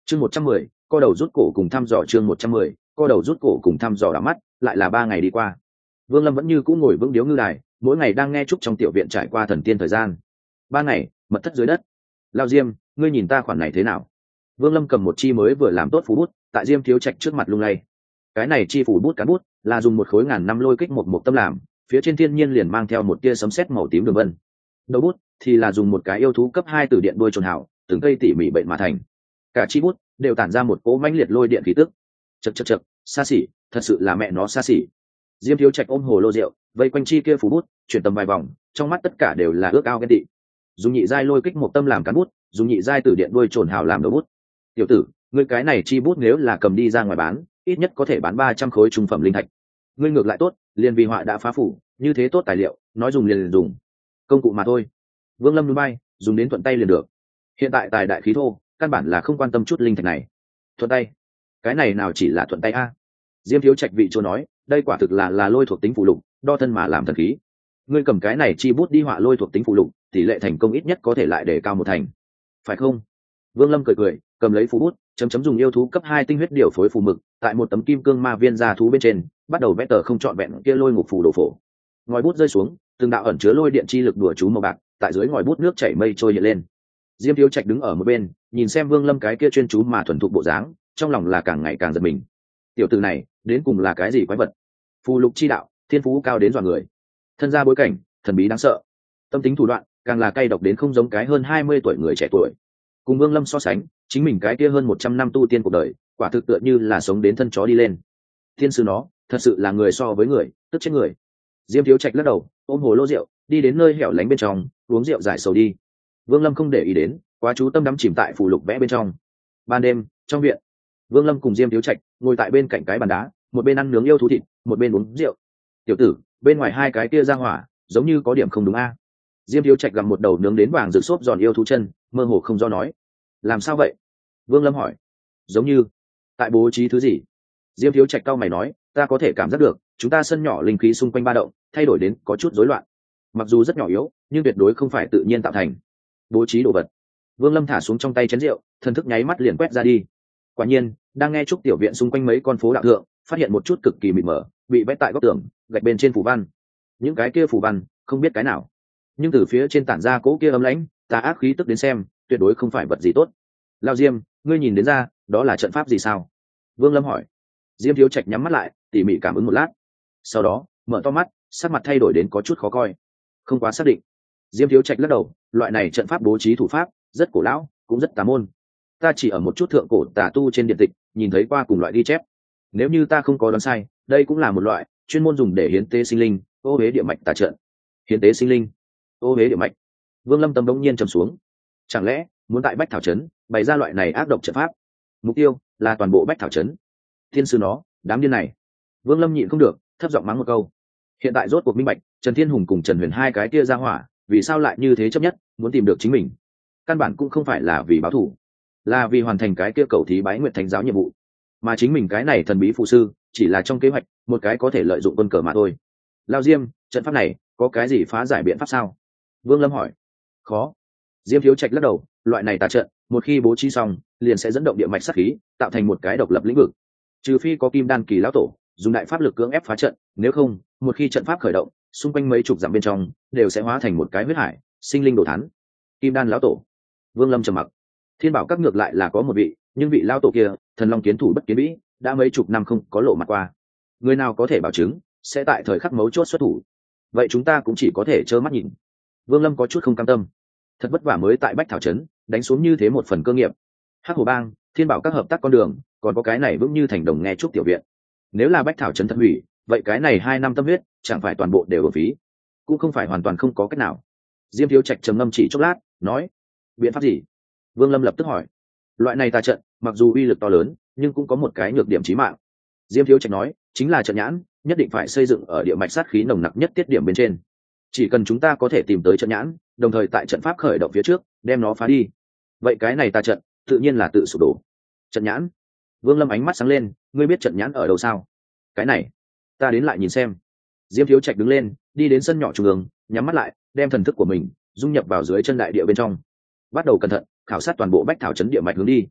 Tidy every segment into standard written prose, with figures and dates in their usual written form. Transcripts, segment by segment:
Chương 110, co đầu rút cổ cùng thăm dò. Chương 110, co đầu rút cổ cùng thăm dò. Đảo mắt lại là 3 ngày đi qua. Vương Lâm vẫn như cũ ngồi vững điếu ngư đài, mỗi ngày đang nghe chúc trong tiểu viện trải qua thần tiên thời gian. 3 ngày, mật thất dưới đất. Lao Diêm, ngươi nhìn ta khoản này thế nào? Vương Lâm cầm một chi mới vừa làm tốt phù bút, tại Diêm Thiếu Trạch trước mặt lung lay. Cái này chi phù bút cán bút là dùng một khối ngàn năm lôi kích một tâm làm, phía trên thiên nhiên liền mang theo một tia sấm sét màu tím đường vân. Đầu bút thì là dùng một cái yêu thú cấp 2 từ điện đuôi trồn hào, từng cây tỉ mỉ bệnh mà thành. Cả chi bút đều tản ra một cỗ mãnh liệt lôi điện khí tức. Chậc, xa xỉ, thật sự là mẹ nó xa xỉ. Diêm Thiếu Trạch ôm hồ lô rượu, vây quanh chi kia phù bút, chuyển tầm vài vòng, trong mắt tất cả đều là ước ao ghen tị. Dùng nhị giai lôi kích một tâm làm cán bút, dùng nhị giai từ điện đuôi trồn hào làm đầu bút. Tiểu tử, ngươi cái này chi bút nếu là cầm đi ra ngoài bán, ít nhất có thể bán 300 khối trung phẩm linh thạch. Ngươi ngược lại tốt, liền vì họa đã phá phủ, như thế tốt tài liệu, nói dùng liền dùng. Công cụ mà thôi. Vương Lâm núi bay, dùng đến thuận tay liền được. Hiện tại tài đại khí thô, căn bản là không quan tâm chút linh thạch này. Thuận tay? Cái này nào chỉ là thuận tay a? Diêm Thiếu Trạch vị chỗ nói, đây quả thực là lôi thuộc tính phụ lục, đo thân mà làm thần khí. Ngươi cầm cái này chi bút đi họa lôi thuộc tính phụ lục, tỷ lệ thành công ít nhất có thể lại để cao 1 thành. Phải không? Vương Lâm cười, cầm lấy phù bút, chấm dùng yêu thú cấp 2 tinh huyết điều phối phù mực, tại một tấm kim cương ma viên gia thú bên trên, bắt đầu vẽ tờ không trọn vẹn kia lôi ngục phù đồ phổ. Ngòi bút rơi xuống, từng đạo ẩn chứa lôi điện chi lực đùa chú màu bạc, tại dưới ngòi bút nước chảy mây trôi hiện lên. Diêm Thiếu Trạch đứng ở một bên, nhìn xem Vương Lâm cái kia chuyên chú mà thuần thục bộ dáng, trong lòng là càng ngày càng giật mình. Tiểu tử này, đến cùng là cái gì quái vật? Phù lục chi đạo, thiên phú cao đến dọa người. Thân gia bối cảnh, thần bí đáng sợ. Tâm tính thủ đoạn, càng là cay độc đến không giống cái hơn 20 tuổi người trẻ tuổi. Cùng Vương Lâm so sánh, chính mình cái kia hơn 100 năm tu tiên cuộc đời, quả thực tựa như là sống đến thân chó đi lên. Thiên sư nó, thật sự là người so với người, tức chết người. Diêm Thiếu Trạch lắc đầu, ôm hồ lô rượu, đi đến nơi hẻo lánh bên trong, uống rượu giải sầu đi. Vương Lâm không để ý đến, quá chú tâm đắm chìm tại phù lục vẽ bên trong. Ban đêm, trong viện, Vương Lâm cùng Diêm Thiếu Trạch ngồi tại bên cạnh cái bàn đá, một bên ăn nướng yêu thú thịt, một bên uống rượu. Tiểu tử, bên ngoài hai cái kia ra hỏa, giống như có điểm không đúng a. Diêm Thiếu Trạch gặm một đầu nướng đến vàng rực xốp giòn yêu thú chân, mơ hồ không do nói. Làm sao vậy? Vương Lâm hỏi. Giống như tại bố trí thứ gì? Diêm Thiếu Trạch cau mày nói, ta có thể cảm giác được, chúng ta sân nhỏ linh khí xung quanh ba động, thay đổi đến có chút rối loạn. Mặc dù rất nhỏ yếu, nhưng tuyệt đối không phải tự nhiên tạo thành. Bố trí đồ vật. Vương Lâm thả xuống trong tay chén rượu, thần thức nháy mắt liền quét ra đi. Quả nhiên, đang nghe trúc tiểu viện xung quanh mấy con phố đạo thượng, phát hiện một chút cực kỳ mịt mờ, bị vẽ tại góc tường, gạch bên trên phù văn. Những cái kia phù văn, không biết cái nào, nhưng từ phía trên tản ra cỗ kia âm lãnh, tà ác khí tức đến xem, tuyệt đối không phải vật gì tốt. Lao Diêm, ngươi nhìn đến ra, đó là trận pháp gì sao? Vương Lâm hỏi. Diêm Thiếu Trạch nhắm mắt lại, tỉ mỉ cảm ứng một lát, sau đó mở to mắt, sắc mặt thay đổi đến có chút khó coi, không quá xác định. Diêm Thiếu Trạch lắc đầu, loại này trận pháp bố trí thủ pháp rất cổ lão, cũng rất tà môn. Ta chỉ ở một chút thượng cổ tà tu trên điện tịch nhìn thấy qua cùng loại ghi chép. Nếu như ta không có đoán sai, đây cũng là một loại chuyên môn dùng để hiến tế sinh linh, ô hế địa mạch tà trận. Hiến tế sinh linh, ô hế địa mạch. Vương Lâm tâm đống nhiên trầm xuống. Chẳng lẽ muốn tại Bách Thảo trấn bày ra loại này ác độc trận pháp? Mục tiêu là toàn bộ Bách Thảo trấn. Thiên sư nó, đám điên này. Vương Lâm nhịn không được, thấp giọng mắng một câu. Hiện tại rốt cuộc minh bạch, Trần Thiên Hùng cùng Trần Huyền hai cái kia ra hỏa, vì sao lại như thế chấp nhất, muốn tìm được chính mình. Căn bản cũng không phải là vì báo thù, là vì hoàn thành cái kia cầu thí bái nguyện thánh giáo nhiệm vụ. Mà chính mình cái này thần bí phụ sư, chỉ là trong kế hoạch, một cái có thể lợi dụng quân cờ mà thôi. Lao Diêm, trận pháp này có cái gì phá giải biện pháp sao? Vương Lâm hỏi. Khó. Diêm Thiếu Trạch lắc đầu, loại này tà trận, một khi bố trí xong, liền sẽ dẫn động địa mạch sát khí, tạo thành một cái độc lập lĩnh vực. Trừ phi có Kim Đan kỳ lão tổ dùng đại pháp lực cưỡng ép phá trận, nếu không, một khi trận pháp khởi động, xung quanh mấy chục dặm bên trong đều sẽ hóa thành một cái huyết hải, sinh linh đổ thán. Kim Đan lão tổ. Vương Lâm trầm mặc. Thiên Bảo các ngược lại là có một vị, nhưng vị lão tổ kia, thần long kiến thủ bất kiến vĩ, đã mấy chục năm không có lộ mặt qua. Người nào có thể bảo chứng sẽ tại thời khắc mấu chốt xuất thủ? Vậy chúng ta cũng chỉ có thể trơ mắt nhìn. Vương Lâm có chút không cam tâm. Thật vất vả mới tại Bách Thảo trấn đánh xuống như thế một phần cơ nghiệp. Hắc Hồ Bang, Thiên Bảo các hợp tác con đường, còn có cái này vững như thành đồng nghe trúc tiểu viện. Nếu là Bách Thảo trấn thật hủy, vậy cái này 2 năm tâm huyết chẳng phải toàn bộ đều uổng phí, cũng không phải hoàn toàn không có cách nào. Diêm Thiếu Trạch trầm ngâm chỉ chốc lát, nói: biện pháp gì? Vương Lâm lập tức hỏi. Loại này tà trận, mặc dù uy lực to lớn, nhưng cũng có một cái nhược điểm chí mạng. Diêm Thiếu Trạch nói, chính là trận nhãn, nhất định phải xây dựng ở địa mạch sát khí nồng nặc nhất tiết điểm bên trên. Chỉ cần chúng ta có thể tìm tới trận nhãn, đồng thời tại trận pháp khởi động phía trước đem nó phá đi, vậy cái này tà trận tự nhiên là tự sụp đổ. Trận nhãn? Vương Lâm ánh mắt sáng lên, ngươi biết trận nhãn ở đâu sao? Cái này ta đến lại nhìn xem. Diêm Thiếu Trạch đứng lên, đi đến sân nhỏ trung ương, nhắm mắt lại, đem thần thức của mình dung nhập vào dưới chân đại địa bên trong, bắt đầu cẩn thận khảo sát toàn bộ Bách Thảo trấn địa mạch hướng đi.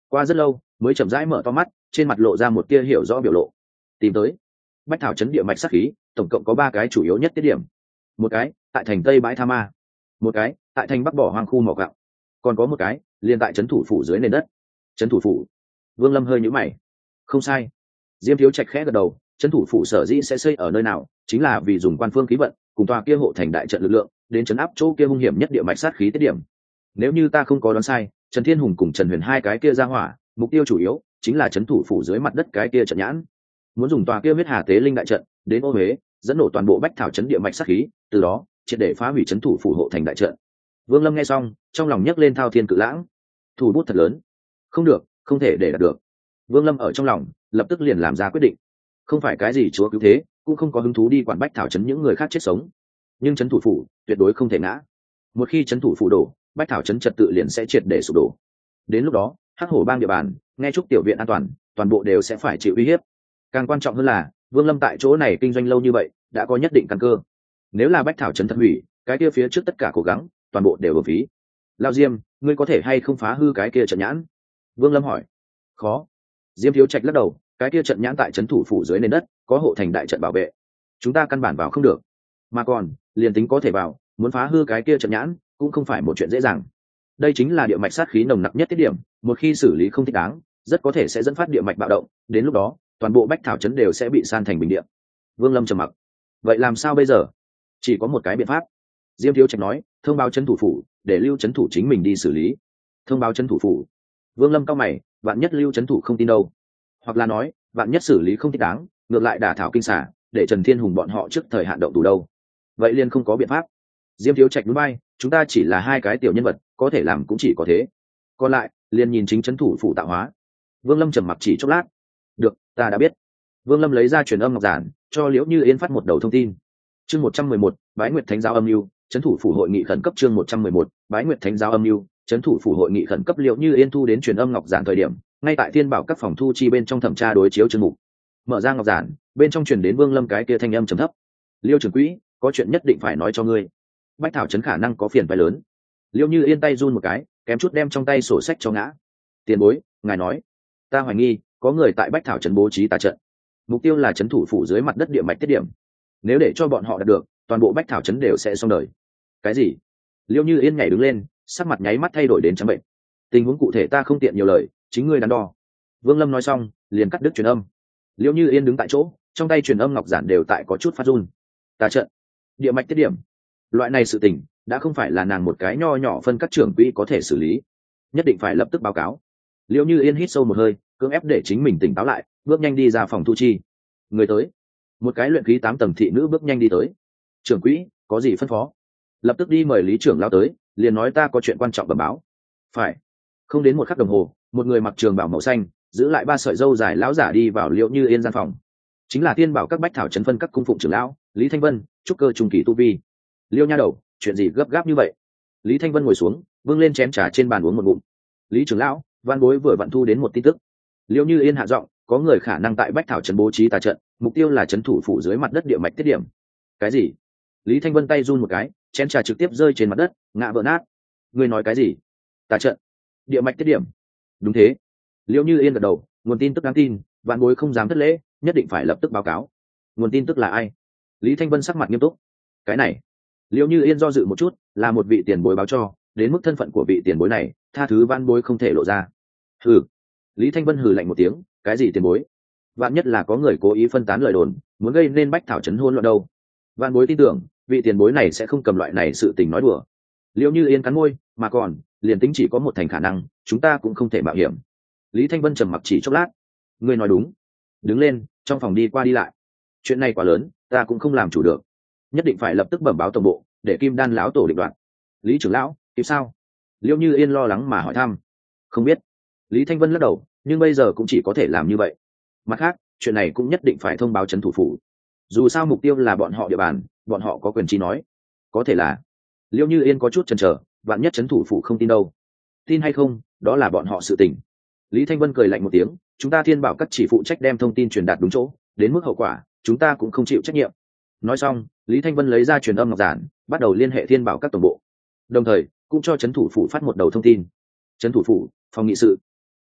Qua rất lâu mới chậm rãi mở to mắt, trên mặt lộ ra một tia hiểu rõ biểu lộ. Tìm tới bách thảo chấn địa mạch sát khí, tổng cộng có 3 cái chủ yếu nhất tiết điểm. Một cái tại thành tây bãi tha ma, một cái tại thành bắc bỏ hoang khu mỏ gạo, còn có một cái liền tại trấn thủ phủ dưới nền đất. Trấn thủ phủ? Vương Lâm hơi nhíu mày. Không sai. Diêm Thiếu Trạch khẽ gật đầu, trấn thủ phủ sở dĩ sẽ xây ở nơi nào, chính là vì dùng quan phương khí vận cùng tòa kia hộ thành đại trận lực lượng đến trấn áp chỗ kia hung hiểm nhất địa mạch sát khí tiết điểm. Nếu như ta không có đoán sai, Trần Thiên Hùng cùng Trần Huyền hai cái kia ra hỏa, mục tiêu chủ yếu chính là trấn thủ phủ dưới mặt đất cái kia trận nhãn. Muốn dùng tòa kia huyết hà tế linh đại trận đến ô huế, dẫn nổ toàn bộ bách thảo trấn địa mạch sát khí, từ đó triệt để phá hủy trấn thủ phủ hộ thành đại trận. Vương Lâm nghe xong, trong lòng nhấc lên thao thiên cự lãng. Thủ bút thật lớn. Không được, không thể để đạt được. Vương Lâm ở trong lòng lập tức liền làm ra quyết định. Không phải cái gì chúa cứu thế, cũng không có hứng thú đi quản bách thảo trấn những người khác chết sống. Nhưng trấn thủ phủ tuyệt đối không thể ngã. Một khi trấn thủ phủ đổ, bách thảo trấn trật tự liền sẽ triệt để sụp đổ. Đến lúc đó, Hắc Hổ bang địa bàn, nghe chúc tiểu viện an toàn, toàn bộ đều sẽ phải chịu uy hiếp. Càng quan trọng hơn là, Vương Lâm tại chỗ này kinh doanh lâu như vậy, đã có nhất định căn cơ. Nếu là bách thảo trấn thật hủy, cái kia phía trước tất cả cố gắng, toàn bộ đều uổng phí. Lão Diêm, ngươi có thể hay không phá hư cái kia trận nhãn? Vương Lâm hỏi. Khó. Diêm Thiếu Trạch lắc đầu, cái kia trận nhãn tại trấn thủ phủ dưới nền đất, có hộ thành đại trận bảo vệ, chúng ta căn bản vào không được. Mà còn, liền tính có thể vào, muốn phá hư cái kia trận nhãn, cũng không phải một chuyện dễ dàng. Đây chính là địa mạch sát khí nồng nặc nhất tiết điểm, một khi xử lý không thích đáng, rất có thể sẽ dẫn phát địa mạch bạo động, đến lúc đó, toàn bộ bách thảo trấn đều sẽ bị san thành bình địa. Vương Lâm trầm mặc. Vậy làm sao bây giờ? Chỉ có một cái biện pháp. Diêm Thiếu Trạch nói, thông báo trấn thủ phủ, để lưu trấn thủ chính mình đi xử lý. Thông báo trấn thủ phủ? Vương Lâm cau mày, vạn nhất lưu trấn thủ không tin đâu, hoặc là nói vạn nhất xử lý không thích đáng, ngược lại đả thảo kinh xả, để Trần Thiên Hùng bọn họ trước thời hạn động thủ đâu. Vậy liền không có biện pháp. Diêm Thiếu Trạch núi bay, chúng ta chỉ là hai cái tiểu nhân vật, có thể làm cũng chỉ có thế, còn lại liền nhìn chính trấn thủ phủ tạo hóa. Vương Lâm trầm mặc chỉ chốc lát. Được, ta đã biết. Vương Lâm lấy ra truyền âm ngọc giản, cho Liễu Như Yên phát một đầu thông tin. Chương 111, Bái Nguyệt Thánh giáo âm lưu, trấn thủ phủ hội nghị khẩn cấp. Chương 111, Bái Nguyệt Thánh giáo âm lưu, trấn thủ phủ hội nghị khẩn cấp. Liễu Như Yên thu đến truyền âm ngọc giản thời điểm, ngay tại Thiên Bảo các phòng thu chi bên trong thẩm tra đối chiếu chương mục. Mở ra ngọc giản, bên trong truyền đến Vương Lâm cái kia thanh âm trầm thấp. Liêu trưởng quỹ, có chuyện nhất định phải nói cho ngươi. Bách thảo trấn khả năng có phiền phái lớn. Liễu Như Yên tay run một cái, kém chút đem trong tay sổ sách cho ngã. Tiền bối, ngài nói. Ta hoài nghi có người tại bách thảo trấn bố trí tà trận, mục tiêu là trấn thủ phủ dưới mặt đất địa mạch tiết điểm. Nếu để cho bọn họ đạt được, toàn bộ bách thảo trấn đều sẽ xong đời. Cái gì? Liễu Như Yên nhảy đứng lên, sắc mặt nháy mắt thay đổi đến trắng bệnh. Tình huống cụ thể ta không tiện nhiều lời, chính ngươi đắn đo. Vương Lâm nói xong, liền cắt đứt truyền âm. Liễu Như Yên đứng tại chỗ, trong tay truyền âm ngọc giản đều tại có chút phát run. Tà trận, địa mạch tiết điểm, loại này sự tình đã không phải là nàng một cái nho nhỏ phân các trưởng quỹ có thể xử lý, nhất định phải lập tức báo cáo. Liễu Như Yên hít sâu một hơi, cưỡng ép để chính mình tỉnh táo lại, bước nhanh đi ra phòng thu chi. Người tới. Một cái luyện khí 8 tầng thị nữ bước nhanh đi tới. Trưởng quỹ, có gì phân phó? Lập tức đi mời Lý trưởng lão tới, liền nói ta có chuyện quan trọng bẩm báo. Phải. Không đến một khắc đồng hồ, một người mặc trường bào màu xanh, giữ lại 3 sợi râu dài lão giả đi vào Liễu Như Yên gian phòng. Chính là Thiên Bảo các bách thảo trấn phân các cung phụng trưởng lão, Lý Thanh Vân, trúc cơ trung kỳ tu vi. Liêu nha đầu, chuyện gì gấp gáp như vậy? Lý Thanh Vân ngồi xuống, vâng lên chén trà trên bàn uống một ngụm. Lý trưởng lão, văn bối vừa vặn thu đến một tin tức. Liễu Như Yên hạ giọng, có người khả năng tại bách thảo trấn bố trí tà trận, mục tiêu là trấn thủ phủ dưới mặt đất địa mạch tiết điểm. Cái gì? Lý Thanh Vân tay run một cái, chén trà trực tiếp rơi trên mặt đất, ngã vỡ nát. Ngươi nói cái gì? Tà trận, địa mạch tiết điểm? Đúng thế. Liễu Như Yên gật đầu, nguồn tin tức đáng tin, vạn bối không dám thất lễ, nhất định phải lập tức báo cáo. Nguồn tin tức là ai? Lý Thanh Vân sắc mặt nghiêm túc. Cái này, Liễu Như Yên do dự một chút, là một vị tiền bối báo cho, đến mức thân phận của vị tiền bối này, tha thứ vạn bối không thể lộ ra. Hừ. Lý Thanh Vân hừ lạnh một tiếng, cái gì tiền bối? Vạn nhất là có người cố ý phân tán lời đồn, muốn gây nên bách thảo trấn hỗn loạn đâu. Vạn bối tin tưởng, vị tiền bối này sẽ không cầm loại này sự tình nói đùa. Liễu Như Yên cắn môi, mà còn, liền tính chỉ có một thành khả năng, chúng ta cũng không thể mạo hiểm. Lý Thanh Vân trầm mặc chỉ chốc lát. Ngươi nói đúng. Đứng lên, trong phòng đi qua đi lại. Chuyện này quá lớn, ta cũng không làm chủ được. Nhất định phải lập tức bẩm báo tổng bộ, để Kim Đan lão tổ định đoạt. Lý trưởng lão, kịp sao? Liễu Như Yên lo lắng mà hỏi thăm. Không biết. Lý Thanh Vân lắc đầu, nhưng bây giờ cũng chỉ có thể làm như vậy. Mặt khác, chuyện này cũng nhất định phải thông báo trấn thủ phủ. Dù sao mục tiêu là bọn họ địa bàn, bọn họ có quyền chi nói. Có thể là. Liễu Như Yên có chút chần chờ, vạn nhất trấn thủ phủ không tin đâu. Tin hay không, đó là bọn họ sự tình. Lý Thanh Vân cười lạnh một tiếng, chúng ta Thiên Bảo các chỉ phụ trách đem thông tin truyền đạt đúng chỗ, đến mức hậu quả, chúng ta cũng không chịu trách nhiệm. Nói xong, Lý Thanh Vân lấy ra truyền âm ngọc giản, bắt đầu liên hệ Thiên Bảo các tổng bộ. Đồng thời, cũng cho trấn thủ phủ phát một đầu thông tin. Trấn thủ phủ, phòng nghị sự.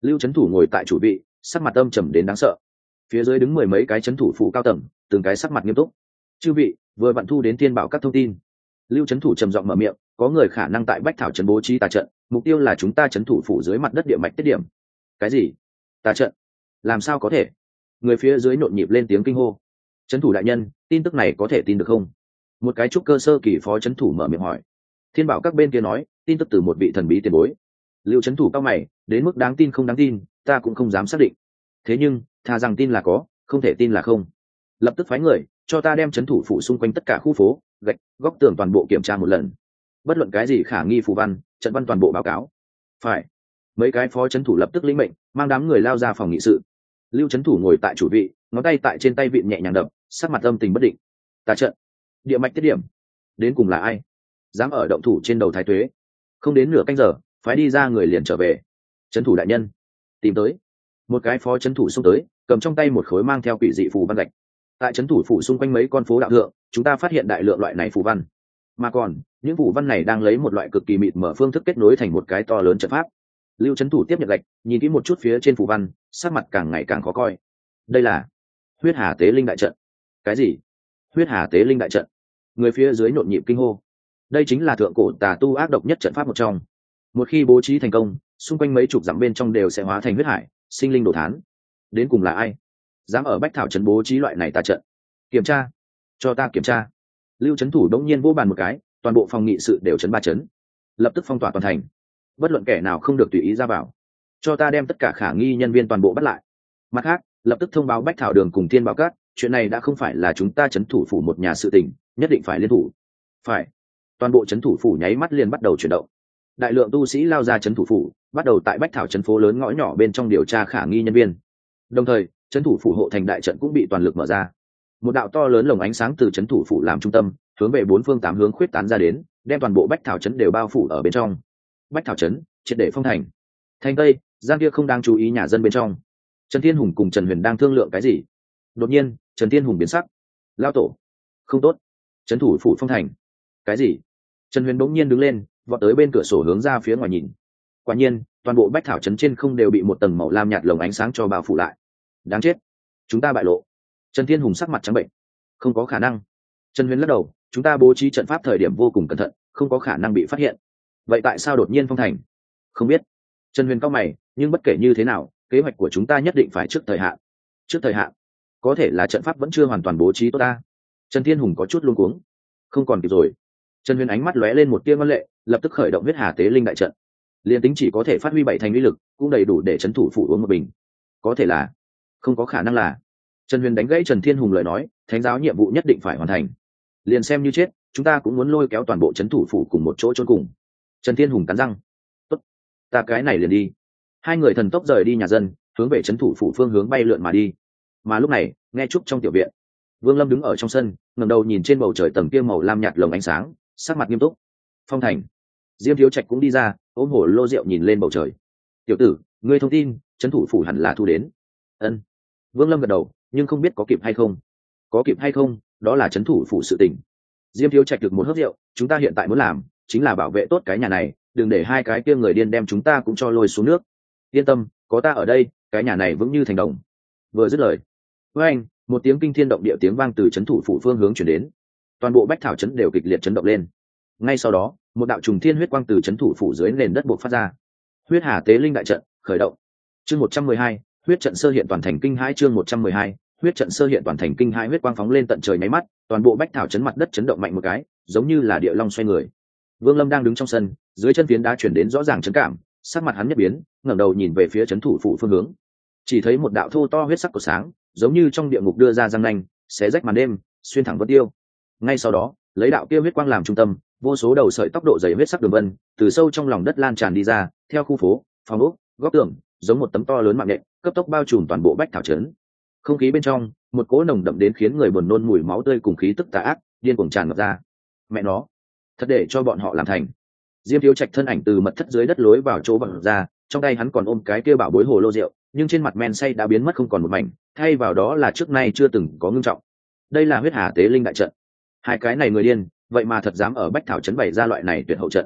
Lưu trấn thủ ngồi tại chủ vị, sắc mặt âm trầm đến đáng sợ. Phía dưới đứng mười mấy cái trấn thủ phụ cao tầng, từng cái sắc mặt nghiêm túc. Chư vị, vừa vặn thu đến thiên bảo các thông tin. Lưu trấn thủ trầm giọng mở miệng, có người khả năng tại Bách Thảo trấn bố trí tà trận, mục tiêu là chúng ta trấn thủ phủ dưới mặt đất địa mạch tiết điểm. Cái gì? Tà trận? Làm sao có thể? Người phía dưới nhộn nhịp lên tiếng kinh hô. Trấn thủ đại nhân, tin tức này có thể tin được không? Một cái trúc cơ sơ kỳ phó trấn thủ mở miệng hỏi. Thiên bảo các bên kia nói, tin tức từ một vị thần bí tiền bối. Lưu trấn thủ cao mày, đến mức đáng tin không đáng tin, ta cũng không dám xác định. Thế nhưng, thà rằng tin là có, không thể tin là không. Lập tức phái người, cho ta đem trấn thủ phủ xung quanh tất cả khu phố, gạch, góc tường toàn bộ kiểm tra một lần. Bất luận cái gì khả nghi phù văn, trận văn toàn bộ báo cáo. Phải. Mấy cái phó trấn thủ lập tức lĩnh mệnh, mang đám người lao ra phòng nghị sự. Lưu trấn thủ ngồi tại chủ vị, ngón tay tại trên tay vịn nhẹ nhàng đập, sắc mặt âm tình bất định. Tà trận, địa mạch tiết điểm, đến cùng là ai dám ở động thủ trên đầu thái tuế? Không đến nửa canh giờ, phái đi ra người liền trở về. Trấn thủ đại nhân, tìm tới. Một cái phó trấn thủ xông tới, cầm trong tay một khối mang theo quỷ dị phù văn gạch. Tại trấn thủ phủ xung quanh mấy con phố đạo thượng, chúng ta phát hiện đại lượng loại này phù văn, mà còn những phù văn này đang lấy một loại cực kỳ mịt mở phương thức kết nối thành một cái to lớn trận pháp. Lưu trấn thủ tiếp nhận gạch, nhìn kỹ một chút phía trên phù văn, sắc mặt càng ngày càng khó coi. Đây là huyết hà tế linh đại trận. Cái gì? Huyết hà tế linh đại trận? Người phía dưới nhộn nhịp kinh hô. Đây chính là thượng cổ tà tu ác độc nhất trận pháp một trong. Một khi bố trí thành công, xung quanh mấy chục dặm bên trong đều sẽ hóa thành huyết hải, sinh linh đổ thán. Đến cùng là ai dám ở Bách Thảo trấn bố trí loại này tà trận? Kiểm tra, cho ta kiểm tra. Lưu trấn thủ đống nhiên vỗ bàn một cái, toàn bộ phòng nghị sự đều chấn ba chấn. Lập tức phong tỏa toàn thành, bất luận kẻ nào không được tùy ý ra vào. Cho ta đem tất cả khả nghi nhân viên toàn bộ bắt lại. Mặt khác, lập tức thông báo Bách Thảo đường cùng Thiên Bảo Các, chuyện này đã không phải là chúng ta trấn thủ phủ một nhà sự tình, nhất định phải liên thủ. Phải. Toàn bộ trấn thủ phủ nháy mắt liền bắt đầu chuyển động. Đại lượng tu sĩ lao ra trấn thủ phủ, bắt đầu tại Bách Thảo trấn phố lớn ngõ nhỏ bên trong điều tra khả nghi nhân viên. Đồng thời, trấn thủ phủ hộ thành đại trận cũng bị toàn lực mở ra. Một đạo to lớn lồng ánh sáng từ trấn thủ phủ làm trung tâm, hướng về bốn phương tám hướng khuyết tán ra đến, đem toàn bộ Bách Thảo trấn đều bao phủ ở bên trong. Bách Thảo trấn triệt để phong thành. Thành Tây, gian kia không đang chú ý nhà dân bên trong. Trần Thiên Hùng cùng Trần Huyền đang thương lượng cái gì? Đột nhiên, Trần Thiên Hùng biến sắc. Lao tổ, không tốt. Trấn thủ phủ phong thành. Cái gì? Trần Huyền bỗng nhiên đứng lên, vọt tới bên cửa sổ hướng ra phía ngoài nhìn. Quả nhiên, toàn bộ Bách Thảo trấn trên không đều bị một tầng màu lam nhạt lồng ánh sáng cho bao phủ lại. Đáng chết, chúng ta bại lộ. Trần Thiên Hùng sắc mặt trắng bệnh. Không có khả năng. Trần Huyền lắc đầu, chúng ta bố trí trận pháp thời điểm vô cùng cẩn thận, không có khả năng bị phát hiện. Vậy tại sao đột nhiên phong thành? Không biết. Trần Huyền cau mày, nhưng bất kể như thế nào, kế hoạch của chúng ta nhất định phải trước thời hạn. Trước thời hạn? Có thể là trận pháp vẫn chưa hoàn toàn bố trí tốt ta. Trần Thiên Hùng có chút luống cuống. Không còn kịp rồi. Trần Huyền ánh mắt lóe lên một tia ngoan lệ, lập tức khởi động huyết hà tế linh đại trận. Liên tính chỉ có thể phát huy bảy thành uy lực, cũng đầy đủ để trấn thủ phủ uống một bình. Có thể là, không có khả năng là. Trần Huyền đánh gãy Trần Thiên Hùng lời nói, thánh giáo nhiệm vụ nhất định phải hoàn thành. Liền xem như chết, chúng ta cũng muốn lôi kéo toàn bộ trấn thủ phủ cùng một chỗ chôn cùng. Trần Thiên Hùng cắn răng. Tốt, ta cái này liền đi. Hai người thần tốc rời đi nhà dân, hướng về trấn thủ phủ phương hướng bay lượn mà đi. Mà lúc này, nghe trúc trong tiểu viện, Vương Lâm đứng ở trong sân, ngẩng đầu nhìn trên bầu trời tầng kia màu lam nhạt lồng ánh sáng, sắc mặt nghiêm túc. Phong thành. Diêm Thiếu Trạch cũng đi ra, ôm hổ lô rượu nhìn lên bầu trời. Tiểu tử, ngươi thông tin, trấn thủ phủ hẳn là thu đến. Ân. Vương Lâm gật đầu, nhưng không biết có kịp hay không. Có kịp hay không, đó là trấn thủ phủ sự tình. Diêm Thiếu Trạch được một hớp rượu, chúng ta hiện tại muốn làm chính là bảo vệ tốt cái nhà này, đừng để hai cái kia người điên đem chúng ta cũng cho lôi xuống nước. Yên tâm, có ta ở đây, cái nhà này vững như thành đồng. Vừa dứt lời, với anh, một tiếng kinh thiên động địa tiếng vang từ trấn thủ phủ phương hướng chuyển đến. Toàn bộ Bách Thảo trấn đều kịch liệt chấn động lên. Ngay sau đó, một đạo trùng thiên huyết quang từ trấn thủ phủ dưới nền đất bộc phát ra. Huyết hà tế linh đại trận khởi động. Chương 112, huyết trận sơ hiện toàn thành kinh hãi. Chương 112, huyết trận sơ hiện toàn thành kinh hãi. Huyết quang phóng lên tận trời nháy mắt, toàn bộ Bách Thảo trấn mặt đất chấn động mạnh một cái, giống như là địa long xoay người. Vương Lâm đang đứng trong sân, dưới chân phiến đá chuyển đến rõ ràng chấn cảm, sắc mặt hắn nhất biến, ngẩng đầu nhìn về phía trấn thủ phủ phương hướng. Chỉ thấy một đạo thô to huyết sắc của sáng, giống như trong địa ngục đưa ra răng nanh, xé rách màn đêm, xuyên thẳng vân tiêu. Ngay sau đó, lấy đạo kia huyết quang làm trung tâm, vô số đầu sợi tốc độ dày huyết sắc đường vân từ sâu trong lòng đất lan tràn đi ra, theo khu phố, phòng ốc, góc tường, giống một tấm to lớn mạng nhện, cấp tốc bao trùm toàn bộ Bách Thảo trấn. Không khí bên trong, một cỗ nồng đậm đến khiến người buồn nôn mùi máu tươi cùng khí tức tà ác điên cuồng tràn ngập ra. Mẹ nó, thật để cho bọn họ làm thành. Diêm Thiếu Trạch thân ảnh từ mật thất dưới đất lối vào chỗ bật ra, trong tay hắn còn ôm cái kia bảo bối hồ lô rượu, nhưng trên mặt men say đã biến mất không còn một mảnh, thay vào đó là trước nay chưa từng có ngưng trọng. Đây là huyết hà tế linh đại trận. Hai cái này người điên, vậy mà thật dám ở Bách Thảo trấn bày ra loại này tuyệt hậu trận.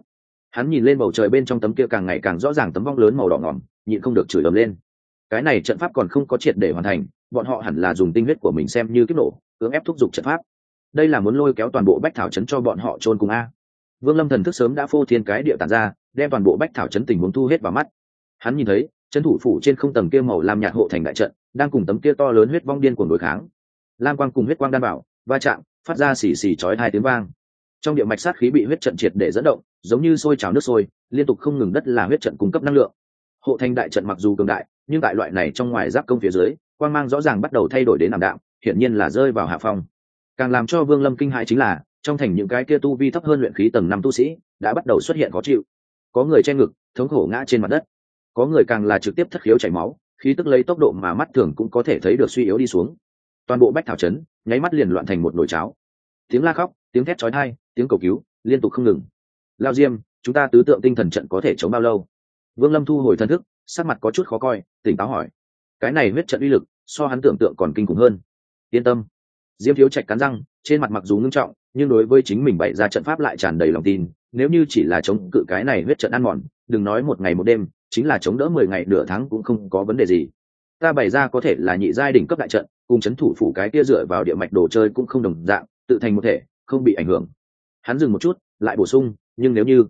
Hắn nhìn lên bầu trời bên trong tấm kia càng ngày càng rõ ràng tấm vong lớn màu đỏ ngỏm, nhịn không được chửi ầm lên. Cái này trận pháp còn không có triệt để hoàn thành, bọn họ hẳn là dùng tinh huyết của mình xem như kiếp nổ, cưỡng ép thúc giục trận pháp. Đây là muốn lôi kéo toàn bộ bách thảo trấn cho bọn họ chôn cùng a. Vương Lâm thần thức sớm đã phô thiên cái địa tản ra, đem toàn bộ bách thảo trấn tình huống thu hết vào mắt. Hắn nhìn thấy trấn thủ phủ trên không tầng kia màu lam nhạt hộ thành đại trận đang cùng tấm kia to lớn huyết vong điên cuồng đối kháng. Lam quang cùng huyết quang đan bảo va chạm, phát ra xì xì chói hai tiếng vang. Trong địa mạch sát khí bị huyết trận triệt để dẫn động, giống như sôi trào nước sôi, liên tục không ngừng, đất là huyết trận cung cấp năng lượng. Hộ thành đại trận mặc dù cường đại, nhưng tại loại này trong ngoài giáp công phía dưới, quang mang rõ ràng bắt đầu thay đổi đến ảm đạm, hiển nhiên là rơi vào hạ phong. Càng làm cho Vương Lâm kinh hãi chính là, trong thành những cái kia tu vi thấp hơn luyện khí tầng 5 tu sĩ, đã bắt đầu xuất hiện khó chịu. Có người che ngực, thống khổ ngã trên mặt đất. Có người càng là trực tiếp thất khiếu chảy máu, khí tức lấy tốc độ mà mắt thường cũng có thể thấy được suy yếu đi xuống. Toàn bộ bách thảo trấn nháy mắt liền loạn thành một nồi cháo. Tiếng la khóc, tiếng thét chói tai, tiếng cầu cứu liên tục không ngừng. Lao Diêm, chúng ta tứ tượng tinh thần trận có thể chống bao lâu? Vương Lâm thu hồi thần thức, sắc mặt có chút khó coi, tỉnh táo hỏi. Cái này huyết trận uy lực so hắn tưởng tượng còn kinh khủng hơn. Yên tâm. Diêm Thiếu Trạch cắn răng, trên mặt mặc dù ngưng trọng, nhưng đối với chính mình bày ra trận pháp lại tràn đầy lòng tin. Nếu như chỉ là chống cự cái này huyết trận ăn mòn, đừng nói một ngày một đêm, chính là chống đỡ 10 ngày nửa tháng cũng không có vấn đề gì. Ta bày ra có thể là nhị giai đỉnh cấp đại trận, cùng chấn thủ phủ cái kia dựa vào địa mạch đồ chơi cũng không đồng dạng, tự thành một thể, không bị ảnh hưởng. Hắn dừng một chút, lại bổ sung, nhưng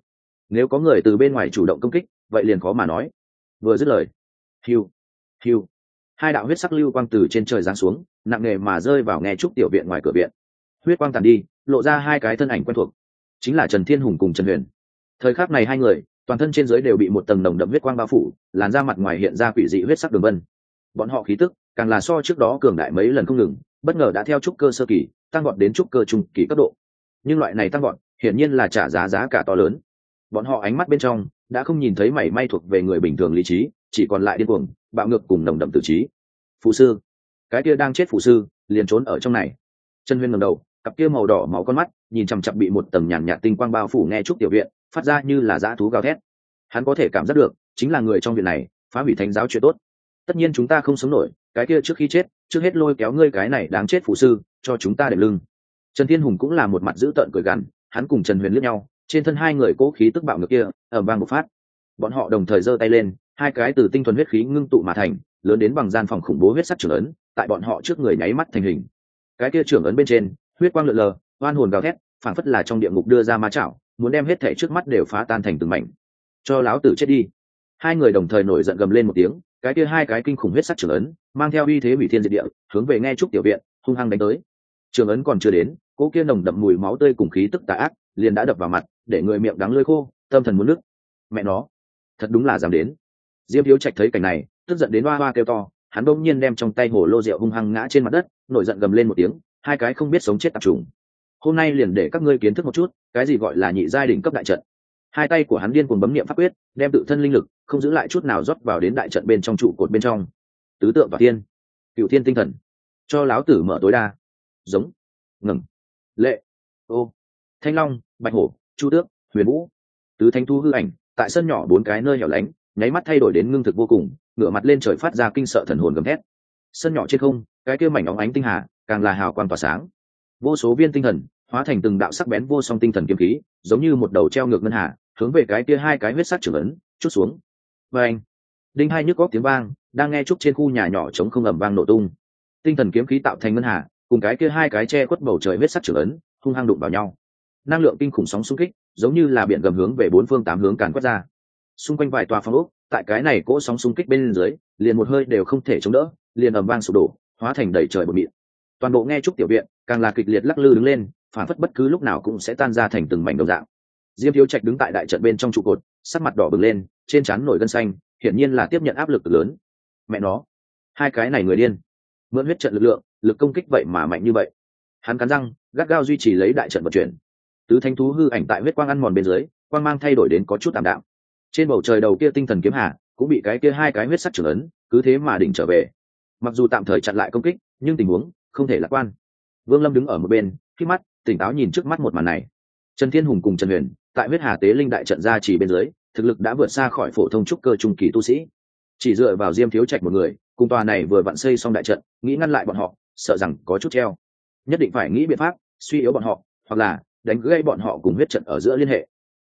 nếu có người từ bên ngoài chủ động công kích, vậy liền khó mà nói. Vừa dứt lời, hiu hiu, hai đạo huyết sắc lưu quang từ trên trời giáng xuống, nặng nề mà rơi vào nghe trúc tiểu viện ngoài cửa viện. Huyết quang tàn đi, lộ ra hai cái thân ảnh quen thuộc, chính là Trần Thiên Hùng cùng Trần Huyền. Thời khắc này hai người, toàn thân trên dưới đều bị một tầng nồng đậm huyết quang bao phủ, làn da mặt ngoài hiện ra quỷ dị huyết sắc đường vân. Bọn họ khí tức càng là so trước đó cường đại mấy lần không ngừng, bất ngờ đã theo trúc cơ sơ kỳ tăng vọt đến trúc cơ trung kỳ cấp độ. Nhưng loại này tăng vọt hiển nhiên là trả giá cả to lớn. Bọn họ ánh mắt bên trong đã không nhìn thấy mảy may thuộc về người bình thường lý trí, chỉ còn lại điên cuồng, bạo ngược cùng nồng đậm tự trí. Phù sư, cái kia đang chết phù sư liền trốn ở trong này. Trần Huyên ngẩng đầu, cặp kia màu đỏ máu con mắt nhìn chằm chằm bị một tầng nhàn nhạt tinh quang bao phủ nghe trúc tiểu viện, phát ra như là dã thú gào thét. Hắn có thể cảm giác được, chính là người trong viện này phá hủy thánh giáo chuyện tốt. Tất nhiên chúng ta không sống nổi, cái kia trước khi chết, trước hết lôi kéo ngươi cái này đáng chết phù sư, cho chúng ta đệm lưng. Trần Thiên Hùng cũng là một mặt dữ tợn cười gằn, hắn cùng Trần Huyền liếc nhau, trên thân hai người cố khí tức bạo ngược kia ầm vang một phát. Bọn họ đồng thời giơ tay lên, hai cái từ tinh thuần huyết khí ngưng tụ mà thành, lớn đến bằng gian phòng khủng bố huyết sắc trưởng ấn, tại bọn họ trước người nháy mắt thành hình. Cái kia trưởng ấn bên trên, huyết quang lượn lờ, oan hồn gào thét, phảng phất là trong địa ngục đưa ra ma chảo, muốn đem hết thảy trước mắt đều phá tan thành từng mảnh. Cho láo tử chết đi. Hai người đồng thời nổi giận gầm lên một tiếng, cái kia hai cái kinh khủng huyết sắc trưởng ấn mang theo uy thế hủy thiên diệt địa, hướng về nghe trúc tiểu viện hung hăng đánh tới. Trưởng ấn còn chưa đến, cỗ kia nồng đậm mùi máu tươi cùng khí tức tà ác liền đã đập vào mặt, để người miệng đắng lưỡi khô, tâm thần muốn nứt. Mẹ nó, thật đúng là dám đến. Diêm Thiếu Trạch thấy cảnh này, tức giận đến oa oa kêu to, hắn bỗng nhiên đem trong tay hồ lô rượu hung hăng ngã trên mặt đất, nổi giận gầm lên một tiếng, hai cái không biết sống chết tạp trùng. Hôm nay liền để các ngươi kiến thức một chút, cái gì gọi là nhị giai đỉnh cấp đại trận. Hai tay của hắn điên cuồng bấm niệm pháp quyết, đem tự thân linh lực không giữ lại chút nào rót vào đến đại trận bên trong trụ cột bên trong. Tứ tượng và thiên, cửu thiên tinh thần, cho láo tử mở tối đa. Giống, ngẩng, lệ, ô, thanh long, bạch hổ, chu tước, huyền vũ, tứ thanh thu hư ảnh, tại sân nhỏ bốn cái nơi hẻo lánh, nháy mắt thay đổi đến ngưng thực vô cùng, ngửa mặt lên trời phát ra kinh sợ thần hồn gầm thét. Sân nhỏ trên không, cái kia mảnh óng ánh tinh hà càng là hào quang tỏa sáng. Vô số viên tinh thần hóa thành từng đạo sắc bén vô song tinh thần kiếm khí, giống như một đầu treo ngược ngân hà, hướng về cái kia hai cái huyết sắc trưởng ấn chút xuống. Và anh, đinh hai nhức góc tiếng vang đang nghe trúc trên khu nhà nhỏ trống không ầm vang nổ tung. Tinh thần kiếm khí tạo thành ngân hà, cùng cái kia hai cái che khuất bầu trời huyết sắc trưởng ấn hung hăng đụng vào nhau. Năng lượng kinh khủng sóng xung kích, giống như là biển gầm hướng về bốn phương tám hướng càn quét ra. Xung quanh vài tòa phòng ốc, tại cái này cỗ sóng xung kích bên dưới, liền một hơi đều không thể chống đỡ, liền ầm vang sụp đổ, hóa thành đầy trời bụi mịn. Toàn bộ nghe trúc tiểu viện càng là kịch liệt lắc lư đứng lên, phản phất bất cứ lúc nào cũng sẽ tan ra thành từng mảnh đồng dạng. Diêm Thiếu Trạch đứng tại đại trận bên trong trụ cột, sắc mặt đỏ bừng lên, trên trán nổi gân xanh, hiển nhiên là tiếp nhận áp lực cực lớn. Mẹ nó, hai cái này người điên, mượn huyết trận lực lượng, lực công kích vậy mà mạnh như vậy. Hắn cắn răng, gắt gao duy trì lấy đại trận vận chuyển. Tứ thanh thú hư ảnh tại huyết quang ăn mòn bên dưới, quang mang thay đổi đến có chút tạm đạm. Trên bầu trời đầu kia tinh thần kiếm hà cũng bị cái kia hai cái huyết sắc trưởng ấn cứ thế mà đỉnh trở về. Mặc dù tạm thời chặn lại công kích, nhưng tình huống không thể lạc quan. Vương Lâm đứng ở một bên, khi mắt tỉnh táo nhìn trước mắt một màn này. Trần Thiên Hùng cùng Trần Huyền tại huyết hà tế linh đại trận ra chỉ bên dưới, thực lực đã vượt xa khỏi phổ thông trúc cơ trung kỳ tu sĩ. Chỉ dựa vào Diêm Thiếu Trạch một người, cùng tòa này vừa vặn xây xong đại trận, nghĩ ngăn lại bọn họ, sợ rằng có chút treo. Nhất định phải nghĩ biện pháp suy yếu bọn họ, hoặc là đánh gãy bọn họ cùng huyết trận ở giữa liên hệ.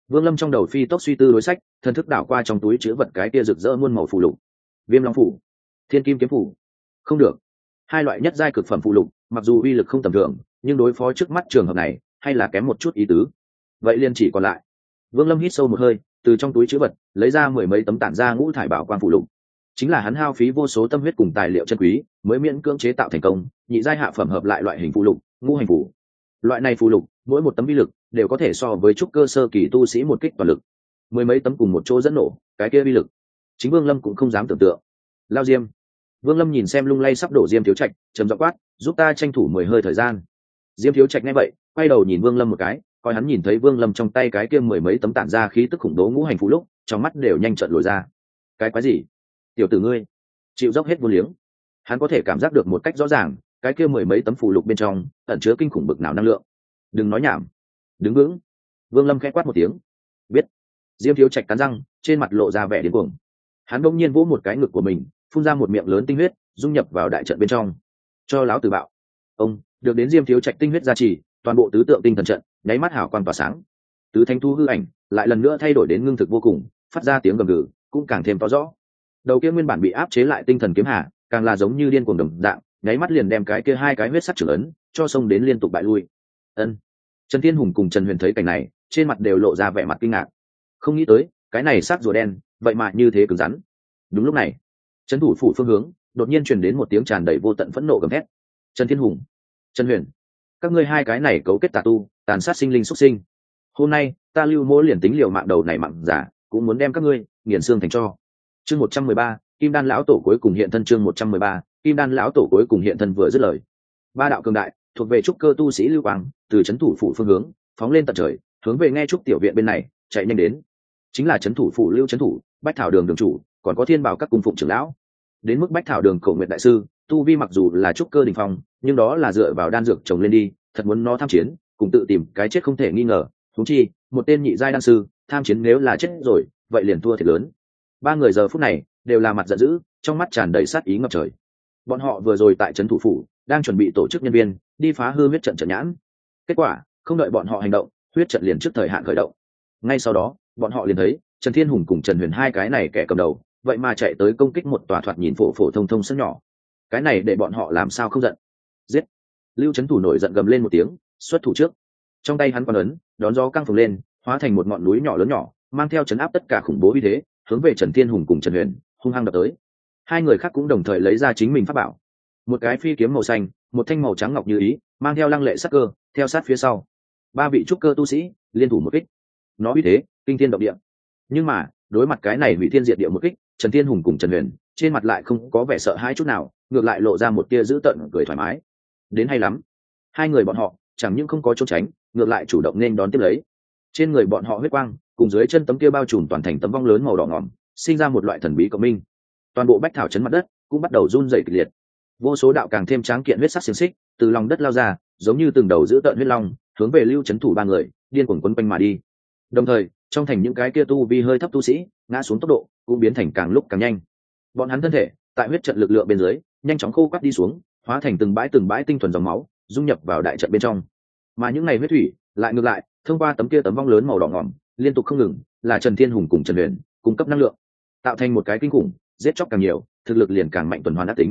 Vương Lâm trong đầu phi tốc suy tư đối sách, thần thức đảo qua trong túi chứa vật cái kia rực rỡ muôn màu phù lục. Viêm Long phủ, Thiên Kim kiếm phủ. Không được. Hai loại nhất giai cực phẩm phù lục, mặc dù uy lực không tầm thường, nhưng đối phó trước mắt trường hợp này, hay là kém một chút ý tứ. Vậy liền chỉ còn lại. Vương Lâm hít sâu một hơi, từ trong túi chứa vật lấy ra mười mấy tấm tản ra ngũ thải bảo quang phù lục. Chính là hắn hao phí vô số tâm huyết cùng tài liệu chân quý, mới miễn cưỡng chế tạo thành công, nhị giai hạ phẩm hợp lại loại hình phù lục, ngũ hành phù. Loại này phù lục, mỗi một tấm uy lực đều có thể so với trúc cơ sơ kỳ tu sĩ một kích toàn lực. Mười mấy tấm cùng một chỗ dẫn nổ, cái kia uy lực, chính Vương Lâm cũng không dám tưởng tượng. Lao Diêm. Vương Lâm nhìn xem lung lay sắp đổ Diêm Thiếu Trạch, trầm giọng quát, giúp ta tranh thủ 10 hơi thời gian. Diêm Thiếu Trạch nghe vậy, quay đầu nhìn Vương Lâm một cái, coi hắn nhìn thấy Vương Lâm trong tay cái kia mười mấy tấm tản ra khí tức khủng bố ngũ hành phù lúc, trong mắt đều nhanh trợn lồi ra. Cái quái gì? Tiểu tử ngươi, chịu dốc hết vô liếng. Hắn có thể cảm giác được một cách rõ ràng, cái kia mười mấy tấm phù lục bên trong ẩn chứa kinh khủng bực nào năng lượng. Đừng nói nhảm, đứng vững. Vương Lâm khẽ quát một tiếng. Biết. Diêm Thiếu Trạch cắn răng, trên mặt lộ ra vẻ điên cuồng. Hắn bỗng nhiên vỗ một cái ngực của mình, phun ra một miệng lớn tinh huyết, dung nhập vào đại trận bên trong. Cho lão tử bạo. Ông được đến Diêm Thiếu Trạch tinh huyết gia trì, toàn bộ tứ tượng tinh thần trận nháy mắt hào quang tỏa sáng. Tứ thanh thu hư ảnh lại lần nữa thay đổi đến ngưng thực vô cùng, phát ra tiếng gầm gừ, cũng càng thêm to rõ. Đầu kia nguyên bản bị áp chế lại tinh thần kiếm hà, càng là giống như điên cuồng đồng dạng, nháy mắt liền đem cái kia hai cái huyết sắc trưởng ấn cho xông đến liên tục bại lui. Ân. Trần Thiên Hùng cùng Trần Huyền thấy cảnh này, trên mặt đều lộ ra vẻ mặt kinh ngạc. Không nghĩ tới, cái này xác rùa đen, vậy mà như thế cứng rắn. Đúng lúc này, trấn thủ phủ phương hướng đột nhiên truyền đến một tiếng tràn đầy vô tận phẫn nộ gầm thét. Trần Thiên Hùng, Trần Huyền, các ngươi hai cái này cấu kết tà tu, tàn sát sinh linh xuất sinh. Hôm nay, ta Lưu Mỗ liền tính liều mạng đầu này mạng giả, cũng muốn đem các ngươi nghiền xương thành tro. Chương 113, Kim Đan lão tổ cuối cùng hiện thân. Chương 113, Kim Đan lão tổ cuối cùng hiện thân. Vừa dứt lời, ba đạo cường đại thuộc về trúc cơ tu sĩ Lưu Quang từ trấn thủ phủ phương hướng phóng lên tận trời, hướng về nghe trúc tiểu viện bên này chạy nhanh đến. Chính là trấn thủ phủ Lưu trấn thủ, Bách Thảo đường đường chủ, còn có Thiên Bảo các cung phụng trưởng lão. Đến mức Bách Thảo đường Cổ Nguyệt đại sư, tu vi mặc dù là trúc cơ đỉnh phong, nhưng đó là dựa vào đan dược trồng lên đi, thật muốn nó tham chiến, cùng tự tìm cái chết không thể nghi ngờ. Huống chi, một tên nhị giai đan sư, tham chiến nếu là chết rồi, vậy liền thua thiệt lớn. Ba người giờ phút này đều là mặt giận dữ, trong mắt tràn đầy sát ý ngập trời. Bọn họ vừa rồi tại trấn thủ phủ đang chuẩn bị tổ chức nhân viên đi phá hư huyết trận trận nhãn. Kết quả, không đợi bọn họ hành động, huyết trận liền trước thời hạn khởi động. Ngay sau đó, bọn họ liền thấy Trần Thiên Hùng cùng Trần Huyền hai cái này kẻ cầm đầu, vậy mà chạy tới công kích một tòa thoạt nhìn phổ phổ thông thông sân nhỏ. Cái này để bọn họ làm sao không giận. Giết. Lưu trấn thủ nổi giận gầm lên một tiếng, xuất thủ trước. Trong tay hắn quan ấn đón gió căng phồng lên, hóa thành một ngọn núi nhỏ lớn nhỏ, mang theo chấn áp tất cả khủng bố uy thế, hướng về Trần Thiên Hùng cùng Trần Huyền hung hăng đập tới. Hai người khác cũng đồng thời lấy ra chính mình pháp bảo, một cái phi kiếm màu xanh, một thanh màu trắng ngọc như ý, mang theo lăng lệ sắc cơ, theo sát phía sau. Ba vị trúc cơ tu sĩ liên thủ một kích, nó uy thế kinh thiên động địa. Nhưng mà đối mặt cái này hủy thiên diệt địa một kích, Trần Thiên Hùng cùng Trần Huyền trên mặt lại không có vẻ sợ hãi chút nào, ngược lại lộ ra một tia dữ tợn cười thoải mái. Đến hay lắm. Hai người bọn họ chẳng những không có trốn tránh, ngược lại chủ động nên đón tiếp lấy. Trên người bọn họ huyết quang cùng dưới chân tấm kia bao trùm toàn thành tấm vong lớn màu đỏ ngòm, sinh ra một loại thần bí cộng minh. Toàn bộ bách thảo chấn mặt đất cũng bắt đầu run rẩy kịch liệt. Vô số đạo càng thêm tráng kiện huyết sắc xiềng xích từ lòng đất lao ra, giống như từng đầu dữ tợn huyết long, hướng về Lưu trấn thủ ba người điên cuồng quấn quanh mà đi. Đồng thời, trong thành những cái kia tu vi hơi thấp tu sĩ ngã xuống tốc độ cũng biến thành càng lúc càng nhanh. Bọn hắn thân thể tại huyết trận lực lượng bên dưới nhanh chóng khô quắt đi xuống, hóa thành từng bãi tinh thuần dòng máu, dung nhập vào đại trận bên trong. Mà những ngày huyết thủy lại ngược lại thông qua tấm kia tấm vong lớn màu đỏ ngòm liên tục không ngừng, là Trần Thiên Hùng cùng Trần Huyền cung cấp năng lượng, tạo thành một cái kinh khủng, giết chóc càng nhiều, thực lực liền càng mạnh tuần hoàn ác tính.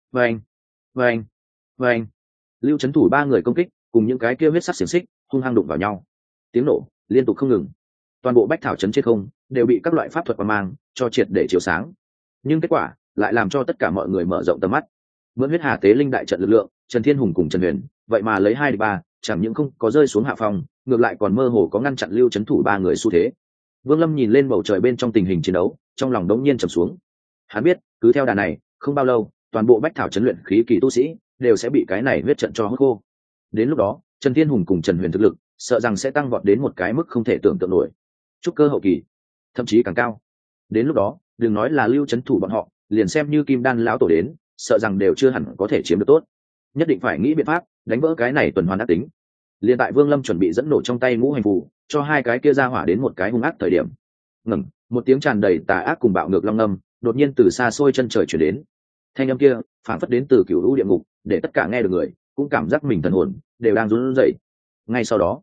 Vâng. Lưu trấn thủ ba người công kích cùng những cái kia huyết sắc xiềng xích hung hăng đụng vào nhau, tiếng nổ liên tục không ngừng. Toàn bộ bách thảo trấn trên không đều bị các loại pháp thuật quang mang cho triệt để chiếu sáng. Nhưng kết quả lại làm cho tất cả mọi người mở rộng tầm mắt. Mượn huyết hà tế linh đại trận lực lượng, Trần Thiên Hùng cùng Trần Huyền vậy mà lấy 2-3, chẳng những không có rơi xuống hạ phòng, ngược lại còn mơ hồ có ngăn chặn Lưu trấn thủ ba người xu thế. Vương Lâm nhìn lên bầu trời bên trong tình hình chiến đấu, trong lòng đống nhiên trầm xuống. Hắn biết, cứ theo đà này, không bao lâu, toàn bộ bách thảo trấn luyện khí kỳ tu sĩ đều sẽ bị cái này huyết trận cho hút khô. Đến lúc đó, Trần Thiên Hùng cùng Trần Huyền thực lực sợ rằng sẽ tăng vọt đến một cái mức không thể tưởng tượng nổi, trúc cơ hậu kỳ, thậm chí càng cao. Đến lúc đó, đừng nói là Lưu trấn thủ bọn họ, liền xem như Kim Đan lão tổ đến, sợ rằng đều chưa hẳn có thể chiếm được tốt. Nhất định phải nghĩ biện pháp đánh vỡ cái này tuần hoàn ác tính. Liên tại Vương Lâm chuẩn bị dẫn nổ trong tay ngũ hành phù, cho hai cái kia ra hỏa đến một cái hung ác thời điểm, ngẩng, một tiếng tràn đầy tà ác cùng bạo ngược long ngâm đột nhiên từ xa xôi chân trời truyền đến. Thanh âm kia phản phất đến từ cửu u địa ngục, để tất cả nghe được người cũng cảm giác mình thần hồn đều đang run rẩy. Ngay sau đó,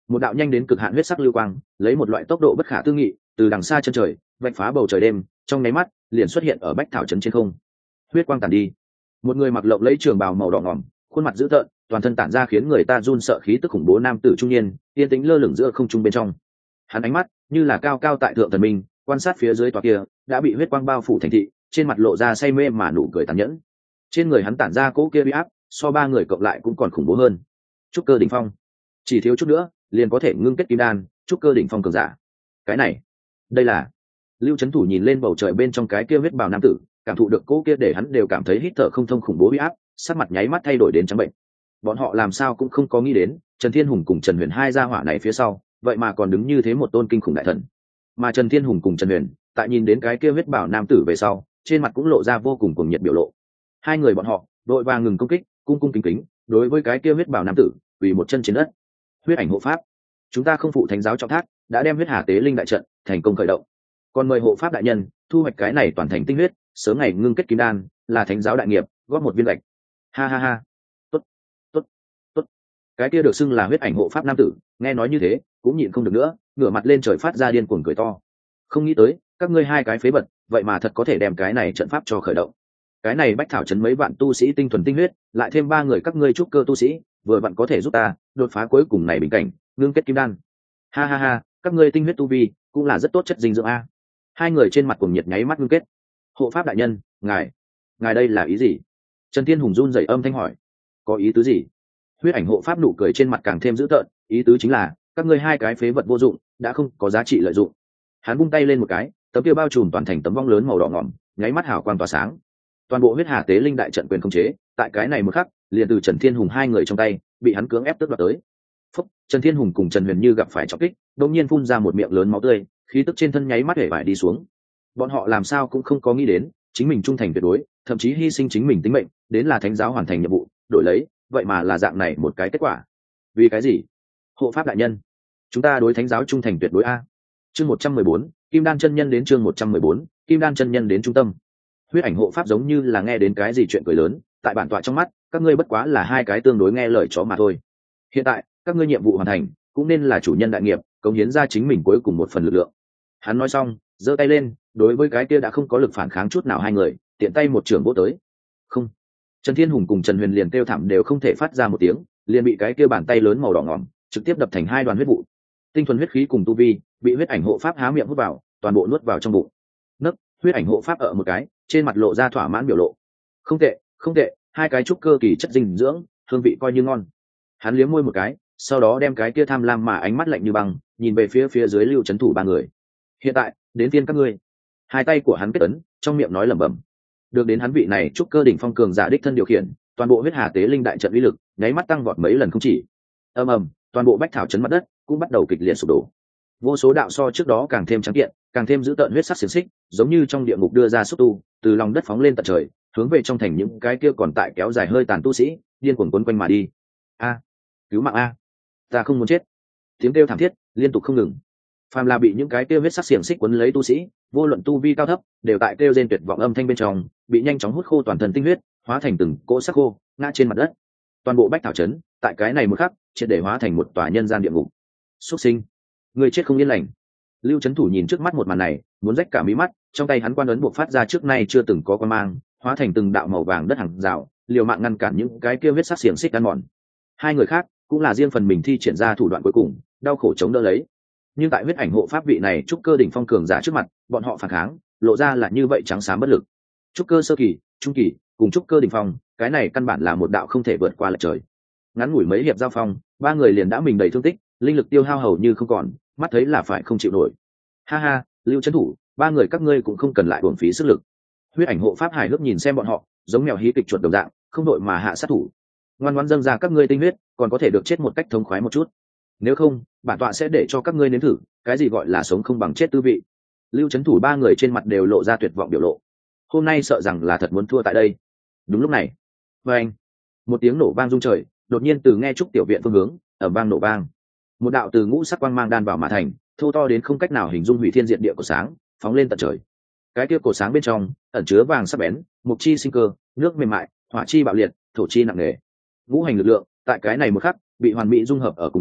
một đạo nhanh đến cực hạn huyết sắc lưu quang lấy một loại tốc độ bất khả tư nghị từ đằng xa chân trời vạch phá bầu trời đêm, trong nháy mắt liền xuất hiện ở bách thảo trấn trên không. Huyết quang tàn đi, một người mặc lộng lấy trường bào màu đỏ ngỏm, khuôn mặt dữ tợn, toàn thân tản ra khiến người ta run sợ khí tức khủng bố nam tử trung niên yên tĩnh lơ lửng giữa không trung bên trong. Hắn ánh mắt như là cao cao tại thượng thần minh, quan sát phía dưới tòa kia đã bị huyết quang bao phủ thành thị, trên mặt lộ ra say mê mà nụ cười tàn nhẫn. Trên người hắn tản ra cỗ kia uy áp so ba người cộng lại cũng còn khủng bố hơn. Trúc cơ đỉnh phong, chỉ thiếu chút nữa liền có thể ngưng kết kim đan. Trúc cơ đỉnh phong cường giả, cái này đây là Lưu Chấn Thủ nhìn lên bầu trời bên trong cái kia huyết bào nam tử, cảm thụ được cỗ kia để hắn đều cảm thấy hít thở không thông khủng bố uy áp, sắc mặt nháy mắt thay đổi đến trắng bệnh. Bọn họ làm sao cũng không có nghĩ đến Trần Thiên Hùng cùng Trần Huyền hai gia hỏa này phía sau vậy mà còn đứng như thế một tôn kinh khủng đại thần. Mà Trần Thiên Hùng cùng Trần Huyền tại nhìn đến cái kia huyết bảo nam tử về sau, trên mặt cũng lộ ra vô cùng cuồng nhiệt biểu lộ. Hai người bọn họ đội vàng ngừng công kích, cung cung kính kính đối với cái kia huyết bảo nam tử quỳ một chân trên đất. Huyết ảnh hộ pháp, chúng ta không phụ thánh giáo trọng thác, đã đem huyết hà tế linh đại trận thành công khởi động, còn mời hộ pháp đại nhân thu hoạch cái này toàn thành tinh huyết, sớm ngày ngưng kết kim đan, là thánh giáo đại nghiệp, góp một viên gạch. Ha ha ha, tốt tốt tốt. Cái kia được xưng là huyết ảnh hộ pháp nam tử nghe nói như thế cũng nhịn không được nữa, ngửa mặt lên trời phát ra điên cuồng cười to. Không nghĩ tới các ngươi hai cái phế vật vậy mà thật có thể đem cái này trận pháp cho khởi động. Cái này bách thảo trấn mấy vạn tu sĩ tinh thuần tinh huyết, lại thêm ba người các ngươi trúc cơ tu sĩ, vừa vặn có thể giúp ta đột phá cuối cùng này bình cảnh, ngưng kết kim đan. Ha ha ha, các ngươi tinh huyết tu vi cũng là rất tốt chất dinh dưỡng a. Hai người trên mặt cuồng nhiệt nháy mắt ngưng kết. Hộ pháp đại nhân, ngài đây là ý gì? Trần Thiên Hùng run rẩy âm thanh hỏi. Có ý tứ gì? Huyết ảnh hộ pháp nụ cười trên mặt càng thêm dữ tợn, ý tứ chính là các ngươi hai cái phế vật vô dụng, đã không có giá trị lợi dụng. Hắn vung tay lên một cái, tấm kia bao trùm toàn thành tấm vong lớn màu đỏ ngỏm nháy mắt hào quang tỏa sáng. Toàn bộ huyết hà tế linh đại trận quyền khống chế tại cái này một khắc liền từ Trần Thiên Hùng hai người trong tay bị hắn cưỡng ép tước đoạt tới. Phúc, Trần Thiên Hùng cùng Trần Huyền Như gặp phải trọng kích, đột nhiên phun ra một miệng lớn máu tươi, khí tức trên thân nháy mắt hể vải đi xuống. Bọn họ làm sao cũng không có nghĩ đến chính mình trung thành tuyệt đối, thậm chí hy sinh chính mình tính mệnh đến là thánh giáo hoàn thành nhiệm vụ, đổi lấy vậy mà là dạng này một cái kết quả. Vì cái gì? Hộ pháp đại nhân, chúng ta đối thánh giáo trung thành tuyệt đối a. Chương 114, Kim Đan chân nhân đến. Chương 114, Kim Đan chân nhân đến trung tâm. Huyết ảnh hộ pháp giống như là nghe đến cái gì chuyện cười lớn, tại bản tọa trong mắt các ngươi bất quá là hai cái tương đối nghe lời chó mà thôi. Hiện tại các ngươi nhiệm vụ hoàn thành, cũng nên là chủ nhân đại nghiệp, cống hiến ra chính mình cuối cùng một phần lực lượng. Hắn nói xong giơ tay lên, đối với cái kia đã không có lực phản kháng chút nào hai người, tiện tay một trường vỗ tới. Không, Trần Thiên Hùng cùng Trần Huyền liền kêu thảm đều không thể phát ra một tiếng, liền bị cái kia bàn tay lớn màu đỏ ngỏm trực tiếp đập thành hai đoàn huyết vụ. Tinh thuần huyết khí cùng tu vi bị huyết ảnh hộ pháp há miệng hút vào, toàn bộ nuốt vào trong bụng. Nấc, huyết ảnh hộ pháp ở một cái, trên mặt lộ ra thỏa mãn biểu lộ. Không tệ, không tệ, hai cái trúc cơ kỳ chất dinh dưỡng, hương vị coi như ngon. Hắn liếm môi một cái, sau đó đem cái kia tham lam mà ánh mắt lạnh như băng nhìn về phía dưới Lưu Chấn Thủ ba người. Hiện tại đến phiên các ngươi. Hai tay của hắn kết ấn, trong miệng nói lẩm bẩm. Được đến hắn vị này trúc cơ đỉnh phong cường giả đích thân điều khiển, toàn bộ huyết hà tế linh đại trận uy lực nháy mắt tăng vọt mấy lần không chỉ. Ầm ầm, toàn bộ bách thảo trấn mặt đất cũng bắt đầu kịch liệt sụp đổ. Vô số đạo so trước đó càng thêm trắng kiện, càng thêm dữ tợn huyết sắc xiềng xích, giống như trong địa ngục đưa ra xúc tu, từ lòng đất phóng lên tận trời, hướng về trong thành những cái kia còn tại kéo dài hơi tàn tu sĩ, điên cuồng quấn quanh mà đi. A, cứu mạng a, ta không muốn chết! Tiếng kêu thảm thiết liên tục không ngừng. Phàm là bị những cái kêu huyết sắc xiềng xích quấn lấy tu sĩ, vô luận tu vi cao thấp, đều tại kêu rên tuyệt vọng âm thanh bên trong, bị nhanh chóng hút khô toàn thân tinh huyết, hóa thành từng cỗ sắc khô, ngã trên mặt đất. Toàn bộ bách thảo trấn, tại cái này một khắc, triệt để hóa thành một tòa nhân gian địa ngục. Súc sinh, người chết không yên lành. Lưu Chấn Thủ nhìn trước mắt một màn này, muốn rách cả mí mắt, trong tay hắn quan ấn buộc phát ra trước nay chưa từng có quan mang, hóa thành từng đạo màu vàng đất hàng rào, liều mạng ngăn cản những cái kia huyết sắc xiềng xích ăn mòn. Hai người khác cũng là riêng phần mình thi triển ra thủ đoạn cuối cùng, đau khổ chống đỡ lấy. Nhưng tại huyết ảnh hộ pháp vị này trúc cơ đỉnh phong cường giả trước mặt, bọn họ phản kháng lộ ra là như vậy trắng xám bất lực. Trúc cơ sơ kỳ, trung kỳ cùng trúc cơ đỉnh phong, cái này căn bản là một đạo không thể vượt qua lệch trời. Ngắn ngủi mấy hiệp giao phong, ba người liền đã mình đầy thương tích, linh lực tiêu hao hầu như không còn, mắt thấy là phải không chịu nổi. Ha ha, Lưu Chấn Thủ, ba người các ngươi cũng không cần lại uổng phí sức lực. Huyết ảnh hộ pháp hài hước nhìn xem bọn họ, giống mèo hí kịch chuột đồng dạng, không đội mà hạ sát thủ. Ngoan ngoãn dâng ra các ngươi tinh huyết, còn có thể được chết một cách thống khoái một chút. Nếu không, bản tọa sẽ để cho các ngươi nếm thử cái gì gọi là sống không bằng chết tư vị. Lưu Chấn Thủ ba người trên mặt đều lộ ra tuyệt vọng biểu lộ. Hôm nay sợ rằng là thật muốn thua tại đây. Đúng lúc này, vang, một tiếng nổ vang rung trời, đột nhiên từ nghe trúc tiểu viện phương hướng ầm vang nổ vang. Một đạo từ ngũ sắc quang mang đan vào mà thành, thô to đến không cách nào hình dung hủy thiên diệt địa của sáng, phóng lên tận trời. Cái kia cổ sáng bên trong ẩn chứa vàng sắc bén, mục chi sinh cơ, nước mềm mại, hỏa chi bạo liệt, thổ chi nặng nề. Ngũ hành lực lượng tại cái này một khắc bị hoàn mỹ dung hợp ở cùng nhau,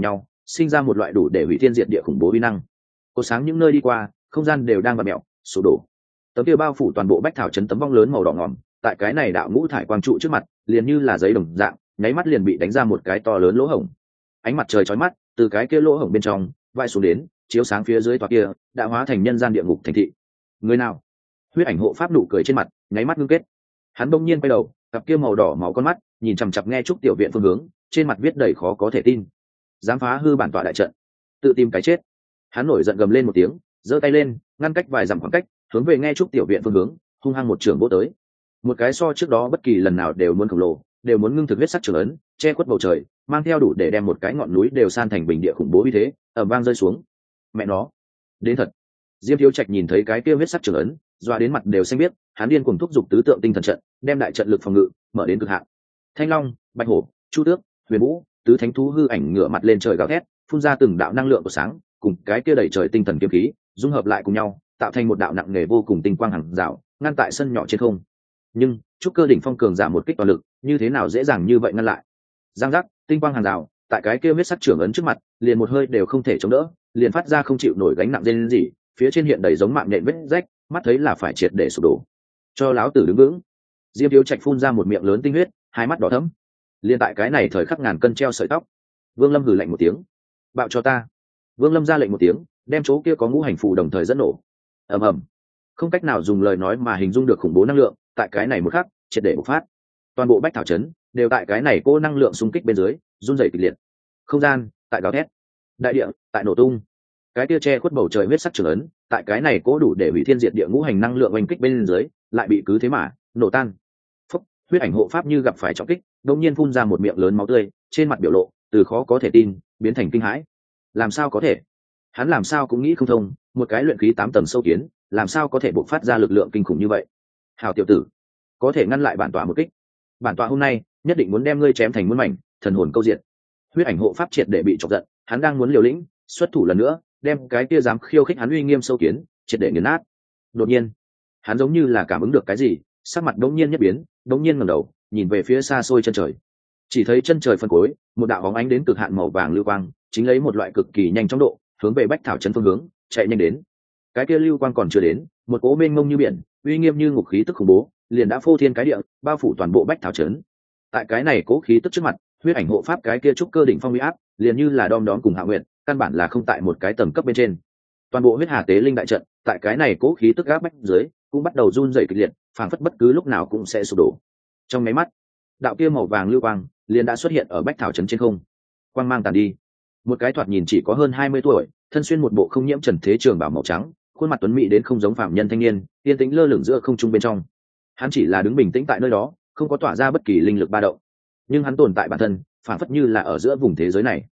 sinh ra một loại đủ để hủy thiên diệt địa khủng bố uy năng. Có sáng những nơi đi qua, không gian đều đang vặn mèo, sụp đổ. Tấm kia bao phủ toàn bộ bách thảo trấn tấm vong lớn màu đỏ ngòm, tại cái này đạo ngũ thải quang trụ trước mặt, liền như là giấy đồng dạng, nháy mắt liền bị đánh ra một cái to lớn lỗ hổng. Ánh mặt trời chói mắt từ cái kia lỗ hổng bên trong vai xuống đến, chiếu sáng phía dưới tòa kia đã hóa thành nhân gian địa ngục thành thị. Người nào? Huyết ảnh hộ pháp nụ cười trên mặt nháy mắt ngưng kết. Hắn bỗng nhiên quay đầu, cặp kia màu đỏ máu con mắt nhìn chằm chằm nghe trúc tiểu viện phương hướng, trên mặt viết đầy khó có thể tin. Dám phá hư bản tọa đại trận, tự tìm cái chết. Hắn nổi giận gầm lên một tiếng, giơ tay lên ngăn cách vài dặm khoảng cách, hướng về nghe trúc tiểu viện phương hướng hung hăng một trường vỗ tới. Một cái so trước đó bất kỳ lần nào đều muốn khổng lồ, đều muốn ngưng thực huyết sắc trường ấn, che khuất bầu trời, mang theo đủ để đem một cái ngọn núi đều san thành bình địa khủng bố uy thế, ầm vang rơi xuống. Mẹ nó, đến thật. Diêm Thiếu Trạch nhìn thấy cái kia huyết sắc trường ấn, doa đến mặt đều xanh biếc, hắn điên cuồng thúc giục tứ tượng tinh thần trận, đem đại trận lực phòng ngự mở đến cực hạn. Thanh long, bạch hổ, chu tước, huyền vũ, tứ thánh thú hư ảnh ngửa mặt lên trời gào thét, phun ra từng đạo năng lượng của sáng, cùng cái kia đẩy trời tinh thần kiếm khí dung hợp lại cùng nhau, tạo thành một đạo nặng nề vô cùng tinh quang hàng rào, ngăn tại sân nhỏ trên không. Nhưng trúc cơ đỉnh phong cường giảm một kích toàn lực, như thế nào dễ dàng như vậy ngăn lại? Giang giác, tinh quang hàng rào, tại cái kia huyết sắc trưởng ấn trước mặt, liền một hơi đều không thể chống đỡ, liền phát ra không chịu nổi gánh nặng lên gì, phía trên hiện đầy giống mạng nhện vết rách, mắt thấy là phải triệt để sụp đổ. Cho lão tử đứng vững. Diêm Thiếu Trạch phun ra một miệng lớn tinh huyết, hai mắt đỏ thẫm. Liên tại cái này thời khắc ngàn cân treo sợi tóc, Vương Lâm hừ lạnh một tiếng, bạo cho ta. Vương Lâm ra lệnh một tiếng, đem chỗ kia có ngũ hành phù đồng thời dẫn nổ. Ầm ầm, không cách nào dùng lời nói mà hình dung được khủng bố năng lượng, tại cái này một khắc triệt để bộc phát. Toàn bộ bách thảo trấn đều tại cái này cô năng lượng xung kích bên dưới run rẩy kịch liệt. Không gian tại gào thét, đại địa tại nổ tung. Cái tia che khuất bầu trời huyết sắc trường ấn, tại cái này cố đủ để hủy thiên diệt địa ngũ hành năng lượng oanh kích bên dưới, lại bị cứ thế mà nổ tan. Phúc, huyết ảnh hộ pháp như gặp phải trọng kích, đột nhiên phun ra một miệng lớn máu tươi, trên mặt biểu lộ từ khó có thể tin biến thành kinh hãi. Làm sao có thể? Hắn làm sao cũng nghĩ không thông, một cái luyện khí 8 tầng sâu kiến, làm sao có thể bộc phát ra lực lượng kinh khủng như vậy? Hào tiểu tử, có thể ngăn lại bản tọa một kích. Bản tọa hôm nay nhất định muốn đem ngươi chém thành muôn mảnh, thần hồn câu diện. Huyết ảnh hộ pháp triệt để bị chọc giận, hắn đang muốn liều lĩnh, xuất thủ lần nữa, đem cái kia dám khiêu khích hắn uy nghiêm sâu kiến triệt để nghiền nát. Đột nhiên, hắn giống như là cảm ứng được cái gì, sắc mặt đống nhiên nhất biến, đống nhiên ngẩng đầu, nhìn về phía xa xôi chân trời. Chỉ thấy chân trời phân cuối, một đạo bóng ánh đến cực hạn màu vàng lưu quang, chính lấy một loại cực kỳ nhanh chóng độ, hướng về bách thảo trấn phương hướng chạy nhanh đến. Cái kia lưu quang còn chưa đến, một cỗ mênh mông như biển, uy nghiêm như ngục khí tức khủng bố, liền đã phô thiên cái địa, bao phủ toàn bộ bách thảo trấn. Tại cái này cỗ khí tức trước mặt, huyết ảnh hộ pháp cái kia trúc cơ đỉnh phong uy áp, liền như là đom đóm cùng hạ nguyện, căn bản là không tại một cái tầng cấp bên trên. Toàn bộ huyết hà tế linh đại trận, tại cái này cỗ khí tức áp bách dưới, cũng bắt đầu run rẩy kịch liệt, phảng phất bất cứ lúc nào cũng sẽ sụp đổ. Trong mấy mắt, đạo kia màu vàng lưu quang liền đã xuất hiện ở bách thảo trấn trên không. Quang mang tàn đi, một cái thoạt nhìn chỉ có hơn 20 tuổi, thân xuyên một bộ không nhiễm trần thế trường bào màu trắng, khuôn mặt tuấn mỹ đến không giống phàm nhân thanh niên, yên tĩnh lơ lửng giữa không trung bên trong. Hắn chỉ là đứng bình tĩnh tại nơi đó, không có tỏa ra bất kỳ linh lực ba động, nhưng hắn tồn tại bản thân phảng phất như là ở giữa vùng thế giới này.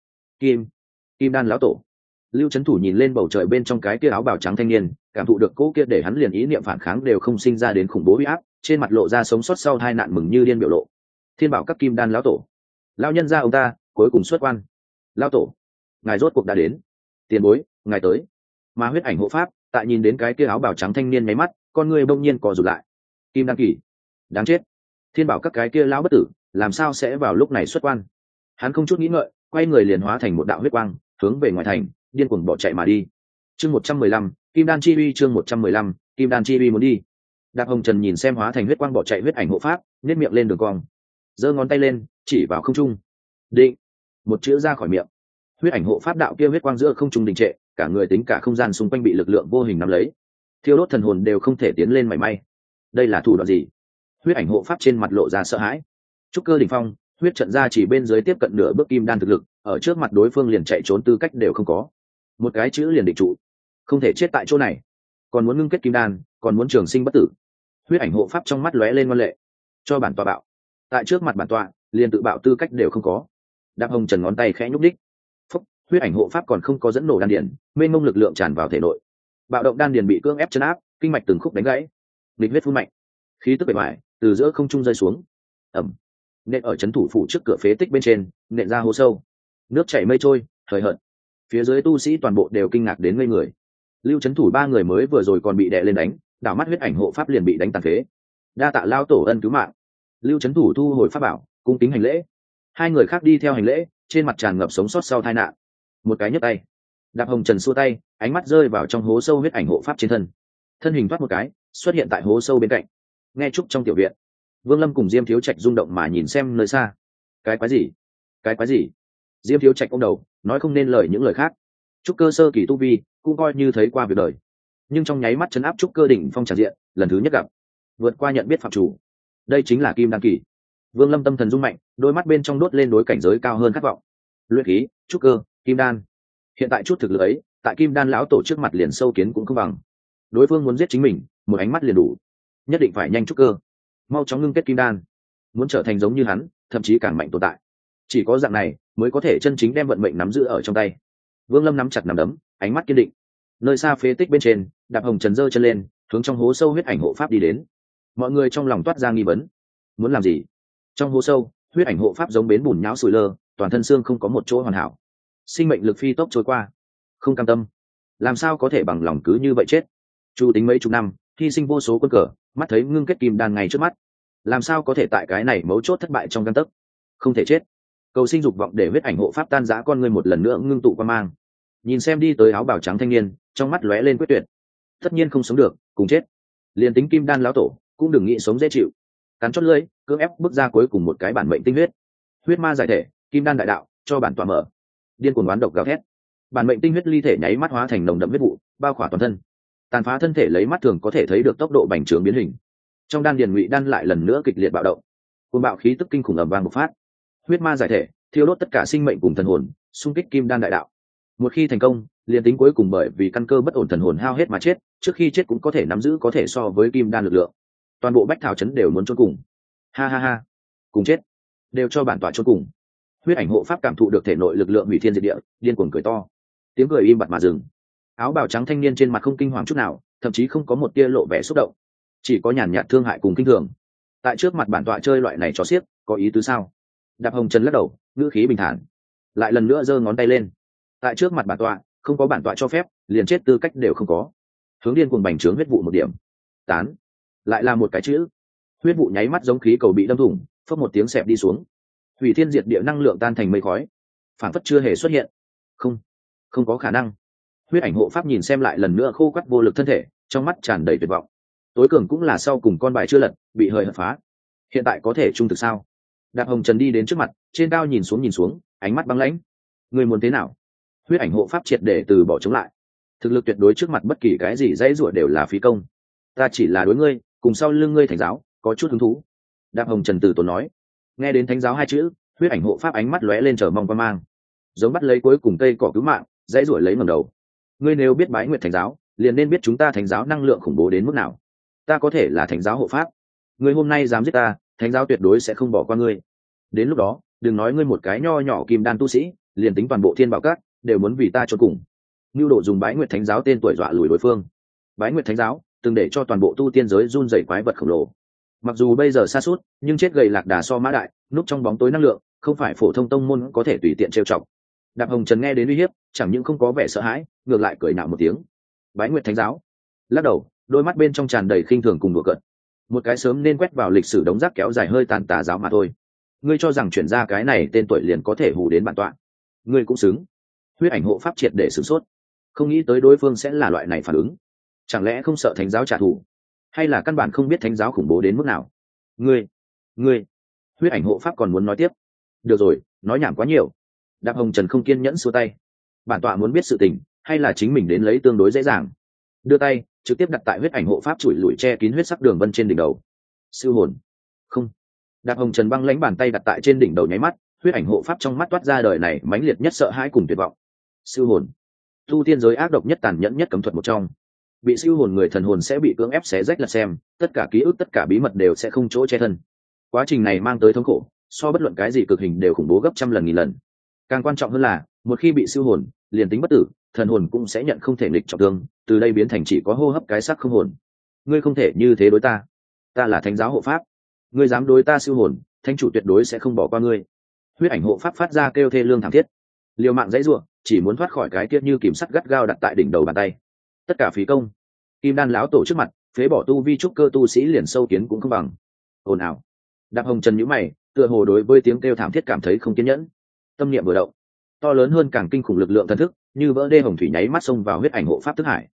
Kim đan lão tổ. Lưu Chấn Thủ nhìn lên bầu trời bên trong cái kia áo bào trắng thanh niên, cảm thụ được cỗ kia để hắn liền ý niệm phản kháng đều không sinh ra đến khủng bố uy áp, trên mặt lộ ra sống sót sau hai nạn mừng như điên biểu lộ. Thiên bảo các Kim đan lão tổ, lão nhân gia ông ta cuối cùng xuất quan. Lão tổ, ngài rốt cuộc đã đến. Tiền bối, ngài tới. Mà huyết ảnh hộ pháp tại nhìn đến cái kia áo bào trắng thanh niên nháy mắt, con người bỗng nhiên co rụt lại. Kim đan kỳ, đáng chết. Thiên bảo các cái kia lão bất tử làm sao sẽ vào lúc này xuất quan? Hắn không chút nghĩ ngợi, quay người liền hóa thành một đạo huyết quang, hướng về ngoài thành điên cuồng bỏ chạy mà đi. Chương 115, Kim đan chi uy. Chương 115, Kim đan chi uy muốn đi. Đạp Hồng Trần nhìn xem hóa thành huyết quang bỏ chạy huyết ảnh hộ pháp, nhếch miệng lên đường cong, giơ ngón tay lên chỉ vào không trung. Định. Một chữ ra khỏi miệng. Huyết ảnh hộ pháp đạo kia huyết quang giữa không trung đình trệ, cả người tính cả không gian xung quanh bị lực lượng vô hình nắm lấy, thiêu đốt thần hồn đều không thể tiến lên mảy may. Đây là thủ đoạn gì? Huyết ảnh hộ pháp trên mặt lộ ra sợ hãi. Trúc cơ đỉnh phong, huyết trận ra chỉ bên dưới tiếp cận nửa bước kim đan thực lực, ở trước mặt đối phương liền chạy trốn tư cách đều không có. Một cái chữ liền định trụ, không thể chết tại chỗ này. Còn muốn ngưng kết kim đan, còn muốn trường sinh bất tử. Huyết ảnh hộ pháp trong mắt lóe lên ngoan lệ. Cho bản tọa bạo. Tại trước mặt bản tọa, liền tự bạo tư cách đều không có. Đạp Hồng Trần ngón tay khẽ nhúc đích. Phúc, huyết ảnh hộ pháp còn không có dẫn nổ đan điền, mênh mông lực lượng tràn vào thể nội. Bạo động đan điền bị cưỡng ép chấn áp, kinh mạch từng khúc đánh gãy. Địch huyết phun mạnh, khí tức bề ngoài từ giữa không trung rơi xuống. Ẩm. Nện ở trấn thủ phủ trước cửa phế tích bên trên, nện ra hố sâu. Nước chảy mây trôi, thời hận. Phía dưới tu sĩ toàn bộ đều kinh ngạc đến ngây người. Lưu trấn thủ ba người mới vừa rồi còn bị đè lên đánh, đảo mắt huyết ảnh hộ pháp liền bị đánh tàn phế. Đa tạ lao tổ ân cứu mạng. Lưu trấn thủ thu hồi pháp bảo, cung kính hành lễ. Hai người khác đi theo hành lễ, trên mặt tràn ngập sống sót sau tai nạn. một cái nhấc tay. Đạp Hồng Trần xua tay, ánh mắt rơi vào trong hố sâu huyết ảnh hộ pháp trên thân, thân hình thoát một cái xuất hiện tại hố sâu bên cạnh. Nghe trúc trong tiểu viện, Vương Lâm cùng Diêm Thiếu Trạch rung động mà nhìn xem nơi xa. Cái quái gì? Cái quái gì? Diêm Thiếu Trạch ôm đầu nói không nên lời những lời khác. Trúc cơ sơ kỳ tu vi cũng coi như thấy qua việc đời, nhưng trong nháy mắt chấn áp trúc cơ đỉnh phong tràn diện lần thứ nhất gặp, vượt qua nhận biết phạm chủ. Đây chính là kim đan kỳ. Vương Lâm tâm thần rung mạnh, đôi mắt bên trong đốt lên đối cảnh giới cao hơn khát vọng. Luyện khí, trúc cơ, kim đan, hiện tại chút thực lực ấy tại kim đan lão tổ trước mặt liền sâu kiến cũng không bằng. Đối phương muốn giết chính mình một ánh mắt liền đủ, nhất định phải nhanh trúc cơ, mau chóng ngưng kết kim đan, muốn trở thành giống như hắn thậm chí càng mạnh tồn tại. Chỉ có dạng này mới có thể chân chính đem vận mệnh nắm giữ ở trong tay. Vương Lâm nắm chặt nắm đấm, ánh mắt kiên định. Nơi xa phế tích bên trên, Đạp Hồng Trần giơ chân lên hướng trong hố sâu huyết ảnh hộ pháp đi đến. Mọi người trong lòng toát ra nghi vấn, muốn làm gì? Trong hố sâu huyết ảnh hộ pháp giống bến bùn nhão sùi lơ, toàn thân xương không có một chỗ hoàn hảo, sinh mệnh lực phi tốc trôi qua. Không cam tâm, làm sao có thể bằng lòng cứ như vậy chết? Chu tính mấy chục năm, hy sinh vô số quân cờ, mắt thấy ngưng kết kim đan ngay trước mắt, làm sao có thể tại cái này mấu chốt thất bại trong gang tấc? Không thể chết. Cầu sinh dục vọng để huyết ảnh hộ pháp tan rã con người một lần nữa ngưng tụ qua mang. Nhìn xem đi tới áo bào trắng thanh niên, trong mắt lóe lên quyết tuyệt. Tất nhiên không sống được, cùng chết. Liền tính kim đan lão tổ cũng đừng nghĩ sống dễ chịu. Cắn chót lưỡi, cưỡng ép bước ra cuối cùng một cái bản mệnh tinh huyết. Huyết ma giải thể, kim đan đại đạo, cho bản tọa mở. Điên cuồng oán độc gào thét. Bản mệnh tinh huyết ly thể nháy mắt hóa thành nồng đậm huyết vụ, bao khỏa toàn thân. Tàn phá thân thể lấy mắt thường có thể thấy được tốc độ bành trướng biến hình. Trong đan điền ngụy đan lại lần nữa kịch liệt bạo động. Cuồng bạo khí tức kinh khủng ầm vang bộc phát. Huyết ma giải thể, thiêu đốt tất cả sinh mệnh cùng thần hồn, xung kích kim đan đại đạo. Một khi thành công, liền tính cuối cùng bởi vì căn cơ bất ổn thần hồn hao hết mà chết, trước khi chết cũng có thể nắm giữ có thể so với kim đan lực lượng. Toàn bộ bách thảo trấn đều muốn chôn cùng. Ha ha ha, cùng chết, đều cho bản tọa chôn cùng. Huyết ảnh hộ pháp cảm thụ được thể nội lực lượng hủy thiên diệt địa, điên cuồng cười to. Tiếng cười im bặt mà dừng. Áo bào trắng thanh niên trên mặt không kinh hoàng chút nào, thậm chí không có một tia lộ vẻ xúc động, chỉ có nhàn nhạt thương hại cùng kinh thường. Tại trước mặt bản tọa chơi loại này trò xiếc, có ý tứ sao? Đạp Hồng Trần lắc đầu, ngữ khí bình thản, lại lần nữa giơ ngón tay lên. Tại trước mặt bản tọa, không có bản tọa cho phép, liền chết tư cách đều không có. Hướng điên cuồng bành trướng huyết vụ một điểm, tán. Lại là một cái chữ. Huyết vụ nháy mắt giống khí cầu bị đâm thủng, phất một tiếng xẹp đi xuống. Hủy thiên diệt địa năng lượng tan thành mây khói, phản phất chưa hề xuất hiện. Không có khả năng. Huyết ảnh hộ pháp nhìn xem lại lần nữa khô quắt vô lực thân thể, trong mắt tràn đầy tuyệt vọng. Tối cường cũng là sau cùng con bài chưa lật, bị hời hợt phá. Hiện tại có thể trung thực sao? Đạp Hồng Trần đi đến trước mặt, trên cao nhìn xuống, ánh mắt băng lãnh. Người muốn thế nào? Huyết ảnh hộ pháp triệt để từ bỏ chống lại. Thực lực tuyệt đối trước mặt bất kỳ cái gì dãy rủa đều là phí công. Ta chỉ là đối ngươi, cùng sau lưng ngươi thánh giáo, có chút hứng thú. Đạp Hồng Trần từ tốn nói. Nghe đến thánh giáo hai chữ, huyết ảnh hộ pháp ánh mắt lóe lên chờ mong quan mang, giống bắt lấy cuối cùng cây cỏ cứu mạng, dãy rủa lấy ngẩng đầu. Ngươi nếu biết bái nguyệt thánh giáo, liền nên biết chúng ta thánh giáo năng lượng khủng bố đến mức nào. Ta có thể là thánh giáo hộ pháp, ngươi hôm nay dám giết ta, thánh giáo tuyệt đối sẽ không bỏ qua ngươi. Đến lúc đó, đừng nói ngươi một cái nho nhỏ kim đan tu sĩ, liền tính toàn bộ thiên bảo các đều muốn vì ta cho cùng. Nưu độ dùng bái nguyệt thánh giáo tên tuổi dọa lùi đối phương. Bái nguyệt thánh giáo từng để cho toàn bộ tu tiên giới run rẩy quái vật khổng lồ. Mặc dù bây giờ sa sút, nhưng chết gầy lạc đà so mã đại, núp trong bóng tối năng lượng, không phải phổ thông tông môn có thể tùy tiện trêu chọc. Đạp Hồng Trần nghe đến uy hiếp, chẳng những không có vẻ sợ hãi, ngược lại cười nhạo một tiếng. Bái nguyệt thánh giáo, lắc đầu, đôi mắt bên trong tràn đầy khinh thường cùng đùa cợt. Một cái sớm nên quét vào lịch sử đống rác kéo dài hơi tàn tà giáo mà thôi. Ngươi cho rằng chuyển ra cái này tên tuổi liền có thể hù đến bản tọa? Ngươi cũng xứng. Huyết ảnh hộ pháp triệt để sửng sốt, không nghĩ tới đối phương sẽ là loại này phản ứng. Chẳng lẽ không sợ thánh giáo trả thù, hay là căn bản không biết thánh giáo khủng bố đến mức nào? Ngươi, huyết ảnh hộ pháp còn muốn nói tiếp. Được rồi, nói nhảm quá nhiều. Đạp Hồng Trần không kiên nhẫn xua tay. Bản tọa muốn biết sự tình, hay là chính mình đến lấy tương đối dễ dàng. Đưa tay trực tiếp đặt tại huyết ảnh hộ pháp chùi lùi che kín huyết sắc đường vân trên đỉnh đầu. Siêu hồn. Không. Đạp Hồng Trần băng lãnh bàn tay đặt tại trên đỉnh đầu nháy mắt, huyết ảnh hộ pháp trong mắt toát ra đời này mãnh liệt nhất sợ hãi cùng tuyệt vọng. Siêu hồn, tu tiên giới ác độc nhất tàn nhẫn nhất cấm thuật một trong. Bị siêu hồn người thần hồn sẽ bị cưỡng ép xé rách lật xem, tất cả ký ức tất cả bí mật đều sẽ không chỗ che thân. Quá trình này mang tới thống khổ, so bất luận cái gì cực hình đều khủng bố gấp trăm lần nghìn lần. Càng quan trọng hơn là, một khi bị siêu hồn, liền tính bất tử, thần hồn cũng sẽ nhận không thể nghịch trọng thương, từ đây biến thành chỉ có hô hấp cái xác không hồn. Ngươi không thể như thế đối ta. Ta là thánh giáo hộ pháp, ngươi dám đối ta siêu hồn, thánh chủ tuyệt đối sẽ không bỏ qua ngươi. Huyết ảnh hộ pháp phát ra kêu thê lương thảm thiết, liều mạng dãy rủa, chỉ muốn thoát khỏi cái tiết như kìm sắt gắt gao đặt tại đỉnh đầu bàn tay. Tất cả phí công. Kim đan lão tổ trước mặt, phế bỏ tu vi trúc cơ tu sĩ liền sâu kiến cũng không bằng. Ồn ào. Đạp Hồng Trần nhíu mày, tựa hồ đối với tiếng kêu thảm thiết cảm thấy không kiên nhẫn. Tâm niệm vừa động, to lớn hơn càng kinh khủng lực lượng thần thức như vỡ đê hồng thủy nháy mắt xông vào huyết ảnh hộ pháp thức hải.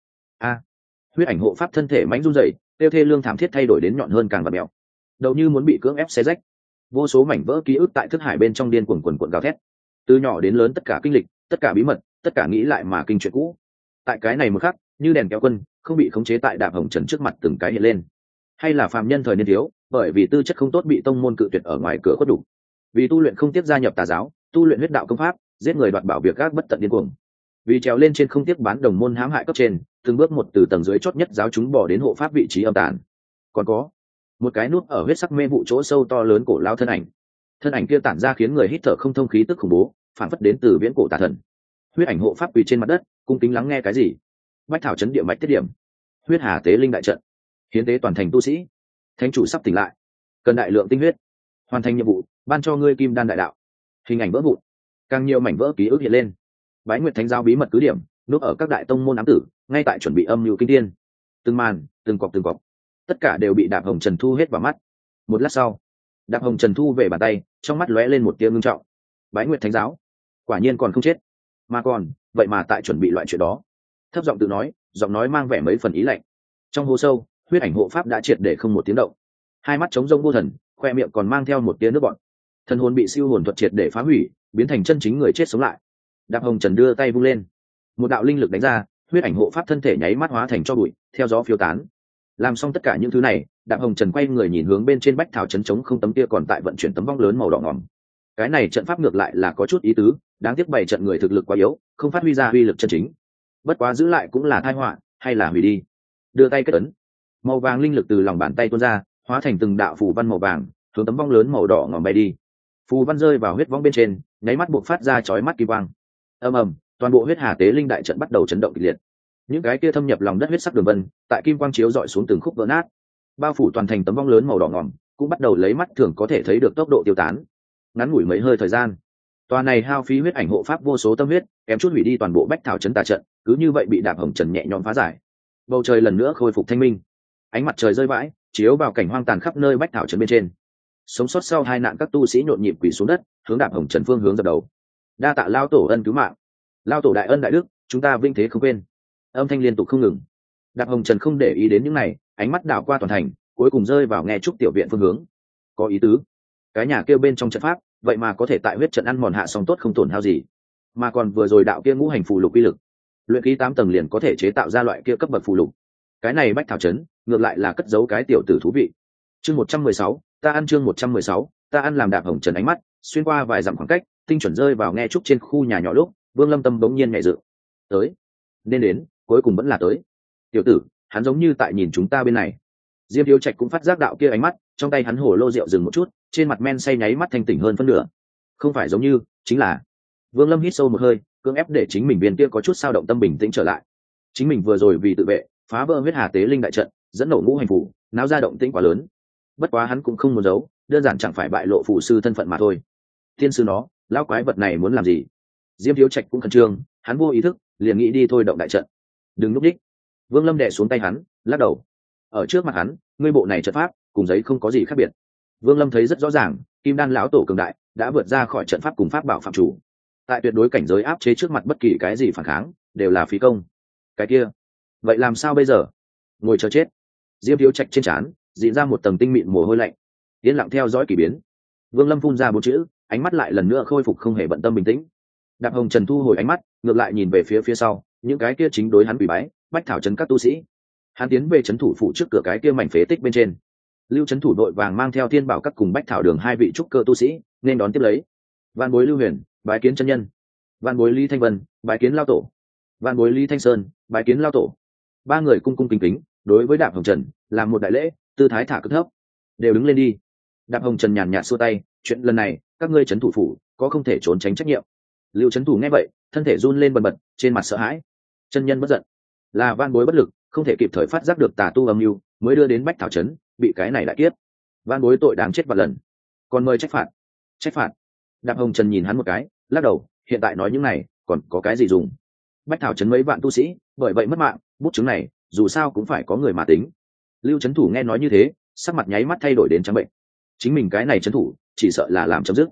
Huyết ảnh hộ pháp thân thể mãnh run rẩy, tiêu thê lương thảm thiết thay đổi đến nhọn hơn càng vặn mèo, đầu như muốn bị cưỡng ép xé rách. Vô số mảnh vỡ ký ức tại thức hải bên trong điên cuồng quần gào thét, từ nhỏ đến lớn tất cả kinh lịch, tất cả bí mật, tất cả nghĩ lại mà kinh chuyện cũ, tại cái này một khắc như đèn kéo quân không bị khống chế tại Đạp Hồng Trần trước mặt từng cái hiện lên. Hay là phàm nhân thời niên thiếu, bởi vì tư chất không tốt bị tông môn cự tuyệt ở ngoài cửa khuất đủ, vì tu luyện không tiếc gia nhập tà giáo, tu luyện huyết đạo công pháp, giết người đoạt bảo việc gác bất tận điên cuồng, vì trèo lên trên không tiếc bán đồng môn hãm hại cấp trên, từng bước một từ tầng dưới chót nhất giáo chúng bỏ đến hộ pháp vị trí âm tàn. Còn có một cái nút ở huyết sắc mê vụ chỗ sâu to lớn cổ lao thân ảnh kia tản ra khiến người hít thở không thông khí tức khủng bố, phản phất đến từ viễn cổ tà thần. Huyết ảnh hộ pháp quỳ trên mặt đất cung kính lắng nghe cái gì. Bách thảo chấn địa mạch tiết điểm, huyết hà tế linh đại trận, hiến tế toàn thành tu sĩ, thánh chủ sắp tỉnh lại, cần đại lượng tinh huyết, hoàn thành nhiệm vụ, ban cho ngươi kim đan đại đạo. Hình ảnh vỡ vụn, càng nhiều mảnh vỡ ký ức hiện lên. Bái Nguyệt Thánh giáo bí mật cứ điểm núp ở các đại tông môn ám tử, ngay tại chuẩn bị âm mưu kinh thiên. Từng màn, từng cọc, tất cả đều bị Đạp Hồng Trần thu hết vào mắt. Một lát sau, Đạp Hồng Trần thu về bàn tay, trong mắt lóe lên một tia ngưng trọng. Bái Nguyệt Thánh giáo quả nhiên còn không chết, mà còn vậy mà tại chuẩn bị loại chuyện đó. Thấp giọng tự nói, giọng nói mang vẻ mấy phần ý lạnh. Trong hố sâu, huyết ảnh hộ pháp đã triệt để không một tiếng động, hai mắt trống rỗng vô thần, khoe miệng còn mang theo một tia nước bọt. Thân hồn bị siêu hồn thuật triệt để phá hủy, biến thành chân chính người chết sống lại. Đạp Hồng Trần đưa tay vung lên, một đạo linh lực đánh ra, huyết ảnh hộ pháp thân thể nháy mắt hóa thành cho bụi, theo gió phiêu tán. Làm xong tất cả những thứ này, Đạp Hồng Trần quay người nhìn hướng bên trên bách thảo trấn trống không tấm kia còn tại vận chuyển tấm vong lớn màu đỏ ngòm. Cái này trận pháp ngược lại là có chút ý tứ, đáng tiếc bày trận người thực lực quá yếu, không phát huy ra uy lực chân chính. Bất quá giữ lại cũng là tai họa, hay là hủy đi. Đưa tay kết ấn, màu vàng linh lực từ lòng bàn tay tuôn ra, hóa thành từng đạo phù văn màu vàng, hướng tấm vong lớn màu đỏ ngòm bay đi. Phù văn rơi vào huyết vong bên trên, nháy mắt buộc phát ra chói mắt kim quang. Ầm ầm, toàn bộ huyết hà tế linh đại trận bắt đầu chấn động kịch liệt. Những cái kia thâm nhập lòng đất huyết sắc đường vân, tại kim quang chiếu dọi xuống từng khúc vỡ nát, bao phủ toàn thành tấm vong lớn màu đỏ ngòm, cũng bắt đầu lấy mắt thường có thể thấy được tốc độ tiêu tán. Ngắn ngủi mấy hơi thời gian, tòa này hao phí huyết ảnh hộ pháp vô số tâm huyết, kém chút hủy đi toàn bộ bách thảo trấn tà trận, cứ như vậy bị Đạp Hồng Trần nhẹ nhõm phá giải. Bầu trời lần nữa khôi phục thanh minh, ánh mặt trời rơi vãi, chiếu vào cảnh hoang tàn khắp nơi bách thảo trấn bên trên. Sống sót sau hai nạn các tu sĩ nhộn nhịp quỳ xuống đất, hướng Đạp Hồng Trần phương hướng dập đầu. Đa tạ lao tổ ân cứu mạng, lao tổ đại ân đại đức, chúng ta vinh thế không quên. Âm thanh liên tục không ngừng. Đạp Hồng Trần không để ý đến những này, ánh mắt đảo qua toàn thành, cuối cùng rơi vào nghe trúc tiểu viện phương hướng. Có ý tứ, cái nhà kêu bên trong trận pháp, vậy mà có thể tại huyết trận ăn mòn hạ xong tốt không tổn hao gì, mà còn vừa rồi đạo kia ngũ hành phù lục uy lực, luyện khí 8 tầng liền có thể chế tạo ra loại kia cấp bậc phù lục. Cái này bách thảo trấn ngược lại là cất giấu cái tiểu tử thú vị. Chương 116, ta ăn chương 116, ta ăn làm Đạp Hồng Trần ánh mắt xuyên qua vài dặm khoảng cách, tinh chuẩn rơi vào nghe trúc trên khu nhà nhỏ lúc, Vương Lâm Tâm bỗng nhiên nhẹ dự. Tới, nên đến, cuối cùng vẫn là tới. Tiểu tử, hắn giống như tại nhìn chúng ta bên này. Diêm Thiếu Trạch cũng phát giác đạo kia ánh mắt, trong tay hắn hồ lô rượu dừng một chút, trên mặt men say nháy mắt thanh tỉnh hơn phân nửa. Không phải giống như, chính là. Vương Lâm hít sâu một hơi, cưỡng ép để chính mình viên kia có chút sao động tâm bình tĩnh trở lại. Chính mình vừa rồi vì tự vệ, phá vỡ huyết hà tế linh đại trận, dẫn nổ ngũ hành phủ, náo ra động tĩnh quá lớn. Bất quá hắn cũng không muốn giấu, đơn giản chẳng phải bại lộ phụ sư thân phận mà thôi. Thiên sư nó, lão quái vật này muốn làm gì? Diêm Thiếu Trạch cũng khẩn trương, hắn vô ý thức liền nghĩ đi thôi động đại trận. Đừng núp đích. Vương Lâm đè xuống tay hắn, lắc đầu. Ở trước mặt hắn, ngươi bộ này trận pháp cùng giấy không có gì khác biệt. Vương Lâm thấy rất rõ ràng, Kim Đan lão tổ cường đại đã vượt ra khỏi trận pháp cùng pháp bảo phạm chủ, tại tuyệt đối cảnh giới áp chế trước mặt bất kỳ cái gì phản kháng đều là phí công. Cái kia, vậy làm sao bây giờ? Ngồi chờ chết. Diêm Thiếu Trạch trên trán diễn ra một tầng tinh mịn mồ hôi lạnh, yên lặng theo dõi kỳ biến. Vương Lâm phun ra bốn chữ, ánh mắt lại lần nữa khôi phục không hề bận tâm bình tĩnh. Đạp Hồng Trần thu hồi ánh mắt, ngược lại nhìn về phía sau, những cái kia chính đối hắn quỳ bái, bách thảo trấn các tu sĩ. Hắn tiến về trấn thủ phủ trước cửa cái kia mảnh phế tích bên trên. Lưu trấn thủ đội vàng mang theo Thiên Bảo các cùng bách thảo đường hai vị trúc cơ tu sĩ nên đón tiếp lấy. Vạn bối Lưu Huyền, bái kiến chân nhân. Vạn bối Lý Thanh Vân, bái kiến lao tổ. Vạn bối Lý Thanh Sơn, bái kiến lao tổ. Ba người cung cung kính kính đối với Đạp Hồng Trần làm một đại lễ, tư thái thả cực thấp. Đều đứng lên đi. Đạp Hồng Trần nhàn nhạt xua tay, chuyện lần này các ngươi trấn thủ phủ có không thể trốn tránh trách nhiệm. Lưu trấn thủ nghe vậy, thân thể run lên bần bật, trên mặt sợ hãi. Chân nhân bất giận, là van bối bất lực, không thể kịp thời phát giác được tà tu âm mưu, mới đưa đến bách thảo trấn bị cái này đại kiếp. Van bối tội đáng chết vạn lần, còn mời trách phạt. Trách phạt? Đạp Hồng Trần nhìn hắn một cái, lắc đầu, hiện tại nói những này còn có cái gì dùng? Bách thảo trấn mấy vạn tu sĩ bởi vậy mất mạng, bút chứng này dù sao cũng phải có người mà tính. Lưu trấn thủ nghe nói như thế, sắc mặt nháy mắt thay đổi đến trắng bệnh. Chính mình cái này trấn thủ chỉ sợ là làm chấm dứt.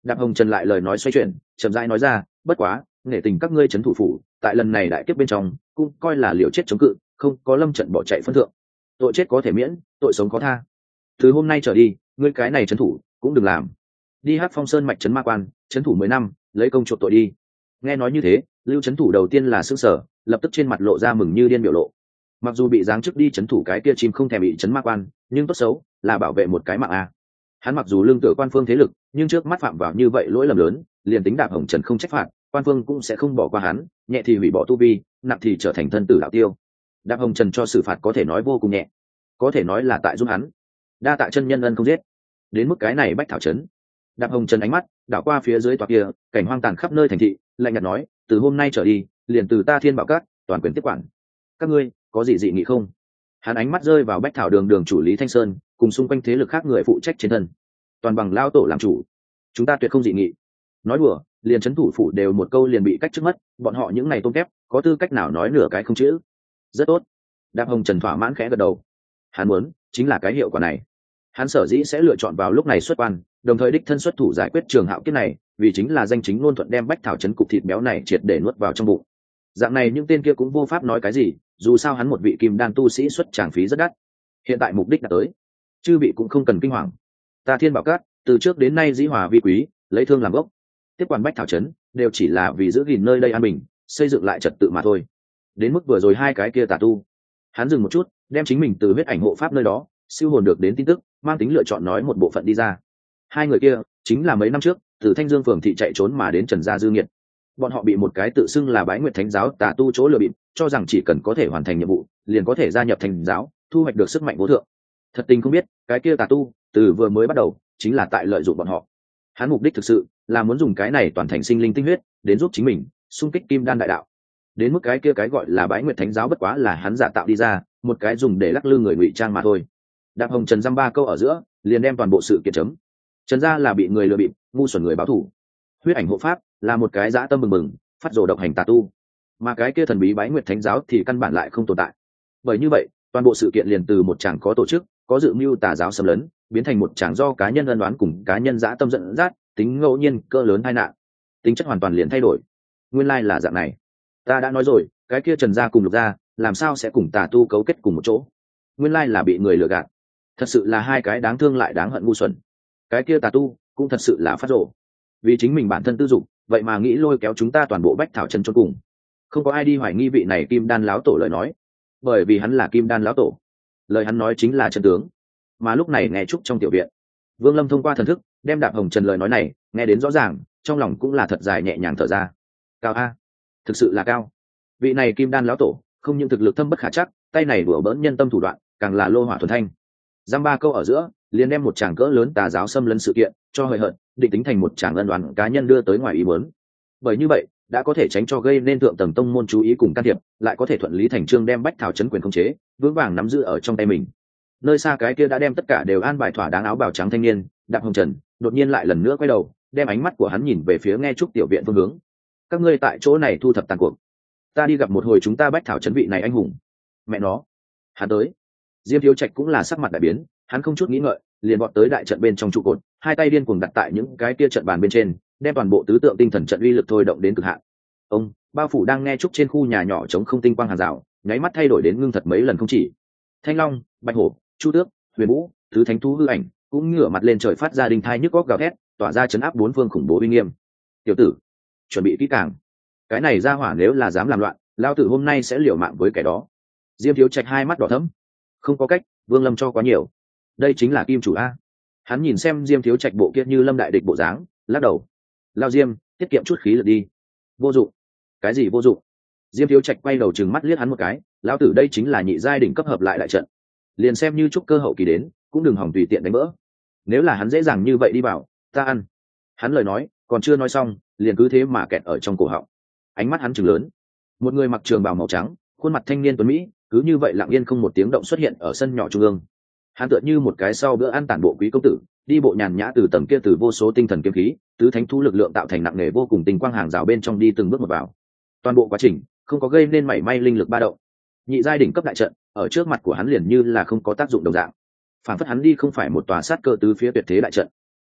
Đạp Hồng Trần lại lời nói xoay chuyển, chậm rãi nói ra, bất quá nghệ tình các ngươi trấn thủ phủ tại lần này đại kiếp bên trong cũng coi là liều chết chống cự, không có lâm trận bỏ chạy phân thượng, tội chết có thể miễn, tội sống có tha. Từ hôm nay trở đi ngươi cái này trấn thủ cũng đừng làm, đi Hắc Phong Sơn mạch trấn ma quan trấn thủ 10 năm, lấy công chuộc tội đi. Nghe nói như thế, Lưu trấn thủ đầu tiên là sững sờ, lập tức trên mặt lộ ra mừng như điên biểu lộ. Mặc dù bị giáng chức đi trấn thủ cái kia chim không thèm bị trấn ma quan, nhưng tốt xấu là bảo vệ một cái mạng a. Hắn mặc dù lương tựa quan phương thế lực, nhưng trước mắt phạm vào như vậy lỗi lầm lớn, liền tính Đạp Hồng Trần không trách phạt, quan phương cũng sẽ không bỏ qua hắn, nhẹ thì hủy bỏ tu vi, nặng thì trở thành thân tử đạo tiêu. Đạp Hồng Trần cho xử phạt có thể nói vô cùng nhẹ, có thể nói là tại giúp hắn đa tạ chân nhân ân không giết. Đến mức cái này bách thảo trấn, Đạp Hồng Trần ánh mắt đảo qua phía dưới tòa kia cảnh hoang tàn khắp nơi thành thị, lạnh nhạt nói, từ hôm nay trở đi liền từ ta Thiên Bảo Các toàn quyền tiếp quản, các ngươi có gì dị nghị không? Hắn ánh mắt rơi vào bách thảo đường đường chủ Lý Thanh Sơn cùng xung quanh thế lực khác người phụ trách trên thân, toàn bằng lao tổ làm chủ, chúng ta tuyệt không dị nghị. Nói đùa, liền trấn thủ phủ đều một câu liền bị cách trước mất, bọn họ những này tôm kép có tư cách nào nói nửa cái không chữ. Rất tốt. Đạp Hồng Trần thỏa mãn khẽ gật đầu. Hắn muốn chính là cái hiệu quả này. Hắn sở dĩ sẽ lựa chọn vào lúc này xuất quan, đồng thời đích thân xuất thủ giải quyết Trường Hạo kiếp này, vì chính là danh chính ngôn thuận đem bách thảo trấn cục thịt béo này triệt để nuốt vào trong bụng. Dạng này những tên kia cũng vô pháp nói cái gì, dù sao hắn một vị kim đan tu sĩ xuất tràng phí rất đắt. Hiện tại mục đích đã tới, chư vị cũng không cần kinh hoàng. Ta Thiên Bảo Các từ trước đến nay dĩ hòa vi quý, lấy thương làm gốc, tiếp quản bách thảo trấn đều chỉ là vì giữ gìn nơi đây an bình, xây dựng lại trật tự mà thôi. Đến mức vừa rồi hai cái kia tà tu, hắn dừng một chút, đem chính mình từ huyết ảnh hộ pháp nơi đó siêu hồn được đến tin tức mang tính lựa chọn nói một bộ phận đi ra. Hai người kia chính là mấy năm trước từ Thanh Dương phường thị chạy trốn mà đến Trần Gia Dư Nghiệt. Bọn họ bị một cái tự xưng là Bái Nguyệt Thánh giáo tà tu chỗ lừa bịp, cho rằng chỉ cần có thể hoàn thành nhiệm vụ liền có thể gia nhập thành giáo, thu hoạch được sức mạnh vô thượng. Thật tình không biết cái kia tà tu từ vừa mới bắt đầu chính là tại lợi dụng bọn họ. Hắn mục đích thực sự là muốn dùng cái này toàn thành sinh linh tinh huyết đến giúp chính mình xung kích kim đan đại đạo. Đến mức cái kia cái gọi là Bái Nguyệt Thánh giáo bất quá là hắn giả tạo đi ra một cái dùng để lắc lư người ngụy trang mà thôi. Đạp Hồng Trần dăm ba câu ở giữa liền đem toàn bộ sự kiện chấm. Trần Gia là bị người lừa bịp, ngu xuẩn người báo thù. Huyết ảnh hộ pháp là một cái dã tâm bừng bừng, phát rồ độc hành tà tu, mà cái kia thần bí Bái Nguyệt Thánh giáo thì căn bản lại không tồn tại. Bởi như vậy, toàn bộ sự kiện liền từ một chàng có tổ chức, có dự mưu tà giáo xâm lấn, biến thành một chàng do cá nhân ân đoán cùng cá nhân dã tâm dẫn dắt, tính ngẫu nhiên cỡ lớn tai nạn. Tính chất hoàn toàn liền thay đổi. Nguyên lai là dạng này. Ta đã nói rồi, cái kia Trần Gia cùng Lục Gia làm sao sẽ cùng tà tu cấu kết cùng một chỗ? Nguyên lai là bị người lừa gạt. Thật sự là hai cái đáng thương lại đáng hận ngu xuẩn. Cái kia tà tu cũng thật sự là phát rồ, vì chính mình bản thân tư dụng, vậy mà nghĩ lôi kéo chúng ta toàn bộ bách thảo trấn chôn cùng. Không có ai đi hoài nghi vị này kim đan láo tổ lời nói, bởi vì hắn là kim đan láo tổ, lời hắn nói chính là chân tướng. Mà lúc này nghe trúc trong tiểu viện, Vương Lâm thông qua thần thức đem Đạp Hồng Trần lời nói này nghe đến rõ ràng, trong lòng cũng là thật dài nhẹ nhàng thở ra. Cao a, thực sự là cao. Vị này kim đan láo tổ không những thực lực thâm bất khả chắc, tay này đùa bỡn nhân tâm thủ đoạn càng là lô hỏa thuần thanh. Giam ba câu ở giữa liền đem một tràng cỡ lớn tà giáo xâm lấn sự kiện cho hời hợt định tính thành một tràng ân đoán cá nhân đưa tới ngoài ý muốn. Bởi như vậy đã có thể tránh cho gây nên thượng tầng tông môn chú ý cùng can thiệp, lại có thể thuận lý thành trương đem bách thảo trấn quyền khống chế vững vàng nắm giữ ở trong tay mình. Nơi xa cái kia đã đem tất cả đều an bài thỏa đáng áo bào trắng thanh niên Đạp Hồng Trần đột nhiên lại lần nữa quay đầu, đem ánh mắt của hắn nhìn về phía nghe trúc tiểu viện phương hướng. Các ngươi tại chỗ này thu thập tàn cuộc, ta đi gặp một hồi chúng ta bách thảo trấn vị này anh hùng. Mẹ nó, hắn tới. Diêm Thiếu Trạch cũng là sắc mặt đại biến, hắn không chút nghĩ ngợi liền vọt tới đại trận bên trong trụ cột, hai tay điên cuồng đặt tại những cái kia trận bàn bên trên, đem toàn bộ tứ tượng tinh thần trận uy lực thôi động đến cực hạn. Ông bao phủ đang nghe trúc trên khu nhà nhỏ chống không tinh quang hàng rào nháy mắt thay đổi đến ngưng thật mấy lần không chỉ. Thanh long, bạch hổ, chu tước, huyền vũ, tứ thánh thú hư ảnh cũng ngửa mặt lên trời phát ra đinh thai nhức góc gào thét, tỏa ra chấn áp bốn phương khủng bố uy nghiêm. Tiểu tử, chuẩn bị kỹ càng, cái này ra hỏa nếu là dám làm loạn, lao tử hôm nay sẽ liều mạng với kẻ đó. Diêm Thiếu Trạch hai mắt đỏ thẫm. Không có cách, Vương Lâm cho quá nhiều. Đây chính là kim chủ a. Hắn nhìn xem Diêm Thiếu Trạch bộ kia như lâm đại địch bộ dáng, lắc đầu. Lao Diêm, tiết kiệm chút khí lực đi. Vô dụng. Cái gì vô dụng? Diêm Thiếu Trạch quay đầu trừng mắt liếc hắn một cái, lão tử đây chính là nhị giai đỉnh cấp hợp lại đại trận, liền xem như trúc cơ hậu kỳ đến cũng đừng hỏng tùy tiện đánh vỡ. Nếu là hắn dễ dàng như vậy đi vào, ta ăn. Hắn lời nói còn chưa nói xong, liền cứ thế mà kẹt ở trong cổ họng. Ánh mắt hắn trừng lớn. Một người mặc trường bào màu trắng, khuôn mặt thanh niên tuấn mỹ, cứ như vậy lặng yên không một tiếng động xuất hiện ở sân nhỏ trung ương. Hắn tựa như một cái sau bữa ăn tản bộ quý công tử, đi bộ nhàn nhã từ tầng kia từ vô số tinh thần kiếm khí, tứ thánh thú lực lượng tạo thành nặng nề vô cùng tinh quang hàng rào bên trong đi từng bước một vào. Toàn bộ quá trình không có gây nên mảy may linh lực ba động. Nhị giai đỉnh cấp đại trận ở trước mặt của hắn liền như là không có tác dụng đồng dạng. Phản phất hắn đi không phải một tòa sát cơ tứ phía tuyệt thế đại trận,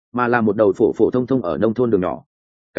mà là một đầu phổ phổ thông thông ở nông thôn đường nhỏ.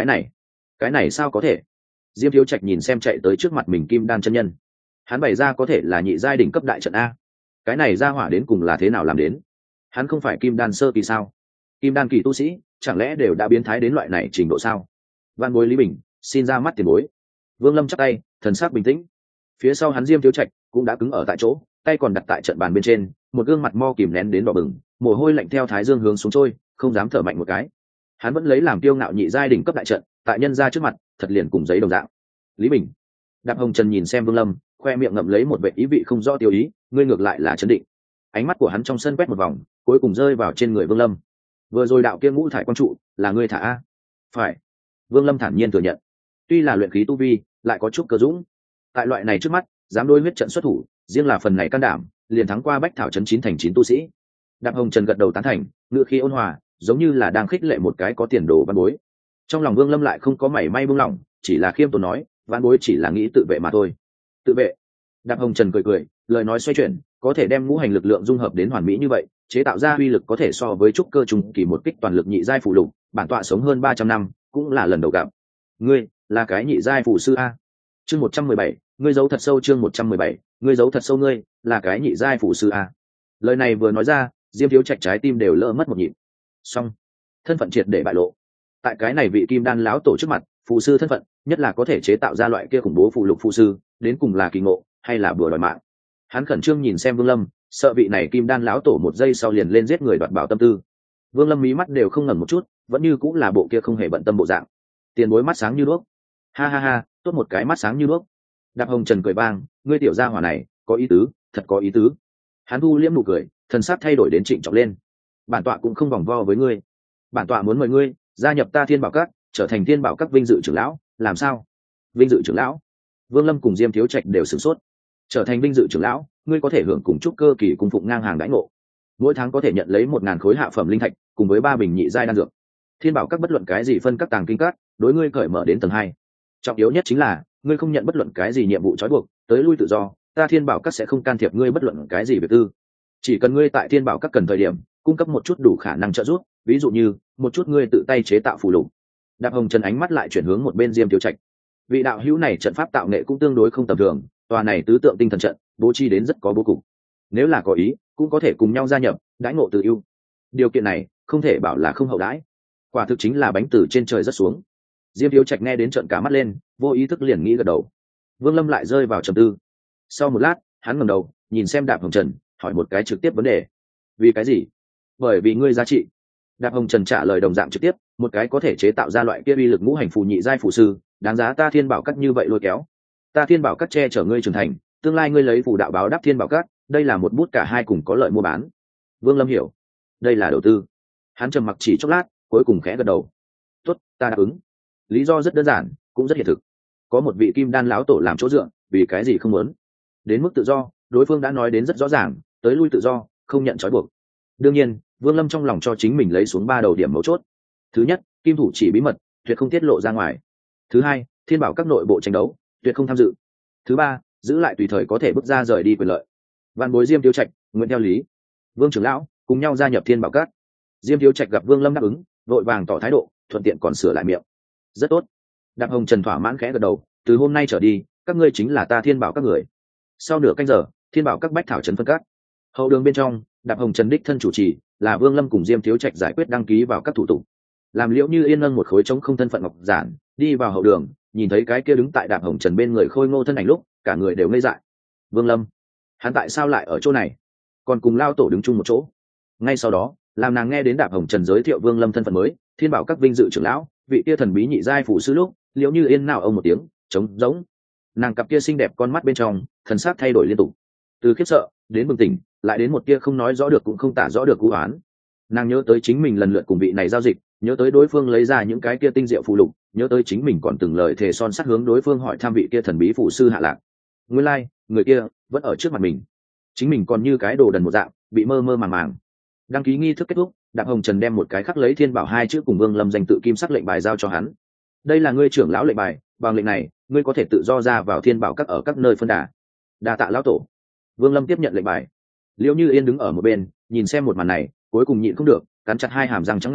Cái này sao có thể? Diêm Thiếu Trạch nhìn xem chạy tới trước mặt mình kim đan chân nhân, hắn bày ra có thể là nhị giai đỉnh cấp đại trận a. Cái này ra hỏa đến cùng là thế nào làm đến? Hắn không phải kim đan sơ kỳ sao? Kim đan kỳ tu sĩ chẳng lẽ đều đã biến thái đến loại này trình độ sao? Văn bối Lý Bình xin ra mắt tiền bối. Vương Lâm chắp tay, thần sắc bình tĩnh. Phía sau hắn Diêm Thiếu Trạch cũng đã cứng ở tại chỗ, tay còn đặt tại trận bàn bên trên, một gương mặt mo kìm nén đến đỏ bừng, mồ hôi lạnh theo thái dương hướng xuống trôi, không dám thở mạnh một cái. Hắn vẫn lấy làm kiêu ngạo nhị giai đỉnh cấp đại trận, tại nhân gia trước mặt, thật liền cùng giấy đồng dạng. Lý Bình. Đạp Hồng Trần nhìn xem Vương Lâm, khoe miệng ngậm lấy một vẻ ý vị không rõ tiêu ý, ngươi ngược lại là trấn định. Ánh mắt của hắn trong sân quét một vòng, cuối cùng rơi vào trên người Vương Lâm. Vừa rồi đạo kia ngũ thải quang trụ, là ngươi thả a? Phải. Vương Lâm thản nhiên thừa nhận. Tuy là luyện khí tu vi, lại có chút cơ dũng. Tại loại này trước mắt, dám đối huyết trận xuất thủ, riêng là phần này can đảm, liền thắng qua Bách Thảo trấn 9 thành 9 tu sĩ. Đạp Hồng Trần gật đầu tán thành, ngựa khí ôn hòa, giống như là đang khích lệ một cái có tiền đồ văn bối. Trong lòng Vương Lâm lại không có mảy may buông lỏng, chỉ là khiêm tốn nói, văn bối chỉ là nghĩ tự vệ mà thôi. Tự vệ? Đạp Hồng Trần cười cười, lời nói xoay chuyển, có thể đem ngũ hành lực lượng dung hợp đến hoàn mỹ như vậy, chế tạo ra uy lực có thể so với trúc cơ trùng kỳ một kích toàn lực nhị giai phù lục, bản tọa sống hơn 300 năm, cũng là lần đầu gặp. Ngươi là cái nhị giai phù sư a? Chương 117, ngươi giấu thật sâu. Chương 117, ngươi giấu thật sâu. Ngươi là cái nhị giai phù sư a? Lời này vừa nói ra, Diêm Thiếu Trạch trái tim đều lỡ mất một nhịp. Xong, thân phận triệt để bại lộ. Tại cái này vị kim đan lão tổ trước mặt, phù sư thân phận, nhất là có thể chế tạo ra loại kia khủng bố phù lục phù sư, đến cùng là kỳ ngộ hay là bừa đòi mạng. Hắn khẩn trương nhìn xem Vương Lâm, sợ vị này kim đan lão tổ một giây sau liền lên giết người đoạt bảo tâm tư. Vương Lâm mí mắt đều không ngẩng một chút, vẫn như cũng là bộ kia không hề bận tâm bộ dạng. Tiền bối mắt sáng như đuốc. Ha ha ha, tốt một cái mắt sáng như đuốc. Đạp Hồng Trần cười vang, ngươi tiểu gia hỏa này, có ý tứ, thật có ý tứ. Hắn thu liễm nụ cười, thần sắc thay đổi đến trịnh trọng lên. Bản tọa cũng không vòng vo với ngươi. Bản tọa muốn mời ngươi gia nhập ta Thiên Bảo Các, trở thành Thiên Bảo Các vinh dự trưởng lão, làm sao? Vinh dự trưởng lão? Vương Lâm cùng Diêm Thiếu Trạch đều sửng sốt. Trở thành vinh dự trưởng lão, ngươi có thể hưởng cùng trúc cơ kỳ cung phụng ngang hàng đãi ngộ. Mỗi tháng có thể nhận lấy 1000 khối hạ phẩm linh thạch, cùng với 3 bình nhị giai đan dược. Thiên Bảo Các bất luận cái gì phân các tàng kinh các, đối ngươi cởi mở đến tầng 2. Trọng yếu nhất chính là, ngươi không nhận bất luận cái gì nhiệm vụ trói buộc, tới lui tự do, ta Thiên Bảo Các sẽ không can thiệp ngươi bất luận cái gì việc tư. Chỉ cần ngươi tại Thiên Bảo Các cần thời điểm, cung cấp một chút đủ khả năng trợ giúp, ví dụ như một chút ngươi tự tay chế tạo phù lục. Đạp Hồng Trần ánh mắt lại chuyển hướng một bên Diêm Thiếu Trạch. Vị đạo hữu này trận pháp tạo nghệ cũng tương đối không tầm thường, tòa này tứ tượng tinh thần trận bố trí đến rất có bố cục. Nếu là có ý, cũng có thể cùng nhau gia nhập, đãi ngộ tự ưu. Điều kiện này không thể bảo là không hậu đãi. Quả thực chính là bánh từ trên trời rất xuống. Diêm Thiếu Trạch nghe đến trợn cả mắt lên, vô ý thức liền nghĩ gật đầu. Vương Lâm lại rơi vào trầm tư. Sau một lát, hắn ngẩng đầu, nhìn xem Đạp Hồng Trần, hỏi một cái trực tiếp vấn đề. Vì cái gì? Bởi vì ngươi giá trị. Đạp Hồng Trần trả lời đồng dạng trực tiếp, một cái có thể chế tạo ra loại kia uy lực ngũ hành phù nhị giai phù sư, đáng giá ta Thiên Bảo Các như vậy lôi kéo. Ta Thiên Bảo Các che chở ngươi trưởng thành, tương lai ngươi lấy phù đạo báo đáp Thiên Bảo Các, đây là một bút cả hai cùng có lợi mua bán. Vương Lâm hiểu, đây là đầu tư. Hắn trầm mặc chỉ chốc lát, cuối cùng khẽ gật đầu. Tốt, ta đáp ứng. Lý do rất đơn giản, cũng rất hiện thực. Có một vị kim đan lão tổ làm chỗ dựa, vì cái gì không muốn? Đến mức tự do, đối phương đã nói đến rất rõ ràng, tới lui tự do, không nhận trói buộc. Đương nhiên, Vương Lâm trong lòng cho chính mình lấy xuống 3 đầu điểm mấu chốt. Thứ nhất, kim thủ chỉ bí mật, tuyệt không tiết lộ ra ngoài. Thứ hai, Thiên Bảo Các nội bộ tranh đấu, tuyệt không tham dự. Thứ ba, giữ lại tùy thời có thể bước ra rời đi quyền lợi. Văn bối Diêm Thiếu Trạch nguyện theo lý. Vương trưởng lão cùng nhau gia nhập Thiên Bảo Các. Diêm Thiếu Trạch gặp Vương Lâm đáp ứng, vội vàng tỏ thái độ, thuận tiện còn sửa lại miệng. Rất tốt. Đạp Hồng Trần thỏa mãn khẽ gật đầu, từ hôm nay trở đi, các ngươi chính là ta Thiên Bảo Các người. Sau nửa canh giờ, Thiên Bảo Các Bách Thảo trấn phân các. Hậu đường bên trong, Đạp Hồng Trần đích thân chủ trì, là Vương Lâm cùng Diêm Thiếu Trạch giải quyết đăng ký vào các thủ tục. Làm Liễu Như Yên nâng một khối trống không thân phận ngọc giản, đi vào hậu đường, nhìn thấy cái kia đứng tại Đạp Hồng Trần bên người khôi ngô thân ảnh lúc, cả người đều ngây dại. Vương Lâm, hắn tại sao lại ở chỗ này, còn cùng lao tổ đứng chung một chỗ? Ngay sau đó, làm nàng nghe đến Đạp Hồng Trần giới thiệu Vương Lâm thân phận mới, Thiên Bảo Các vinh dự trưởng lão, vị kia thần bí nhị giai phụ sư lúc, Liễu Như Yên nào ông một tiếng, trống rỗng. Nàng cặp kia xinh đẹp con mắt bên trong, thần sắc thay đổi liên tục, từ khiếp sợ đến bừng tỉnh, lại đến một kia không nói rõ được cũng không tả rõ được cú oán. Nàng nhớ tới chính mình lần lượt cùng vị này giao dịch, nhớ tới đối phương lấy ra những cái kia tinh diệu phù lục, nhớ tới chính mình còn từng lời thề son sắt hướng đối phương hỏi thăm vị kia thần bí phụ sư hạ lạc. Nguyên lai, người kia vẫn ở trước mặt mình, chính mình còn như cái đồ đần một dạng, bị mơ mơ màng màng. Đăng ký nghi thức kết thúc, Đạp Hồng Trần đem một cái khắc lấy Thiên Bảo 2 chữ cùng Vương Lâm danh tự kim sắc lệnh bài giao cho hắn. Đây là ngươi trưởng lão lệnh bài, bằng lệnh này, ngươi có thể tự do ra vào Thiên Bảo Các ở các nơi phân đà. Đa tạ lão tổ. Vương Lâm tiếp nhận lệnh bài. Liễu Như Yên đứng ở một bên, nhìn xem một màn này, cuối cùng nhịn không được, cắn chặt hai hàm răng trắng ngà,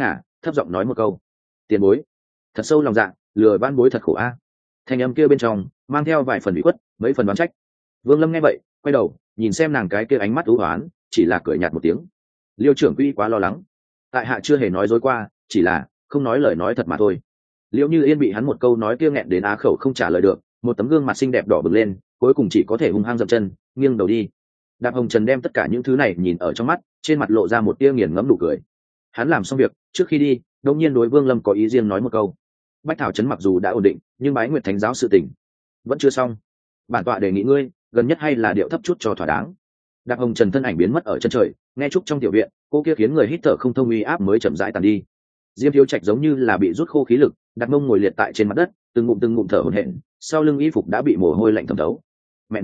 thấp giọng nói một câu: tiền bối. Thật sâu lòng dạ, lừa van bối thật khổ a. Thanh âm kia bên trong mang theo vài phần ủy khuất, mấy phần đoán trách. Vương Lâm nghe vậy quay đầu nhìn xem nàng cái kia ánh mắt u hoán, chỉ là cười nhạt một tiếng. Liêu trưởng quỹ quá lo lắng, tại hạ chưa hề nói dối qua, chỉ là không nói lời nói thật mà thôi. Liễu Như Yên bị hắn một câu nói kia nghẹn đến á khẩu không trả lời được, một tấm gương mặt xinh đẹp đỏ bừng lên, cuối cùng chỉ có thể hung hăng dậm chân, nghiêng đầu đi. Đạp Hồng Trần đem tất cả những thứ này nhìn ở trong mắt, trên mặt lộ ra một tia nghiền ngẫm nụ cười. Hắn làm xong việc trước khi đi, đột nhiên đối Vương Lâm có ý riêng nói một câu: Bách Thảo trấn mặc dù đã ổn định, nhưng Bái Nguyệt Thánh giáo sự tình vẫn chưa xong. Bản tọa đề nghị ngươi, gần nhất hay là điệu thấp chút cho thỏa đáng. Đạp Hồng Trần thân ảnh biến mất ở chân trời, nghe trúc trong tiểu viện, cô kia khiến người hít thở không thông uy áp mới chậm rãi tàn đi. Diêm Thiếu Trạch giống như là bị rút khô khí lực, đặt mông ngồi liệt tại trên mặt đất, từng ngụm thở hổn hển, sau lưng y phục đã bị mồ hôi lạnh thấm thấu. Mẹ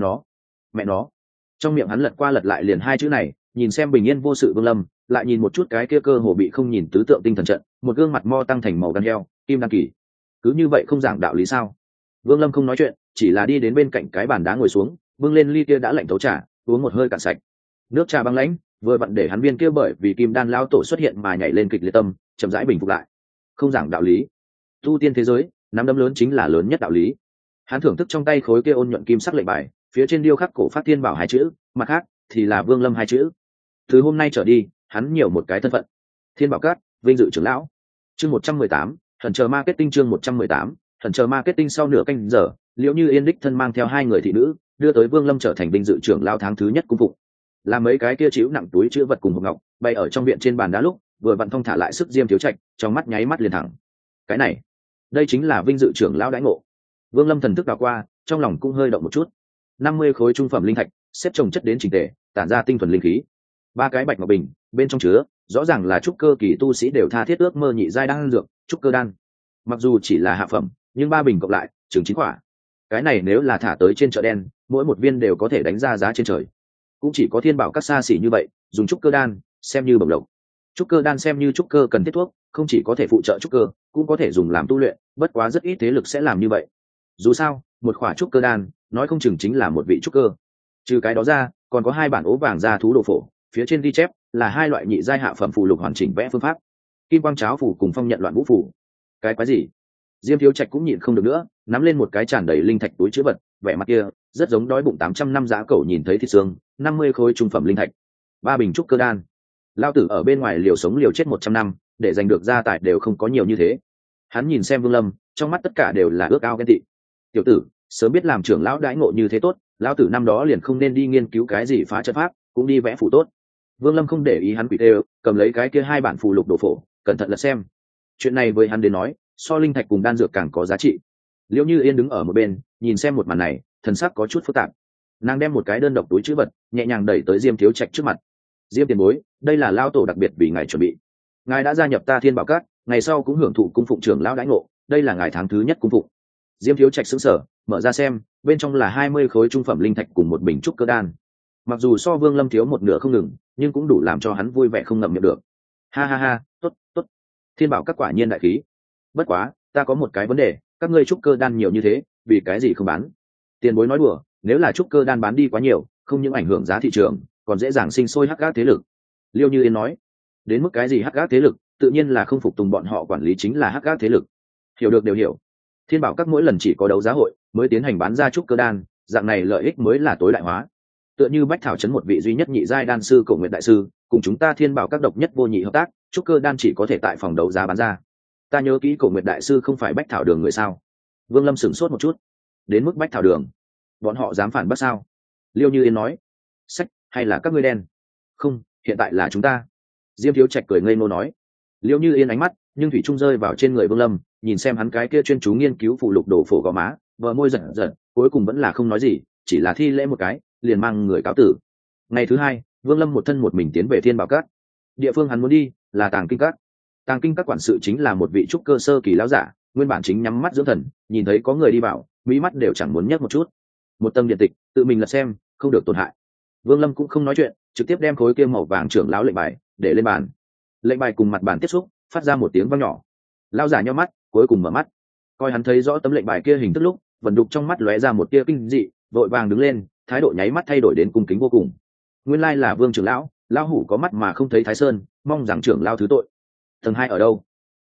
nó. Trong miệng hắn lật qua lật lại liền hai chữ này, nhìn xem bình yên vô sự Vương Lâm, lại nhìn một chút cái kia cơ hồ bị không nhìn tứ tượng tinh thần trận, một gương mặt mo tăng thành màu gan heo, kim đăng kỳ. Cứ như vậy không giảng đạo lý sao? Vương Lâm không nói chuyện, chỉ là đi đến bên cạnh cái bàn đá ngồi xuống, bưng lên ly kia đã lạnh thấu trà, uống một hơi cạn sạch. Nước trà băng lãnh, vừa vặn để hắn viên kia bởi vì kim đan lão tổ xuất hiện mà nhảy lên kịch liệt tâm, chậm rãi bình phục lại. Không giảng đạo lý. Tu tiên thế giới, nắm đấm lớn chính là lớn nhất đạo lý. Hắn thưởng thức trong tay khối kia ôn nhuận kim sắc lệnh bài, phía trên điêu khắc cổ phát thiên bảo hai chữ, mặt khác thì là Vương Lâm hai chữ. Từ hôm nay trở đi, hắn nhiều một cái thân phận. Thiên Bảo Các, vinh dự trưởng lão. Chương 118, Thần chờ marketing chương 118, Thần chờ marketing sau nửa canh giờ, Liễu Như Yên đích thân mang theo hai người thị nữ, đưa tới Vương Lâm trở thành vinh dự trưởng lão tháng thứ nhất cung phụng. Làm mấy cái kia chịu nặng túi chứa vật cùng hộp ngọc, bay ở trong viện trên bàn đá lúc, vừa vặn thong thả lại sức Diêm Thiếu Trạch, trong mắt nháy mắt liền thẳng. Cái này, đây chính là vinh dự trưởng lão đãi ngộ. Vương Lâm thần thức đảo qua, trong lòng cũng hơi động một chút. 50 khối trung phẩm linh thạch, xếp chồng chất đến chỉnh tề, tản ra tinh thuần linh khí. Ba cái bạch ngọc bình, bên trong chứa, rõ ràng là trúc cơ kỳ tu sĩ đều tha thiết ước mơ nhị giai đan dược, trúc cơ đan. Mặc dù chỉ là hạ phẩm, nhưng ba bình cộng lại, chừng 9 quả. Cái này nếu là thả tới trên chợ đen, mỗi một viên đều có thể đánh ra giá trên trời. Cũng chỉ có Thiên Bảo Các xa xỉ như vậy, dùng trúc cơ đan xem như bổng lộc. Trúc cơ đan xem như trúc cơ cần thiết thuốc, không chỉ có thể phụ trợ trúc cơ, cũng có thể dùng làm tu luyện, bất quá rất ít thế lực sẽ làm như vậy. Dù sao, một khỏa trúc cơ đan, nói không chừng chính là một vị trúc cơ. Trừ cái đó ra, còn có hai bản ố vàng da thú đồ phổ, phía trên ghi chép là hai loại nhị giai hạ phẩm phù lục hoàn chỉnh vẽ phương pháp. Kim quang cháo phù cùng phong nhận loạn vũ phù. Cái quái gì? Diêm Thiếu Trạch cũng nhịn không được nữa, nắm lên một cái tràn đầy linh thạch túi chứa vật, vẻ mặt kia rất giống đói bụng 800 năm giá cẩu nhìn thấy thịt xương, 50 khối trung phẩm linh thạch, ba bình trúc cơ đan. Lao tử ở bên ngoài liều sống liều chết 100 năm, để giành được gia tài đều không có nhiều như thế. Hắn nhìn xem Vương Lâm, trong mắt tất cả đều là ước ao ghen tị. Tiểu tử, sớm biết làm trưởng lão đãi ngộ như thế tốt, lão tử năm đó liền không nên đi nghiên cứu cái gì phá trận pháp, cũng đi vẽ phù tốt. Vương Lâm không để ý hắn quỷ tê, cầm lấy cái kia hai bản phù lục đồ phổ, cẩn thận lật xem. Chuyện này với hắn đến nói, so linh thạch cùng đan dược càng có giá trị. Liễu Như Yên đứng ở một bên, nhìn xem một màn này, thần sắc có chút phức tạp. Nàng đem một cái đơn độc túi trữ vật, nhẹ nhàng đẩy tới Diêm Thiếu Trạch trước mặt. Diêm tiền bối, đây là lao tổ đặc biệt vì ngài chuẩn bị. Ngài đã gia nhập ta Thiên Bảo Các, ngày sau cũng hưởng thụ cung phụng trưởng lão đãi ngộ, đây là ngài tháng thứ nhất cung phụng. Diêm Thiếu Trạch sững sờ, mở ra xem, bên trong là 20 khối trung phẩm linh thạch cùng một bình trúc cơ đan. Mặc dù so Vương Lâm thiếu một nửa không ngừng, nhưng cũng đủ làm cho hắn vui vẻ không ngậm miệng được. Ha ha ha, tốt, tốt. Thiên Bảo Các quả nhiên đại khí. Bất quá, ta có một cái vấn đề, các ngươi trúc cơ đan nhiều như thế, vì cái gì không bán? Tiền bối nói đùa, nếu là trúc cơ đan bán đi quá nhiều, không những ảnh hưởng giá thị trường, còn dễ dàng sinh sôi hắc ác thế lực. Liêu Như Yên nói, đến mức cái gì hắc ác thế lực, tự nhiên là không phục tùng bọn họ quản lý chính là hắc ác thế lực. Hiểu được đều hiểu. Thiên Bảo Các mỗi lần chỉ có đấu giá hội mới tiến hành bán ra trúc cơ đan, dạng này lợi ích mới là tối đại hóa. Tựa như Bách Thảo trấn một vị duy nhất nhị giai đan sư Cổ Nguyệt đại sư, cùng chúng ta Thiên Bảo Các độc nhất vô nhị hợp tác, trúc cơ đan chỉ có thể tại phòng đấu giá bán ra. Ta nhớ kỹ Cổ Nguyệt đại sư không phải Bách Thảo đường người sao? Vương Lâm sửng sốt một chút. Đến mức Bách Thảo đường, bọn họ dám phản bác sao? Liêu Như Yên nói, sách hay là các ngươi đen? Không, hiện tại là chúng ta. Diêm Thiếu Trạch cười ngây ngô nói. Liêu Như Yên ánh mắt nhưng thủy trung rơi vào trên người Vương Lâm, nhìn xem hắn cái kia chuyên chú nghiên cứu phụ lục đồ phổ gò má, vợ môi giật giật, cuối cùng vẫn là không nói gì, chỉ là thi lễ một cái, liền mang người cáo tử. Ngày thứ hai, Vương Lâm một thân một mình tiến về Thiên Bảo Các. Địa phương hắn muốn đi là Tàng Kinh Các. Tàng Kinh Các quản sự chính là một vị trúc cơ sơ kỳ lão giả, nguyên bản chính nhắm mắt dưỡng thần, nhìn thấy có người đi vào, mỹ mắt đều chẳng muốn nhấc một chút. Một tầng điện tịch, tự mình lật xem, không được tổn hại. Vương Lâm cũng không nói chuyện, trực tiếp đem khối kia màu vàng trưởng lão lệnh bài để lên bàn. Lệnh bài cùng mặt bàn tiếp xúc, phát ra một tiếng vang nhỏ. Lão giả nhíu mắt, cuối cùng mở mắt. Coi hắn thấy rõ tấm lệnh bài kia hình thức lúc, vận đục trong mắt lóe ra một tia kinh dị, vội vàng đứng lên, thái độ nháy mắt thay đổi đến cung kính vô cùng. Nguyên lai là Vương trưởng lão, lão hủ có mắt mà không thấy Thái Sơn, mong rằng trưởng lão thứ tội. Tầng 2 ở đâu?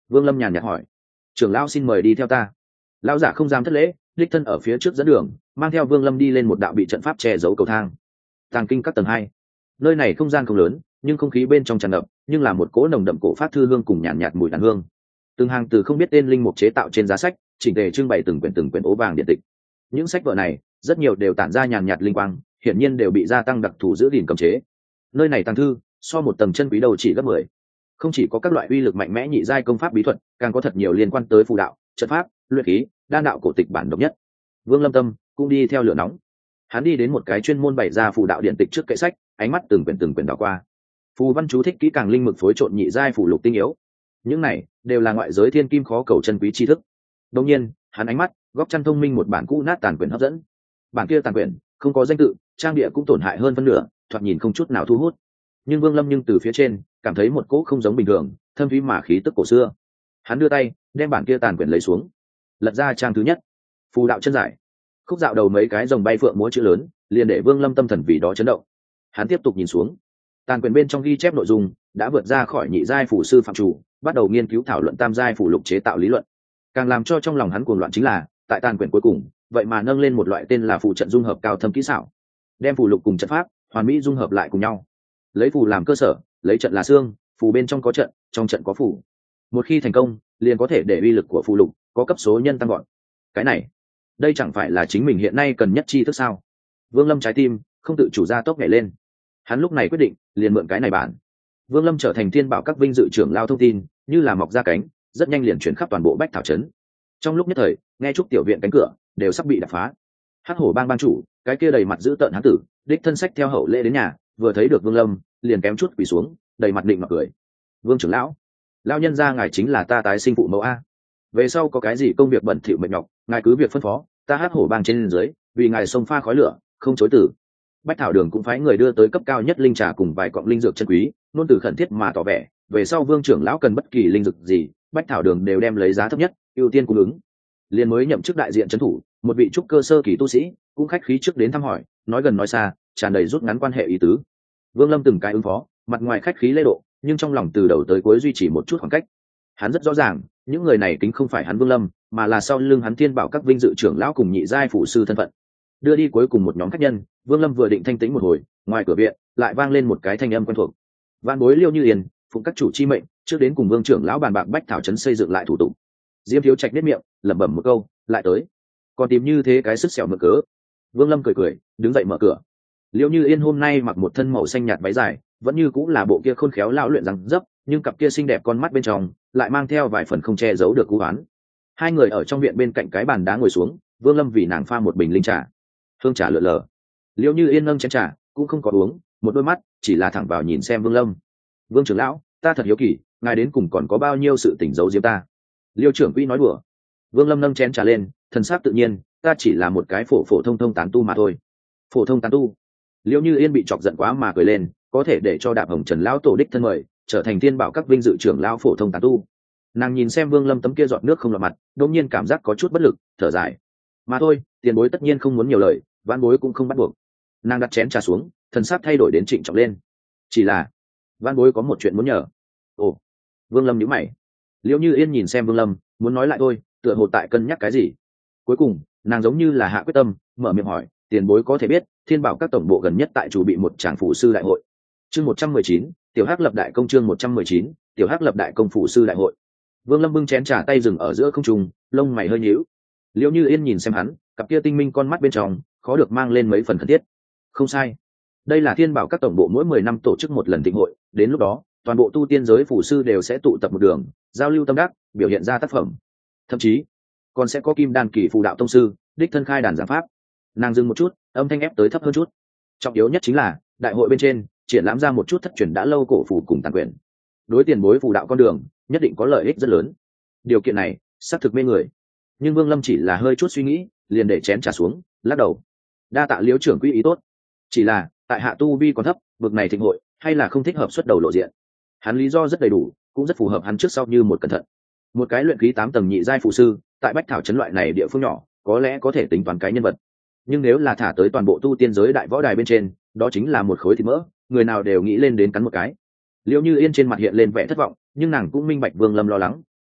Vương Lâm nhàn nhạt hỏi. Trưởng lão xin mời đi theo ta. Lão giả không dám thất lễ, đích thân ở phía trước dẫn đường, mang theo Vương Lâm đi lên một đạo bị trận pháp che giấu cầu thang. Tàng kinh các tầng 2. Nơi này không gian không lớn, nhưng không khí bên trong tràn ngập, nhưng là một cỗ nồng đậm cổ pháp thư hương cùng nhàn nhạt mùi đàn hương. Từng hàng từ không biết tên linh mục chế tạo trên giá sách, chỉnh tề trưng bày từng quyển ố vàng điện tịch. Những sách vở này, rất nhiều đều tản ra nhàn nhạt linh quang, hiển nhiên đều bị gia tăng đặc thù giữ gìn cấm chế. Nơi này tàng thư, so một tầng chân quý đầu chỉ gấp 10. Không chỉ có các loại uy lực mạnh mẽ nhị giai công pháp bí thuật, càng có thật nhiều liên quan tới phù đạo, trận pháp, luyện khí, đan đạo cổ tịch bản độc nhất. Vương Lâm tâm cũng đi theo lửa nóng. Hắn đi đến một cái chuyên môn bày ra phù đạo điện tịch trước kệ sách, ánh mắt từng quyển đảo qua. Phù văn chú thích kỹ càng linh mực phối trộn nhị giai phù lục tinh yếu. Những này đều là ngoại giới thiên kim khó cầu chân quý tri thức. Đương nhiên, hắn ánh mắt góc chăn thông minh một bản cũ nát tàn quyển hấp dẫn. Bản kia tàn quyển không có danh tự, trang địa cũng tổn hại hơn phân nửa, thoạt nhìn không chút nào thu hút. Nhưng Vương Lâm từ phía trên cảm thấy một cỗ không giống bình thường, thâm thúy mà khí tức cổ xưa. Hắn đưa tay đem bản kia tàn quyển lấy xuống, lật ra trang thứ nhất. Phù đạo chân giải. Khúc dạo đầu mấy cái rồng bay phượng múa chữ lớn, liền để Vương Lâm tâm thần vì đó chấn động. Hắn tiếp tục nhìn xuống, tàn quyển bên trong ghi chép nội dung đã vượt ra khỏi nhị giai phù sư phạm chủ, bắt đầu nghiên cứu thảo luận tam giai phù lục chế tạo lý luận. Càng làm cho trong lòng hắn cuồng loạn chính là, tại tàn quyển cuối cùng, vậy mà nâng lên một loại tên là phù trận dung hợp cao thâm kỹ xảo, đem phù lục cùng trận pháp hoàn mỹ dung hợp lại cùng nhau. Lấy phù làm cơ sở, lấy trận là xương, phù bên trong có trận, trong trận có phù. Một khi thành công, liền có thể để uy lực của phù lục có cấp số nhân tăng gọn. Cái này, đây chẳng phải là chính mình hiện nay cần nhất tri thức sao? Vương Lâm trái tim không tự chủ ra tốc nhảy lên. Hắn lúc này quyết định liền mượn cái này bản. Vương Lâm trở thành thiên bảo các vinh dự trưởng lao thông tin, như là mọc ra cánh, rất nhanh liền chuyển khắp toàn bộ Bách Thảo trấn. Trong lúc nhất thời, nghe trúc tiểu viện cánh cửa đều sắp bị đập phá. Hắc Hổ bang ban chủ, cái kia đầy mặt dữ tợn hán tử, đích thân sách theo hậu lễ đến nhà, vừa thấy được Vương Lâm, liền kém chút quỳ xuống, đầy mặt định mặt cười. Vương trưởng lão, lão nhân gia ngài chính là ta tái sinh phụ mẫu a. Về sau có cái gì công việc bẩn thỉu mệt nhọc, ngài cứ việc phân phó, ta Hắc Hổ bang trên dưới, vì ngài xông pha khói lửa, không chối từ. Bách Thảo đường cũng phái người đưa tới cấp cao nhất linh trà cùng vài cọng linh dược chân quý, nôn từ khẩn thiết mà tỏ vẻ, về sau Vương trưởng lão cần bất kỳ linh dược gì, Bách Thảo đường đều đem lấy giá thấp nhất, ưu tiên cung ứng. Liên mới nhậm chức đại diện trấn thủ, một vị trúc cơ sơ kỳ tu sĩ, cũng khách khí trước đến thăm hỏi, nói gần nói xa, tràn đầy rút ngắn quan hệ ý tứ. Vương Lâm từng cái ứng phó, mặt ngoài khách khí lễ độ, nhưng trong lòng từ đầu tới cuối duy trì một chút khoảng cách. Hắn rất rõ ràng, những người này kính không phải hắn Vương Lâm, mà là sau lưng hắn thiên bảo các vinh dự trưởng lão cùng nhị giai phụ sư thân phận. Đưa đi cuối cùng một nhóm khách nhân, Vương Lâm vừa định thanh tĩnh một hồi, ngoài cửa viện lại vang lên một cái thanh âm quen thuộc. Vạn bối Liêu Như Yên, phụng các chủ chi mệnh, trước đến cùng Vương trưởng lão bàn bạc Bách Thảo trấn xây dựng lại thủ tục. Diêm Thiếu Trạch biết miệng, lẩm bẩm một câu, lại tới. Còn tìm như thế cái sức sẹo mượn cớ. Vương Lâm cười cười, đứng dậy mở cửa. Liêu Như Yên hôm nay mặc một thân màu xanh nhạt váy dài, vẫn như cũng là bộ kia khôn khéo lão luyện răng dấp, nhưng cặp kia xinh đẹp con mắt bên trong lại mang theo vài phần không che giấu được cú oán. Hai người ở trong viện bên cạnh cái bàn đá ngồi xuống, Vương Lâm vì nàng pha một bình linh trà. Hương trà lượn lờ. Liêu Như Yên nâng chén trà, cũng không có uống, một đôi mắt chỉ là thẳng vào nhìn xem Vương Lâm. Vương trưởng lão, ta thật hiếu kỳ, ngài đến cùng còn có bao nhiêu sự tình giấu giếm ta? Liêu trưởng quỹ nói đùa. Vương Lâm nâng chén trà lên, thần sắc tự nhiên, ta chỉ là một cái phổ thông tán tu mà thôi. Phổ thông tán tu? Liêu Như Yên bị chọc giận quá mà cười lên, có thể để cho Đạp Hồng Trần lão tổ đích thân mời, trở thành thiên bảo các vinh dự trưởng lão phổ thông tán tu. Nàng nhìn xem Vương Lâm tấm kia giọt nước không lọt mặt, đột nhiên cảm giác có chút bất lực, thở dài. Mà thôi, tiền bối tất nhiên không muốn nhiều lời, vãn bối cũng không bắt buộc. Nàng đặt chén trà xuống, thần sắc thay đổi đến trịnh trọng lên. Chỉ là, vãn bối có một chuyện muốn nhờ. Ồ. Vương Lâm nhíu mày. Liêu Như Yên nhìn xem Vương Lâm, muốn nói lại thôi, tựa hồ tại cân nhắc cái gì. Cuối cùng, nàng giống như là hạ quyết tâm, mở miệng hỏi, tiền bối có thể biết, thiên bảo các tổng bộ gần nhất tại chủ bị một tràng phụ sư đại hội. Chương 119, tiểu hắc lập đại công, chương 119, tiểu hắc lập đại công phụ sư đại hội. Vương Lâm bưng chén trà tay dừng ở giữa không trung, lông mày hơi nhíu. Liêu Như Yên nhìn xem hắn, cặp kia tinh minh con mắt bên trong khó được mang lên mấy phần khẩn thiết. Không sai, đây là thiên bảo các tổng bộ mỗi 10 năm tổ chức một lần thịnh hội, đến lúc đó toàn bộ tu tiên giới phù sư đều sẽ tụ tập một đường, giao lưu tâm đắc, biểu hiện ra tác phẩm, thậm chí còn sẽ có kim đan kỳ phù đạo tông sư đích thân khai đàn giảng pháp. Nàng dừng một chút, âm thanh ép tới thấp hơn chút. Trọng yếu nhất chính là đại hội bên trên triển lãm ra một chút thất truyền đã lâu cổ phù cùng tàn quyển, đối tiền bối phù đạo con đường nhất định có lợi ích rất lớn. Điều kiện này xác thực mê người. Nhưng Vương Lâm chỉ là hơi chút suy nghĩ, liền để chén trà xuống, lắc đầu. Đa tạ Liễu trưởng quỹ ý tốt, chỉ là tại hạ tu vi còn thấp, vực này thịnh hội hay là không thích hợp xuất đầu lộ diện. Hắn lý do rất đầy đủ, cũng rất phù hợp hắn trước sau như một cẩn thận. Một cái luyện khí 8 tầng nhị giai phù sư, tại Bách Thảo trấn loại này địa phương nhỏ, có lẽ có thể tính toán cái nhân vật. Nhưng nếu là thả tới toàn bộ tu tiên giới đại võ đài bên trên, đó chính là một khối thịt mỡ, người nào đều nghĩ lên đến cắn một cái. Liễu Như Yên trên mặt hiện lên vẻ thất vọng, nhưng nàng cũng minh bạch Vương Lâm lo lắng,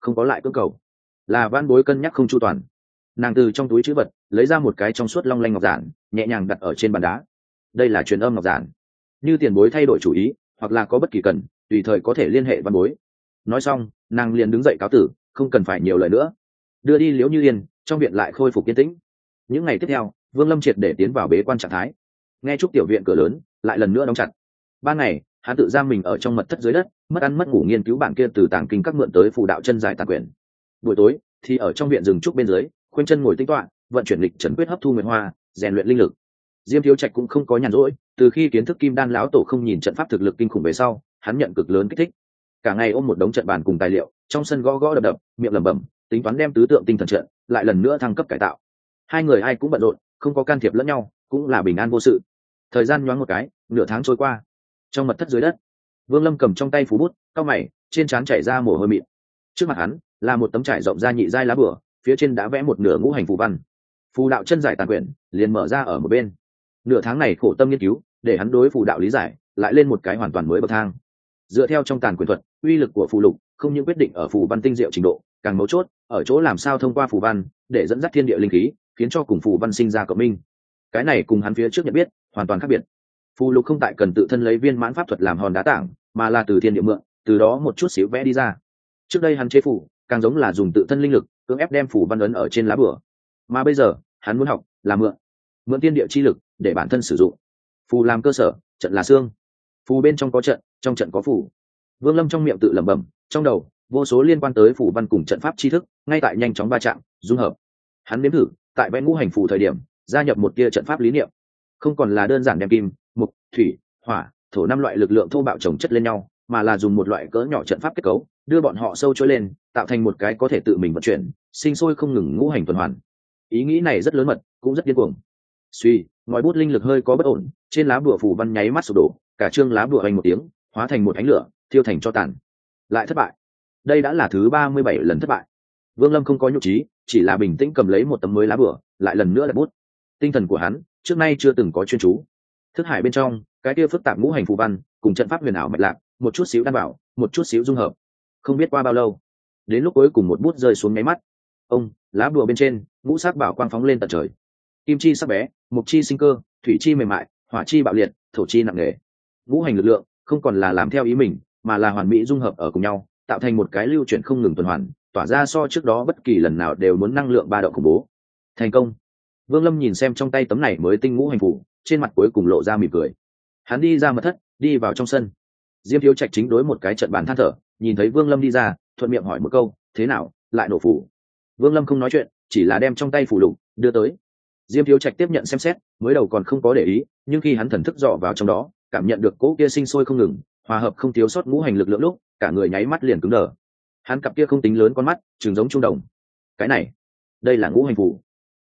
không có lại cưỡng cầu, là van bối cân nhắc không chu toàn. Nàng từ trong túi trữ vật lấy ra một cái trong suốt long lanh ngọc giản, nhẹ nhàng đặt ở trên bàn đá. Đây là truyền âm ngọc giản, như tiền bối thay đổi chủ ý hoặc là có bất kỳ cần, tùy thời có thể liên hệ văn bối. Nói xong nàng liền đứng dậy cáo tử, không cần phải nhiều lời nữa. Đưa đi Liễu Như Yên, trong viện lại khôi phục yên tĩnh. Những ngày tiếp theo, Vương Lâm triệt để tiến vào bế quan trạng thái. Nghe chúc tiểu viện cửa lớn lại lần nữa đóng chặt. Ban ngày hắn tự giam mình ở trong mật thất dưới đất, mất ăn mất ngủ nghiên cứu bản kia từ tàng kinh các mượn tới phù đạo chân giải tàn quyển. Buổi tối thì ở trong viện rừng trúc bên dưới, khoanh chân ngồi tĩnh tọa, vận chuyển lịch trần quyết hấp thu nguyệt hoa, rèn luyện linh lực. Diêm Thiếu Trạch cũng không có nhàn rỗi, từ khi kiến thức Kim Đan lão tổ không nhìn trận pháp thực lực kinh khủng về sau, hắn nhận cực lớn kích thích. Cả ngày ôm một đống trận bàn cùng tài liệu, trong sân gõ gõ đập đập, miệng lẩm bẩm, tính toán đem tứ tượng tinh thần trận lại lần nữa thăng cấp cải tạo. Hai người ai cũng bận rộn, không có can thiệp lẫn nhau, cũng là bình an vô sự. Thời gian nhoáng một cái, nửa tháng trôi qua. Trong mật thất dưới đất, Vương Lâm cầm trong tay phù bút, cau mày, trên trán chảy ra mồ hôi mịn. Trước mặt hắn là một tấm trải rộng ra nhị giai lá bùa, phía trên đã vẽ một nửa ngũ hành phù văn. Phù đạo chân giải tàn quyển liền mở ra ở một bên. Nửa tháng này khổ tâm nghiên cứu, để hắn đối phù đạo lý giải lại lên một cái hoàn toàn mới bậc thang. Dựa theo trong tàn quyền thuật, uy lực của phù lục không những quyết định ở phù văn tinh diệu trình độ, càng mấu chốt ở chỗ làm sao thông qua phù văn để dẫn dắt thiên địa linh khí, khiến cho cùng phù văn sinh ra cộng minh. Cái này cùng hắn phía trước nhận biết hoàn toàn khác biệt. Phù lục không tại cần tự thân lấy viên mãn pháp thuật làm hòn đá tảng, mà là từ thiên địa mượn, từ đó một chút xíu vẽ đi ra. Trước đây hắn chế phù càng giống là dùng tự thân linh lực cưỡng ép đem phù văn ấn ở trên lá bùa, mà bây giờ hắn muốn học là mượn thiên địa chi lực để bản thân sử dụng. Phù làm cơ sở, trận là xương. Phù bên trong có trận, trong trận có phù. Vương Lâm trong miệng tự lẩm bẩm, trong đầu vô số liên quan tới phù văn cùng trận pháp tri thức ngay tại nhanh chóng va chạm, dung hợp. Hắn nếm thử tại vẽ ngũ hành phù thời điểm gia nhập một tia trận pháp lý niệm, không còn là đơn giản đem kim, mộc, thủy, hỏa, thổ năm loại lực lượng thô bạo chồng chất lên nhau, mà là dùng một loại cỡ nhỏ trận pháp kết cấu đưa bọn họ sâu trôi lên, tạo thành một cái có thể tự mình vận chuyển, sinh sôi không ngừng ngũ hành tuần hoàn. Ý nghĩ này rất lớn mật, cũng rất điên cuồng. Suy, ngòi bút linh lực hơi có bất ổn, trên lá bùa phù văn nháy mắt sụp đổ, cả chương lá bùa vang một tiếng, hóa thành một ánh lửa, thiêu thành tro tàn. Lại thất bại. Đây đã là thứ 37 lần thất bại. Vương Lâm không có nhục trí, chỉ là bình tĩnh cầm lấy một tấm mới lá bùa, lại lần nữa đặt bút. Tinh thần của hắn trước nay chưa từng có chuyên chú. Thức hải bên trong, cái kia phức tạp ngũ hành phù văn cùng trận pháp huyền ảo mạch lạc, một chút xíu đan bảo, một chút xíu dung hợp. Không biết qua bao lâu, đến lúc cuối cùng một bút rơi xuống mấy mắt. Ông, lá bùa bên trên, ngũ sắc bảo quang phóng lên tận trời. Kim chi sắc bé, mộc chi sinh cơ, thủy chi mềm mại, hỏa chi bạo liệt, thổ chi nặng nề. Ngũ hành lực lượng không còn là làm theo ý mình, mà là hoàn mỹ dung hợp ở cùng nhau, tạo thành một cái lưu chuyển không ngừng tuần hoàn, tỏa ra so trước đó bất kỳ lần nào đều muốn năng lượng ba động khủng bố. Thành công. Vương Lâm nhìn xem trong tay tấm này mới tinh ngũ hành phù, trên mặt cuối cùng lộ ra mỉm cười. Hắn đi ra mật thất, đi vào trong sân. Diêm Thiếu Trạch chính đối một cái trận bàn than thở, nhìn thấy Vương Lâm đi ra, thuận miệng hỏi một câu, thế nào, lại nổ phù? Vương Lâm không nói chuyện, chỉ là đem trong tay phù lục đưa tới. Diêm Thiếu Trạch tiếp nhận xem xét, mới đầu còn không có để ý, nhưng khi hắn thần thức dò vào trong đó, cảm nhận được cỗ kia sinh sôi không ngừng, hòa hợp không thiếu sót ngũ hành lực lượng lúc, cả người nháy mắt liền cứng đờ. Hắn cặp kia không tính lớn con mắt, trừng giống trung đồng. Cái này, đây là ngũ hành phù.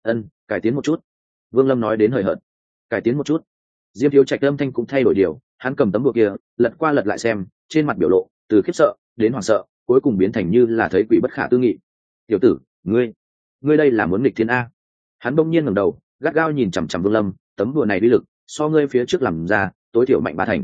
Cải tiến một chút. Vương Lâm nói đến hời hợt. Cải tiến một chút. Diêm Thiếu Trạch âm thanh cũng thay đổi điều, hắn cầm tấm bùa kia, lật qua lật lại xem, trên mặt biểu lộ từ khiếp sợ đến hoảng sợ, cuối cùng biến thành như là thấy quỷ bất khả tư nghị. Tiểu tử, ngươi đây là muốn nghịch thiên a? Hắn bỗng nhiên ngẩng đầu, gắt gao nhìn chằm chằm Vương Lâm, tấm đùa này uy lực so ngươi phía trước làm ra tối thiểu mạnh ba thành,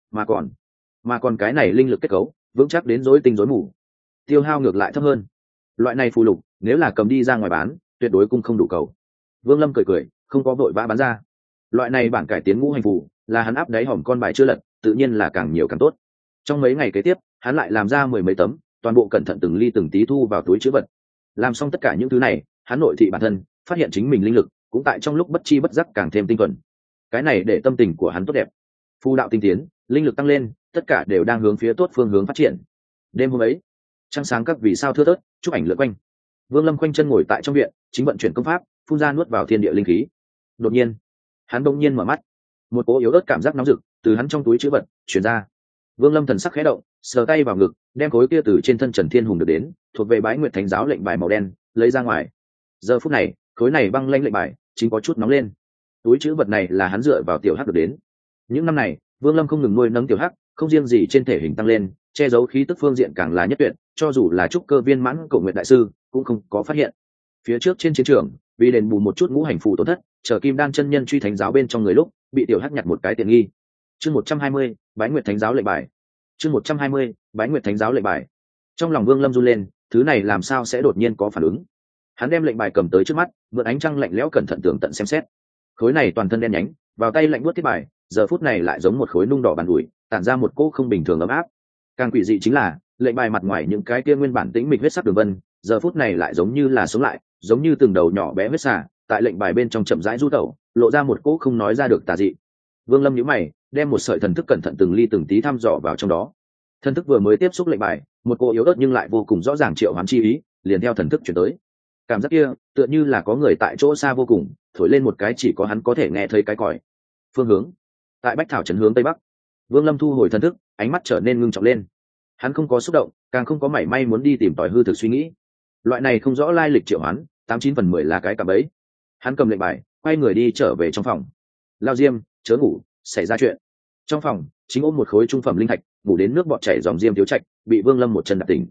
mà còn cái này linh lực kết cấu vững chắc đến rối tinh rối mù, tiêu hao ngược lại thấp hơn. Loại này phù lục nếu là cầm đi ra ngoài bán, tuyệt đối cũng không đủ cầu. Vương Lâm cười cười, không có vội vã bán ra. Loại này bản cải tiến ngũ hành phù là hắn áp đáy hòm con bài chưa lật, tự nhiên là càng nhiều càng tốt. Trong mấy ngày kế tiếp, hắn lại làm ra 10 mấy tấm, toàn bộ cẩn thận từng ly từng tí thu vào túi trữ vật. Làm xong tất cả những thứ này, hắn nội thị bản thân, phát hiện chính mình linh lực cũng tại trong lúc bất chi bất giác càng thêm tinh thuần. Cái này để tâm tình của hắn tốt đẹp. Phù đạo tinh tiến, linh lực tăng lên, tất cả đều đang hướng phía tốt phương hướng phát triển. Đêm hôm ấy, trăng sáng các vì sao thưa thớt, chụp ảnh lượn quanh. Vương Lâm khoanh chân ngồi tại trong viện, chính vận chuyển công pháp, phun ra nuốt vào thiên địa linh khí. Đột nhiên, hắn bỗng nhiên mở mắt, một cỗ yếu ớt cảm giác nóng rực từ hắn trong túi trữ vật truyền ra. Vương Lâm thần sắc khẽ động, sờ tay vào ngực, đem khối kia từ trên thân Trần Thiên Hùng được đến, thuộc về Bái Nguyệt Thánh giáo lệnh bài màu đen, lấy ra ngoài. Giờ phút này, khối này băng lanh lệnh bài chính có chút nóng lên. Túi trữ vật này là hắn dựa vào tiểu hắc được đến. Những năm này, Vương Lâm không ngừng nuôi nấng tiểu hắc, không riêng gì trên thể hình tăng lên, che giấu khí tức phương diện càng là nhất tuyệt, cho dù là trúc cơ viên mãn Cổ Nguyệt đại sư cũng không có phát hiện. Phía trước trên chiến trường, vì đền bù một chút ngũ hành phù tổn thất, chờ Kim Đan chân nhân truy thánh giáo bên trong người lúc, bị tiểu hắc nhặt một cái tiện nghi. Chương 120, Bái Nguyệt Thánh giáo lệnh bài. Chương 120, Bái Nguyệt Thánh giáo lệnh bài. Trong lòng Vương Lâm run lên, thứ này làm sao sẽ đột nhiên có phản ứng. Hắn đem lệnh bài cầm tới trước mắt, vượt ánh trăng lạnh lẽo cẩn thận tường tận xem xét. Khối này toàn thân đen nhánh, vào tay lạnh buốt thiết bài, giờ phút này lại giống một khối nung đỏ bàn ủi, tản ra một cỗ không bình thường ấm áp. Càng quỷ dị chính là lệnh bài mặt ngoài những cái kia nguyên bản tĩnh mịch huyết sắc đường vân, giờ phút này lại giống như là sống lại, giống như từng đầu nhỏ bé huyết xà tại lệnh bài bên trong chậm rãi du tẩu, lộ ra một cỗ không nói ra được tà dị. Vương Lâm nhíu mày, đem một sợi thần thức cẩn thận từng ly từng tí thăm dò vào trong đó. Thần thức vừa mới tiếp xúc lệnh bài, một cỗ yếu ớt nhưng lại vô cùng rõ ràng triệu hoán chi ý liền theo thần thức chuyển tới. Cảm giác kia tựa như là có người tại chỗ xa vô cùng thổi lên một cái chỉ có hắn có thể nghe thấy cái còi. Phương hướng tại Bách Thảo trấn hướng tây bắc. Vương Lâm thu hồi thần thức, ánh mắt trở nên ngưng trọng lên. Hắn không có xúc động, càng không có mảy may muốn đi tìm tòi hư thực suy nghĩ. Loại này không rõ lai lịch triệu hoán, 89/10 là cái cạm bẫy. Hắn cầm lệnh bài, quay người đi trở về trong phòng. Lao Diêm, chớ ngủ, xảy ra chuyện. Trong phòng chính ôm một khối trung phẩm linh thạch, ngủ đến nước bọt chảy dòng Diêm Thiếu Trạch bị Vương Lâm một chân đạp tỉnh.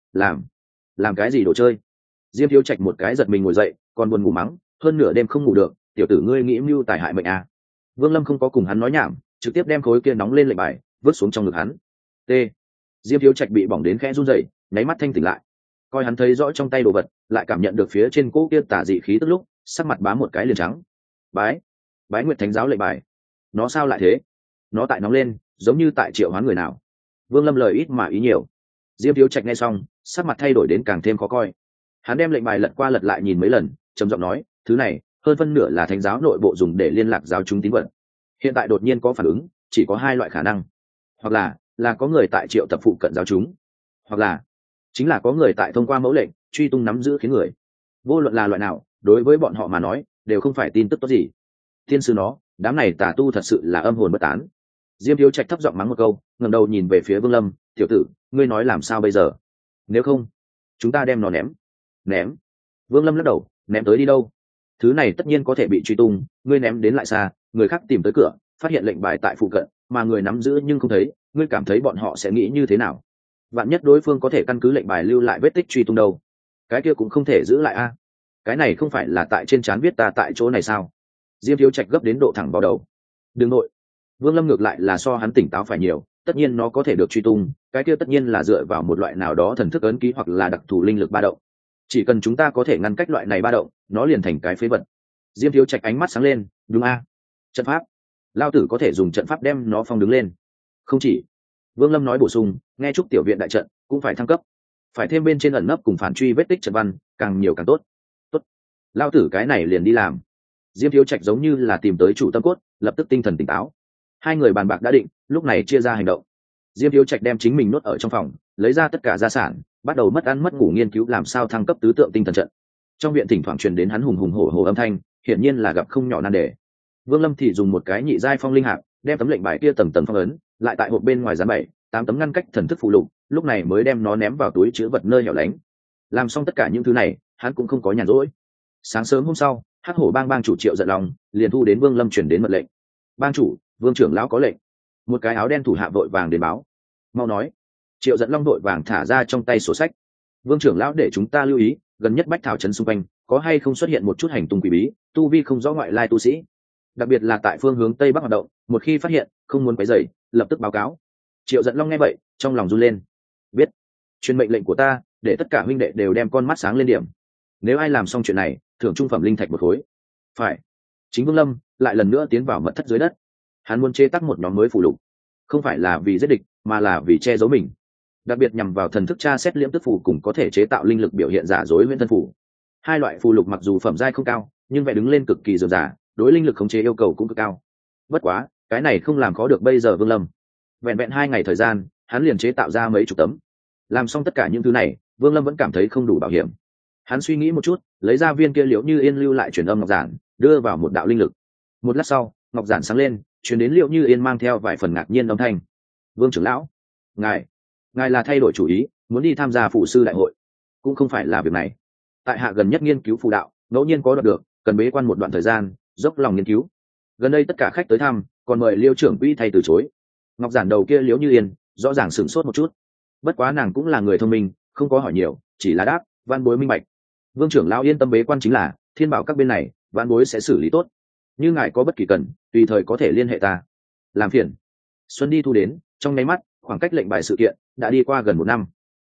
Làm cái gì đồ chơi? Diêm Thiếu Trạch một cái giật mình ngồi dậy, còn buồn ngủ mắng, hơn nửa đêm không ngủ được, tiểu tử ngươi nghĩ mưu tài hại mệnh à? Vương Lâm không có cùng hắn nói nhảm, trực tiếp đem khối kia nóng lên lệnh bài vứt xuống trong ngực hắn. T. Diêm Thiếu Trạch bị bỏng đến khẽ run rẩy, nháy mắt thanh tỉnh lại. Coi hắn thấy rõ trong tay đồ vật, lại cảm nhận được phía trên cỗ kia tà dị khí tức lúc, sắc mặt bám một cái liền trắng. Bái Nguyệt Thánh giáo lệnh bài. Nó sao lại thế? Nó tại nóng lên, giống như tại triệu hoán người nào. Vương Lâm lời ít mà ý nhiều. Diêm Thiếu Trạch nghe xong, sắc mặt thay đổi đến càng thêm khó coi. Hắn đem lệnh bài lật qua lật lại nhìn mấy lần, trầm giọng nói, thứ này hơn phân nửa là thánh giáo nội bộ dùng để liên lạc giáo chúng tín vật. Hiện tại đột nhiên có phản ứng, chỉ có hai loại khả năng: hoặc là có người tại triệu tập phụ cận giáo chúng, hoặc là chính là có người tại thông qua mẫu lệnh truy tung nắm giữ khiến người. Vô luận là loại nào, đối với bọn họ mà nói đều không phải tin tức tốt gì. Tiên sư nó, đám này tà tu thật sự là âm hồn bất tán. Diêm Thiếu Trạch thấp giọng mắng một câu, ngẩng đầu nhìn về phía Vương Lâm, tiểu tử, ngươi nói làm sao bây giờ? Nếu không chúng ta đem nó ném. Vương Lâm lắc đầu, ném tới đi đâu? Thứ này tất nhiên có thể bị truy tung, ngươi ném đến lại xa, người khác tìm tới cửa phát hiện lệnh bài tại phụ cận mà người nắm giữ nhưng không thấy, ngươi cảm thấy bọn họ sẽ nghĩ như thế nào? Vạn nhất đối phương có thể căn cứ lệnh bài lưu lại vết tích truy tung đâu, cái kia cũng không thể giữ lại a. Cái này không phải là tại trên trán viết ta tại chỗ này sao? Diêm Thiếu Trạch gấp đến độ thẳng vào đầu. Đừng nội. Vương Lâm ngược lại là so hắn tỉnh táo phải nhiều, tất nhiên nó có thể được truy tung, cái kia tất nhiên là dựa vào một loại nào đó thần thức ấn ký hoặc là đặc thù linh lực ba động. Chỉ cần chúng ta có thể ngăn cách loại này ba động, nó liền thành cái phế vật. Diêm Thiếu Trạch ánh mắt sáng lên, đúng a? Trận pháp. Lao tử có thể dùng trận pháp đem nó phong đứng lên. Không chỉ. Vương Lâm nói bổ sung, nghe chúc tiểu viện đại trận cũng phải thăng cấp, phải thêm bên trên ẩn nấp cùng phản truy vết tích trận văn, càng nhiều càng tốt. Tốt. Lao tử cái này liền đi làm. Diêm Thiếu Trạch giống như là tìm tới chủ tâm cốt, lập tức tinh thần tỉnh táo. Hai người bàn bạc đã định, lúc này chia ra hành động. Diêm Thiếu Trạch đem chính mình nuốt ở trong phòng, lấy ra tất cả gia sản, bắt đầu mất ăn mất ngủ nghiên cứu làm sao thăng cấp tứ tượng tinh thần trận. Trong viện thỉnh thoảng truyền đến hắn hùng hùng hổ hổ âm thanh, hiển nhiên là gặp không nhỏ nan đề. Vương Lâm thì dùng một cái nhị giai phong linh hạp, đem tấm lệnh bài kia tầng tầng phong ấn, lại tại hộp bên ngoài dán 7-8 tấm ngăn cách thần thức phụ lục, lúc này mới đem nó ném vào túi trữ vật nơi hẻo lánh. Làm xong tất cả những thứ này, hắn cũng không có nhàn rỗi. Sáng sớm hôm sau, Hắc Hổ bang chủ Triệu Giận Long liền thu đến Vương Lâm chuyển đến mật lệnh. Bang chủ, Vương trưởng lão có lệnh. Một cái áo đen thủ hạ vội vàng đến báo. Mau nói. Triệu Giận Long vội vàng thả ra trong tay sổ sách. Vương trưởng lão để chúng ta lưu ý, gần nhất Bách Thảo trấn xung quanh có hay không xuất hiện một chút hành tung quỷ bí, tu vi không rõ ngoại lai tu sĩ, đặc biệt là tại phương hướng tây bắc hoạt động, một khi phát hiện không muốn quấy rầy, lập tức báo cáo. Triệu Giận Long nghe vậy, trong lòng run lên. Biết. Truyền mệnh lệnh của ta, để tất cả huynh đệ đều đem con mắt sáng lên điểm. Nếu ai làm xong chuyện này, thưởng trung phẩm linh thạch một khối. Phải. Chính Vương Lâm lại lần nữa tiến vào mật thất dưới đất. Hắn muốn chế tác một nhóm mới phù lục, không phải là vì giết địch, mà là vì che giấu mình. Đặc biệt nhằm vào thần thức tra xét liễm tức phù cùng có thể chế tạo linh lực biểu hiện giả dối huyễn thân phù. Hai loại phù lục mặc dù phẩm giai không cao, nhưng vẽ đứng lên cực kỳ dườm giả, đối linh lực khống chế yêu cầu cũng cực cao. Bất quá, cái này không làm khó được bây giờ Vương Lâm. Vẹn vẹn 2 ngày thời gian, hắn liền chế tạo ra mấy chục tấm. Làm xong tất cả những thứ này, Vương Lâm vẫn cảm thấy không đủ bảo hiểm. Hắn suy nghĩ một chút, lấy ra viên kia Liễu Như Yên lưu lại truyền âm ngọc giản, đưa vào một đạo linh lực. Một lát sau, ngọc giản sáng lên, truyền đến Liễu Như Yên mang theo vài phần ngạc nhiên âm thanh. Vương trưởng lão, ngài là thay đổi chủ ý, muốn đi tham gia phụ sư đại hội? Cũng không phải là việc này. Tại hạ gần nhất nghiên cứu phù đạo, ngẫu nhiên có đoạt được, cần bế quan một đoạn thời gian, dốc lòng nghiên cứu. Gần đây tất cả khách tới thăm, còn mời Liêu trưởng quỹ thay từ chối. Ngọc giản đầu kia Liễu Như Yên rõ ràng sửng sốt một chút. Bất quá nàng cũng là người thông minh, không có hỏi nhiều, chỉ là đáp, van bối minh bạch. Vương trưởng lão yên tâm bế quan chính là, thiên bảo các bên này, van bối sẽ xử lý tốt. Như ngài có bất kỳ cần, tùy thời có thể liên hệ ta. Làm phiền. Xuân đi thu đến, trong nháy mắt, khoảng cách lệnh bài sự kiện đã đi qua gần 1 năm.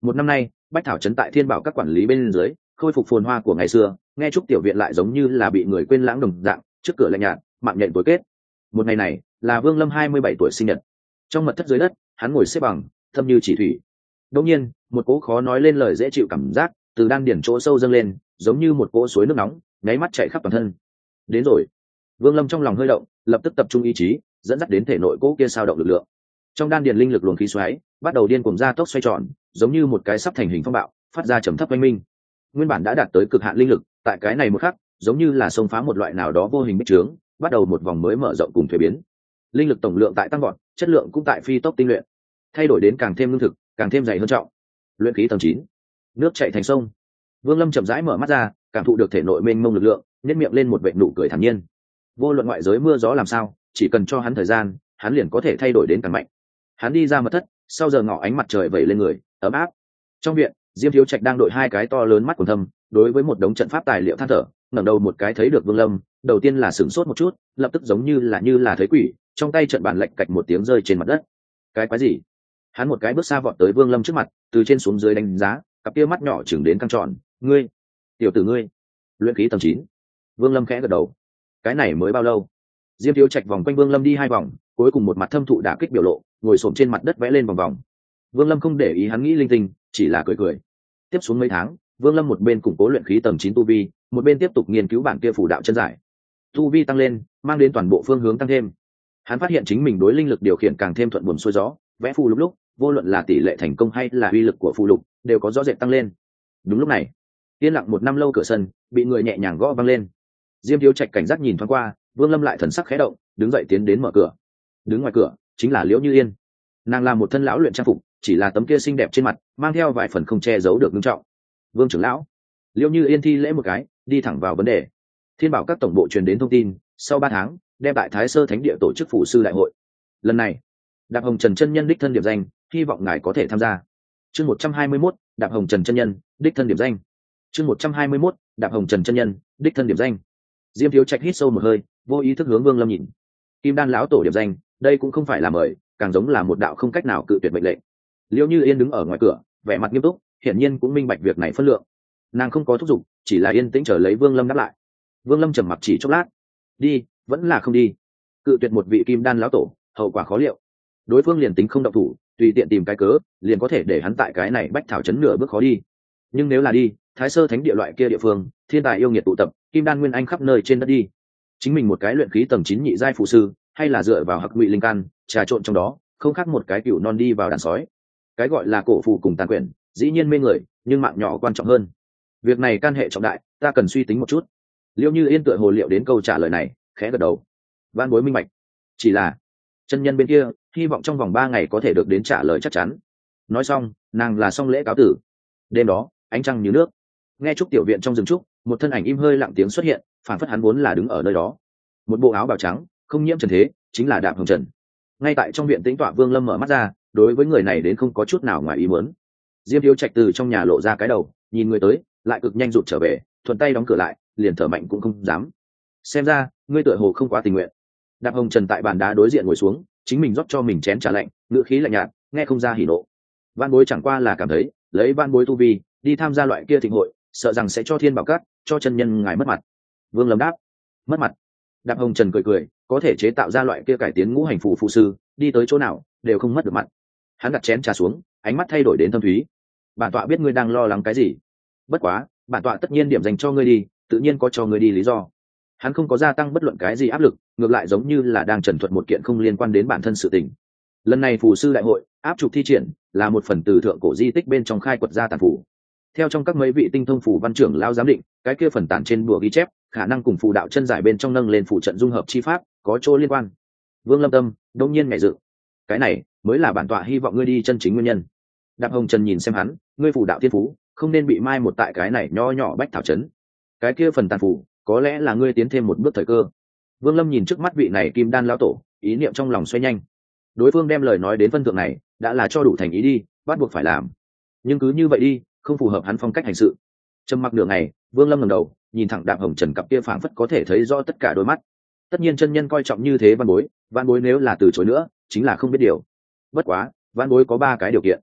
Một năm nay bách thảo trấn tại thiên bảo các quản lý bên dưới khôi phục phồn hoa của ngày xưa, nghe chúc tiểu viện lại giống như là bị người quên lãng đồng dạng, trước cửa lạnh nhạt mạng nhện tối kết. Một ngày này là Vương Lâm 27 tuổi sinh nhật. Trong mật thất dưới đất, hắn ngồi xếp bằng, thâm như chỉ thủy. Đột nhiên, một cỗ khó nói lên lời dễ chịu cảm giác từ đan điển chỗ sâu dâng lên, giống như một cỗ suối nước nóng, nháy mắt chảy khắp toàn thân. Đến rồi. Vương Lâm trong lòng hơi động, lập tức tập trung ý chí, dẫn dắt đến thể nội cỗ kia sao động lực lượng. Trong đan điển linh lực luồng khí xoáy bắt đầu điên cuồng ra tốc xoay tròn, giống như một cái sắp thành hình phong bạo, phát ra trầm thấp oanh minh. Nguyên bản đã đạt tới cực hạn linh lực, tại cái này một khắc, giống như là xông phá một loại nào đó vô hình bích trướng, bắt đầu một vòng mới mở rộng cùng thuế biến. Linh lực tổng lượng tại tăng vọt, chất lượng cũng tại phi tốc tinh luyện, thay đổi đến càng thêm lương thực, càng thêm dày hơn trọng. Luyện khí tầng 9, nước chảy thành sông. Vương Lâm chậm rãi mở mắt ra, cảm thụ được thể nội mênh mông lực lượng, nhếch miệng lên một vệt nụ cười thản nhiên. Vô luận ngoại giới mưa gió làm sao, chỉ cần cho hắn thời gian, hắn liền có thể thay đổi đến càng mạnh. Hắn đi ra mật thất, sau giờ ngọ ánh mặt trời vẩy lên người, ấm áp. Trong viện, Diêm Thiếu Trạch đang đội hai cái to lớn mắt quầng thâm, đối với một đống trận pháp tài liệu than thở, ngẩng đầu một cái thấy được Vương Lâm, đầu tiên là sửng sốt một chút, lập tức giống như là thấy quỷ, trong tay trận bản lệnh cạch một tiếng rơi trên mặt đất. Cái quái gì? Hắn một cái bước xa vọt tới Vương Lâm trước mặt, từ trên xuống dưới đánh giá, cặp kia mắt nhỏ chừng đến căng tròn. Ngươi, tiểu tử ngươi, luyện khí tầng 9. Vương Lâm khẽ gật đầu. Cái này mới bao lâu? Diêm Thiếu Trạch vòng quanh Vương Lâm đi hai vòng, cuối cùng một mặt thâm thụ đả kích biểu lộ, ngồi xổm trên mặt đất vẽ lên vòng vòng. Vương Lâm không để ý hắn nghĩ linh tinh, chỉ là cười cười. Tiếp xuống mấy tháng, Vương Lâm một bên củng cố luyện khí tầng 9 tu vi, một bên tiếp tục nghiên cứu bản kia phù đạo chân giải. Tu vi tăng lên, mang đến toàn bộ phương hướng tăng thêm. Hắn phát hiện chính mình đối linh lực điều khiển càng thêm thuận buồm xuôi gió, vẽ phù lục lúc, vô luận là tỷ lệ thành công hay là uy lực của phù lục, đều có rõ rệt tăng lên. Đúng lúc này, yên lặng một năm lâu cửa sân bị người nhẹ nhàng gõ vang lên. Diêm Thiếu Trạch cảnh giác nhìn thoáng qua, Vương Lâm lại thần sắc khẽ động, đứng dậy tiến đến mở cửa. Đứng ngoài cửa chính là Liễu Như Yên. Nàng là một thân lão luyện trang phục, chỉ là tấm kia xinh đẹp trên mặt mang theo vài phần không che giấu được nghiêm trọng. Vương trưởng lão. Liễu Như Yên thi lễ một cái, đi thẳng vào vấn đề. Thiên Bảo các tổng bộ truyền đến thông tin, sau 3 tháng đem tại Thái Sơ Thánh Địa tổ chức phủ sư đại hội. Lần này, Đạp Hồng Trần chân nhân đích thân điểm danh, hy vọng ngài có thể tham gia. Chương 121, Đạp Hồng Trần chân nhân đích thân điểm danh. Chương 121, Đạp Hồng Trần chân nhân đích thân điểm danh. Diêm Thiếu Trạch hít sâu một hơi, vô ý thức hướng Vương Lâm nhìn. Kim Đan lão tổ điểm danh, đây cũng không phải là mời, càng giống là một đạo không cách nào cự tuyệt mệnh lệnh. Liễu Như Yên đứng ở ngoài cửa, vẻ mặt nghiêm túc, hiển nhiên cũng minh bạch việc này phân lượng. Nàng không có thúc giục, chỉ là yên tĩnh chờ lấy Vương Lâm đáp lại. Vương Lâm trầm mặc chỉ chốc lát, đi, vẫn là không đi. Cự tuyệt một vị Kim Đan lão tổ, hậu quả khó liệu. Đối phương liền tính không động thủ, tùy tiện tìm cái cớ, liền có thể để hắn tại cái này bách thảo chấn nửa bước khó đi. Nhưng nếu là đi, Thái Sơ Thánh Địa loại kia địa phương, thiên tài yêu nghiệt tụ tập, Kim Đan nguyên anh khắp nơi trên đất đi. Chính mình một cái luyện khí tầng 9 nhị giai phù sư, hay là dựa vào hặc ngụy linh căn, trà trộn trong đó, không khác một cái cừu non đi vào đàn sói. Cái gọi là cổ phù cùng tàn quyền, dĩ nhiên mê người, nhưng mạng nhỏ quan trọng hơn. Việc này can hệ trọng đại, ta cần suy tính một chút. Liễu Như Yên tựa hồ liệu đến câu trả lời này, khẽ gật đầu. Van bối minh bạch. Chỉ là chân nhân bên kia, hy vọng trong vòng 3 ngày có thể được đến trả lời chắc chắn. Nói xong, nàng là xong lễ cáo tử. Đêm đó, ánh trăng như nước. Nghe trúc tiểu viện trong rừng trúc, một thân ảnh im hơi lặng tiếng xuất hiện, phản phất hắn vốn là đứng ở nơi đó. Một bộ áo bào trắng, không nhiễm trần thế, chính là Đạp Hồng Trần. Ngay tại trong viện tĩnh tọa, Vương Lâm mở mắt ra, đối với người này đến không có chút nào ngoài ý muốn. Diêm Thiếu Trạch từ trong nhà lộ ra cái đầu, nhìn người tới, lại cực nhanh rụt trở về, thuận tay đóng cửa lại, liền thở mạnh cũng không dám. Xem ra, ngươi tựa hồ không quá tình nguyện. Đạp Hồng Trần tại bàn đá đối diện ngồi xuống, chính mình rót cho mình chén trà lạnh, ngữ khí lạnh nhạt, nghe không ra hỉ nộ. Van bối chẳng qua là cảm thấy, lấy van bối tu vi, đi tham gia loại kia thịnh hội, sợ rằng sẽ cho Thiên Bảo Các, cho chân nhân ngài mất mặt. Vương Lâm đáp. Mất mặt? Đạp Hồng Trần cười cười, có thể chế tạo ra loại kia cải tiến ngũ hành phù phụ sư, đi tới chỗ nào đều không mất được mặt. Hắn đặt chén trà xuống, ánh mắt thay đổi đến thâm thúy. Bản tọa biết ngươi đang lo lắng cái gì. Bất quá, bản tọa tất nhiên điểm dành cho ngươi đi, tự nhiên có cho ngươi đi lý do. Hắn không có gia tăng bất luận cái gì áp lực, ngược lại giống như là đang trần thuật một kiện không liên quan đến bản thân sự tình. Lần này phù sư đại hội áp trục thi triển là một phần từ thượng cổ di tích bên trong khai quật ra tàn phù. Theo trong các mấy vị tinh thông phù văn trưởng lao giám định, cái kia phần tàn trên bùa ghi chép khả năng cùng phù đạo chân giải bên trong nâng lên phù trận dung hợp chi pháp có chỗ liên quan. Vương Lâm tâm đông nhiên nhảy dựng. Cái này mới là bản tọa hy vọng ngươi đi chân chính nguyên nhân. Đạp Hồng Trần nhìn xem hắn, ngươi phù đạo thiên phú không nên bị mai một tại cái này nho nhỏ bách thảo trấn. Cái kia phần tàn phù có lẽ là ngươi tiến thêm một bước thời cơ. Vương Lâm nhìn trước mắt vị này Kim Đan lão tổ, ý niệm trong lòng xoay nhanh. Đối phương đem lời nói đến phân thượng này, đã là cho đủ thành ý đi, bắt buộc phải làm. Nhưng cứ như vậy đi, không phù hợp hắn phong cách hành sự. Trầm mặc nửa ngày, Vương Lâm ngẩng đầu, nhìn thẳng Đạp Hồng Trần cặp kia phảng phất có thể thấy rõ tất cả đôi mắt. Tất nhiên chân nhân coi trọng như thế văn bối nếu là từ chối nữa, chính là không biết điều. Bất quá, văn bối có 3 cái điều kiện.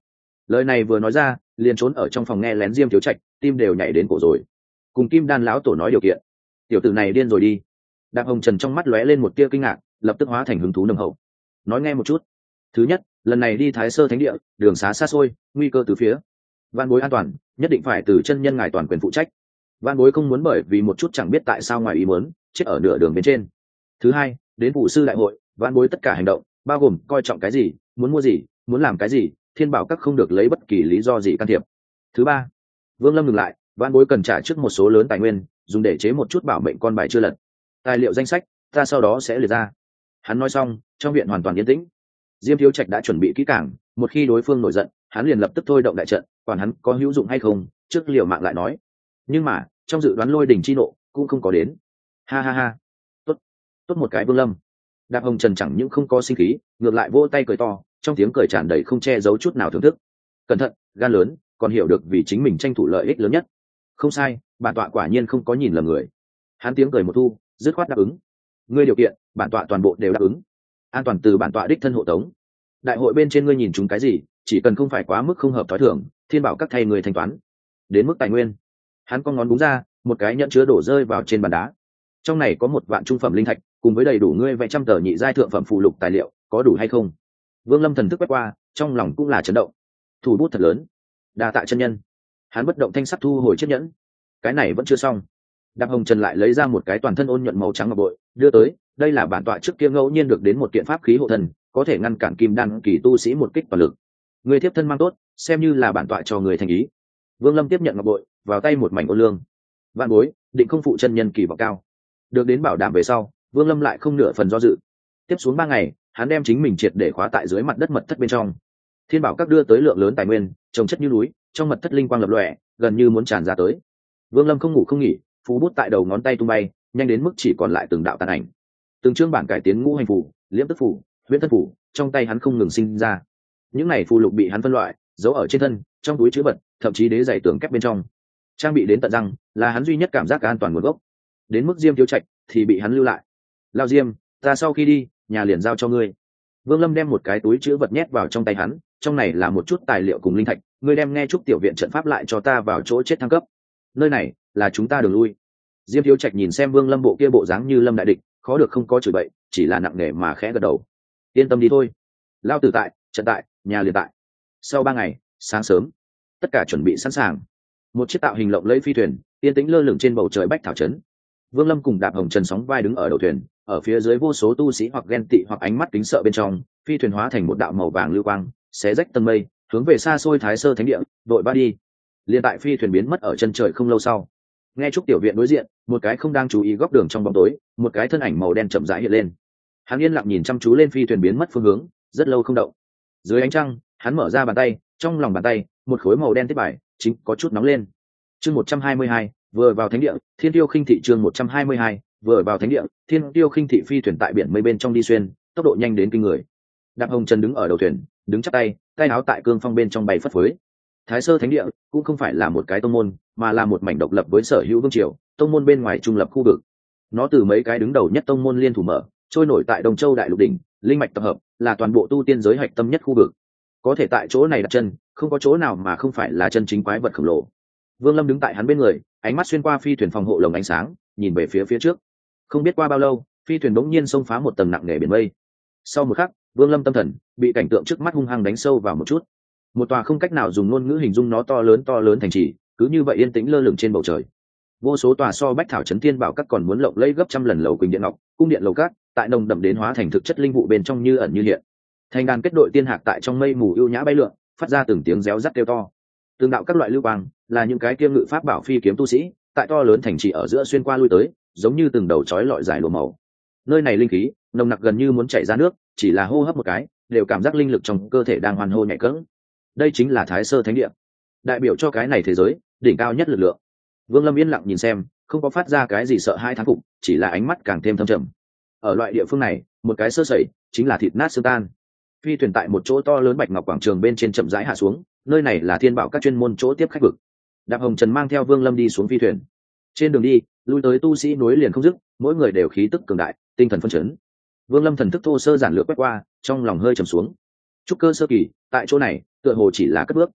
Lời này vừa nói ra, liền trốn ở trong phòng nghe lén Diêm Thiếu Trạch, tim đều nhảy đến cổ rồi. Cùng Kim Đan lão tổ nói điều kiện. Tiểu tử này điên rồi đi. Đạp Hồng Trần trong mắt lóe lên một tia kinh ngạc, lập tức hóa thành hứng thú nồng hậu. Nói nghe một chút. Thứ nhất, lần này đi Thái Sơ Thánh Địa, đường xá xa xôi, nguy cơ từ phía. Van bối an toàn, nhất định phải từ chân nhân ngài toàn quyền phụ trách. Van bối không muốn bởi vì một chút chẳng biết tại sao ngoài ý muốn, chết ở nửa đường bên trên. Thứ hai, đến phụ sư đại hội, van bối tất cả hành động, bao gồm coi trọng cái gì, muốn mua gì, muốn làm cái gì, Thiên Bảo Các không được lấy bất kỳ lý do gì can thiệp. Thứ ba, Vương Lâm ngừng lại, van bối cần trả trước một số lớn tài nguyên, dùng để chế một chút bảo mệnh con bài chưa lật. Tài liệu danh sách, ta sau đó sẽ liệt ra. Hắn nói xong, trong viện hoàn toàn yên tĩnh. Diêm Thiếu Trạch đã chuẩn bị kỹ càng, một khi đối phương nổi giận, hắn liền lập tức thôi động đại trận, còn hắn có hữu dụng hay không, trước liều mạng lại nói. Nhưng mà, trong dự đoán lôi đỉnh chi nộ cũng không có đến. Ha ha ha, tốt, tốt một cái Vương Lâm. Đạp Hồng Trần chẳng những không có sinh khí, ngược lại vỗ tay cười to, trong tiếng cười tràn đầy không che giấu chút nào thưởng thức. Cẩn thận, gan lớn, còn hiểu được vì chính mình tranh thủ lợi ích lớn nhất. Không sai, bản tọa quả nhiên không có nhìn lầm người. Hắn tiếng cười một thu, dứt khoát đáp ứng. Ngươi điều kiện, bản tọa toàn bộ đều đáp ứng. An toàn từ bản tọa đích thân hộ tống. Đại hội bên trên ngươi nhìn chúng cái gì, chỉ cần không phải quá mức không hợp thói thường, Thiên Bảo Các thay người thanh toán. Đến mức tài nguyên, hắn con ngón búng ra, một cái nhẫn chứa đổ rơi vào trên bàn đá. Trong này có 1 vạn trung phẩm linh thạch, cùng với đầy đủ ngươi vẽ trăm tờ nhị giai thượng phẩm phụ lục tài liệu, có đủ hay không? Vương Lâm thần thức quét qua, trong lòng cũng là chấn động. Thủ bút thật lớn. Đa tạ chân nhân. Hắn bất động thanh sắc thu hồi chiếc nhẫn. Cái này vẫn chưa xong. Đạp Hồng Trần lại lấy ra một cái toàn thân ôn nhuận màu trắng ngọc bội, đưa tới. Đây là bản tọa trước kia ngẫu nhiên được đến một kiện pháp khí hộ thần, có thể ngăn cản kim đan kỳ tu sĩ một kích toàn lực. Người tiếp thân mang tốt, xem như là bản tọa cho người thành ý. Vương Lâm tiếp nhận ngọc bội, vào tay một mảnh ôn lương. Vạn bối, định không phụ chân nhân kỳ vọng cao. Được đến bảo đảm về sau, Vương Lâm lại không nửa phần do dự. Tiếp xuống 3 ngày, hắn đem chính mình triệt để khóa tại dưới mặt đất mật thất bên trong. Thiên Bảo Các đưa tới lượng lớn tài nguyên, trồng chất như núi, trong mật thất linh quang lập lòe, gần như muốn tràn ra tới. Vương Lâm không ngủ không nghỉ, phú bút tại đầu ngón tay tung bay, nhanh đến mức chỉ còn lại từng đạo tàn ảnh. Từng chương bản cải tiến ngũ hành phù, liễm tức phù, huyễn thân phù, trong tay hắn không ngừng sinh ra. Những này phù lục bị hắn phân loại, giấu ở trên thân, trong túi trữ vật, thậm chí đế giày tường kép bên trong. Trang bị đến tận răng, là hắn duy nhất cảm giác an toàn nguồn gốc. Đến mức Diêm Thiếu Trạch thì bị hắn lưu lại. Lao Diêm, ta sau khi đi, nhà liền giao cho ngươi. Vương Lâm đem một cái túi trữ vật nhét vào trong tay hắn, trong này là một chút tài liệu cùng linh thạch, ngươi đem nghe chúc tiểu viện trận pháp lại cho ta vào chỗ chết thăng cấp. Nơi này là chúng ta đường lui. Diêm Thiếu Trạch nhìn xem Vương Lâm bộ kia bộ dáng như lâm đại địch, khó được không có chửi bậy, chỉ là nặng nề mà khẽ gật đầu. Yên tâm đi thôi. Lao tử tại, trận tại, nhà liền tại. Sau 3 ngày, sáng sớm, tất cả chuẩn bị sẵn sàng. Một chiếc tạo hình lộng lẫy phi thuyền, yên tĩnh lơ lửng trên bầu trời bách thảo trấn. Vương Lâm cùng Đạp Hồng Trần sóng vai đứng ở đầu thuyền, ở phía dưới vô số tu sĩ hoặc ghen tị hoặc ánh mắt kính sợ bên trong, phi thuyền hóa thành một đạo màu vàng lưu quang, xé rách tầng mây, hướng về xa xôi Thái Sơ Thánh Địa, đội ba đi. Liên tại phi thuyền biến mất ở chân trời không lâu sau, nghe trúc tiểu viện đối diện, một cái không đang chú ý góc đường trong bóng tối, một cái thân ảnh màu đen chậm rãi hiện lên. Hắn yên lặng nhìn chăm chú lên phi thuyền biến mất phương hướng, rất lâu không động. Dưới ánh trăng, hắn mở ra bàn tay, trong lòng bàn tay, một khối màu đen thiết bài, chính có chút nóng lên. Chương 122, vừa vào thánh địa, Thiên Tiêu Khinh Thị chương 122, vừa vào thánh địa, Thiên Tiêu Khinh Thị phi thuyền tại biển mây bên trong đi xuyên, tốc độ nhanh đến kinh người. Đạp Hồng Trần đứng ở đầu thuyền, đứng chắp tay, tay áo tại cương phong bên trong bay phất phới. Thái Sơ Thánh Địa cũng không phải là một cái tông môn, mà là một mảnh độc lập với sở hữu vương triều, tông môn bên ngoài trung lập khu vực. Nó từ mấy cái đứng đầu nhất tông môn liên thủ mở, trôi nổi tại Đông Châu Đại Lục đỉnh, linh mạch tập hợp, là toàn bộ tu tiên giới hạch tâm nhất khu vực. Có thể tại chỗ này đặt chân, không có chỗ nào mà không phải là chân chính quái vật khổng lồ. Vương Lâm đứng tại hắn bên người, ánh mắt xuyên qua phi thuyền phòng hộ lồng ánh sáng, nhìn về phía trước. Không biết qua bao lâu, phi thuyền bỗng nhiên xông phá một tầng nặng nề biển mây. Sau một khắc, Vương Lâm tâm thần bị cảnh tượng trước mắt hung hăng đánh sâu vào một chút. Một tòa không cách nào dùng ngôn ngữ hình dung nó to lớn thành trì, cứ như vậy yên tĩnh lơ lửng trên bầu trời. Vô số tòa so bách thảo trấn Thiên Bảo Các còn muốn lộng lẫy gấp trăm lần lầu quỳnh điện ngọc, cung điện lầu các, tại nồng đậm đến hóa thành thực chất linh vụ bên trong như ẩn như hiện. Thành đàn kết đội tiên hạc tại trong mây mù ưu nhã bay lượn, phát ra từng tiếng réo rắt kêu to. Từng đạo các loại lưu quang, là những cái kiêm ngự pháp bảo phi kiếm tu sĩ, tại to lớn thành trì ở giữa xuyên qua lui tới, giống như từng đầu chói lọi dài lùa màu. Nơi này linh khí nồng nặc gần như muốn chảy ra nước, chỉ là hô hấp một cái, đều cảm giác linh lực trong cơ thể đang hoàn hô nhạy cẫng. Đây chính là Thái Sơ Thánh Địa, đại biểu cho cái này thế giới đỉnh cao nhất lực lượng. Vương Lâm yên lặng nhìn xem, không có phát ra cái gì sợ hai thán phục, chỉ là ánh mắt càng thêm thâm trầm. Ở loại địa phương này, một cái sơ sẩy chính là thịt nát xương tan. Phi thuyền tại một chỗ to lớn bạch ngọc quảng trường bên trên chậm rãi hạ xuống, nơi này là Thiên Bảo Các chuyên môn chỗ tiếp khách vực. Đạp Hồng Trần mang theo Vương Lâm đi xuống phi thuyền. Trên đường đi, lui tới tu sĩ nối liền không dứt, mỗi người đều khí tức cường đại, tinh thần phấn chấn. Vương Lâm thần thức thô sơ giản lược quét qua, trong lòng hơi trầm xuống. Trúc cơ sơ kỳ, tại chỗ này, tựa hồ chỉ là cất bước,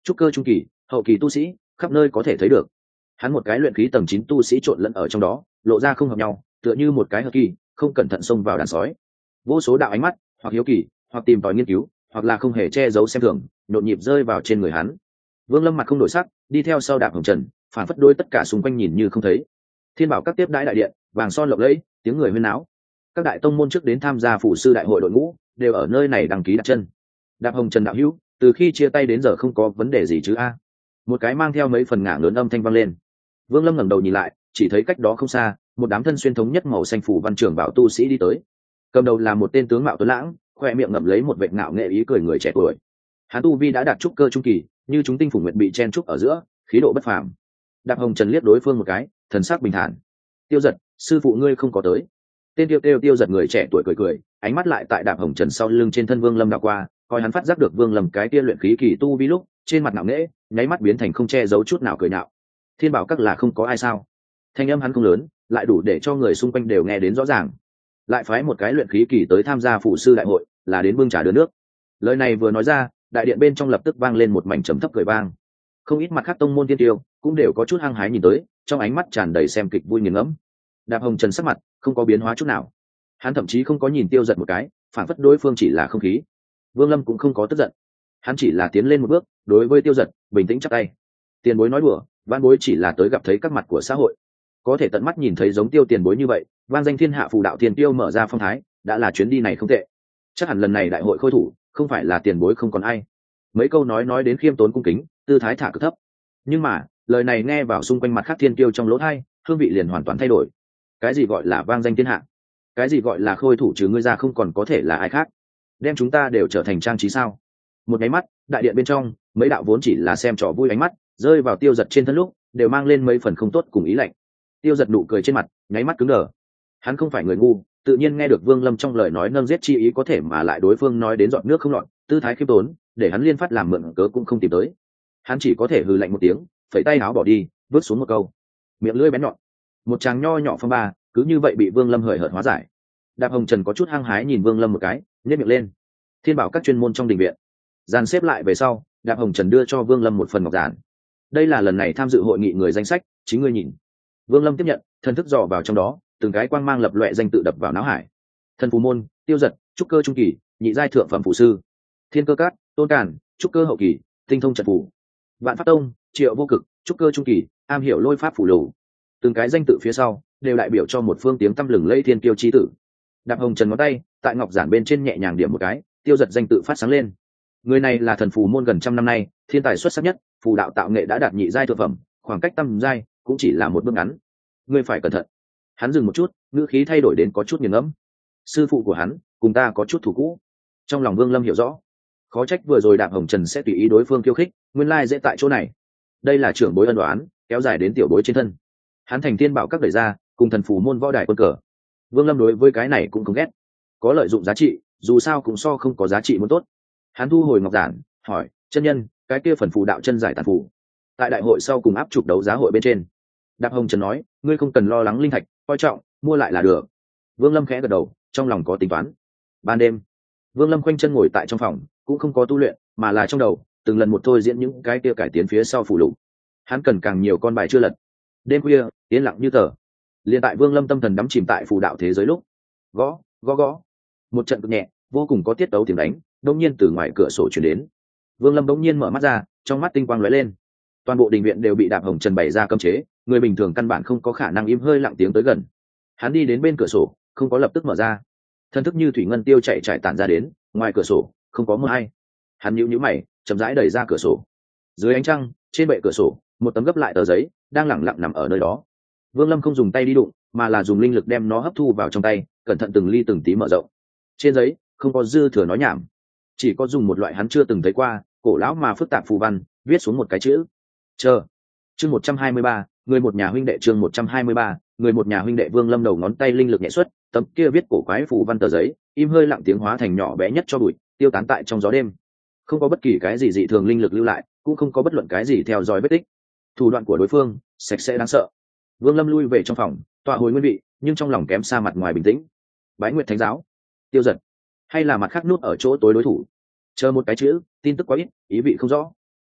trúc cơ trung kỳ, hậu kỳ tu sĩ khắp nơi có thể thấy được. Hắn một cái luyện khí tầng 9 tu sĩ trộn lẫn ở trong đó, lộ ra không hợp nhau, tựa như một cái hợp kỳ không cẩn thận xông vào đàn sói. Vô số đạo ánh mắt, hoặc hiếu kỳ, hoặc tìm tòi nghiên cứu, hoặc là không hề che giấu xem thường, nhộn nhịp rơi vào trên người hắn. Vương Lâm mặt không đổi sắc, đi theo sau Đạp Hồng Trần, phản phất đôi tất cả xung quanh nhìn như không thấy. Thiên Bảo các tiếp đãi đại điện, vàng son lộng lẫy, tiếng người huyên náo. Các đại tông môn trước đến tham gia phủ sư đại hội đội ngũ, đều ở nơi này đăng ký đặt chân. Đạp Hồng Trần đạo hữu, từ khi chia tay đến giờ không có vấn đề gì chứ a? Một cái mang theo mấy phần ngả lớn âm thanh vang lên. Vương Lâm ngẩng đầu nhìn lại, chỉ thấy cách đó không xa, một đám thân xuyên thống nhất màu xanh phủ văn trưởng bảo tu sĩ đi tới. Cầm đầu là một tên tướng mạo tuấn lãng, khoe miệng ngậm lấy một vệt ngạo nghệ ý cười người trẻ tuổi. Hắn tu vi đã đạt trúc cơ trung kỳ, như chúng tinh phủ nguyện bị chen trúc ở giữa, khí độ bất phàm. Đạp Hồng Trần liếc đối phương một cái, thần sắc bình thản. Tiêu Giật, sư phụ ngươi không có tới. Tên Tiêu Giật người trẻ tuổi cười cười, ánh mắt lại tại Đạp Hồng Trần sau lưng trên thân Vương Lâm đảo qua, coi hắn phát giác được Vương Lâm cái kia luyện khí kỳ tu vi lúc, trên mặt ngạo nghễ, nháy mắt biến thành không che giấu chút nào cười nhạo. Thiên Bảo các là không có ai sao? Thanh âm hắn không lớn, lại đủ để cho người xung quanh đều nghe đến rõ ràng. Lại phái một cái luyện khí kỳ tới tham gia phụ sư đại hội, là đến bưng trà đưa nước. Lời này vừa nói ra, đại điện bên trong lập tức vang lên một mảnh trầm thấp cười vang. Không ít mặt khác tông môn tiên tiêu cũng đều có chút hăng hái nhìn tới, trong ánh mắt tràn đầy xem kịch vui nghiền ngẫm. Đạp Hồng Trần sắc mặt không có biến hóa chút nào, hắn thậm chí không có nhìn Tiêu Giật một cái, phản phất đối phương chỉ là không khí. Vương Lâm cũng không có tức giận, hắn chỉ là tiến lên một bước, đối với Tiêu Giật bình tĩnh chắp tay. Tiền bối nói đùa, van bối chỉ là tới gặp thấy các mặt của xã hội, có thể tận mắt nhìn thấy giống Tiêu tiền bối như vậy, vang danh thiên hạ phù đạo tiền tiêu mở ra phong thái, đã là chuyến đi này không tệ. Chắc hẳn lần này đại hội khôi thủ không phải là tiền bối không còn ai. Mấy câu nói đến khiêm tốn cung kính, tư thái thả cực thấp, nhưng mà lời này nghe vào xung quanh mặt khác thiên tiêu trong lỗ tai, hương vị liền hoàn toàn thay đổi. Cái gì gọi là vang danh thiên hạ? Cái gì gọi là khôi thủ trừ ngươi ra không còn có thể là ai khác? Đem chúng ta đều trở thành trang trí sao? Một nháy mắt, đại điện bên trong, mấy đạo vốn chỉ là xem trò vui ánh mắt, rơi vào Tiêu Giật trên thân lúc, đều mang lên mấy phần không tốt cùng ý lạnh. Tiêu Giật nụ cười trên mặt, nháy mắt cứng đờ. Hắn không phải người ngu, tự nhiên nghe được Vương Lâm trong lời nói nâng giết chi ý có thể mà lại đối phương nói đến giọt nước không lọt, tư thái khiêm tốn, để hắn liên phát làm mượn cớ cũng không tìm tới. Hắn chỉ có thể hừ lạnh một tiếng, phẩy tay áo bỏ đi, vứt xuống một câu. Miệng lưỡi bén nhọn. Một tràng nho nhỏ phong ba, cứ như vậy bị Vương Lâm hời hợt hóa giải. Đạp Hồng Trần có chút hăng hái nhìn Vương Lâm một cái, nhếch miệng lên. Thiên Bảo các chuyên môn trong đình viện, dàn xếp lại về sau, Đạp Hồng Trần đưa cho Vương Lâm một phần ngọc giản. Đây là lần này tham dự hội nghị người danh sách, chính ngươi nhìn. Vương Lâm tiếp nhận, thần thức dò vào trong đó, từng cái quang mang lập loè danh tự đập vào não hải. Thần phù môn, Tiêu Giật, trúc cơ trung kỳ, nhị giai thượng phẩm phù sư. Thiên Cơ Cát, Tôn Càn, trúc cơ hậu kỳ, tinh thông trận phù. Vạn Pháp Tông, Triệu Vô Cực, trúc cơ trung kỳ, am hiểu lôi pháp phù lầu. Từng cái danh tự phía sau đều đại biểu cho một phương tiếng tăm lừng lẫy thiên kiêu chi tử. Đạp Hồng Trần ngón tay tại ngọc giản bên trên nhẹ nhàng điểm một cái, Tiêu Giật danh tự phát sáng lên. Người này là thần phù môn gần trăm năm nay thiên tài xuất sắc nhất, phù đạo tạo nghệ đã đạt nhị giai thượng phẩm, khoảng cách tam giai cũng chỉ là một bước ngắn. Ngươi phải cẩn thận. Hắn dừng một chút, ngữ khí thay đổi đến có chút nghiền ngẫm. Sư phụ của hắn cùng ta có chút thù cũ. Trong lòng Vương Lâm hiểu rõ, khó trách vừa rồi Đạp Hồng Trần sẽ tùy ý đối phương khiêu khích, nguyên lai dễ tại chỗ này. Đây là trưởng bối ân đoán, kéo dài đến tiểu bối trên thân. Hắn thành Thiên Bảo các đẩy ra, cùng thần phù môn võ đài quân cờ. Vương Lâm đối với cái này cũng không ghét, có lợi dụng giá trị, dù sao cũng so không có giá trị muốn tốt. Hắn thu hồi ngọc giản, hỏi chân nhân, cái kia phần phù đạo chân giải tàn phù, tại đại hội sau cùng áp trục đấu giá hội bên trên. Đạp Hồng Trần nói, ngươi không cần lo lắng linh thạch, coi trọng mua lại là được. Vương Lâm khẽ gật đầu, trong lòng có tính toán. Ban đêm, Vương Lâm khoanh chân ngồi tại trong phòng, cũng không có tu luyện, mà là trong đầu từng lần một thôi diễn những cái kia cải tiến phía sau phù lục. Hắn cần càng nhiều con bài chưa lật. Đêm khuya yên lặng như tờ, liền tại Vương Lâm tâm thần đắm chìm tại phù đạo thế giới lúc, gõ gõ gõ, một trận cực nhẹ vô cùng có tiết tấu tiếng đánh đông nhiên từ ngoài cửa sổ chuyển đến. Vương Lâm đống nhiên mở mắt ra, trong mắt tinh quang lóe lên. Toàn bộ đình viện đều bị Đạp Hồng Trần bày ra cấm chế, người bình thường căn bản không có khả năng im hơi lặng tiếng tới gần. Hắn đi đến bên cửa sổ, không có lập tức mở ra, thân thức như thủy ngân tiêu chạy trải tản ra đến ngoài cửa sổ, không có mưa hay. Hắn nhíu mày, chậm rãi đẩy ra cửa sổ. Dưới ánh trăng, trên bệ cửa sổ, một tấm gấp lại tờ giấy đang lẳng lặng nằm ở nơi đó. Vương Lâm không dùng tay đi đụng, mà là dùng linh lực đem nó hấp thu vào trong tay, cẩn thận từng ly từng tí mở rộng. Trên giấy không có dư thừa nói nhảm, chỉ có dùng một loại hắn chưa từng thấy qua cổ lão mà phức tạp phù văn viết xuống một cái chữ chờ. Chương 123, người một nhà huynh đệ. Chương 123, người một nhà huynh đệ. Vương Lâm đầu ngón tay linh lực nhẹ xuất, tấm kia viết cổ quái phù văn tờ giấy im hơi lặng tiếng hóa thành nhỏ bé nhất cho bụi, tiêu tán tại trong gió đêm. Không có bất kỳ cái gì dị thường linh lực lưu lại, cũng không có bất luận cái gì theo dõi vết tích. Thủ đoạn của đối phương sạch sẽ đáng sợ. Vương Lâm lui về trong phòng, tọa hồi nguyên vị, nhưng trong lòng kém xa mặt ngoài bình tĩnh. Bái Nguyệt Thánh giáo, Tiêu Giật, hay là mặt khác nút ở chỗ tối đối thủ? Chờ một cái chữ, tin tức quá ít, ý vị không rõ.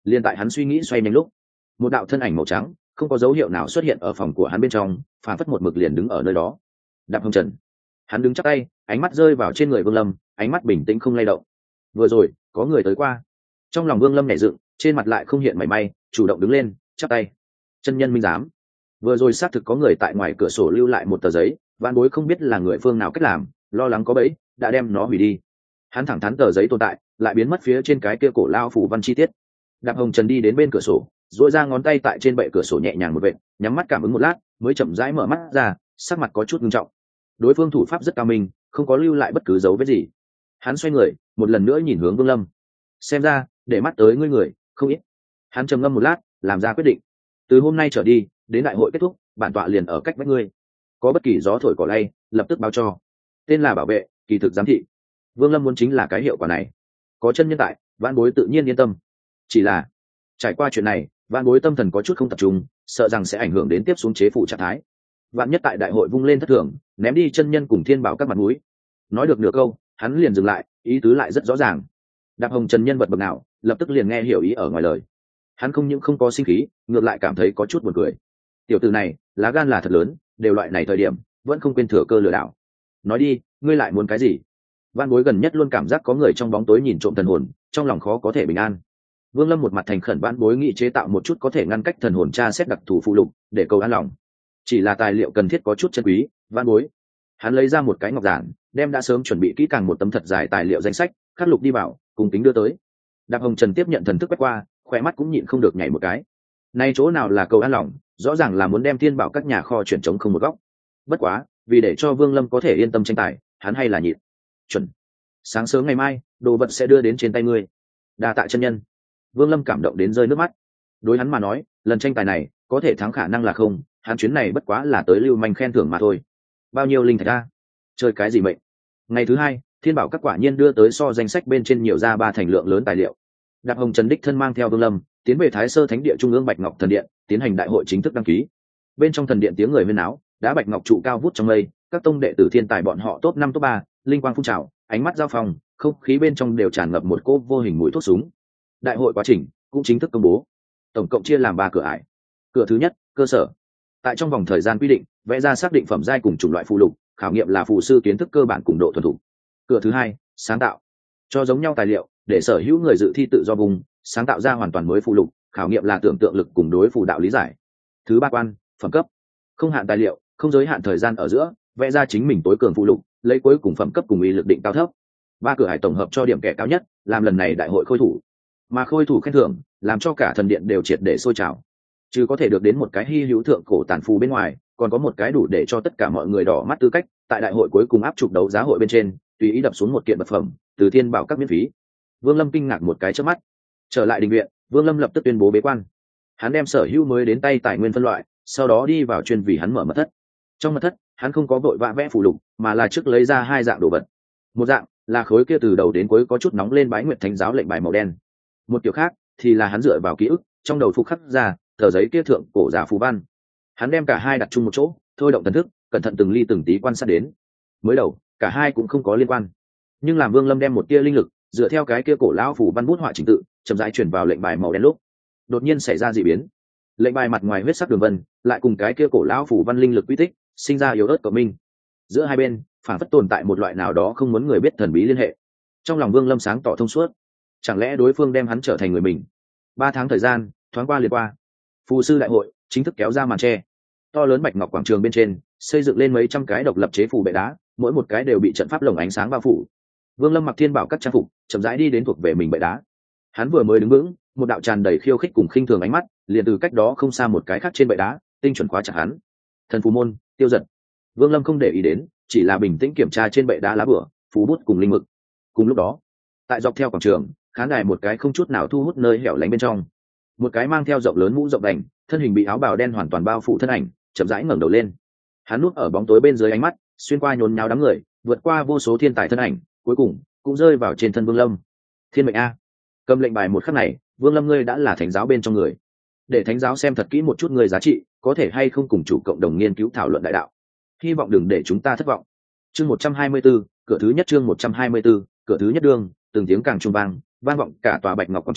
Liên tại hắn suy nghĩ xoay nhanh lúc, một đạo thân ảnh màu trắng không có dấu hiệu nào xuất hiện ở phòng của hắn bên trong, phản phất một mực liền đứng ở nơi đó. Đạp Hồng Trần. Hắn đứng chắc tay, ánh mắt rơi vào trên người Vương Lâm, ánh mắt bình tĩnh không lay động. Vừa rồi có người tới qua. Trong lòng Vương Lâm nhảy dựng, trên mặt lại không hiện mảy may, chủ động đứng lên, chắp tay. Chân nhân minh giám. Vừa rồi xác thực có người tại ngoài cửa sổ lưu lại một tờ giấy, vạn bối không biết là người phương nào cách làm, lo lắng có bẫy, đã đem nó hủy đi. Hắn thẳng thắn tờ giấy tồn tại, lại biến mất phía trên cái kia cổ lao phủ văn chi tiết. Đạp Hồng Trần đi đến bên cửa sổ, duỗi ra ngón tay tại trên bệ cửa sổ nhẹ nhàng một vệt, nhắm mắt cảm ứng một lát, mới chậm rãi mở mắt ra, sắc mặt có chút nghiêm trọng. Đối phương thủ pháp rất cao minh, không có lưu lại bất cứ dấu vết gì. Hắn xoay người, một lần nữa nhìn hướng Vương Lâm. Xem ra, để mắt tới ngươi người, không ít. Hắn trầm ngâm một lát, làm ra quyết định. Từ hôm nay trở đi, đến đại hội kết thúc, bản tọa liền ở cách vách ngươi. Có bất kỳ gió thổi cỏ lay, lập tức báo cho. Tên là bảo vệ, kỳ thực giám thị. Vương Lâm muốn chính là cái hiệu quả này. Có chân nhân tại, vãn bối tự nhiên yên tâm. Chỉ là trải qua chuyện này, vãn bối tâm thần có chút không tập trung, sợ rằng sẽ ảnh hưởng đến tiếp xuống chế phủ trạng thái. Vạn nhất tại đại hội vung lên thất thường, ném đi chân nhân cùng thiên bảo các mặt mũi. Nói được nửa câu, hắn liền dừng lại, ý tứ lại rất rõ ràng. Đạp Hồng Trần nhân vật bậc nào, lập tức liền nghe hiểu ý ở ngoài lời. Hắn không những không có sinh khí, ngược lại cảm thấy có chút buồn cười. Tiểu tử này, lá gan là thật lớn, đều loại này thời điểm, vẫn không quên thừa cơ lừa đảo. Nói đi, ngươi lại muốn cái gì? Vạn bối gần nhất luôn cảm giác có người trong bóng tối nhìn trộm thần hồn, trong lòng khó có thể bình an. Vương Lâm một mặt thành khẩn vãn bối nghị chế tạo một chút có thể ngăn cách thần hồn tra xét đặc thù phụ lục, để cầu an lòng. Chỉ là tài liệu cần thiết có chút chân quý, vãn bối. Hắn lấy ra một cái ngọc giản, đem đã sớm chuẩn bị kỹ càng một tấm thật dài tài liệu danh sách, khắc lục đi vào, cùng kính đưa tới. Đạp Hồng Trần tiếp nhận thần thức quét qua, khỏe mắt cũng nhịn không được nhảy một cái. Nay chỗ nào là cầu an lòng, rõ ràng là muốn đem thiên bảo các nhà kho chuyển trống không một góc. Bất quá, vì để cho Vương Lâm có thể yên tâm tranh tài, hắn hay là nhịn. Chuẩn. Sáng sớm ngày mai, đồ vật sẽ đưa đến trên tay ngươi. Đa tạ chân nhân. Vương Lâm cảm động đến rơi nước mắt. Đối hắn mà nói, lần tranh tài này có thể thắng khả năng là không, hắn chuyến này bất quá là tới lưu manh khen thưởng mà thôi. Bao nhiêu linh thạch a? Chơi cái gì mệnh? Ngày thứ hai, thiên bảo các quả nhiên đưa tới so danh sách bên trên nhiều ra 3 thành lượng lớn tài liệu. Đạp Hồng Trần đích thân mang theo Vương Lâm tiến về Thái Sơ Thánh Địa Trung ương Bạch Ngọc Thần Điện, tiến hành đại hội chính thức đăng ký. Bên trong thần điện tiếng người huyên náo, đá bạch ngọc trụ cao vút trong mây, các tông đệ tử thiên tài bọn họ top 5 top 3, linh quang phun trào, ánh mắt giao phong, không khí bên trong đều tràn ngập một cỗ vô hình mùi thuốc súng. Đại hội quá trình cũng chính thức công bố, tổng cộng chia làm 3 cửa ải. Cửa thứ nhất, cơ sở. Tại trong vòng thời gian quy định, vẽ ra xác định phẩm giai cùng chủng loại phù lục, khảo nghiệm là phù sư kiến thức cơ bản cùng độ thuần thục. Cửa thứ hai, sáng tạo. Cho giống nhau tài liệu, để sở hữu người dự thi tự do vùng sáng tạo ra hoàn toàn mới phù lục, khảo nghiệm là tưởng tượng lực cùng đối phù đạo lý giải. Thứ ba quan, phẩm cấp. Không hạn tài liệu, không giới hạn thời gian ở giữa, vẽ ra chính mình tối cường phù lục, lấy cuối cùng phẩm cấp cùng uy lực định cao thấp. 3 cửa hải tổng hợp cho điểm kẻ cao nhất, làm lần này đại hội khôi thủ. Mà khôi thủ khen thưởng, làm cho cả thần điện đều triệt để sôi trào. Chứ có thể được đến một cái hy hữu thượng cổ tàn phù bên ngoài, còn có một cái đủ để cho tất cả mọi người đỏ mắt tư cách, tại đại hội cuối cùng áp trục đấu giá hội bên trên, tùy ý đập xuống một kiện vật phẩm, từ thiên bảo các miễn phí. Vương Lâm kinh ngạc một cái chớp mắt. Trở lại đình viện, Vương Lâm lập tức tuyên bố bế quan. Hắn đem sở hữu mới đến tay tài nguyên phân loại, sau đó đi vào chuyên vì hắn mở mật thất. Trong mật thất, hắn không có vội vã vẽ phù lục, mà là trước lấy ra 2 dạng đồ vật. Một dạng là khối kia từ đầu đến cuối có chút nóng lên Bái Nguyệt Thánh giáo lệnh bài màu đen. Một kiểu khác thì là hắn dựa vào ký ức, trong đầu phục khắc ra tờ giấy kia thượng cổ giả phù văn. Hắn đem cả hai đặt chung một chỗ, thôi động thần thức, cẩn thận từng ly từng tí quan sát đến. Mới đầu, cả hai cũng không có liên quan, nhưng làm Vương Lâm đem một tia linh lực dựa theo cái kia cổ lão phù văn bút họa trình tự, chậm rãi chuyển vào lệnh bài màu đen lúc, đột nhiên xảy ra dị biến. Lệnh bài mặt ngoài huyết sắc đường vân lại cùng cái kia cổ lão phù văn linh lực quy tích sinh ra yếu ớt cộng minh. Giữa hai bên phản phất tồn tại một loại nào đó không muốn người biết thần bí liên hệ. Trong lòng Vương Lâm sáng tỏ thông suốt, chẳng lẽ đối phương đem hắn trở thành người mình? 3 tháng thời gian thoáng qua liền qua, phù sư đại hội chính thức kéo ra màn che. To lớn bạch ngọc quảng trường bên trên xây dựng lên mấy trăm cái độc lập chế phù bệ đá, mỗi một cái đều bị trận pháp lồng ánh sáng bao phủ. Vương Lâm mặc thiên bảo các trang phục, chậm rãi đi đến thuộc về mình bệ đá. Hắn vừa mới đứng vững, một đạo tràn đầy khiêu khích cùng khinh thường ánh mắt liền từ cách đó không xa một cái khác trên bệ đá tinh chuẩn khóa chặt hắn. Thần phù môn tiêu giật. Vương Lâm không để ý đến, chỉ là bình tĩnh kiểm tra trên bệ đá lá bửa, phù bút cùng linh mực. Cùng lúc đó, tại dọc theo quảng trường, khán đài một cái không chút nào thu hút nơi hẻo lánh bên trong, một cái mang theo rộng lớn mũ rộng đành, thân hình bị áo bào đen hoàn toàn bao phủ thân ảnh chậm rãi ngẩng đầu lên. Hắn núp ở bóng tối bên dưới ánh mắt xuyên qua nhốn nháo đám người, vượt qua vô số thiên tài thân ảnh, cuối cùng cũng rơi vào trên thân Vương Lâm. Thiên mệnh a! Cầm lệnh bài một khắc này, Vương Lâm ngươi đã là thánh giáo bên trong người. Để thánh giáo xem thật kỹ một chút người giá trị, có thể hay không cùng chủ cộng đồng nghiên cứu thảo luận đại đạo. Hy vọng đừng để chúng ta thất vọng. Chương 124, cửa thứ nhất chương 124, cửa thứ nhất đương, từng tiếng càng trung vang, vang vọng cả tòa bạch ngọc quảng trường,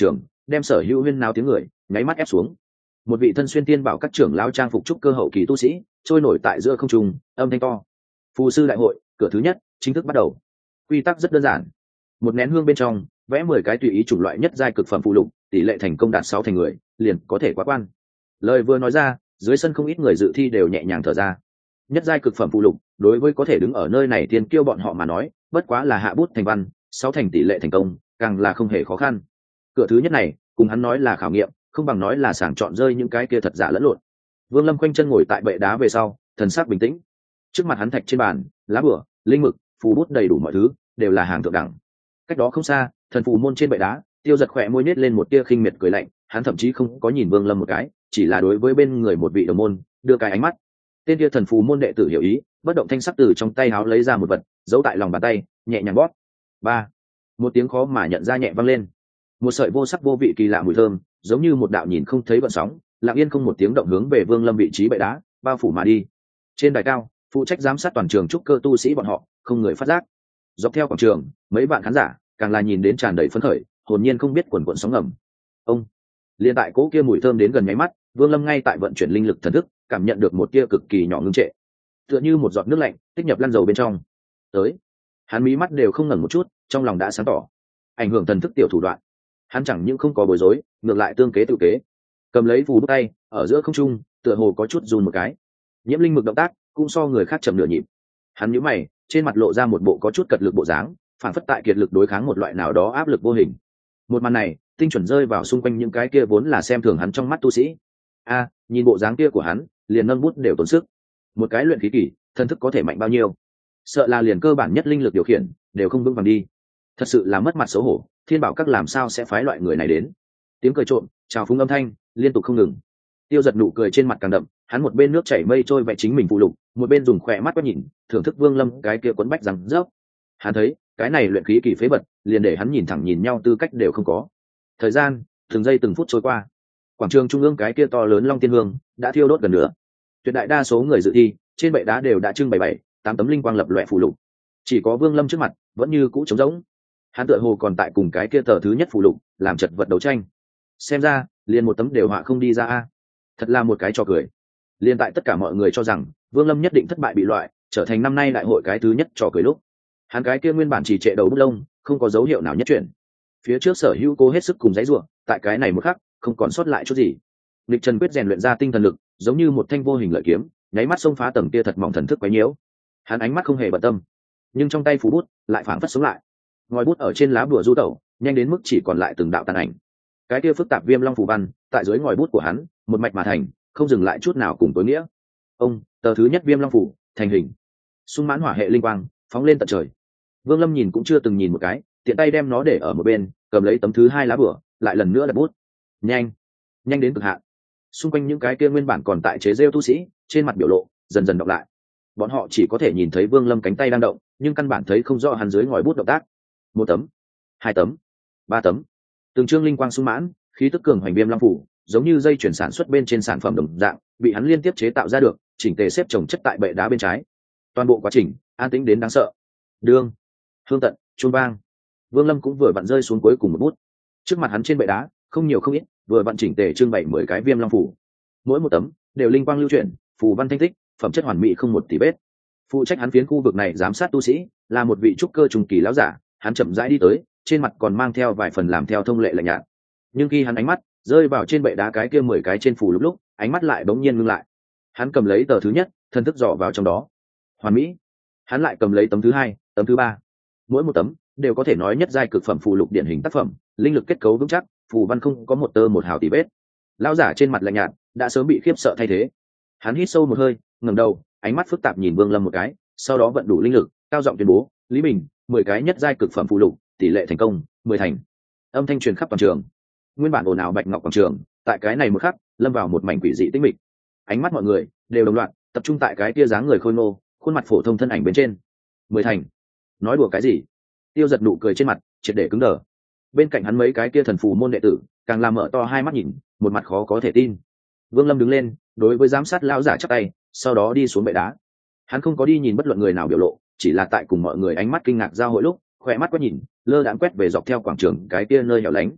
đem sở hữu huyên náo tiếng người nháy mắt ép xuống. Một vị thân xuyên tiên bảo các trưởng lao trang phục trúc cơ hậu kỳ tu sĩ trôi nổi tại giữa không trung, âm thanh to. Phù sư đại hội cửa thứ nhất chính thức bắt đầu. Quy tắc rất đơn giản. Một nén hương bên trong vẽ 10 cái tùy ý chủng loại nhất giai cực phẩm phụ lục, tỷ lệ thành công đạt 6 thành người liền có thể quá quan. Lời vừa nói ra, dưới sân không ít người dự thi đều nhẹ nhàng thở ra. Nhất giai cực phẩm phụ lục đối với có thể đứng ở nơi này tiên kiêu bọn họ mà nói bất quá là hạ bút thành văn, 6 thành tỷ lệ thành công càng là không hề khó khăn. Cửa thứ nhất này cùng hắn nói là khảo nghiệm, không bằng nói là sàng chọn rơi những cái kia thật giả lẫn lộn. Vương Lâm khoanh chân ngồi tại bệ đá về sau, thần sắc bình tĩnh. Trước mặt hắn thạch trên bàn, lá bửa, linh mực, phù bút đầy đủ mọi thứ, đều là hàng thượng đẳng. Cách đó không xa, thần phù môn trên bệ đá, Tiêu Giật khỏe môi nết lên một tia khinh miệt cười lạnh, hắn thậm chí không có nhìn Vương Lâm một cái, chỉ là đối với bên người một vị đồng môn, đưa cái ánh mắt. Tên kia thần phù môn đệ tử hiểu ý, bất động thanh sắc từ trong tay áo lấy ra một vật, giấu tại lòng bàn tay, nhẹ nhàng bóp. Ba, một tiếng khó mà nhận ra nhẹ vang lên. Một sợi vô sắc vô vị kỳ lạ mùi thơm, giống như một đạo nhìn không thấy gợn sóng, lặng yên không một tiếng động hướng về Vương Lâm vị trí bệ đá, bao phủ mà đi. Trên đài cao, phụ trách giám sát toàn trường trúc cơ tu sĩ bọn họ, không người phát giác. Dọc theo quảng trường, mấy bạn khán giả càng là nhìn đến tràn đầy phấn khởi, hồn nhiên không biết quần quần sóng ngầm. Ông, liên tại cố kia mùi thơm đến gần nháy mắt, Vương Lâm ngay tại vận chuyển linh lực thần thức, cảm nhận được một tia cực kỳ nhỏ ngưng trệ, tựa như một giọt nước lạnh tích nhập lăn dầu bên trong. Tới, hắn mí mắt đều không ngẩng một chút, trong lòng đã sáng tỏ. Ảnh hưởng thần thức tiểu thủ đoạn, hắn chẳng những không có bối rối, ngược lại tương kế tự kế. Cầm lấy phù bút tay, ở giữa không trung, tựa hồ có chút run một cái. Nhiễm linh mực động tác cũng so người khác chậm nửa nhịp. Hắn nhíu mày, trên mặt lộ ra một bộ có chút cật lực bộ dáng, phản phất tại kiệt lực đối kháng một loại nào đó áp lực vô hình. Một màn này tinh chuẩn rơi vào xung quanh những cái kia vốn là xem thường hắn trong mắt tu sĩ. Nhìn bộ dáng kia của hắn, liền nâng bút đều tốn sức. Một cái luyện khí kỳ, thân thức có thể mạnh bao nhiêu? Sợ là liền cơ bản nhất linh lực điều khiển đều không vững vàng đi. Thật sự là mất mặt xấu hổ, Thiên Bảo các làm sao sẽ phái loại người này đến? Tiếng cười trộm, chào phúng âm thanh liên tục không ngừng. Tiêu Giật nụ cười trên mặt càng đậm, hắn một bên nước chảy mây trôi vẽ chính mình phụ lục, một bên dùng khỏe mắt quét nhìn, thưởng thức Vương Lâm cái kia quấn bách rằng rớp. Hắn thấy, cái này luyện khí kỳ phế bật, liền để hắn nhìn thẳng nhìn nhau tư cách đều không có. Thời gian từng giây từng phút trôi qua, quảng trường trung ương cái kia to lớn Long Tiên Hương đã thiêu đốt gần nữa. Tuyệt đại đa số người dự thi trên bệ đá đều đã trưng bày 7-8 tấm linh quang lập loè phụ lục, chỉ có Vương Lâm trước mặt vẫn như cũ trống rỗng. Hắn tựa hồ còn tại cùng cái kia tờ thứ nhất phụ lục làm chật vật đấu tranh. Xem ra liền một tấm đều họa không đi ra a. Thật là một cái trò cười. Liên tại tất cả mọi người cho rằng Vương Lâm nhất định thất bại bị loại, trở thành năm nay đại hội cái thứ nhất trò cười lúc, hắn cái kia nguyên bản chỉ trệ đầu bút lông không có dấu hiệu nào nhất chuyển. Phía trước Sở Hữu cố hết sức cùng giãy giụa, tại cái này một khắc không còn sót lại chút gì. Lịch Trần quyết rèn luyện ra tinh thần lực, giống như một thanh vô hình lợi kiếm, nháy mắt xông phá tầng kia thật mỏng thần thức quấy nhiễu. Hắn ánh mắt không hề bận tâm, nhưng trong tay phù bút lại phảng phất sống lại. Ngòi bút ở trên lá bùa du tẩu, nhanh đến mức chỉ còn lại từng đạo tàn ảnh. Cái kia phức tạp viêm long phù văn, tại dưới ngòi bút của hắn, một mạch mà thành, không dừng lại chút nào cùng tối nghĩa. Ông, tờ thứ nhất viêm long phù thành hình. Sung mãn hỏa hệ linh quang, phóng lên tận trời. Vương Lâm nhìn cũng chưa từng nhìn một cái, tiện tay đem nó để ở một bên, cầm lấy tấm thứ hai lá bùa, lại lần nữa đặt bút. Nhanh, nhanh đến cực hạn. Xung quanh những cái kia nguyên bản còn tại chế rêu tu sĩ, trên mặt biểu lộ dần dần đọc lại. Bọn họ chỉ có thể nhìn thấy Vương Lâm cánh tay đang động, nhưng căn bản thấy không rõ hắn dưới ngòi bút động tác. Một tấm, hai tấm, ba tấm, từng chương linh quang sung mãn, khí tức cường hoành viêm long phủ, giống như dây chuyển sản xuất bên trên sản phẩm đồng dạng, bị hắn liên tiếp chế tạo ra được, chỉnh tề xếp chồng chất tại bệ đá bên trái. Toàn bộ quá trình an tĩnh đến đáng sợ. Đương, hương tận, chuông vang. Vương Lâm cũng vừa vặn rơi xuống cuối cùng một bút. Trước mặt hắn trên bệ đá, không nhiều không ít, vừa vặn chỉnh tề trưng bày 10 cái viêm long phủ. Mỗi một tấm đều linh quang lưu chuyển, phù văn thanh tích, phẩm chất hoàn mỹ không một tì vết. Phụ trách hắn phiến khu vực này giám sát tu sĩ, là một vị trúc cơ trùng kỳ lão giả, hắn chậm rãi đi tới, trên mặt còn mang theo vài phần làm theo thông lệ lạnh nhạt. Nhưng khi hắn ánh mắt rơi vào trên bệ đá cái kia 10 cái trên phù lúc, ánh mắt lại bỗng nhiên ngưng lại. Hắn cầm lấy tờ thứ nhất, thân thức dò vào trong đó. Hoàn mỹ. Hắn lại cầm lấy tấm thứ hai, tấm thứ ba. Mỗi một tấm đều có thể nói nhất giai cực phẩm phù lục điển hình tác phẩm, linh lực kết cấu vững chắc, phù văn không có một tơ một hào tì vết. Lão giả trên mặt lạnh nhạt đã sớm bị khiếp sợ thay thế. Hắn hít sâu một hơi, ngẩng đầu, ánh mắt phức tạp nhìn Vương Lâm một cái, sau đó vận đủ linh lực, cao giọng tuyên bố: "Lý Bình, 10 cái nhất giai cực phẩm phù lục, tỷ lệ thành công 10 thành." Âm thanh truyền khắp toàn trường. Nguyên bản ồn ào bạch ngọc quảng trường, tại cái này một khắc, lâm vào một mảnh quỷ dị tĩnh mịch. Ánh mắt mọi người đều đồng loạt tập trung tại cái kia dáng người khôi ngô, khuôn mặt phổ thông thân ảnh bên trên. 10 thành? Nói đùa cái gì? Tiêu Giật nụ cười trên mặt triệt để cứng đờ. Bên cạnh hắn mấy cái kia thần phù môn đệ tử, càng làm mở to hai mắt nhìn, một mặt khó có thể tin. Vương Lâm đứng lên, đối với giám sát lão giả chắp tay, sau đó đi xuống bệ đá. Hắn không có đi nhìn bất luận người nào biểu lộ, chỉ là tại cùng mọi người ánh mắt kinh ngạc giao hội lúc, khỏe mắt quét nhìn, lơ đãng quét về dọc theo quảng trường cái kia nơi hẻo lánh.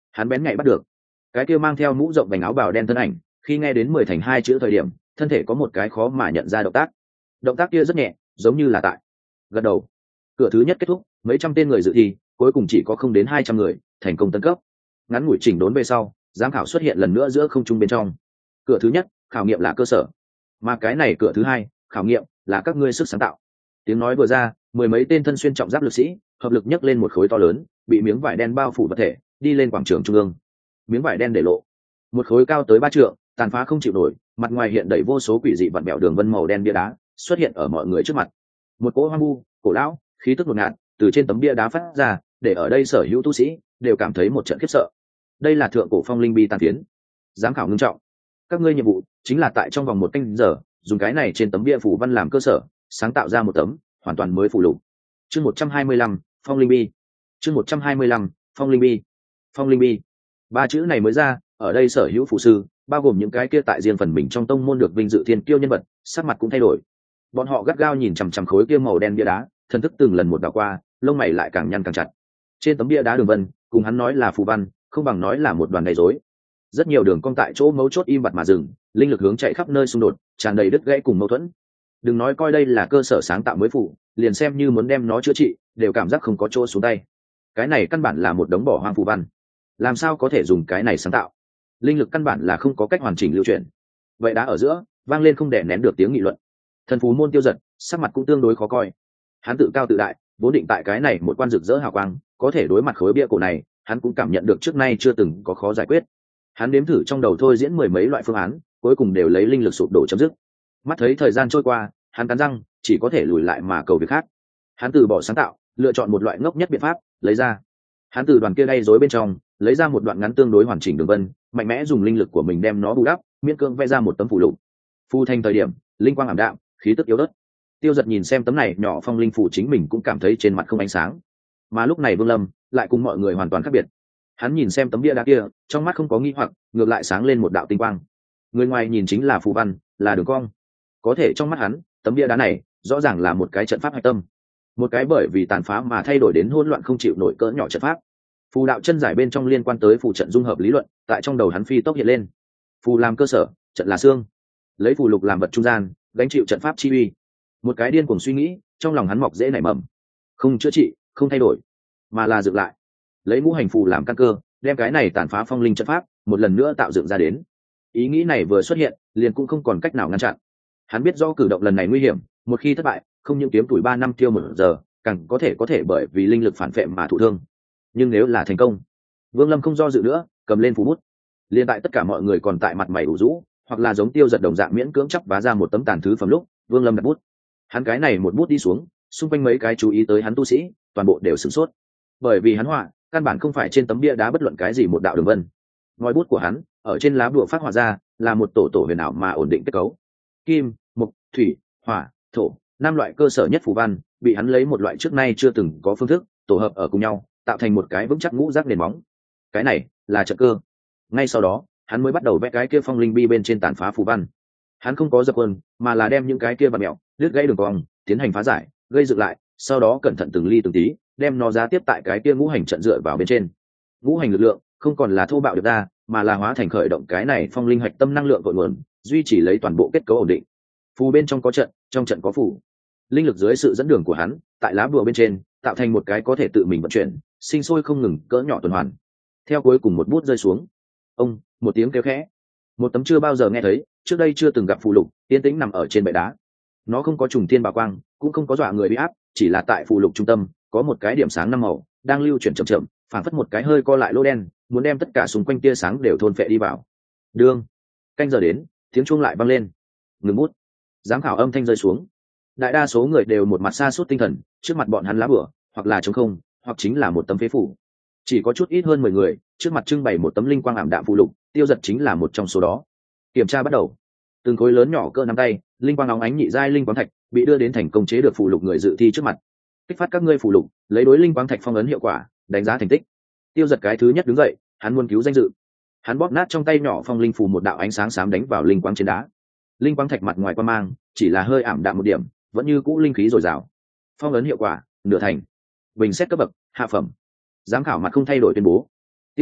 hắn bén nhạy bắt được cái kia mang theo mũ rộng vành áo bào đen thân ảnh, khi nghe đến 10 thành 2 chữ thời điểm, thân thể có một cái khó mà nhận ra động tác kia rất nhẹ, giống như là tại gật đầu. Cửa thứ nhất kết thúc, mấy trăm tên người dự thi, cuối cùng chỉ có không đến 200 người thành công tấn cấp. Ngắn ngủi chỉnh đốn về sau, giám khảo xuất hiện lần nữa giữa không trung bên trong. Cửa thứ nhất, khảo nghiệm là cơ sở, mà cái này cửa thứ hai, khảo nghiệm là các ngươi sức sáng tạo. Tiếng nói vừa ra, mười mấy tên thân xuyên trọng giáp lực sĩ hợp lực nhấc lên một khối to lớn, bị miếng vải đen bao phủ vật thể, đi lên quảng trường trung ương. Miếng vải đen để lộ một khối cao tới 3 trượng, tàn phá không chịu nổi, mặt ngoài hiện đầy vô số quỷ dị vặn bẹo đường vân màu đen bia đá xuất hiện ở mọi người trước mặt. Một cỗ hoang vu, cổ lão, khí tức ngột ngạt từ trên tấm bia đá phát ra, để ở đây sở hữu tu sĩ đều cảm thấy một trận khiếp sợ. Đây là thượng cổ phong linh bi tàn phiến. Giám khảo ngưng trọng, các ngươi nhiệm vụ chính là tại trong vòng 1 canh giờ dùng cái này trên tấm bia phủ văn làm cơ sở, sáng tạo ra một tấm hoàn toàn mới phù lục. Chương 125, phong linh bi. Chương 125, phong linh bi. Phong linh bi, 3 chữ này mới ra, ở đây sở hữu phụ sư, bao gồm những cái kia tại riêng phần mình trong tông môn được vinh dự thiên kiêu nhân vật, sắc mặt cũng thay đổi. Bọn họ gắt gao nhìn chằm chằm khối kia màu đen bia đá, thần thức từng lần một đảo qua, lông mày lại càng nhăn càng chặt. Trên tấm bia đá đường vân, cùng hắn nói là phù văn, không bằng nói là một đoàn gây rối. Rất nhiều đường cong tại chỗ mấu chốt im bặt mà dừng, linh lực hướng chạy khắp nơi xung đột, tràn đầy đứt gãy cùng mâu thuẫn. Đừng nói coi đây là cơ sở sáng tạo mới phụ, liền xem như muốn đem nó chữa trị, đều cảm giác không có chỗ xuống tay. Cái này căn bản là một đống bỏ hoang phù văn, làm sao có thể dùng cái này sáng tạo? Linh lực căn bản là không có cách hoàn chỉnh lưu chuyển. Vậy đá ở giữa vang lên không đè nén được tiếng nghị luận. Thần phú môn Tiêu Giật sắc mặt cũng tương đối khó coi. Hắn tự cao tự đại, vốn định tại cái này một quan rực rỡ hào quang, có thể đối mặt khối bia cổ này, hắn cũng cảm nhận được trước nay chưa từng có khó giải quyết. Hắn đếm thử trong đầu thôi diễn 10 mấy loại phương án, cuối cùng đều lấy linh lực sụp đổ chấm dứt. Mắt thấy thời gian trôi qua, hắn cắn răng, chỉ có thể lùi lại mà cầu việc khác. Hắn từ bỏ sáng tạo, lựa chọn một loại ngốc nhất biện pháp, lấy ra. Hắn từ đoàn kia đay rối bên trong lấy ra một đoạn ngắn tương đối hoàn chỉnh đường vân, mạnh mẽ dùng linh lực của mình đem nó bù đắp, miễn cưỡng vẽ ra một tấm phù lục. Phu thành thời điểm, linh quang ảm đạm, khí tức yếu ớt. Tiêu Giật nhìn xem tấm này nhỏ phong linh phù, chính mình cũng cảm thấy trên mặt không ánh sáng. Mà lúc này Vương Lâm lại cùng mọi người hoàn toàn khác biệt. Hắn nhìn xem tấm bia đá kia, trong mắt không có nghi hoặc, ngược lại sáng lên một đạo tinh quang. Người ngoài nhìn chính là phù văn, là đường cong. Có thể trong mắt hắn, tấm bia đá này rõ ràng là một cái trận pháp hạch tâm, một cái bởi vì tàn phá mà thay đổi đến hỗn loạn không chịu nổi cỡ nhỏ trận pháp. Phù đạo chân giải bên trong liên quan tới phù trận dung hợp lý luận, tại trong đầu hắn phi tốc hiện lên. Phù làm cơ sở, trận là xương, lấy phù lục làm vật trung gian, gánh chịu trận pháp chi uy. Một cái điên cuồng suy nghĩ trong lòng hắn mọc dễ nảy mầm, không chữa trị, không thay đổi, mà là dựng lại, lấy ngũ hành phù làm căn cơ, đem cái này tàn phá phong linh trận pháp một lần nữa tạo dựng ra đến. Ý nghĩ này vừa xuất hiện, liền cũng không còn cách nào ngăn chặn. Hắn biết do cử động lần này nguy hiểm, một khi thất bại, không những kiếm tuổi 3 năm tiêu 1 giờ, càng có thể bởi vì linh lực phản phệ mà thụ thương. Nhưng nếu là thành công, Vương Lâm không do dự nữa, cầm lên phù bút. Liên tại tất cả mọi người còn tại mặt mày ủ rũ, hoặc là giống Tiêu Giật đồng dạng miễn cưỡng chắp vá ra một tấm tàn thứ phẩm lúc, Vương Lâm đặt bút. Hắn cái này một bút đi xuống, xung quanh mấy cái chú ý tới hắn tu sĩ, toàn bộ đều sửng sốt. Bởi vì hắn họa, căn bản không phải trên tấm bia đá bất luận cái gì một đạo đường vân. Ngòi bút của hắn, ở trên lá bùa phát họa ra, là một tổ huyền ảo mà ổn định kết cấu. Kim, mộc, thủy, hỏa, thổ, 5 loại cơ sở nhất phù văn, bị hắn lấy một loại trước nay chưa từng có phương thức tổ hợp ở cùng nhau, tạo thành một cái vững chắc ngũ giác nền móng. Cái này là trận cơ. Ngay sau đó, hắn mới bắt đầu vẽ cái kia phong linh bi bên trên tàn phá phù văn. Hắn không có dập quân, mà là đem những cái kia vặn mẹo, đứt gãy đường cong, tiến hành phá giải, gây dựng lại, sau đó cẩn thận từng ly từng tí, đem nó giá tiếp tại cái kia ngũ hành trận dựa vào bên trên. Ngũ hành lực lượng không còn là thô bạo được ra, mà là hóa thành khởi động cái này phong linh hạch tâm năng lượng cội nguồn, duy trì lấy toàn bộ kết cấu ổn định. Phù bên trong có trận, trong trận có phù. Linh lực dưới sự dẫn đường của hắn, tại lá bùa bên trên tạo thành một cái có thể tự mình vận chuyển, sinh sôi không ngừng cỡ nhỏ tuần hoàn. Theo cuối cùng một bút rơi xuống, ông, một tiếng kêu khẽ, một tấm chưa bao giờ nghe thấy, trước đây chưa từng gặp phù lục, yên tĩnh nằm ở trên bệ đá. Nó không có trùng thiên bảo quang, cũng không có dọa người bị áp, chỉ là tại phù lục trung tâm có một cái điểm sáng 5 màu đang lưu chuyển chậm chậm, phảng phất một cái hơi co lại lỗ đen, muốn đem tất cả xung quanh tia sáng đều thôn phệ đi vào. Đương, canh giờ đến, tiếng chuông lại vang lên. Ngừng bút. Giám khảo âm thanh rơi xuống. Đại đa số người đều một mặt sa sút tinh thần, trước mặt bọn hắn lá bửa, hoặc là trống không, hoặc chính là một tấm phế phủ. Chỉ có chút ít hơn 10 người, trước mặt trưng bày một tấm linh quang ảm đạm phù lục, Tiêu Giật chính là một trong số đó. Kiểm tra bắt đầu. Từng khối lớn nhỏ cỡ nắm tay, linh quang óng ánh nhị giai linh quang thạch bị đưa đến thành công chế được phù lục người dự thi trước mặt. Kích phát các ngươi phù lục, lấy đối linh quang thạch phong ấn hiệu quả, đánh giá thành tích. Tiêu Giật cái thứ nhất đứng dậy, hắn muốn cứu danh dự. Hắn bóp nát trong tay nhỏ phong linh phù, một đạo ánh sáng xám đánh vào linh quang trên đá. Linh quang thạch mặt ngoài qua mang, chỉ là hơi ảm đạm một điểm, vẫn như cũ linh khí dồi dào. Phong ấn hiệu quả nửa thành. Bình xét cấp bậc hạ phẩm. Giám khảo mặt không thay đổi tuyên bố. Tiêu Giật mặt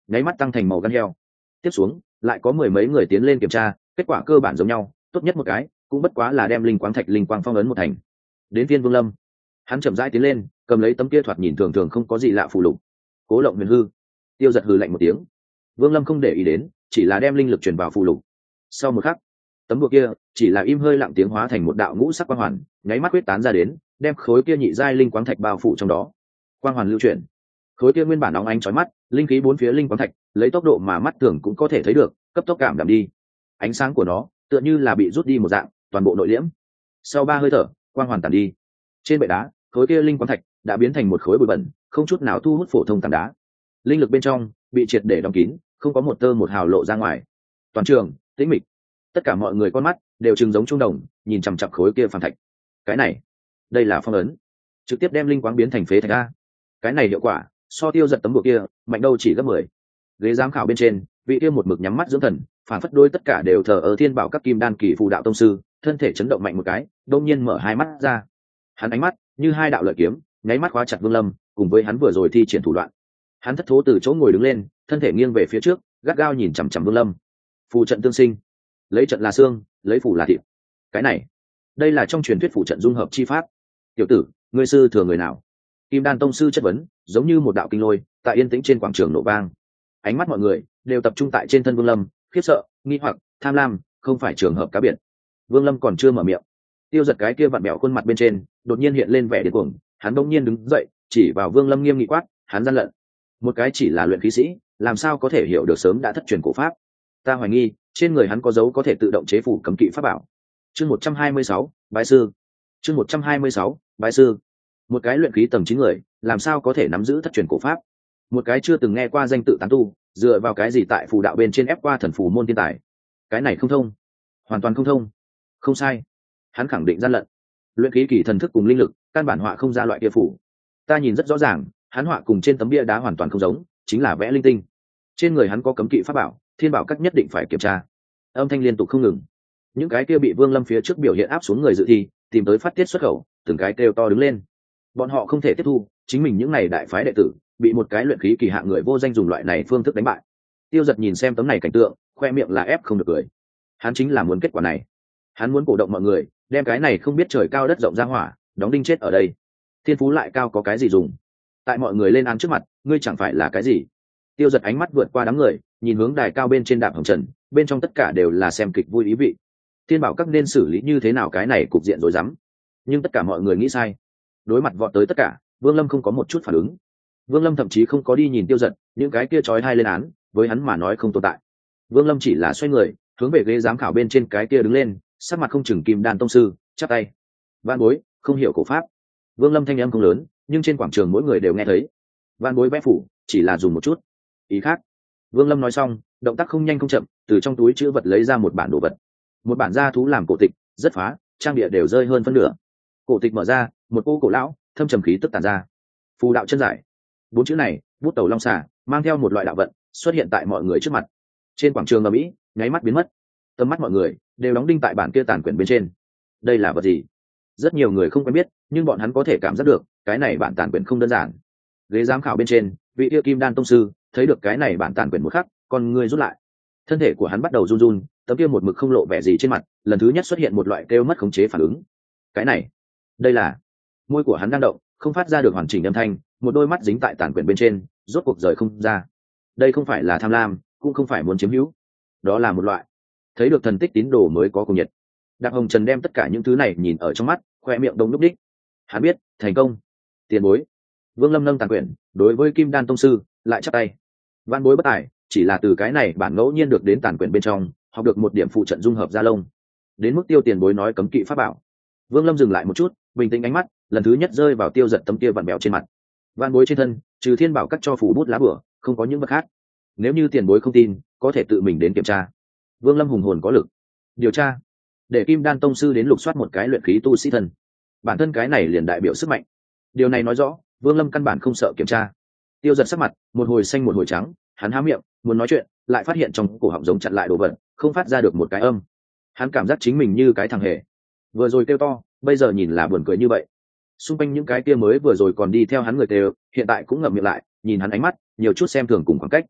nháy mắt tăng thành màu gan heo. Tiếp xuống lại có mười mấy người tiến lên kiểm tra, kết quả cơ bản giống nhau, tốt nhất một cái cũng bất quá là đem linh quáng thạch linh quang phong ấn một thành. Đến phiên Vương Lâm, hắn chậm rãi tiến lên, cầm lấy tấm kia thoạt nhìn thường thường không có gì lạ phù lục. Cố Lộng Huyền Hư. Tiêu Giật hừ lạnh một tiếng. Vương Lâm không để ý đến, chỉ là đem linh lực truyền vào phù lục. Sau một khắc, tấm bùa kia chỉ là im hơi lặng tiếng hóa thành một đạo ngũ sắc quang hoàn, nháy mắt huyết tán ra đến, đem khối kia nhị giai linh quáng thạch bao phủ trong đó. Quang hoàn lưu chuyển, khối kia nguyên bản óng ánh chói mắt, linh khí bốn phía linh quáng thạch, lấy tốc độ mà mắt thường cũng có thể thấy được, cấp tốc cảm đạm đi. Ánh sáng của nó tựa như là bị rút đi một dạng, toàn bộ nội liễm. Sau 3 hơi thở, quang hoàn tàn đi. Trên bệ đá, khối kia linh quáng thạch đã biến thành một khối bụi bẩn, không chút nào thu hút phổ thông tảng đá. Linh lực bên trong bị triệt để đóng kín, không có một tơ một hào lộ ra ngoài. Toàn trường tĩnh mịch, tất cả mọi người con mắt đều trừng giống trung đồng, nhìn chằm chằm khối kia phàm thạch. Cái này, đây là phong ấn, trực tiếp đem linh quáng biến thành phế thạch a. Cái này hiệu quả so Tiêu Giật tấm bùa kia mạnh đâu chỉ gấp 10. Ghế giám khảo bên trên, vị kia một mực nhắm mắt dưỡng thần, phản phất đôi tất cả đều thờ ở thiên bảo các kim đan kỳ phù đạo tông sư, thân thể chấn động mạnh một cái, đông nhiên mở hai mắt ra. Hắn ánh mắt như hai đạo lợi kiếm, nháy mắt khóa chặt Vương Lâm, cùng với hắn vừa rồi thi triển thủ đoạn. Hắn thất thố từ chỗ ngồi đứng lên, thân thể nghiêng về phía trước, gắt gao nhìn chằm chằm Vương Lâm. Phù trận tương sinh, lấy trận là xương, lấy phù là thịt. Cái này, đây là trong truyền thuyết phù trận dung hợp chi pháp. Tiểu tử, ngươi sư thừa người nào? Kim đan tông sư chất vấn, giống như một đạo kinh lôi, tại yên tĩnh trên quảng trường nổ vang. Ánh mắt mọi người đều tập trung tại trên thân Vương Lâm, khiếp sợ, nghi hoặc, tham lam, không phải trường hợp cá biệt. Vương Lâm còn chưa mở miệng, Tiêu Giật cái kia vặn bẹo khuôn mặt bên trên đột nhiên hiện lên vẻ điên cuồng, hắn bỗng nhiên đứng dậy, chỉ vào Vương Lâm nghiêm nghị quát, hắn gian lận. Một cái chỉ là luyện khí sĩ, làm sao có thể hiểu được sớm đã thất truyền cổ pháp? Ta hoài nghi, trên người hắn có dấu có thể tự động chế phủ cấm kỵ pháp bảo. Chương 126, bái sư. Chương 126, bái sư. Một cái luyện khí tầng 9 người, làm sao có thể nắm giữ thất truyền cổ pháp? Một cái chưa từng nghe qua danh tự tán tu, dựa vào cái gì tại phù đạo bên trên ép qua thần phù môn thiên tài? Cái này không thông, hoàn toàn không thông. Không sai, hắn khẳng định gian lận. Luyện khí kỳ thần thức cùng linh lực, căn bản họa không ra loại kia phủ. Ta nhìn rất rõ ràng, hắn họa cùng trên tấm bia đá hoàn toàn không giống, chính là vẽ linh tinh. Trên người hắn có cấm kỵ pháp bảo, thiên bảo các nhất định phải kiểm tra. Âm thanh liên tục không ngừng. Những cái kia bị Vương Lâm phía trước biểu hiện áp xuống người dự thi, tìm tới phát tiết xuất khẩu, từng cái kêu to đứng lên. Bọn họ không thể tiếp thu, chính mình những này đại phái đệ tử bị một cái luyện khí kỳ hạng người vô danh dùng loại này phương thức đánh bại. Tiêu Giật nhìn xem tấm này cảnh tượng, khoe miệng là ép không được cười. Hắn chính là muốn kết quả này. Hắn muốn cổ động mọi người, đem cái này không biết trời cao đất rộng ra hỏa, đóng đinh chết ở đây. Thiên phú lại cao có cái gì dùng? Tại mọi người lên án trước mặt, ngươi chẳng phải là cái gì? Tiêu Giật ánh mắt vượt qua đám người, nhìn hướng đài cao bên trên đạp hồng trần, bên trong tất cả đều là xem kịch vui ý vị. Thiên bảo các nên xử lý như thế nào cái này cục diện rối rắm. Nhưng tất cả mọi người nghĩ sai. Đối mặt vọt tới tất cả, Vương Lâm không có một chút phản ứng. Vương Lâm thậm chí không có đi nhìn Tiêu Giật, những cái kia chói tai lên án, với hắn mà nói không tồn tại. Vương Lâm chỉ là xoay người, hướng về ghế giám khảo bên trên cái kia đứng lên, sắc mặt không chừng kim đan tông sư, chắp tay. Vạn bối, không hiểu cổ pháp. Vương Lâm thanh âm không lớn, nhưng trên quảng trường mỗi người đều nghe thấy. Vạn bối vẽ phủ, chỉ là dùng một chút. Ý khác. Vương Lâm nói xong, động tác không nhanh không chậm, từ trong túi trữ vật lấy ra một bản đồ vật. Một bản gia thú làm cổ tịch, rất phá, trang địa đều rơi hơn phân nửa. Cổ tịch mở ra, một cô cổ lão, thâm trầm khí tức tản ra. Phù đạo chân giải. 4 chữ này, bút tẩu long xà, mang theo một loại đạo vận, xuất hiện tại mọi người trước mặt. Trên quảng trường ầm ĩ, nháy mắt biến mất. Tầm mắt mọi người đều đóng đinh tại bản kia tàn quyển bên trên. Đây là vật gì? Rất nhiều người không quen biết, nhưng bọn hắn có thể cảm giác được, cái này bản tàn quyển không đơn giản. Ghế giám khảo bên trên, vị kia kim đan tông sư thấy được cái này bản tàn quyển một khắc, con người rút lại. Thân thể của hắn bắt đầu run run, tấm kia một mực không lộ vẻ gì trên mặt, lần thứ nhất xuất hiện một loại kêu mất khống chế phản ứng. Cái này, đây là... Môi của hắn đang động, không phát ra được hoàn chỉnh âm thanh, một đôi mắt dính tại tàn quyển bên trên, rốt cuộc rời không ra. Đây không phải là tham lam, cũng không phải muốn chiếm hữu, đó là một loại thấy được thần tích tín đồ mới có cùng nhiệt. Đạp Hồng Trần đem tất cả những thứ này nhìn ở trong mắt, khoe miệng đông đúc đích. Hắn biết, thành công. Tiền bối. Vương Lâm nâng tàn quyển, đối với Kim Đan tông sư, lại chắp tay. Văn bối bất tài, chỉ là từ cái này bản ngẫu nhiên được đến tàn quyển bên trong, học được một điểm phụ trận dung hợp gia lông. Đến mức Tiêu tiền bối nói cấm kỵ pháp bảo. Vương Lâm dừng lại một chút, bình tĩnh ánh mắt, lần thứ nhất rơi vào Tiêu Giật tấm kia vặn bèo trên mặt. Văn bối trên thân, trừ thiên bảo cắt cho phủ bút lá bửa, không có những vật khác. Nếu như tiền bối không tin, có thể tự mình đến kiểm tra. Vương Lâm hùng hồn có lực. Điều tra, để Kim Đan tông sư đến lục soát một cái luyện khí tu sĩ thân. Bản thân cái này liền đại biểu sức mạnh. Điều này nói rõ, Vương Lâm căn bản không sợ kiểm tra. Tiêu Giật sắc mặt, một hồi xanh một hồi trắng, hắn há miệng, muốn nói chuyện, lại phát hiện trong cổ họng giống chặn lại đồ vật, không phát ra được một cái âm. Hắn cảm giác chính mình như cái thằng hề. Vừa rồi kêu to, bây giờ nhìn là buồn cười như vậy. Xung quanh những cái kia mới vừa rồi còn đi theo hắn người kêu, hiện tại cũng ngậm miệng lại, nhìn hắn ánh mắt, nhiều chút xem thường cùng khoảng cách.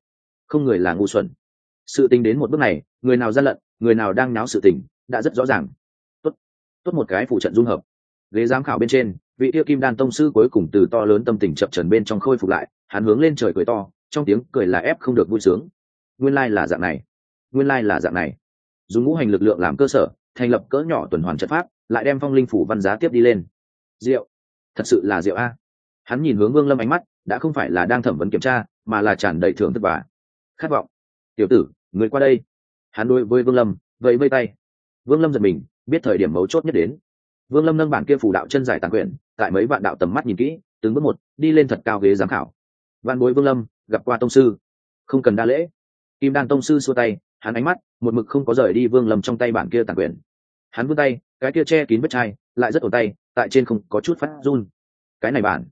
không người là ngu xuẩn. Sự tình đến một bước này, người nào gian lận, người nào đang náo sự tình đã rất rõ ràng. Tốt một cái phụ trận dung hợp. Ghế giám khảo bên trên, vị tiêu kim đan tông sư cuối cùng từ to lớn tâm tình chập trần bên trong khôi phục lại, hắn hướng lên trời cười to, trong tiếng cười là ép không được vui sướng. Nguyên lai là dạng này, nguyên lai là dạng này. Dùng ngũ hành lực lượng làm cơ sở, thành lập cỡ nhỏ tuần hoàn trận pháp, lại đem phong linh phủ văn giá tiếp đi lên. Diệu, thật sự là diệu a. Hắn nhìn hướng Vương Lâm, ánh mắt đã không phải là đang thẩm vấn kiểm tra, mà là tràn đầy thưởng thức và khát vọng. Tiểu tử, người qua đây. Hắn đối với Vương Lâm vẫy vẫy tay. Vương Lâm giật mình, biết thời điểm mấu chốt nhất đến. Vương Lâm nâng bản kia phù đạo chân giải tàn quyển, tại mấy vạn đạo tầm mắt nhìn kỹ, từng bước một đi lên thật cao ghế giám khảo. Vạn bối Vương Lâm gặp qua tông sư, không cần đa lễ. Kim đan tông sư xua tay, hắn ánh mắt một mực không có rời đi Vương Lâm trong tay bản kia tàn quyển. Hắn vươn tay, cái kia che kín vết chai lại rất ổn tay, tại trên không có chút phát run. Cái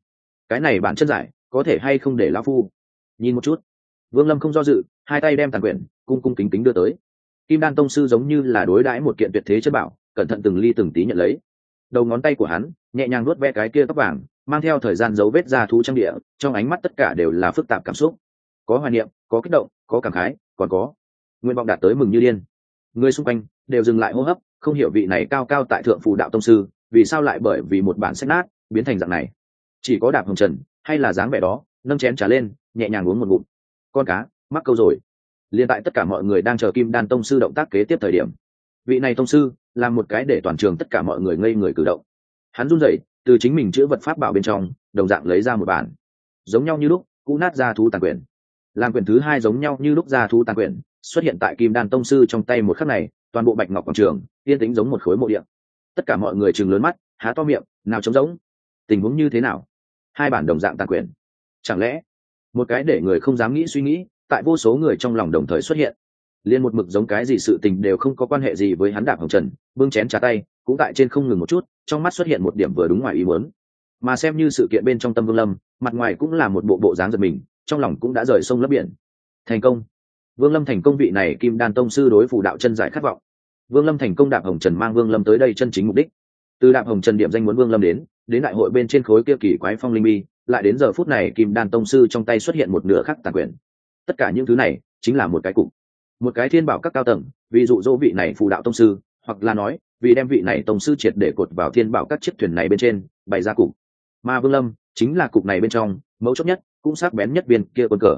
này bản chân giải có thể hay không để lão phu nhìn một chút? Vương Lâm không do dự, hai tay đem tàn quyển cung cung kính kính đưa tới. Kim đan tông sư giống như là đối đãi một kiện tuyệt thế chất bảo, cẩn thận từng ly từng tí nhận lấy. Đầu ngón tay của hắn nhẹ nhàng nuốt ve cái kia tóc vàng, mang theo thời gian dấu vết ra thú trang địa, trong ánh mắt tất cả đều là phức tạp cảm xúc, có hoài niệm, có kích động, có cảm khái, còn có nguyện vọng đạt tới mừng như điên. Người xung quanh đều dừng lại hô hấp, không hiểu vị này cao cao tại thượng phù đạo tông sư vì sao lại bởi vì một bản sách nát biến thành dạng này. Chỉ có Đạp Hồng Trần hay là dáng vẻ đó, nâng chén trà lên, nhẹ nhàng uống một ngụm. Con cá mắc câu rồi. Liên tại tất cả mọi người đang chờ Kim đan tông sư động tác kế tiếp thời điểm, vị này tông sư làm một cái để toàn trường tất cả mọi người ngây người cử động. Hắn run rẩy, từ chính mình chữa vật pháp bảo bên trong đồng dạng lấy ra một bản giống nhau như lúc cũ nát ra thú tàn quyển. Làm quyển thứ hai giống nhau như lúc ra thú tàn quyển xuất hiện tại Kim đan tông sư trong tay một khắc này, toàn bộ bạch ngọc quảng trường yên tĩnh giống một khối mộ địa. Tất cả mọi người trừng lớn mắt, há to miệng, nào trống rỗng. Tình huống như thế nào? Hai bản đồng dạng tàn quyển, chẳng lẽ một cái để người không dám nghĩ suy nghĩ tại vô số người trong lòng đồng thời xuất hiện, liên một mực giống cái gì sự tình đều không có quan hệ gì với hắn. Đạp Hồng Trần bưng chén trà tay cũng tại trên không ngừng một chút, trong mắt xuất hiện một điểm vừa đúng ngoài ý muốn. Mà xem như sự kiện bên trong tâm Vương Lâm, mặt ngoài cũng là một bộ dáng giật mình, trong lòng cũng đã rời sông lấp biển. Thành công. Vương Lâm thành công, vị này Kim đan tông sư đối phù đạo chân giải khát vọng. Vương Lâm thành công, Đạp Hồng Trần mang Vương Lâm tới đây chân chính mục đích. Từ Đạp Hồng Trần điểm danh muốn Vương Lâm đến đại hội bên trên khối kia kỳ quái phong linh bi, lại đến giờ phút này Kim đan tông sư trong tay xuất hiện một nửa khắc tàn quyển. Tất cả những thứ này chính là một cái cục, một cái thiên bảo các cao tầng vì dụ dỗ vị này phù đạo tông sư, hoặc là nói vì đem vị này tông sư triệt để cột vào thiên bảo các chiếc thuyền này bên trên bày ra cục. Mà Vương Lâm chính là cục này bên trong mấu chốt nhất, cũng sắc bén nhất viên kia quân cờ.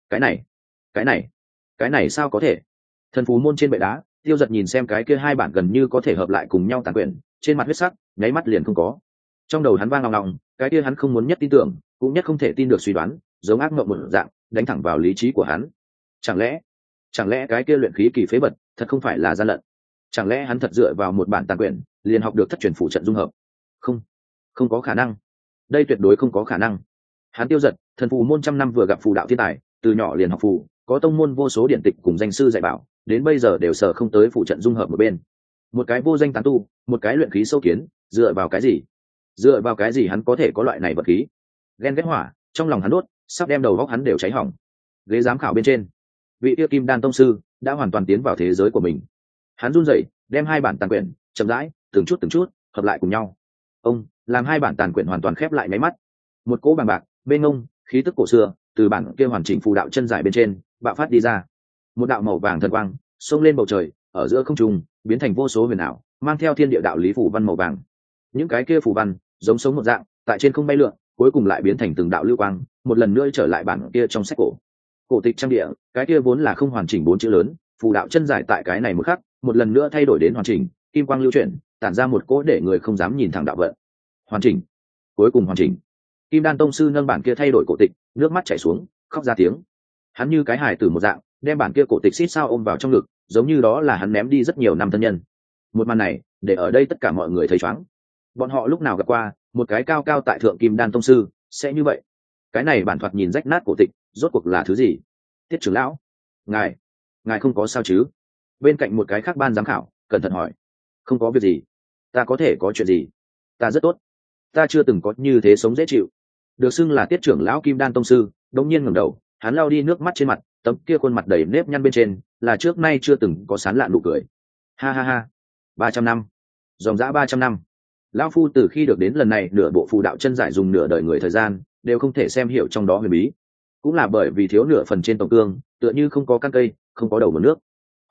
Cái này sao có thể? Thần phù môn trên bệ đá, Tiêu Giật nhìn xem cái kia hai bản gần như có thể hợp lại cùng nhau tàn quyển, trên mặt huyết sắc nháy mắt liền không có. Trong đầu hắn vang ngọng ngọng, cái kia hắn không muốn nhất tin tưởng, cũng nhất không thể tin được suy đoán, giống ác mộng một dạng đánh thẳng vào lý trí của hắn. Chẳng lẽ cái kia luyện khí kỳ phế vật thật không phải là gian lận? Chẳng lẽ hắn thật dựa vào một bản tàn quyển liền học được thất truyền phụ trận dung hợp? Không có khả năng. Đây tuyệt đối không có khả năng. Hắn Tiêu Giật, thần phù môn trăm năm vừa gặp phù đạo thiên tài, từ nhỏ liền học phù, có tông môn vô số điển tịch cùng danh sư dạy bảo, đến bây giờ đều sở không tới phụ trận dung hợp một bên. Một cái vô danh tán tu, một cái luyện khí sâu kiến, dựa vào cái gì hắn có thể có loại này vật khí? Ghen ghét hỏa trong lòng hắn đốt, sắp đem đầu góc hắn đều cháy hỏng. Ghế giám khảo bên trên, vị tiêu Kim đan tông sư đã hoàn toàn tiến vào thế giới của mình. Hắn run rẩy, đem hai bản tàn quyển chậm rãi từng chút hợp lại cùng nhau. Ông làm hai bản tàn quyển hoàn toàn khép lại, máy mắt một cỗ bàng bạc bên ngông khí tức cổ xưa từ bản kia hoàn chỉnh phù đạo chân giải bên trên bạo phát đi ra. Một đạo màu vàng thần quang xông lên bầu trời, ở giữa không trung biến thành vô số huyền ảo, mang theo thiên địa đạo lý phù văn màu vàng. Những cái kia phù văn giống sống một dạng tại trên không bay lượn, cuối cùng lại biến thành từng đạo lưu quang, một lần nữa trở lại bản kia trong sách cổ tịch trang địa. Cái kia vốn là không hoàn chỉnh 4 chữ lớn phù đạo chân giải tại cái này một khắc một lần nữa thay đổi đến hoàn chỉnh, kim quang lưu chuyển, tản ra một cỗ để người không dám nhìn thẳng đạo vận. Hoàn chỉnh, cuối cùng hoàn chỉnh. Kim đan tông sư nâng bản kia thay đổi cổ tịch, nước mắt chảy xuống, khóc ra tiếng. Hắn như cái hài tử một dạng đem bản kia cổ tịch xít sao ôm vào trong ngực, giống như đó là hắn ném đi rất nhiều năm thân nhân. Một màn này để ở đây tất cả mọi người thấy choáng. Bọn họ lúc nào gặp qua một cái cao cao tại thượng Kim đan tông sư sẽ như vậy? Cái này bản thoạt nhìn rách nát cổ tịch rốt cuộc là thứ gì? Tiết trưởng lão, ngài không có sao chứ? Bên cạnh một cái khác ban giám khảo cẩn thận hỏi. Không có việc gì. Ta có thể có chuyện gì? Ta rất tốt, ta chưa từng có như thế sống dễ chịu. Được xưng là Tiết trưởng lão Kim đan tông sư đống nhiên ngẩng đầu, hắn lau đi nước mắt trên mặt, tấm kia khuôn mặt đầy nếp nhăn bên trên là trước nay chưa từng có sán lạn nụ cười. Ha ha ha, 300 năm, dòng dã 300 năm. Lão phu từ khi được đến lần này nửa bộ phù đạo chân giải dùng nửa đời người thời gian đều không thể xem hiểu trong đó huyền bí. cũng là bởi vì thiếu nửa phần trên tổng cương, tựa như không có căn cây, không có đầu nguồn nước.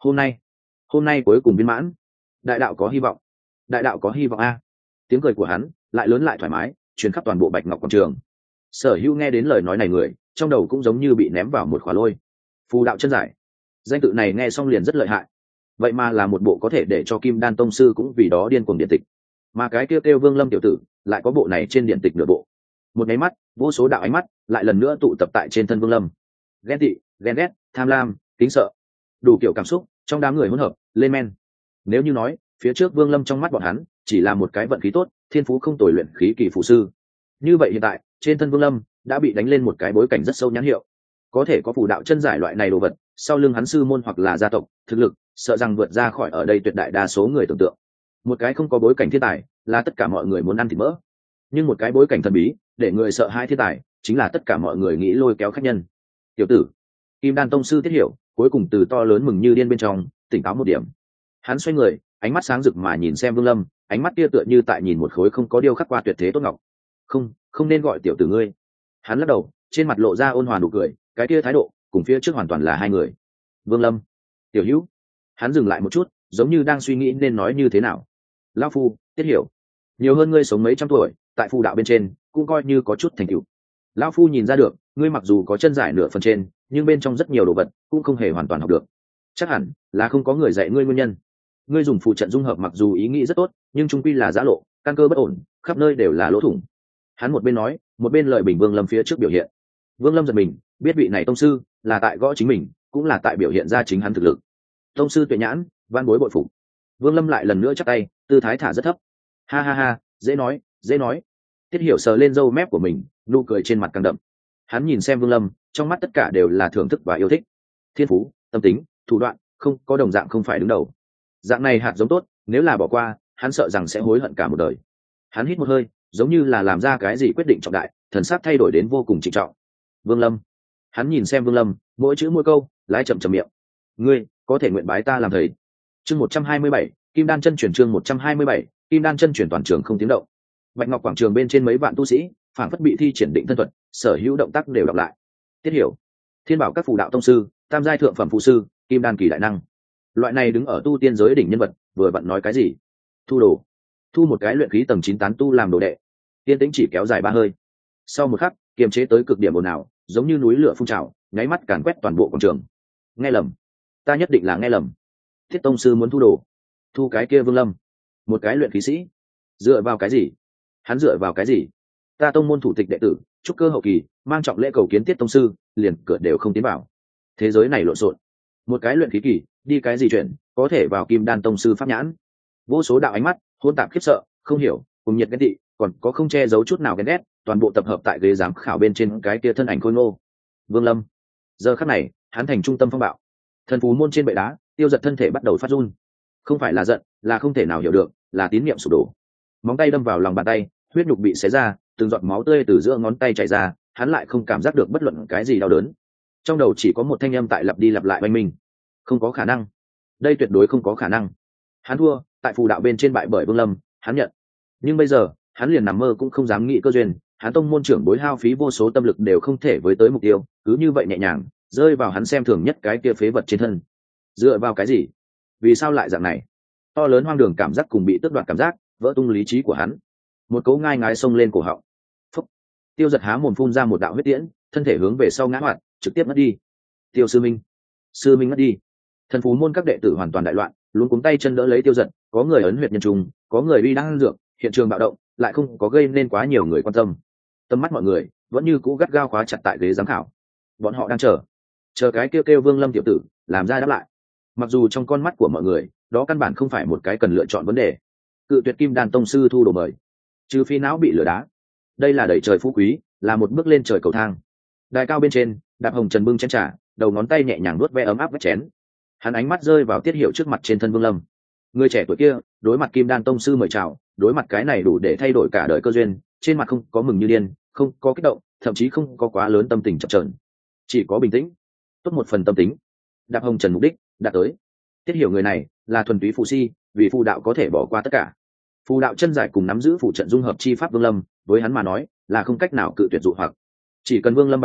Hôm nay cuối cùng viên mãn. Đại đạo có hy vọng, đại đạo có hy vọng a. Tiếng cười của hắn lại lớn lại thoải mái, truyền khắp toàn bộ Bạch Ngọc quảng trường. Sở Hữu nghe đến lời nói này người, trong đầu cũng giống như bị ném vào một khóa lôi. Phù đạo chân giải, danh tự này nghe xong liền rất lợi hại. Vậy mà là một bộ có thể để cho Kim Đan tông sư cũng vì đó điên cuồng điện tịch. Mà cái kêu Vương Lâm tiểu tử, lại có bộ này trên điện tịch nửa bộ. Một cái mắt, vô số đạo ánh mắt lại lần nữa tụ tập tại trên thân Vương Lâm. Ghen tị, ghen ghét, tham lam, kính sợ, đủ kiểu cảm xúc trong đám người hỗn hợp lên men. Nếu như nói phía trước Vương Lâm trong mắt bọn hắn chỉ là một cái vận khí tốt, thiên phú không tồi luyện khí kỳ phụ sư, như vậy hiện tại trên thân Vương Lâm đã bị đánh lên một cái bối cảnh rất sâu nhãn hiệu. Có thể có phù đạo chân giải loại này đồ vật sau lưng hắn sư môn hoặc là gia tộc, thực lực sợ rằng vượt ra khỏi ở đây tuyệt đại đa số người tưởng tượng. Một cái không có bối cảnh thiên tài là tất cả mọi người muốn ăn thịt mỡ, nhưng một cái bối cảnh thần bí để người sợ hai thiên tài chính là tất cả mọi người nghĩ lôi kéo khách nhân. Tiểu tử Kim Đan tông sư Tiết Hiểu cuối cùng từ to lớn mừng như điên bên trong tỉnh táo một điểm. Hắn xoay người, ánh mắt sáng rực mà nhìn xem Vương Lâm, ánh mắt kia tựa như tại nhìn một khối không có điêu khắc qua tuyệt thế tốt ngọc. Không nên gọi tiểu tử ngươi. Hắn lắc đầu, trên mặt lộ ra ôn hòa nụ cười, cái kia thái độ cùng phía trước hoàn toàn là hai người. Vương Lâm, tiểu hữu. Hắn dừng lại một chút, giống như đang suy nghĩ nên nói như thế nào. Lão phu, Tiết Hiểu, nhiều hơn ngươi sống mấy trăm tuổi, tại phù đạo bên trên cũng coi như có chút thành tựu. Lão phu nhìn ra được, ngươi mặc dù có chân giải nửa phần trên, nhưng bên trong rất nhiều đồ vật cũng không hề hoàn toàn học được. Chắc hẳn là không có người dạy ngươi nguyên nhân. Ngươi dùng phù trận dung hợp mặc dù ý nghĩ rất tốt, nhưng trung quy là giã lộ, căn cơ bất ổn, khắp nơi đều là lỗ thủng. Hắn một bên nói, một bên lợi bình Vương Lâm phía trước biểu hiện. Vương Lâm giật mình, biết vị này tông sư là tại gõ chính mình, cũng là tại biểu hiện ra chính hắn thực lực. Tông sư tuệ nhãn, van bối bội phục. Vương Lâm lại lần nữa chắp tay, tư thái thả rất thấp. Ha ha ha, dễ nói, dễ nói. Tiết Hiểu sờ lên râu mép của mình, nụ cười trên mặt càng đậm. Hắn nhìn xem Vương Lâm, trong mắt tất cả đều là thưởng thức và yêu thích. Thiên phú, tâm tính, thủ đoạn, không có đồng dạng không phải đứng đầu. Dạng này hạt giống tốt, nếu là bỏ qua, hắn sợ rằng sẽ hối hận cả một đời. Hắn hít một hơi, giống như là làm ra cái gì quyết định trọng đại, thần sắc thay đổi đến vô cùng trịnh trọng. Vương Lâm. Hắn nhìn xem Vương Lâm, mỗi chữ mỗi câu lái chậm chậm miệng. Ngươi có thể nguyện bái ta làm thầy. Chương 127, Kim Đan chân truyền chương 127, Kim Đan chân truyền toàn trường không tiếng động. Bạch Ngọc quảng trường bên trên mấy vạn tu sĩ, phảng phất bị thi triển định thân thuật, sở hữu động tác đều đọc lại. Tiết Hiểu, Thiên Bảo các phù đạo tông sư, tam giai thượng phẩm phù sư, Kim Đan kỳ đại năng. Loại này đứng ở tu tiên giới đỉnh nhân vật, vừa vặn nói cái gì? Thu đồ, thu một cái luyện khí tầng 9 tán tu làm đồ đệ. Tiên tĩnh chỉ kéo dài 3 hơi. Sau một khắc, kiềm chế tới cực điểm ồn ào, giống như núi lửa phun trào, nháy mắt càn quét toàn bộ quảng trường. Nghe lầm, ta nhất định là nghe lầm. Thiết tông sư muốn thu đồ, thu cái kia Vương Lâm, một cái luyện khí sĩ, dựa vào cái gì? Hắn dựa vào cái gì? Ta tông môn thủ tịch đệ tử, trúc cơ hậu kỳ, mang trọng lễ cầu kiến Tiết tông sư, liền cửa đều không tiến vào. Thế giới này lộn xộn, một cái luyện khí kỳ, đi cái gì chuyện, có thể vào Kim Đan tông sư pháp nhãn. Vô số đạo ánh mắt, hỗn tạp khiếp sợ, không hiểu, cùng nhiệt ghen tị, còn có không che giấu chút nào ghen ghét, toàn bộ tập hợp tại ghế giám khảo bên trên cái kia thân ảnh khôi ngô. Vương Lâm. Giờ khắc này, hắn thành trung tâm phong bạo. Thần phù môn trên bệ đá, Tiêu Giật thân thể bắt đầu phát run. Không phải là giận, là không thể nào hiểu được, là tín niệm sụp đổ. Móng tay đâm vào lòng bàn tay, huyết nhục bị xé ra, từng giọt máu tươi từ giữa ngón tay chảy ra, hắn lại không cảm giác được bất luận cái gì đau đớn. Trong đầu chỉ có một thanh âm tại lặp đi lặp lại oanh minh. Không có khả năng, đây tuyệt đối không có khả năng. Hắn thua, tại phù đạo bên trên bại bởi Vương Lâm, hắn nhận. Nhưng bây giờ, hắn liền nằm mơ cũng không dám nghĩ cơ duyên, hắn tông môn trưởng bối hao phí vô số tâm lực đều không thể với tới mục tiêu, cứ như vậy nhẹ nhàng rơi vào hắn xem thường nhất cái kia phế vật trên thân. Dựa vào cái gì? Vì sao lại dạng này? To lớn hoang đường cảm giác cùng bị tước đoạt cảm giác, vỡ tung lý trí của hắn. Một cấu ngai ngái xông lên cổ họng. Phúc. Tiêu Giật há mồm phun ra một đạo huyết tiễn, thân thể hướng về sau ngã hoạt, trực tiếp mất đi. Tiêu sư minh, sư minh mất đi. Thần phú môn các đệ tử hoàn toàn đại loạn, luống cuống tay chân đỡ lấy Tiêu Giật, có người ấn huyệt nhân trùng, có người uy đang dược, hiện trường bạo động, lại không có gây nên quá nhiều người quan tâm. Tâm mắt mọi người vẫn như cũ gắt gao khóa chặt tại ghế giám khảo. Bọn họ đang chờ cái kêu Vương Lâm tiểu tử làm ra đáp lại. Mặc dù trong con mắt của mọi người, đó căn bản không phải một cái cần lựa chọn vấn đề. Cự tuyệt Kim Đan tông sư thu đồ mời, trừ phi não bị lửa đá. Đây là đẩy trời phú quý, là một bước lên trời cầu thang. Đài cao bên trên, Đạp Hồng Trần bưng chén trà, đầu ngón tay nhẹ nhàng nuốt ve ấm áp vết chén. Hắn ánh mắt rơi vào Tiết Hiểu trước mặt trên thân Vương Lâm. Người trẻ tuổi kia, đối mặt Kim Đan tông sư mời chào, đối mặt cái này đủ để thay đổi cả đời cơ duyên, trên mặt không có mừng như điên, không có kích động, thậm chí không có quá lớn tâm tình chập chờn, chỉ có bình tĩnh. Tốt một phần tâm tính. Đạp Hồng Trần mục đích đạt tới. Tiết Hiểu người này là thuần túy phù si, vì phù đạo có thể bỏ qua tất cả. Phù đạo chân giải cùng nắm giữ phù trận dung hợp chi pháp Vương Lâm, với hắn mà nói là không cách nào cự tuyệt dụ hoặc. Chỉ cần Vương Lâm bái sư,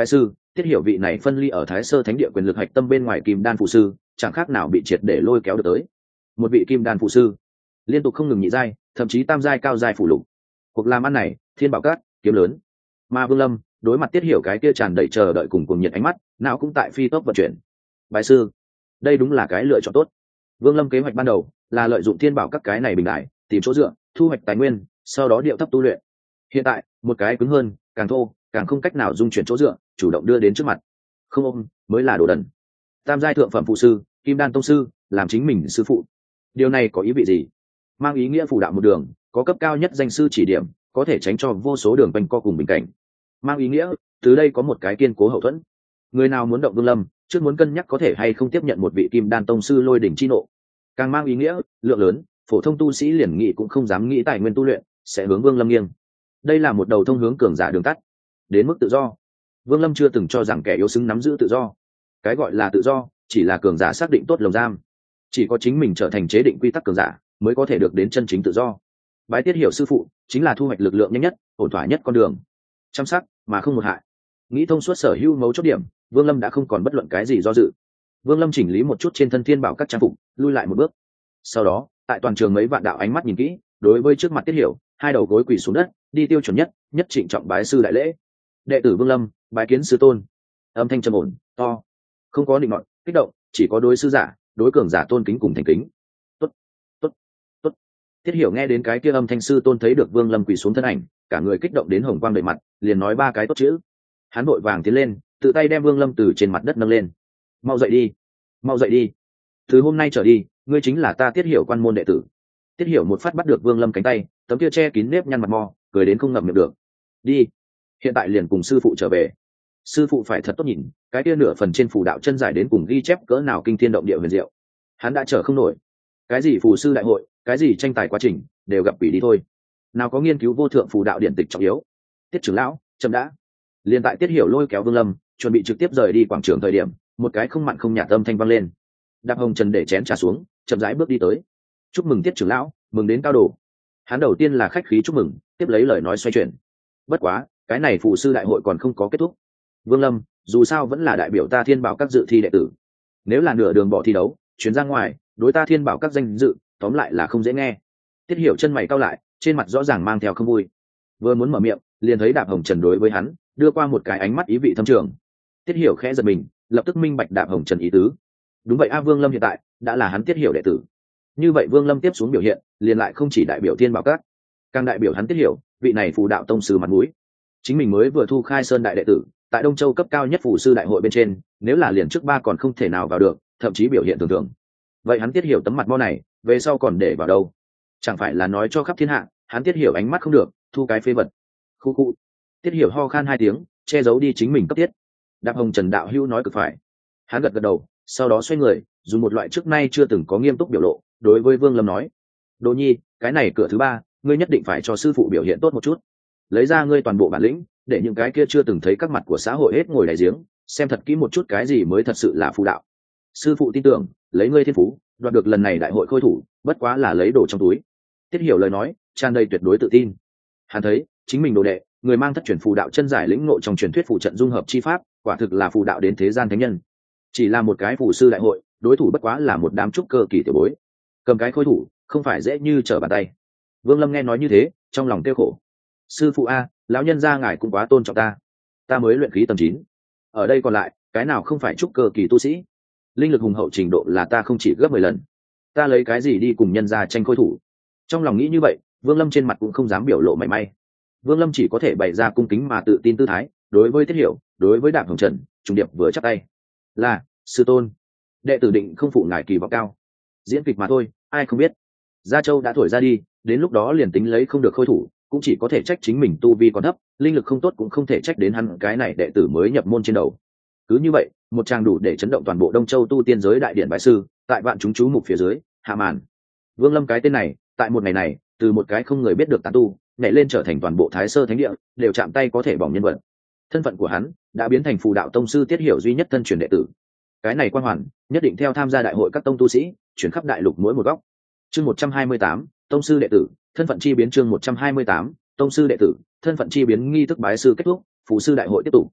Tiết Hiểu vị này phân ly ở Thái Sơ Thánh địa quyền lực hạch tâm bên ngoài kim đan phụ sư, chẳng khác nào bị triệt để lôi kéo được tới. Một vị kim đan phụ sư, liên tục không ngừng nhị giai, thậm chí tam giai cao giai phụ lục. Cuộc làm ăn này, thiên bảo cát, kiếm lớn. Mà Vương Lâm, đối mặt Tiết Hiểu cái kia tràn đầy chờ đợi cùng nhiệt ánh mắt, não cũng tại phi tốc vận chuyển. Bái sư, đây đúng là cái lựa chọn tốt. Vương Lâm kế hoạch ban đầu là lợi dụng thiên bảo các cái này bình đại, tìm chỗ dựa, thu hoạch tài nguyên, sau đó điệu thấp tu luyện. Hiện tại, một cái cứng hơn, càng thô, càng không cách nào dung chuyển chỗ dựa, chủ động đưa đến trước mặt. Không ôm mới là đồ đần. Tam giai thượng phẩm phụ sư, kim đan tông sư, làm chính mình sư phụ. Điều này có ý vị gì? Mang ý nghĩa phù đạo một đường, có cấp cao nhất danh sư chỉ điểm, có thể tránh cho vô số đường quanh co cùng bình cảnh. Mang ý nghĩa, từ đây có một cái kiên cố hậu thuẫn. Người nào muốn động Vương Lâm, trước muốn cân nhắc có thể hay không tiếp nhận một vị kim đan tông sư lôi đỉnh chi nộ. Càng mang ý nghĩa, lượng lớn, phổ thông tu sĩ liền nghĩ cũng không dám nghĩ tài nguyên tu luyện, sẽ hướng Vương Lâm nghiêng. Đây là một đầu thông hướng cường giả đường tắt. Đến mức tự do, Vương Lâm chưa từng cho rằng kẻ yếu xứng nắm giữ tự do. Cái gọi là tự do, chỉ là cường giả xác định tốt lồng giam. Chỉ có chính mình trở thành chế định quy tắc cường giả, mới có thể được đến chân chính tự do. Bái Tiết Hiểu sư phụ, chính là thu hoạch lực lượng nhanh nhất, ổn thỏa nhất con đường. Chăm sóc mà không một hại. Nghĩ thông suốt sở hữu mấu chốt điểm, Vương Lâm đã không còn bất luận cái gì do dự. Vương Lâm chỉnh lý một chút trên thân thiên bảo các trang phục, lui lại một bước. Sau đó, tại toàn trường mấy vạn đạo ánh mắt nhìn kỹ, đối với trước mặt Tiết Hiểu, hai đầu gối quỳ xuống đất, đi tiêu chuẩn nhất, nhất trịnh trọng bái sư đại lễ. Đệ tử Vương Lâm, bái kiến sư tôn. Âm thanh trầm ổn, to, không có định nọt, kích động, chỉ có đối sư giả, đối cường giả tôn kính cùng thành kính. Tốt, tốt, tốt. Tiết Hiểu nghe đến cái kia âm thanh sư tôn thấy được Vương Lâm quỳ xuống thân ảnh, cả người kích động đến hồng quang đầy mặt, liền nói ba cái tốt chữ. Hắn vội vàng tiến lên, tự tay đem Vương Lâm từ trên mặt đất nâng lên. Mau dậy đi, mau dậy đi. Từ hôm nay trở đi, ngươi chính là ta Tiết Hiểu quan môn đệ tử. Tiết Hiểu một phát bắt được Vương Lâm cánh tay, tấm kia che kín nếp nhăn mặt mò, cười đến không ngậm miệng được. Đi, hiện tại liền cùng sư phụ trở về. Sư phụ phải thật tốt nhìn, cái kia nửa phần trên phù đạo chân giải đến cùng ghi chép cỡ nào kinh thiên động địa huyền diệu. Hắn đã chờ không nổi. Cái gì phù sư đại hội, cái gì tranh tài quá trình, đều gặp quỷ đi thôi. Nào có nghiên cứu vô thượng phù đạo điển tịch trọng yếu. Tiết trưởng lão, chậm đã. Liên tại Tiết Hiểu lôi kéo Vương Lâm, chuẩn bị trực tiếp rời đi quảng trường thời điểm, một cái không mặn không nhạt âm thanh vang lên. Đạp hồng trần để chén trà xuống, chậm rãi bước đi tới. Chúc mừng Tiết trưởng lão, mừng đến cao độ. Hắn đầu tiên là khách khí chúc mừng, tiếp lấy lời nói xoay chuyển. Bất quá, cái này phù sư đại hội còn không có kết thúc. Vương Lâm, dù sao vẫn là đại biểu ta Thiên Bảo các dự thi đệ tử. Nếu là nửa đường bỏ thi đấu, chuyến ra ngoài, đối ta Thiên Bảo các danh dự, tóm lại là không dễ nghe. Tiết Hiểu chân mày cau lại, trên mặt rõ ràng mang theo không vui. Vừa muốn mở miệng, liền thấy Đạp Hồng Trần đối với hắn đưa qua một cái ánh mắt ý vị thâm trường. Tiết Hiểu khẽ giật mình, lập tức minh bạch Đạp Hồng Trần ý tứ. Đúng vậy a, Vương Lâm hiện tại đã là hắn Tiết Hiểu đệ tử. Như vậy Vương Lâm tiếp xuống biểu hiện, liền lại không chỉ đại biểu Thiên Bảo các, càng đại biểu hắn Tiết Hiểu, vị này phù đạo tông sư mặt mũi. Chính mình mới vừa thu khai sơn đại đệ tử, tại Đông Châu cấp cao nhất phù sư đại hội bên trên, nếu là liền trước ba còn không thể nào vào được, thậm chí biểu hiện thường thường. Vậy hắn Tiết Hiểu tấm mặt mo này, về sau còn để vào đâu? Chẳng phải là nói cho khắp thiên hạ, hắn Tiết Hiểu ánh mắt không được, thu cái phế vật. Khu khu. Tiết Hiểu ho khan hai tiếng, che giấu đi chính mình cấp tiết. Đạp Hồng Trần đạo hữu nói cực phải. Hắn gật gật đầu, sau đó xoay người, dùng một loại trước nay chưa từng có nghiêm túc biểu lộ, đối với Vương Lâm nói: "Đỗ Nhi, cái này cửa thứ ba, ngươi nhất định phải cho sư phụ biểu hiện tốt một chút. Lấy ra ngươi toàn bộ bản lĩnh, để những cái kia chưa từng thấy các mặt của xã hội hết ngồi đại giếng, xem thật kỹ một chút cái gì mới thật sự là phù đạo. Sư phụ tin tưởng, lấy ngươi thiên phú, đoạt được lần này đại hội khôi thủ, bất quá là lấy đồ trong túi." Tiết Hiểu lời nói, tràn đầy tuyệt đối tự tin. Hắn thấy, chính mình đồ đệ, người mang thất truyền phù đạo chân giải lĩnh ngộ trong truyền thuyết phù trận dung hợp chi pháp, quả thực là phù đạo đến thế gian thánh nhân. Chỉ là một cái phù sư đại hội, đối thủ bất quá là một đám trúc cơ kỳ tiểu bối. Cầm cái khôi thủ, không phải dễ như trở bàn tay. Vương Lâm nghe nói như thế, trong lòng tiêu khổ. Sư phụ a, lão nhân gia ngài cũng quá tôn trọng ta mới luyện khí tầm 9. Ở đây còn lại, cái nào không phải trúc cơ kỳ tu sĩ? Linh lực hùng hậu trình độ là ta không chỉ gấp 10 lần. Ta lấy cái gì đi cùng nhân gia tranh khôi thủ? Trong lòng nghĩ như vậy, Vương Lâm trên mặt cũng không dám biểu lộ mảy may. Vương Lâm chỉ có thể bày ra cung kính mà tự tin tư thái, đối với Tiết Hiểu, đối với Đạp Hồng Trần, trùng điệp vừa chắp tay. Là, sư tôn. Đệ tử định không phụ ngài kỳ vọng cao. Diễn kịch mà thôi, ai không biết. Gia Châu đã thổi ra đi, đến lúc đó liền tính lấy không được khôi thủ, cũng chỉ có thể trách chính mình tu vi còn thấp, linh lực không tốt cũng không thể trách đến hắn cái này đệ tử mới nhập môn trên đầu. Cứ như vậy, một tràng đủ để chấn động toàn bộ Đông Châu tu tiên giới đại điện bái sư, tại vạn chúng chú mục phía dưới, hạ màn. Vương Lâm cái tên này, tại một ngày này, từ một cái không người biết được tán tu, nhảy lên trở thành toàn bộ Thái Sơ Thánh địa, đều chạm tay có thể bỏng nhân vật. Thân phận của hắn đã biến thành phù đạo tông sư Tiết Hiểu duy nhất thân truyền đệ tử. Cái này quan hoàn, nhất định theo tham gia đại hội các tông tu sĩ, chuyển khắp đại lục mỗi một góc. Chương 128, tông sư đệ tử, thân phận chi biến. Chương 128, tông sư đệ tử, thân phận chi biến. Nghi thức bái sư kết thúc, phù sư đại hội tiếp tục.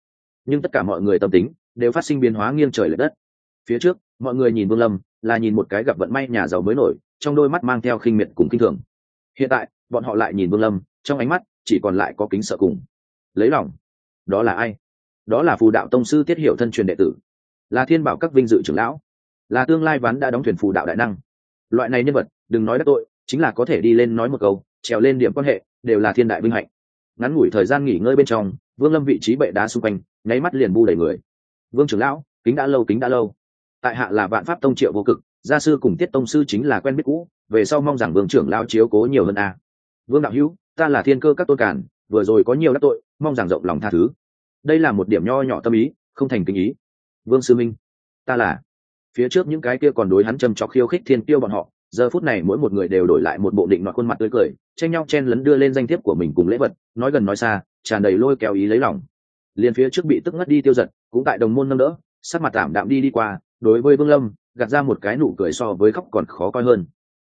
nhưng tất cả mọi người tâm tính đều phát sinh biến hóa nghiêng trời lệch đất. Phía trước mọi người nhìn Vương Lâm là nhìn một cái gặp vận may nhà giàu mới nổi, trong đôi mắt mang theo khinh miệt cùng kinh thường. Hiện tại bọn họ lại nhìn Vương Lâm, trong ánh mắt chỉ còn lại có kính sợ cùng lấy lòng. Đó là ai? Đó là Phù Đạo tông sư Tiết Hiểu thân truyền đệ tử, là Thiên Bảo các vinh dự trưởng lão, là tương lai ván đã đóng thuyền Phù Đạo đại năng. Loại này nhân vật đừng nói đắc tội, chính là có thể đi lên nói một câu trèo lên điểm quan hệ đều là thiên đại vinh hạnh. Ngắn ngủi thời gian nghỉ ngơi bên trong, Vương Lâm vị trí bệ đá xung quanh nháy mắt liền bu đầy người. Vương trưởng lão, kính đã lâu. Tại hạ là Vạn Pháp tông Triệu Vô Cực, gia sư cùng Tiết tông sư chính là quen biết cũ, về sau mong rằng Vương trưởng lão chiếu cố nhiều hơn a. Vương đạo hữu, ta là Thiên Cơ các tôn cản, vừa rồi có nhiều đắc tội, mong rằng rộng lòng tha thứ. Đây là một điểm nho nhỏ tâm ý, không thành kính ý. Vương sư minh, ta là. Phía trước những cái kia còn đối hắn châm chọc khiêu khích thiên tiêu bọn họ, giờ phút này mỗi một người đều đổi lại một bộ định nọ khuôn mặt tươi cười, tranh nhau chen lấn đưa lên danh thiếp của mình cùng lễ vật, nói gần nói xa, tràn đầy lôi kéo ý lấy lòng. Liên phía trước bị tức ngất đi Tiêu Giật cũng tại đồng môn nâng đỡ, sắc mặt tạm đạm đi qua, đối với Vương Lâm gạt ra một cái nụ cười so với khóc còn khó coi hơn.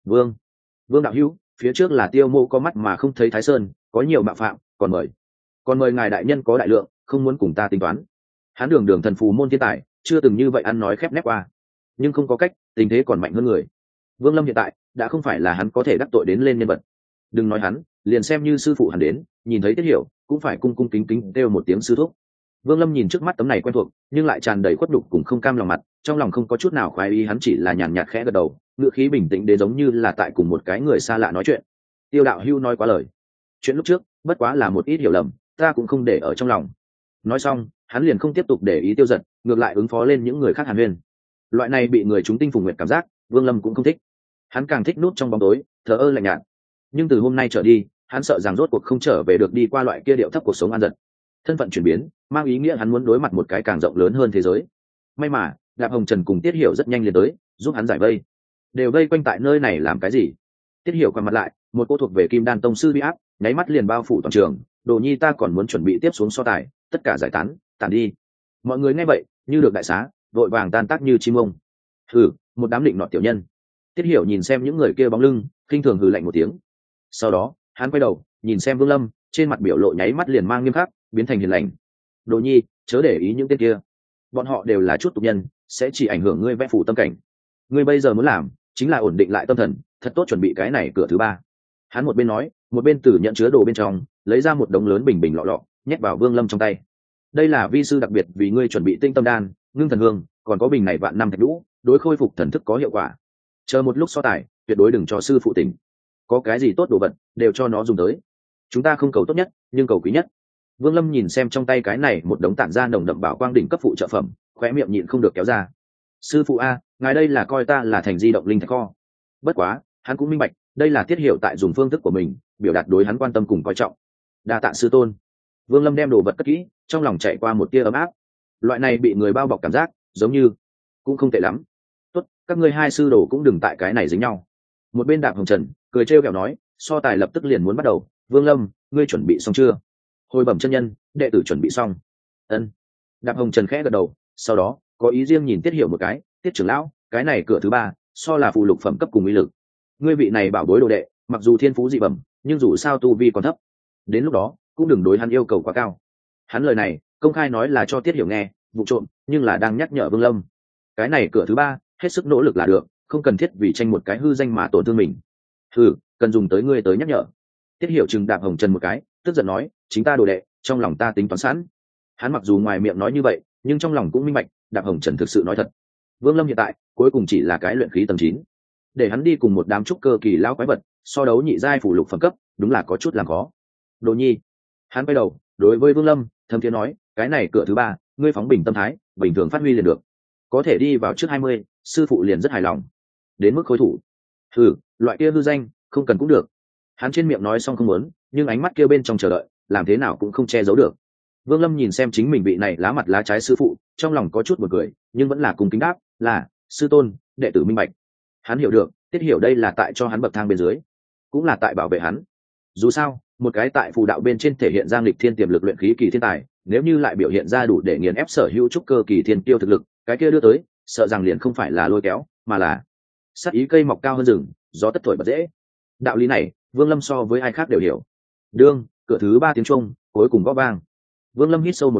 Vương đạo hữu, phía trước là Tiêu Mộ có mắt mà không thấy Thái Sơn, có nhiều mạo phạm, còn mời ngài đại nhân có đại lượng, không muốn cùng ta tính toán. Hắn đường thần phù môn thiên tài, chưa từng như vậy ăn nói khép nép qua, nhưng không có cách, tình thế còn mạnh hơn người. Vương Lâm hiện tại đã không phải là hắn có thể đắc tội đến lên nhân vật. Đừng nói hắn, liền xem như sư phụ hắn đến, nhìn thấy Tiết Hiểu cũng phải cung cung kính kính kêu một tiếng sư thúc. Vương Lâm nhìn trước mắt tấm này quen thuộc, nhưng lại tràn đầy khuất nhục cùng không cam lòng mặt, trong lòng không có chút nào khoái ý, hắn chỉ là nhàn nhạt khẽ gật đầu, ngữ khí bình tĩnh đến giống như là tại cùng một cái người xa lạ nói chuyện. Tiêu đạo hưu nói quá lời, chuyện lúc trước bất quá là một ít hiểu lầm, ta cũng không để ở trong lòng. Nói xong, hắn liền không tiếp tục để ý Tiêu Giật, ngược lại ứng phó lên những người khác hàn huyên. Loại này bị người chúng tinh phùng nguyện cảm giác, Vương Lâm cũng không thích. Hắn càng thích núp trong bóng tối, thờ ơ lạnh nhạt. Nhưng từ hôm nay trở đi, hắn sợ rằng rốt cuộc không trở về được đi qua loại kia điệu thấp cuộc sống an dật. Thân phận chuyển biến mang ý nghĩa hắn muốn đối mặt một cái càng rộng lớn hơn thế giới. May mà Đạp Hồng Trần cùng Tiết Hiểu rất nhanh liền tới, giúp hắn giải vây. Đều vây quanh tại nơi này làm cái gì? Tiết Hiểu quay mặt lại, một cô thuộc về Kim Đan tông sư bị áp nháy mắt liền bao phủ toàn trường. Đồ nhi ta còn muốn chuẩn bị tiếp xuống so tài, tất cả giải tán đi. Mọi người nghe vậy như được đại xá, vội vàng tan tác như chim ông. Một đám định nọt tiểu nhân. Tiết Hiểu nhìn xem những người kia bóng lưng, khinh thường hừ lạnh một tiếng. Sau đó hắn quay đầu nhìn xem Vương Lâm, trên mặt biểu lộ nháy mắt liền mang nghiêm khắc biến thành hiền lành. Đồ nhi, chớ để ý những tên kia, bọn họ đều là chút tục nhân, sẽ chỉ ảnh hưởng ngươi vẽ phủ tâm cảnh. Ngươi bây giờ muốn làm chính là ổn định lại tâm thần, thật tốt chuẩn bị cái này cửa thứ ba. Hắn một bên nói, một bên từ nhận chứa đồ bên trong lấy ra một đống lớn bình lọ nhét vào Vương Lâm trong tay. Đây là vi sư đặc biệt vì ngươi chuẩn bị tinh tâm đan, ngưng thần hương, còn có bình này vạn năm thạch đũ, đối khôi phục thần thức có hiệu quả. Chờ một lúc so tài, tuyệt đối đừng cho sư phụ tỉnh. Có cái gì tốt đồ vật đều cho nó dùng tới. Chúng ta không cầu tốt nhất, nhưng cầu quý nhất. Vương Lâm nhìn xem trong tay cái này một đống tản ra nồng đậm bảo quang đỉnh cấp phụ trợ phẩm, khóe miệng nhịn không được kéo ra. Sư phụ a, ngài đây là coi ta là thành di động linh thạch kho. Bất quá, hắn cũng minh bạch, đây là Tiết Hiểu tại dùng phương thức của mình biểu đạt đối hắn quan tâm cùng coi trọng. Đa tạ sư tôn. Vương Lâm đem đồ vật cất kỹ, trong lòng chạy qua một tia ấm áp. Loại này bị người bao bọc cảm giác, giống như cũng không tệ lắm. Tốt, các ngươi hai sư đồ cũng đừng tại cái này dính nhau. Một bên Đạp Hồng Trần cười trêu ghẹo nói, so tài lập tức liền muốn bắt đầu. Vương Lâm, ngươi chuẩn bị xong chưa? Hồi bẩm chân nhân, đệ tử chuẩn bị xong. Ân. Đạp Hồng Trần khẽ gật đầu, sau đó có ý riêng nhìn Tiết Hiểu một cái. Tiết trưởng lão, cái này cửa thứ ba, so là phù lục phẩm cấp cùng uy lực. Ngươi vị này bảo bối đồ đệ, mặc dù thiên phú dị bẩm, nhưng dù sao tu vi còn thấp. Đến lúc đó cũng đừng đối hắn yêu cầu quá cao. Hắn lời này công khai nói là cho Tiết Hiểu nghe, vụ trộm, nhưng là đang nhắc nhở Vương Lâm. Cái này cửa thứ ba, hết sức nỗ lực là được, không cần thiết vì tranh một cái hư danh mà tổn thương mình. Cần dùng tới ngươi tới nhắc nhở. Tiết Hiểu chừng Đạp Hồng Trần một cái, tức giận nói, chính ta đồ đệ, trong lòng ta tính toán sẵn. Hắn mặc dù ngoài miệng nói như vậy, nhưng trong lòng cũng minh bạch, Đạp Hồng Trần thực sự nói thật. Vương Lâm hiện tại cuối cùng chỉ là cái luyện khí tầng 9, để hắn đi cùng một đám trúc cơ kỳ lão quái vật so đấu nhị giai phủ lục phẩm cấp, đúng là có chút làm khó. Đồ nhi. Hắn quay đầu đối với Vương Lâm thâm thiế nói, cái này cửa thứ ba, ngươi phóng bình tâm thái, bình thường phát huy liền được, có thể đi vào trước 20, sư phụ liền rất hài lòng. Đến mức khối thủ, loại kia hư danh không cần cũng được. Hắn trên miệng nói xong không muốn, nhưng ánh mắt kia bên trong chờ đợi, làm thế nào cũng không che giấu được. Vương Lâm nhìn xem chính mình vị này lá mặt lá trái sư phụ, trong lòng có chút buồn cười, nhưng vẫn là cùng kính đáp, là sư tôn, đệ tử minh bạch. Hắn hiểu được, Tiết Hiểu đây là tại cho hắn bậc thang bên dưới, cũng là tại bảo vệ hắn. Dù sao, một cái tại phù đạo bên trên thể hiện ra nghịch thiên tiềm lực luyện khí kỳ thiên tài, nếu như lại biểu hiện ra đủ để nghiền ép sở hữu trúc cơ kỳ thiên tiêu thực lực, cái kia đưa tới, sợ rằng liền không phải là lôi kéo, mà là sát ý cây mọc cao hơn rừng, gió tất thổi bật dễ. Đạo lý này, Vương Lâm so với ai khác đều hiểu. Cửa thứ ba tiếng chuông cuối cùng gõ vang. Vương Lâm hít sâu một hơi,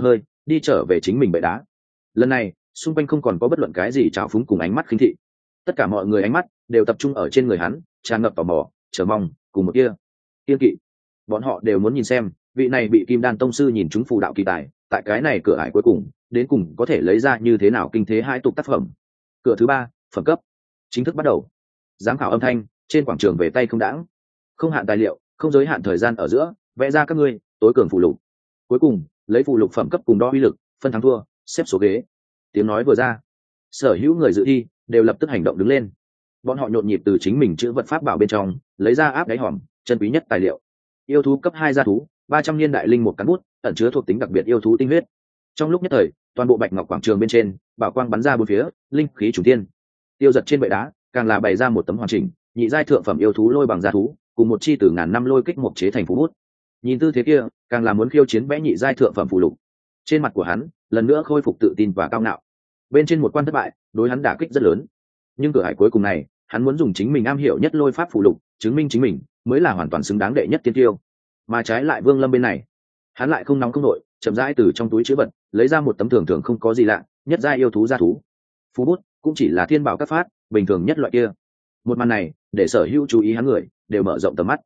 đi trở về chính mình bệ đá. Lần này xung quanh không còn có bất luận cái gì trào phúng cùng ánh mắt khinh thị, tất cả mọi người ánh mắt đều tập trung ở trên người hắn, tràn ngập tò mò, chờ mong cùng một kia kiên kỵ. Bọn họ đều muốn nhìn xem vị này bị kim đan tông sư nhìn chúng phù đạo kỳ tài tại cái này cửa ải cuối cùng đến cùng có thể lấy ra như thế nào kinh thế hai tục tác phẩm. Cửa thứ 3, phẩm cấp chính thức bắt đầu. Giám khảo âm thanh trên quảng trường về tay không đãng, không hạn tài liệu, không giới hạn thời gian ở giữa, vẽ ra các ngươi tối cường phù lục. Cuối cùng lấy phù lục phẩm cấp cùng đo uy lực, phân thắng thua, xếp số ghế. Tiếng nói vừa ra, sở hữu người dự thi đều lập tức hành động đứng lên. Bọn họ nhộn nhịp từ chính mình chữ vật pháp bảo bên trong lấy ra áp đáy hòm chân quý nhất tài liệu. Yêu thú cấp 2 gia thú, 300 niên đại linh một cán bút, ẩn chứa thuộc tính đặc biệt yêu thú tinh huyết. Trong lúc nhất thời, toàn bộ bạch ngọc quảng trường bên trên, bảo quang bắn ra bốn phía, linh khí chủ tiên. Tiêu Giật trên bệ đá, càng là bày ra một tấm hoàn chỉnh, nhị giai thượng phẩm yêu thú lôi bằng gia thú, cùng một chi từ ngàn năm lôi kích mục chế thành phù bút. Nhìn tư thế kia, càng là muốn khiêu chiến vẽ nhị giai thượng phẩm phù lục. Trên mặt của hắn, lần nữa khôi phục tự tin và cao ngạo. Bên trên một quan thất bại, đối hắn đả kích rất lớn. Nhưng cửa hải cuối cùng này, hắn muốn dùng chính mình am hiểu nhất lôi pháp phù lục, chứng minh chính mình mới là hoàn toàn xứng đáng đệ nhất tiên tiêu. Mà trái lại Vương Lâm bên này, hắn lại không nóng không nội, chậm rãi từ trong túi chữ vật lấy ra một tấm thường thường không có gì lạ nhất giai yêu thú gia thú. Phú bút cũng chỉ là thiên bảo các phát bình thường nhất loại kia. Một màn này để sở hữu chú ý hắn người đều mở rộng tầm mắt.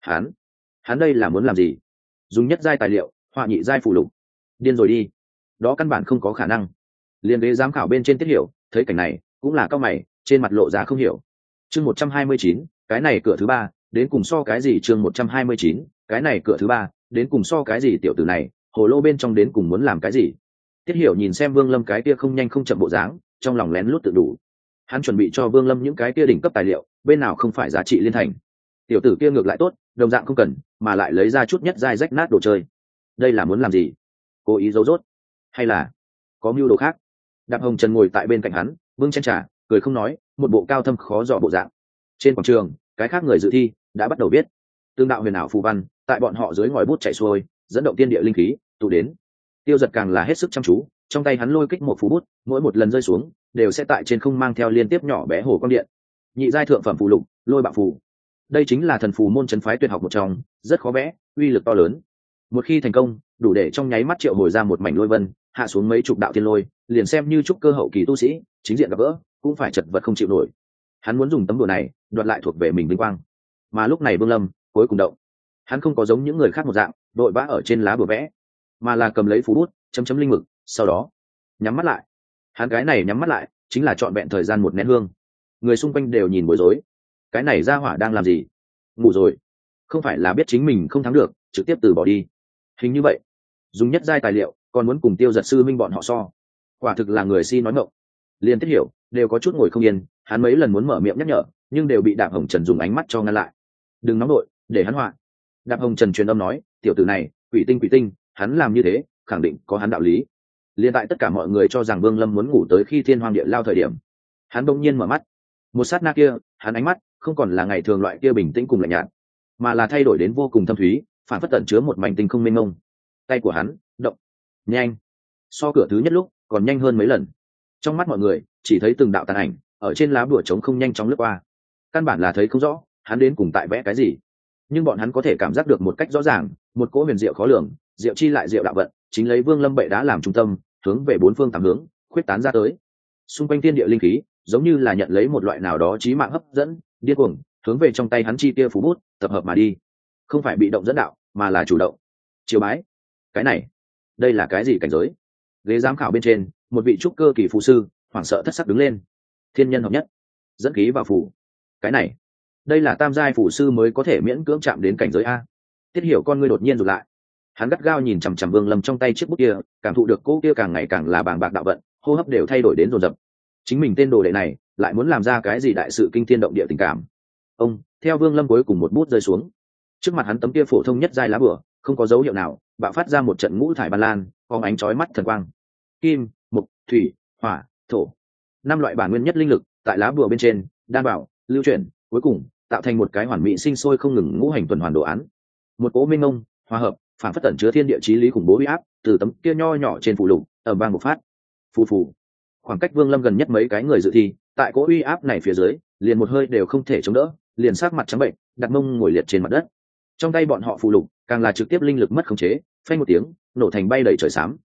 Hắn đây là muốn làm gì? Dùng nhất giai tài liệu họa nhị giai phù lục, điên rồi đi, đó căn bản không có khả năng. Liên ghế giám khảo bên trên Tiết Hiểu thấy cảnh này cũng là cao mày, trên mặt lộ ra không hiểu. Chương 129, cái này cửa thứ 3, đến cùng so cái gì? Chương 129, cái này cửa thứ 3, đến cùng so cái gì? Tiểu tử này hồ lô bên trong đến cùng muốn làm cái gì? Tiết Hiểu nhìn xem Vương Lâm cái kia không nhanh không chậm bộ dáng, trong lòng lén lút tự đủ. Hắn chuẩn bị cho Vương Lâm những cái kia đỉnh cấp tài liệu, bên nào không phải giá trị liên thành. Tiểu tử kia ngược lại tốt, đồng dạng không cần, mà lại lấy ra chút nhất giai rách nát đồ chơi. Đây là muốn làm gì? Cố ý giấu rốt, hay là có mưu đồ khác? Đạp Hồng Trần ngồi tại bên cạnh hắn, vương chén trà, cười không nói, một bộ cao thâm khó dò bộ dạng. Trên quảng trường, cái khác người dự thi đã bắt đầu viết. Tương đạo huyền ảo phù văn, tại bọn họ dưới ngòi bút chạy xuôi, dẫn động tiên địa linh khí tụ đến. Tiêu Giật càng là hết sức chăm chú, trong tay hắn lôi kích một phù bút, mỗi một lần rơi xuống đều sẽ tại trên không mang theo liên tiếp nhỏ bé hồ quang điện. Nhị giai thượng phẩm phù lục, lôi bạo phù. Đây chính là thần phù môn trấn phái tuyệt học một trong, rất khó vẽ, uy lực to lớn. Một khi thành công, đủ để trong nháy mắt triệu hồi ra một mảnh lôi vân, hạ xuống mấy chục đạo thiên lôi, liền xem như trúc cơ hậu kỳ tu sĩ, chính diện gặp gỡ, cũng phải chật vật không chịu nổi. Hắn muốn dùng tấm đùa này đoạt lại thuộc về mình vinh quang. Mà lúc này Vương Lâm cuối cùng động. Hắn không có giống những người khác một dạng đội vã ở trên lá bùa vẽ, mà là cầm lấy phú bút chấm chấm linh mực, sau đó nhắm mắt lại. Hắn cái này nhắm mắt lại chính là trọn vẹn thời gian một nén hương. Người xung quanh đều nhìn bối rối, cái này ra hỏa đang làm gì? Ngủ rồi? Không phải là biết chính mình không thắng được trực tiếp từ bỏ đi? Hình như vậy, dùng nhất giai tài liệu còn muốn cùng Tiêu Giật sư minh bọn họ so, quả thực là người si nói ngọng. Liên Tiết Hiểu đều có chút ngồi không yên, hắn mấy lần muốn mở miệng nhắc nhở, nhưng đều bị Đạp Hồng Trần dùng ánh mắt cho ngăn lại. Đừng nóng nội, để hắn họa. Đạp Hồng Trần truyền âm nói, tiểu tử này quỷ tinh, hắn làm như thế khẳng định có hắn đạo lý. Liên tại tất cả mọi người cho rằng Vương Lâm muốn ngủ tới khi thiên hoang địa lao thời điểm, hắn bỗng nhiên mở mắt. Một sát na kia, hắn ánh mắt không còn là ngày thường loại kia bình tĩnh cùng lạnh nhạt, mà là thay đổi đến vô cùng thâm thúy, phản phất tẩn chứa một mảnh tinh không mênh mông. Tay của hắn động nhanh, so cửa thứ nhất lúc còn nhanh hơn mấy lần. Trong mắt mọi người chỉ thấy từng đạo tàn ảnh ở trên lá bùa trống không nhanh chóng lướt qua, căn bản là thấy không rõ hắn đến cùng tại vẽ cái gì, nhưng bọn hắn có thể cảm giác được một cách rõ ràng, một cỗ huyền diệu khó lường, diệu chi lại diệu đạo vận, chính lấy Vương Lâm bệ đá làm trung tâm, hướng về bốn phương tám hướng khuyết tán ra tới. Xung quanh thiên địa linh khí giống như là nhận lấy một loại nào đó chí mạng hấp dẫn, điên cuồng hướng về trong tay hắn chi tia phú bút tập hợp mà đi. Không phải bị động dẫn đạo, mà là chủ động. Chiều bái. Cái này, đây là cái gì cảnh giới? Ghế giám khảo bên trên, một vị trúc cơ kỳ phù sư hoảng sợ thất sắc đứng lên. Thiên nhân hợp nhất, dẫn khí vào phù. Cái này, đây là tam giai phù sư mới có thể miễn cưỡng chạm đến cảnh giới a. Tiết Hiểu con ngươi đột nhiên rụt lại, hắn gắt gao nhìn chằm chằm Vương Lâm trong tay chiếc bút kia, cảm thụ được cỗ kia càng ngày càng là bàng bạc đạo vận, hô hấp đều thay đổi đến dồn dập. Chính mình tên đồ đệ này lại muốn làm ra cái gì đại sự kinh thiên động địa tình cảm? Ông, theo Vương Lâm cuối cùng một bút rơi xuống, trước mặt hắn tấm kia phổ thông nhất giai lá bùa không có dấu hiệu nào bạo phát ra một trận ngũ thải ban lan, phóng ánh chói mắt thần quang. Kim, mộc, thủy, hỏa, thổ, năm loại bản nguyên nhất linh lực tại lá bùa bên trên đan bảo lưu chuyển, cuối cùng tạo thành một cái hoàn mỹ sinh sôi không ngừng ngũ hành tuần hoàn đồ án. Một cỗ minh ngông hòa hợp, phản phất tẩn chứa thiên địa chí lý khủng bố uy áp từ tấm kia nho nhỏ trên phù lục ầm vang một phát. Phù phù. Khoảng cách Vương Lâm gần nhất mấy cái người dự thi, tại cỗ uy áp này phía dưới, liền một hơi đều không thể chống đỡ, liền sát mặt trắng bệnh, đặt mông ngồi liệt trên mặt đất. Trong tay bọn họ phù lục, càng là trực tiếp linh lực mất khống chế, phanh một tiếng, nổ thành bay đầy trời xám.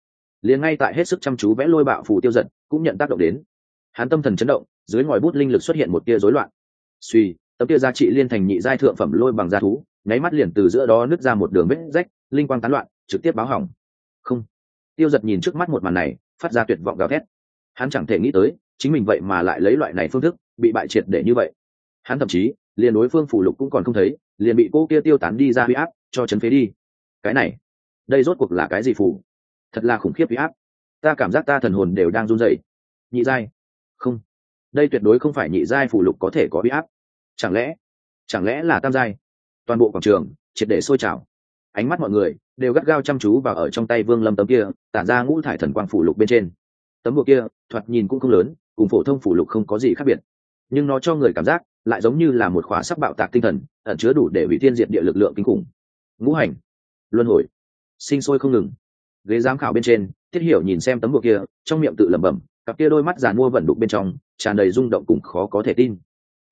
liền ngay tại hết sức chăm chú vẽ lôi bạo phù Tiêu Dật cũng nhận tác động đến. Hắn tâm thần chấn động, dưới ngòi bút linh lực xuất hiện một tia rối loạn. Suy, tấm tia giá trị liên thành nhị giai thượng phẩm lôi bằng da thú, nháy mắt liền từ giữa đó nứt ra một đường vết rách, linh quang tán loạn, trực tiếp báo hỏng. Không. Tiêu Dật nhìn trước mắt một màn này, phát ra tuyệt vọng gào thét. Hắn chẳng thể nghĩ tới, chính mình vậy mà lại lấy loại này phương thức, bị bại triệt để như vậy. Hắn thậm chí, liền đối phương phù lục cũng còn không thấy, liền bị cô kia tiêu tán đi ra huy áp, cho chấn phế đi. Cái này, đây rốt cuộc là cái gì phù? Thật là khủng khiếp huy áp. Ta cảm giác ta thần hồn đều đang run rẩy. Nhị giai? Không, đây tuyệt đối không phải nhị giai phù lục có thể có huy áp. Chẳng lẽ là tam giai? Toàn bộ quảng trường triệt để sôi trào, ánh mắt mọi người đều gắt gao chăm chú vào ở trong tay Vương Lâm tấm kia tản ra ngũ thải thần quang phù lục bên trên. Tấm bùa kia thoạt nhìn cũng không lớn, cùng phổ thông phù lục không có gì khác biệt, nhưng nó cho người cảm giác lại giống như là một khóa sắc bạo tạc tinh thần, ẩn chứa đủ để hủy thiên diệt địa lực lượng kinh khủng. Ngũ hành luân hồi, sinh sôi không ngừng. Ghế giám khảo bên trên, Tiết Hiểu nhìn xem tấm bùa kia, trong miệng tự lẩm bẩm, cặp kia đôi mắt giàn mua vẩn đục bên trong tràn đầy rung động cùng khó có thể tin.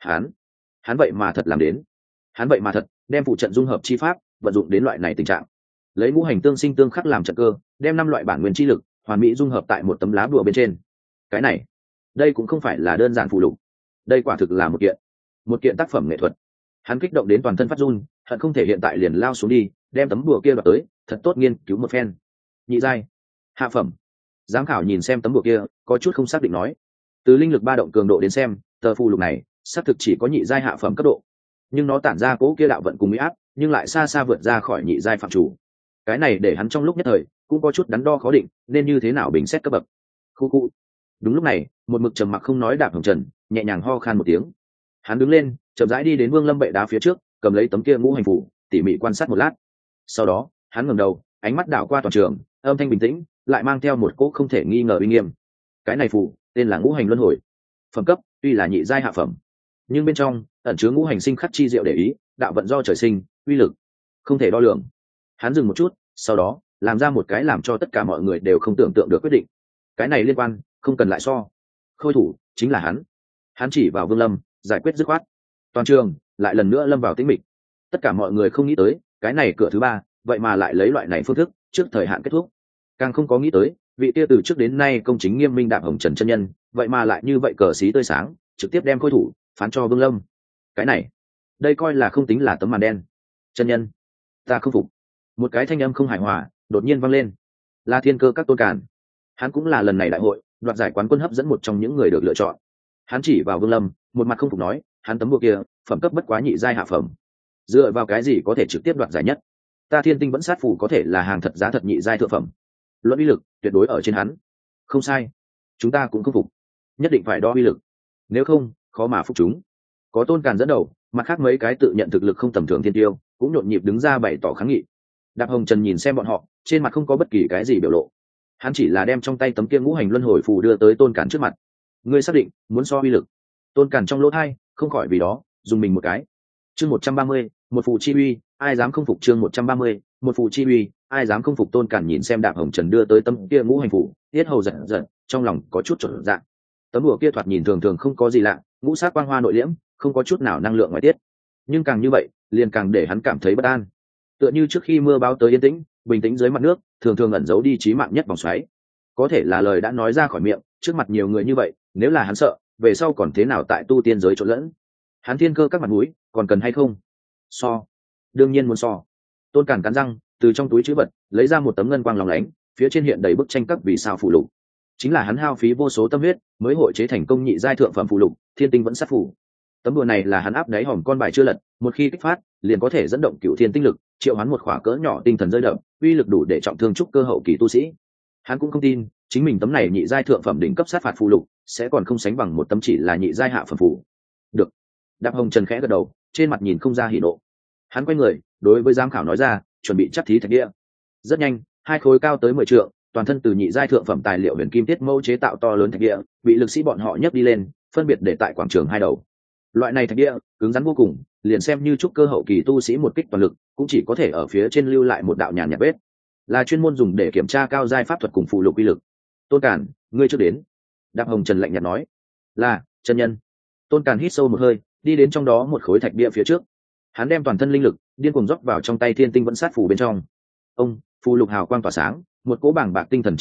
Hắn vậy mà thật làm đến. Hắn vậy mà thật đem phụ trận dung hợp chi pháp vận dụng đến loại này tình trạng, lấy ngũ hành tương sinh tương khắc làm trận cơ, đem 5 loại bản nguyên chi lực hoàn mỹ dung hợp tại một tấm lá bùa bên trên. Cái này, đây cũng không phải là đơn giản phù lục, đây quả thực là một kiện tác phẩm nghệ thuật. Hắn kích động đến toàn thân phát run, hận không thể hiện tại liền lao xuống đi, đem tấm bùa kia đoạt tới, thật tốt nghiên cứu một phen. Nhị giai, hạ phẩm. Giám khảo nhìn xem tấm bùa kia, có chút không xác định nói, từ linh lực ba động cường độ đến xem, tờ phù lục này xác thực chỉ có nhị giai hạ phẩm cấp độ, nhưng nó tản ra cố kia đạo vận cùng uy áp, nhưng lại xa xa vượt ra khỏi nhị giai phạm chủ. Cái này để hắn trong lúc nhất thời cũng có chút đắn đo khó định, nên như thế nào bình xét cấp bậc. Khu. Đúng lúc này, một mực trầm mặc không nói Đạp Hồng Trần nhẹ nhàng ho khan một tiếng. Hắn đứng lên, chậm rãi đi đến Vương Lâm bệ đá phía trước, cầm lấy tấm kia ngũ hành phù, tỉ mỉ quan sát một lát. Sau đó, hắn ngẩng đầu, ánh mắt đảo qua toàn trường, âm thanh bình tĩnh, lại mang theo một cỗ không thể nghi ngờ uy nghiêm. Cái này phù tên là Ngũ Hành Luân Hồi. Phẩm cấp tuy là nhị giai hạ phẩm, nhưng bên trong ẩn chứa ngũ hành sinh khắc chi diệu để ý, đạo vận do trời sinh, uy lực không thể đo lường. Hắn dừng một chút, sau đó làm ra một cái làm cho tất cả mọi người đều không tưởng tượng được quyết định. Cái này liên quan, không cần lại so. Khôi thủ chính là hắn. Hắn chỉ vào Vương Lâm, giải quyết dứt khoát. Toàn trường lại lần nữa lâm vào tĩnh mịch. Tất cả mọi người không nghĩ tới, cái này cửa thứ 3, vậy mà lại lấy loại này phương thức trước thời hạn kết thúc. Càng không có nghĩ tới, vị tia từ trước đến nay công chính nghiêm minh Đạp Hồng Trần chân nhân, vậy mà lại như vậy cờ xí tươi sáng, trực tiếp đem khôi thủ phán cho Vương Lâm. Cái này, đây coi là không tính là tấm màn đen. Chân nhân, ta không phục. Một cái thanh âm không hài hòa đột nhiên vang lên. Là Thiên Cơ Các Tôn Càn. Hắn cũng là lần này đại hội đoạt giải quán quân hấp dẫn một trong những người được lựa chọn. Hắn chỉ vào Vương Lâm, một mặt không phục nói, hắn tấm bùa kia phẩm cấp bất quá nhị giai hạ phẩm, dựa vào cái gì có thể trực tiếp đoạt giải nhất? Ta Thiên Tinh Vẫn Sát Phù có thể là hàng thật giá thật nhị giai thượng phẩm, luận uy lực tuyệt đối ở trên hắn. Không sai, chúng ta cũng không phục, nhất định phải đo uy lực, nếu không khó mà phục chúng. Có Tôn Càn dẫn đầu, mặt khác mấy cái tự nhận thực lực không tầm thường thiên tiêu cũng nhộn nhịp đứng ra bày tỏ kháng nghị. Đạp Hồng Trần nhìn xem bọn họ, trên mặt không có bất kỳ cái gì biểu lộ. Hắn chỉ là đem trong tay tấm kia ngũ hành luân hồi phù đưa tới Tôn Càn trước mặt. Ngươi xác định muốn so uy lực? Tôn Càn trong lỗ tai không khỏi vì đó dùng mình một cái. Chương 130, một phù chi uy, ai dám không phục? Chương 130, một phù chi uy, ai dám không phục? Tôn Càn nhìn xem Đạp Hồng Trần đưa tới tấm kia ngũ hành phù, tiết hầu giận giận, trong lòng có chút chột dạ. Tấm bùa kia thoạt nhìn thường thường không có gì lạ, ngũ sát quang hoa nội liễm, không có chút nào năng lượng ngoại tiết, nhưng càng như vậy liền càng để hắn cảm thấy bất an. Tựa như trước khi mưa bão tới yên tĩnh, bình tĩnh dưới mặt nước thường thường ẩn giấu đi chí mạng nhất vòng xoáy. Có thể là lời đã nói ra khỏi miệng, trước mặt nhiều người như vậy, nếu là hắn sợ, về sau còn thế nào tại tu tiên giới trộn lẫn? Hắn Thiên Cơ Các mặt mũi còn cần hay không? So, đương nhiên muốn so. Tôn Càn cắn răng, từ trong túi trữ vật lấy ra một tấm ngân quang lóng lánh, phía trên hiện đầy bức tranh các vì sao phù lục. Chính là hắn hao phí vô số tâm huyết mới hội chế thành công nhị giai thượng phẩm phù lục, Thiên Tinh Vẫn Sát Phù. Tấm đùa này là hắn áp đáy hòm con bài chưa lật, một khi kích phát liền có thể dẫn động cựu thiên tinh lực, triệu hắn một khỏa cỡ nhỏ tinh thần rơi đậm, uy lực đủ để trọng thương trúc cơ hậu kỳ tu sĩ. Hắn cũng không tin chính mình tấm này nhị giai thượng phẩm đỉnh cấp sát phạt phù lục sẽ còn không sánh bằng một tấm chỉ là nhị giai hạ phẩm phù. Được. Đạp Hồng Trần khẽ gật đầu, trên mặt nhìn không ra hỉ nộ. Hắn quay người đối với giám khảo nói ra, chuẩn bị chắc thí thạch địa. Rất nhanh, 2 khối cao tới 10 trượng, toàn thân từ nhị giai thượng phẩm tài liệu huyền kim tiết mâu chế tạo to lớn thạch địa bị lực sĩ bọn họ nhấc đi lên, phân biệt để tại quảng trường 2 đầu. Loại này thạch địa cứng rắn vô cùng, liền xem như trúc cơ hậu kỳ tu sĩ một kích toàn lực cũng chỉ có thể ở phía trên lưu lại một đạo nhàn nhạt vết, là chuyên môn dùng để kiểm tra cao giai pháp thuật cùng phù lục uy lực. Tôn Càn, ngươi trước đến. Đạp Hồng Trần lạnh nhạt nói. Là chân nhân. Tôn Càn hít sâu một hơi, đi đến trong đó một khối thạch địa phía trước. Hắn đem toàn thân linh lực điên cuồng rót vào trong tay Thiên Tinh Vẫn Sát Phù bên trong. Ông, phù lục hào quang tỏa sáng, một cỗ bảng bạc tinh thần chi lực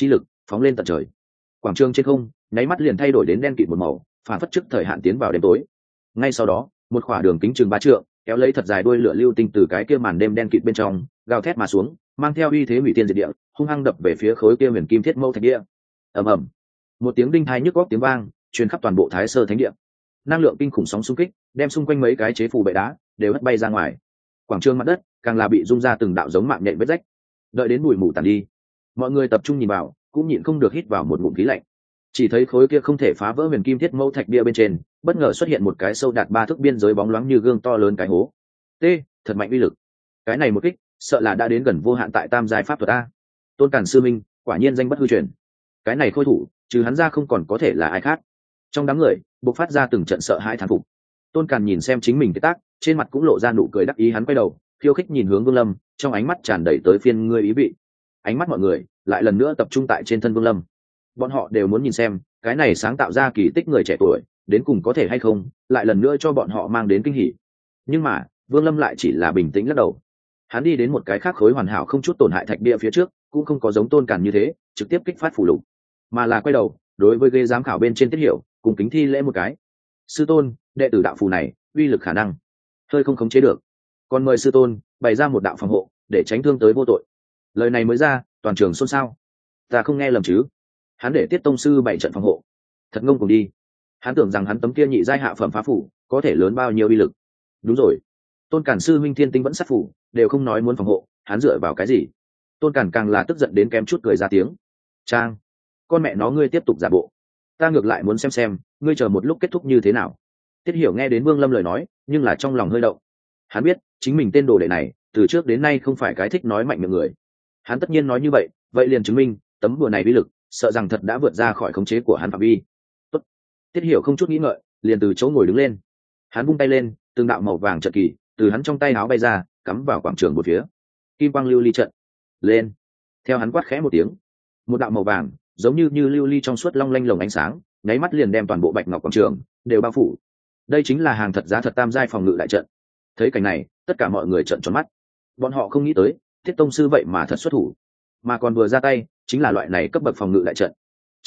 phóng lên tận trời. Quảng trường trên không nháy mắt liền thay đổi đến đen kịt một màu, phản phất trước thời hạn tiến vào đêm tối. Ngay sau đó một khỏa đường kính chừng 3 trượng kéo lấy thật dài đuôi lửa lưu tinh từ cái kia màn đêm đen kịt bên trong gào thét mà xuống, mang theo uy thế hủy thiên diệt địa, hung hăng đập về phía khối kia huyền kim thiết mâu thạch địa. Ầm ầm, một tiếng đinh tai nhức óc tiếng vang truyền khắp toàn bộ Thái Sơ Thánh Địa. Năng lượng kinh khủng sóng xung kích đem xung quanh mấy cái chế phù bệ đá đều hất bay ra ngoài. Quảng trường mặt đất càng là bị rung ra từng đạo giống mạng nhện vết rách. Đợi đến bụi mù tàn đi, mọi người tập trung nhìn vào, cũng nhịn không được hít vào một ngụm khí lạnh. Chỉ thấy khối kia không thể phá vỡ huyền kim thiết mâu thạch bia bên trên bất ngờ xuất hiện một cái sâu đạt 3 thước biên giới bóng loáng như gương to lớn cái hố. Thật mạnh uy lực. Cái này một kích sợ là đã đến gần vô hạn tại tam giai pháp thuật a. Tôn Càn sư minh quả nhiên danh bất hư truyền. Cái này khôi thủ trừ hắn ra không còn có thể là ai khác. Trong đám người bộc phát ra từng trận sợ hãi thán phục. Tôn Càn nhìn xem chính mình cái tác, trên mặt cũng lộ ra nụ cười đắc ý, hắn quay đầu khiêu khích nhìn hướng Vương Lâm, trong ánh mắt tràn đầy tới phiên ngươi ý vị. Ánh mắt mọi người lại lần nữa tập trung tại trên thân Vương Lâm. Bọn họ đều muốn nhìn xem cái này sáng tạo ra kỳ tích người trẻ tuổi đến cùng có thể hay không lại lần nữa cho bọn họ mang đến kinh hỉ. Nhưng mà Vương Lâm lại chỉ là bình tĩnh lắc đầu. Hắn đi đến một cái khác khối hoàn hảo không chút tổn hại thạch bia phía trước, cũng không có giống Tôn Càn như thế trực tiếp kích phát phù lục, mà là quay đầu đối với ghế giám khảo bên trên Tiết Hiểu cùng kính thi lễ một cái. Sư tôn, đệ tử đạo phù này uy lực khả năng hơi không khống chế được, còn mời sư tôn bày ra một đạo phòng hộ để tránh thương tới vô tội. Lời này mới ra toàn trường xôn xao. Ta không nghe lầm chứ? Hắn để Tiết tông sư bày trận phòng hộ, thật ngông cuồng đi. Hắn tưởng rằng hắn tấm kia nhị giai hạ phẩm phá phủ có thể lớn bao nhiêu uy lực. Đúng rồi, Tôn Càn sư huynh thiên tinh vẫn sát phủ đều không nói muốn phòng hộ, hắn dựa vào cái gì? Tôn Càn càng là tức giận đến kém chút cười ra tiếng. Trang, con mẹ nó, ngươi tiếp tục giả bộ, ta ngược lại muốn xem ngươi chờ một lúc kết thúc như thế nào. Tiết Hiểu nghe đến Vương Lâm lời nói nhưng là trong lòng hơi động. Hắn biết chính mình tên đồ đệ này từ trước đến nay không phải cái thích nói mạnh miệng người. Hắn tất nhiên nói như vậy, vậy liền chứng minh tấm bùa này uy lực sợ rằng thật đã vượt ra khỏi khống chế của hắn phạm vi. Tốt. Tiết Hiểu không chút nghĩ ngợi liền từ chỗ ngồi đứng lên. Hắn vung tay lên, từng đạo màu vàng chợt kỳ từ hắn trong tay áo bay ra, cắm vào quảng trường một phía. Kim quang lưu ly trận lên. Theo hắn quát khẽ một tiếng, một đạo màu vàng giống như lưu ly trong suốt long lanh lồng ánh sáng nháy mắt liền đem toàn bộ bạch ngọc quảng trường đều bao phủ. Đây chính là hàng thật giá thật tam giai phòng ngự đại trận. Thấy cảnh này tất cả mọi người trợn tròn mắt. Bọn họ không nghĩ tới Tiết tông sư vậy mà thật xuất thủ, mà còn vừa ra tay chính là loại này cấp bậc phòng ngự đại trận.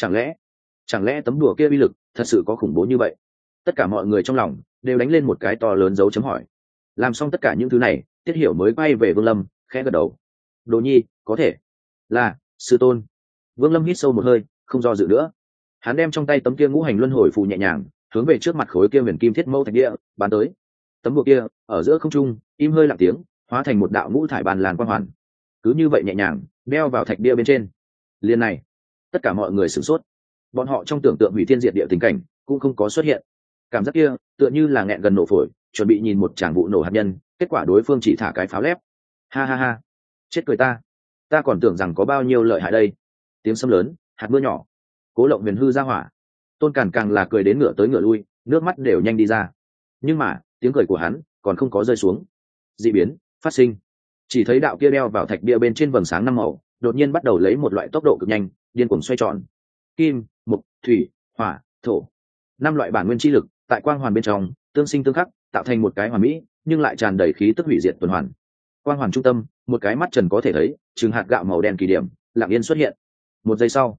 Chẳng lẽ tấm đùa kia uy lực thật sự có khủng bố như vậy? Tất cả mọi người trong lòng đều đánh lên một cái to lớn dấu chấm hỏi. Làm xong tất cả những thứ này, Tiết Hiểu mới quay về Vương Lâm, khẽ gật đầu. Đồ nhi, có thể. Là, sư tôn. Vương Lâm hít sâu một hơi, không do dự nữa. Hắn đem trong tay tấm kia ngũ hành luân hồi phù nhẹ nhàng hướng về trước mặt khối kia huyền kim thiết mâu thạch địa bắn tới. Tấm bùa kia ở giữa không trung im hơi lặng tiếng, hóa thành một đạo ngũ thải bàn làn quang hoàn, cứ như vậy nhẹ nhàng đeo vào thạch bia bên trên. Liên này, tất cả mọi người sửng sốt. Bọn họ trong tưởng tượng hủy thiên diệt địa tình cảnh cũng không có xuất hiện. Cảm giác kia tựa như là nghẹn gần nổ phổi, chuẩn bị nhìn một tràng vụ nổ hạt nhân, kết quả đối phương chỉ thả cái pháo lép. Ha ha ha, chết cười ta còn tưởng rằng có bao nhiêu lợi hại đây. Tiếng sấm lớn, hạt mưa nhỏ, Cố Lộng Huyền hư ra hỏa. Tôn Càn càng là cười đến ngửa tới ngửa lui, nước mắt đều nhanh đi ra. Nhưng mà tiếng cười của hắn còn không có rơi xuống. Dị biến phát sinh. Chỉ thấy đạo kia đeo vào thạch bia bên trên vầng sáng năm màu đột nhiên bắt đầu lấy một loại tốc độ cực nhanh điên cuồng xoay tròn. Kim, mộc, thủy, hỏa, thổ, 5 loại bản nguyên chi lực tại quang hoàn bên trong tương sinh tương khắc, tạo thành một cái hoàn mỹ nhưng lại tràn đầy khí tức hủy diệt tuần hoàn. Quang hoàn trung tâm, một cái mắt trần có thể thấy chừng hạt gạo màu đen kỳ điểm lặng yên xuất hiện. Một giây sau,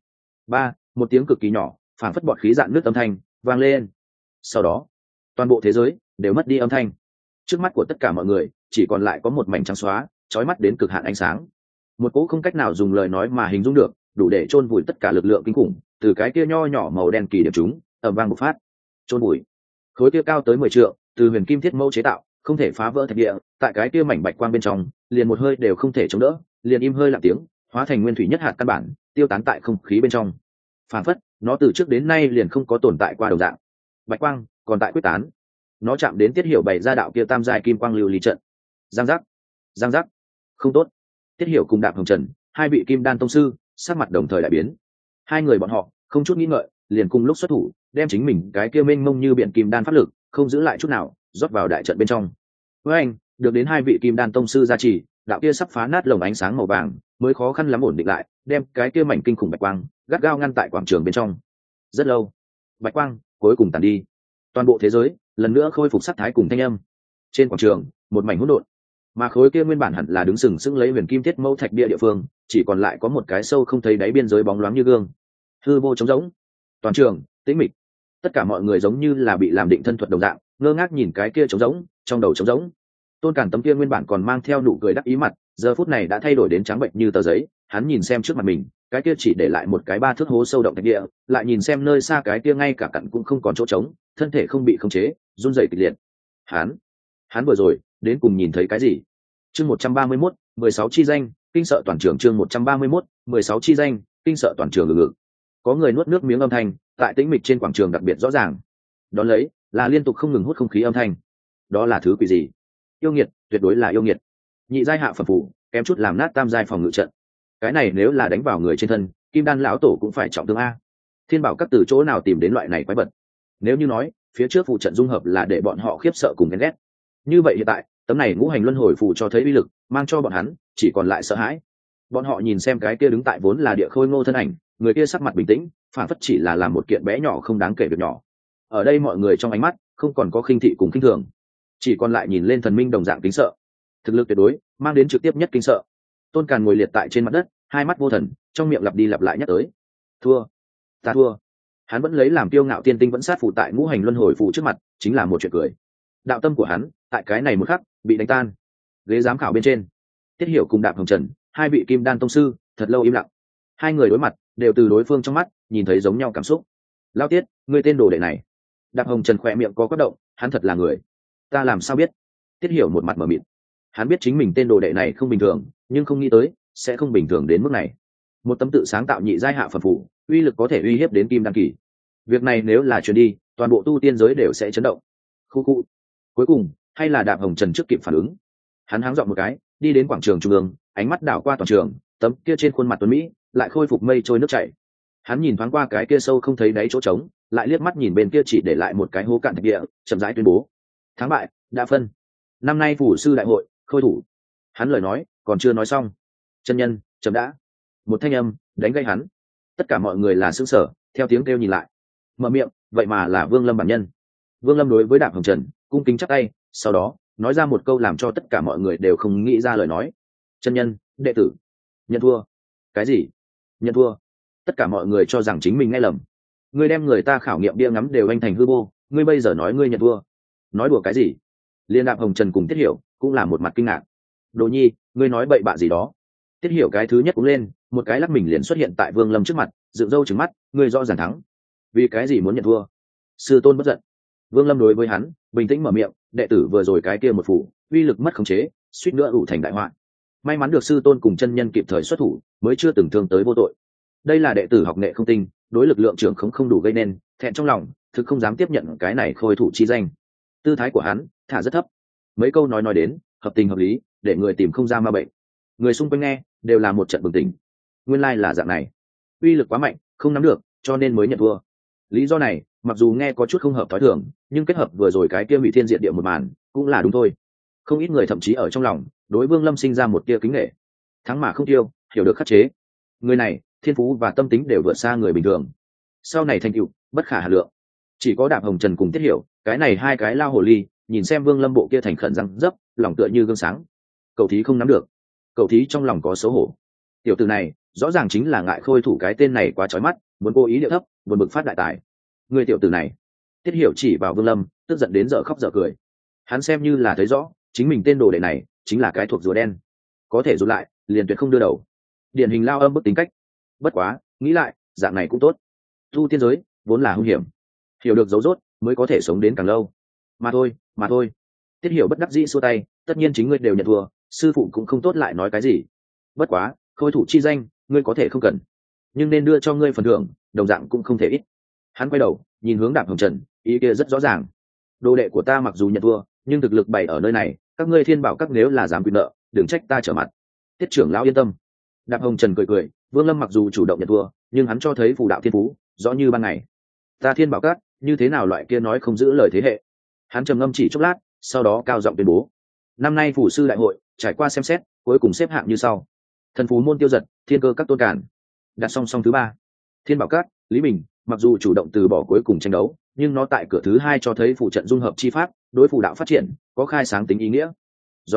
một tiếng cực kỳ nhỏ phảng phất bọt khí dạn nước âm thanh vang lên. Sau đó toàn bộ thế giới đều mất đi âm thanh. Trước mắt của tất cả mọi người chỉ còn lại có một mảnh trắng xóa, chói mắt đến cực hạn ánh sáng. Một cỗ không cách nào dùng lời nói mà hình dung được, đủ để chôn vùi tất cả lực lượng kinh khủng từ cái kia nho nhỏ màu đen kỳ điểm chúng ầm vang bộc phát. Chôn vùi. Khối kia cao tới 10 trượng, từ huyền kim thiết mâu chế tạo, không thể phá vỡ thạch địa, tại cái kia mảnh bạch quang bên trong, liền một hơi đều không thể chống đỡ, liền im hơi lặng tiếng, hóa thành nguyên thủy nhất hạt căn bản, tiêu tán tại không khí bên trong. Phản phất, nó từ trước đến nay liền không có tồn tại qua đồng dạng. Bạch quang còn tại quyết tán. Nó chạm đến Tiết Hiểu bày ra đạo kia tam giai kim quang lưu ly trận. Giang giác, không tốt. Tiết Hiểu cùng Đạp Hồng Trần, hai vị kim đan tông sư, sắc mặt đồng thời đại biến. Hai người bọn họ không chút nghĩ ngợi, liền cùng lúc xuất thủ, đem chính mình cái kia mênh mông như biển kim đan pháp lực, không giữ lại chút nào, rót vào đại trận bên trong. Với anh, được đến hai vị kim đan tông sư gia trì, đạo kia sắp phá nát lồng ánh sáng màu vàng, mới khó khăn lắm ổn định lại, đem cái kia mảnh kinh khủng bạch quang gắt gao ngăn tại quảng trường bên trong. Rất lâu, bạch quang cuối cùng tàn đi. Toàn bộ thế giới lần nữa khôi phục sắc thái cùng thanh âm. Trên quảng trường, một mảnh hỗn độn. mà khối kia nguyên bản hẳn là đứng sừng sững lấy huyền kim thiết mẫu thạch bia địa phương chỉ còn lại có một cái sâu không thấy đáy biên giới bóng loáng như gương, hư vô trống rỗng. Toàn trường tĩnh mịch, tất cả mọi người giống như là bị làm định thân thuật đồng dạng ngơ ngác nhìn cái kia trống rỗng, trong đầu trống rỗng. Tôn Càn tấm kia nguyên bản còn mang theo nụ cười đắc ý mặt giờ phút này đã thay đổi đến trắng bệnh như tờ giấy. Hắn nhìn xem trước mặt mình cái kia chỉ để lại một cái 3 thước hố sâu động thạch địa, lại nhìn xem nơi xa cái kia ngay cả cặn cũng không còn chỗ trống, thân thể không bị khống chế run rẩy kịch liệt. Hắn vừa rồi đến cùng nhìn thấy cái gì? Chương 131, 16 chi danh kinh sợ toàn trường. Chương 131, 16 chi danh kinh sợ toàn trường. Ngực có người nuốt nước miếng âm thanh tại tĩnh mịch trên quảng trường đặc biệt rõ ràng. Đón lấy là liên tục không ngừng hút không khí âm thanh. Đó là thứ quỷ gì? Yêu nghiệt, tuyệt đối là yêu nghiệt. Nhị giai hạ phẩm phủ kém chút làm nát tam giai phòng ngự trận. Cái này nếu là đánh vào người trên thân, Kim Đan lão tổ cũng phải trọng thương a. Thiên bảo các từ chỗ nào tìm đến loại này quái vật? Nếu như nói phía trước phụ trận dung hợp là để bọn họ khiếp sợ cùng ghen ghét, như vậy hiện tại tấm này ngũ hành luân hồi phù cho thấy uy lực, mang cho bọn hắn chỉ còn lại sợ hãi. Bọn họ nhìn xem cái kia đứng tại vốn là địa khôi ngô thân ảnh, người kia sắc mặt bình tĩnh, phản phất chỉ là làm một kiện bé nhỏ không đáng kể việc nhỏ. Ở đây mọi người trong ánh mắt không còn có khinh thị cùng khinh thường, chỉ còn lại nhìn lên thần minh đồng dạng kính sợ. Thực lực tuyệt đối mang đến trực tiếp nhất kính sợ. Tôn Càn ngồi liệt tại trên mặt đất, hai mắt vô thần, trong miệng lặp đi lặp lại nhắc tới: thua, ta thua. Hắn vẫn lấy làm kiêu ngạo tiên tinh vẫn sát phụ tại ngũ hành luân hồi phù trước mặt chính là một chuyện cười. Đạo tâm của hắn tại cái này một khắc bị đánh tan. Ghế giám khảo bên trên, Tiết Hiểu cùng Đạp Hồng Trần, hai vị kim đan tông sư, thật lâu im lặng. Hai người đối mặt đều từ đối phương trong mắt nhìn thấy giống nhau cảm xúc. Lao Tiết, ngươi tên đồ đệ này. Đạp Hồng Trần khỏe miệng có quắc động, hắn thật là người. Ta làm sao biết? Tiết Hiểu một mặt mở mịt. Hắn biết chính mình tên đồ đệ này không bình thường, nhưng không nghĩ tới sẽ không bình thường đến mức này. Một tấm tự sáng tạo nhị giai hạ phẩm phủ, uy lực có thể uy hiếp đến kim đan kỳ. Việc này nếu là truyền đi, toàn bộ tu tiên giới đều sẽ chấn động. Khu. Cuối cùng, hay là Đạp Hồng Trần trước kịp phản ứng. Hắn háng dọn một cái, đi đến quảng trường trung ương, ánh mắt đảo qua toàn trường, tấm kia trên khuôn mặt tuấn mỹ lại khôi phục mây trôi nước chảy. Hắn nhìn thoáng qua cái kia sâu không thấy đáy chỗ trống, lại liếc mắt nhìn bên kia chỉ để lại một cái hố cạn thạch địa, chậm rãi tuyên bố: thắng bại đã phân. Năm nay phủ sư đại hội, khôi thủ. Hắn lời nói còn chưa nói xong, chân nhân chậm đã. Một thanh âm đánh gây hắn. Tất cả mọi người là sững sờ, theo tiếng kêu nhìn lại. Mở miệng, vậy mà là Vương Lâm bản nhân. Vương Lâm đối với Đạp Hồng Trần cung kính chắp tay, sau đó nói ra một câu làm cho tất cả mọi người đều không nghĩ ra lời nói: chân nhân, đệ tử nhận thua. Cái gì? Nhận thua? Tất cả mọi người cho rằng chính mình nghe lầm. Ngươi đem người ta khảo nghiệm bia ngắm đều anh thành hư vô, ngươi bây giờ nói ngươi nhận thua? Nói đùa cái gì? Liên Đạp Hồng Trần cùng Tiết Hiểu cũng là một mặt kinh ngạc. Đồ nhi, ngươi nói bậy bạ gì đó? Tiết Hiểu cái thứ nhất cũng lên, một cái lắc mình liền xuất hiện tại Vương Lâm trước mặt, dựng râu trừng mắt: ngươi rõ ràng thắng, vì cái gì muốn nhận thua? Sư tôn bất giận. Vương Lâm đối với hắn bình tĩnh mở miệng: đệ tử vừa rồi cái kia một phủ uy lực mất khống chế, suýt nữa ủ thành đại họa. May mắn được sư tôn cùng chân nhân kịp thời xuất thủ, mới chưa từng thương tới vô tội. Đây là đệ tử học nghệ không tinh, đối lực lượng trưởng không đủ gây nên, thẹn trong lòng, thực không dám tiếp nhận cái này khôi thủ chi danh. Tư thái của hắn thả rất thấp, mấy câu nói đến hợp tình hợp lý, để người tìm không ra ma bệnh. Người xung quanh nghe đều là một trận bừng tỉnh. Nguyên lai là dạng này, uy lực quá mạnh, không nắm được, cho nên mới nhận thua. Lý do này mặc dù nghe có chút không hợp thói thường, nhưng kết hợp vừa rồi cái kia hủy thiên diệt địa một màn cũng là đúng thôi. Không ít người thậm chí ở trong lòng đối Vương Lâm sinh ra một tia kính nể. Thắng mà không tiêu, hiểu được khắc chế. Người này thiên phú và tâm tính đều vượt xa người bình thường, sau này thành tựu bất khả hà lượng. Chỉ có Đạp Hồng Trần cùng Tiết Hiểu, cái này hai cái lao hồ ly, nhìn xem Vương Lâm bộ kia thành khẩn răng dấp, lòng tựa như gương sáng. Cậu thí không nắm được, cậu thí trong lòng có xấu hổ. Tiểu tử này rõ ràng chính là ngại khôi thủ cái tên này quá chói mắt, muốn cố ý điệu thấp, muốn bực phát đại tài. Người tiểu tử này. Tiết Hiểu chỉ vào Vương Lâm, tức giận đến dở khóc dở cười. Hắn xem như là thấy rõ, chính mình tên đồ đệ này chính là cái thuộc rùa đen, có thể rụt lại liền tuyệt không đưa đầu, điển hình lao âm bức tính cách. Bất quá nghĩ lại, dạng này cũng tốt. Tu tiên giới vốn là hung hiểm, hiểu được dấu rốt mới có thể sống đến càng lâu. Mà thôi. Tiết Hiểu bất đắc dĩ xua tay, tất nhiên chính ngươi đều nhận thua, sư phụ cũng không tốt lại nói cái gì. Bất quá khôi thủ chi danh ngươi có thể không cần, nhưng nên đưa cho ngươi phần thưởng đồng dạng cũng không thể ít. Hắn quay đầu nhìn hướng Đạp Hồng Trần, ý kia rất rõ ràng: đồ đệ của ta mặc dù nhận thua, nhưng thực lực bày ở nơi này, các ngươi Thiên Bảo các nếu là dám quy nợ, đừng trách ta trở mặt. Tiết trưởng lão yên tâm. Đạp Hồng Trần cười, Vương Lâm mặc dù chủ động nhận thua, nhưng hắn cho thấy phù đạo thiên phú rõ như ban ngày. Ta Thiên Bảo các như thế nào loại kia nói không giữ lời thế hệ. Hắn trầm ngâm chỉ chốc lát, sau đó cao giọng tuyên bố: năm nay phủ sư đại hội trải qua xem xét, cuối cùng xếp hạng như sau: Thần phú môn Tiêu Giật, Thiên Cơ các Tôn Càn. Đặt song song thứ ba, Thiên Bảo các Lý Bình. Mặc dù chủ động từ bỏ cuối cùng tranh đấu, nhưng nó tại cửa thứ hai cho thấy phụ trận dung hợp chi pháp, đối phù đạo phát triển có khai sáng tính ý nghĩa. Do đó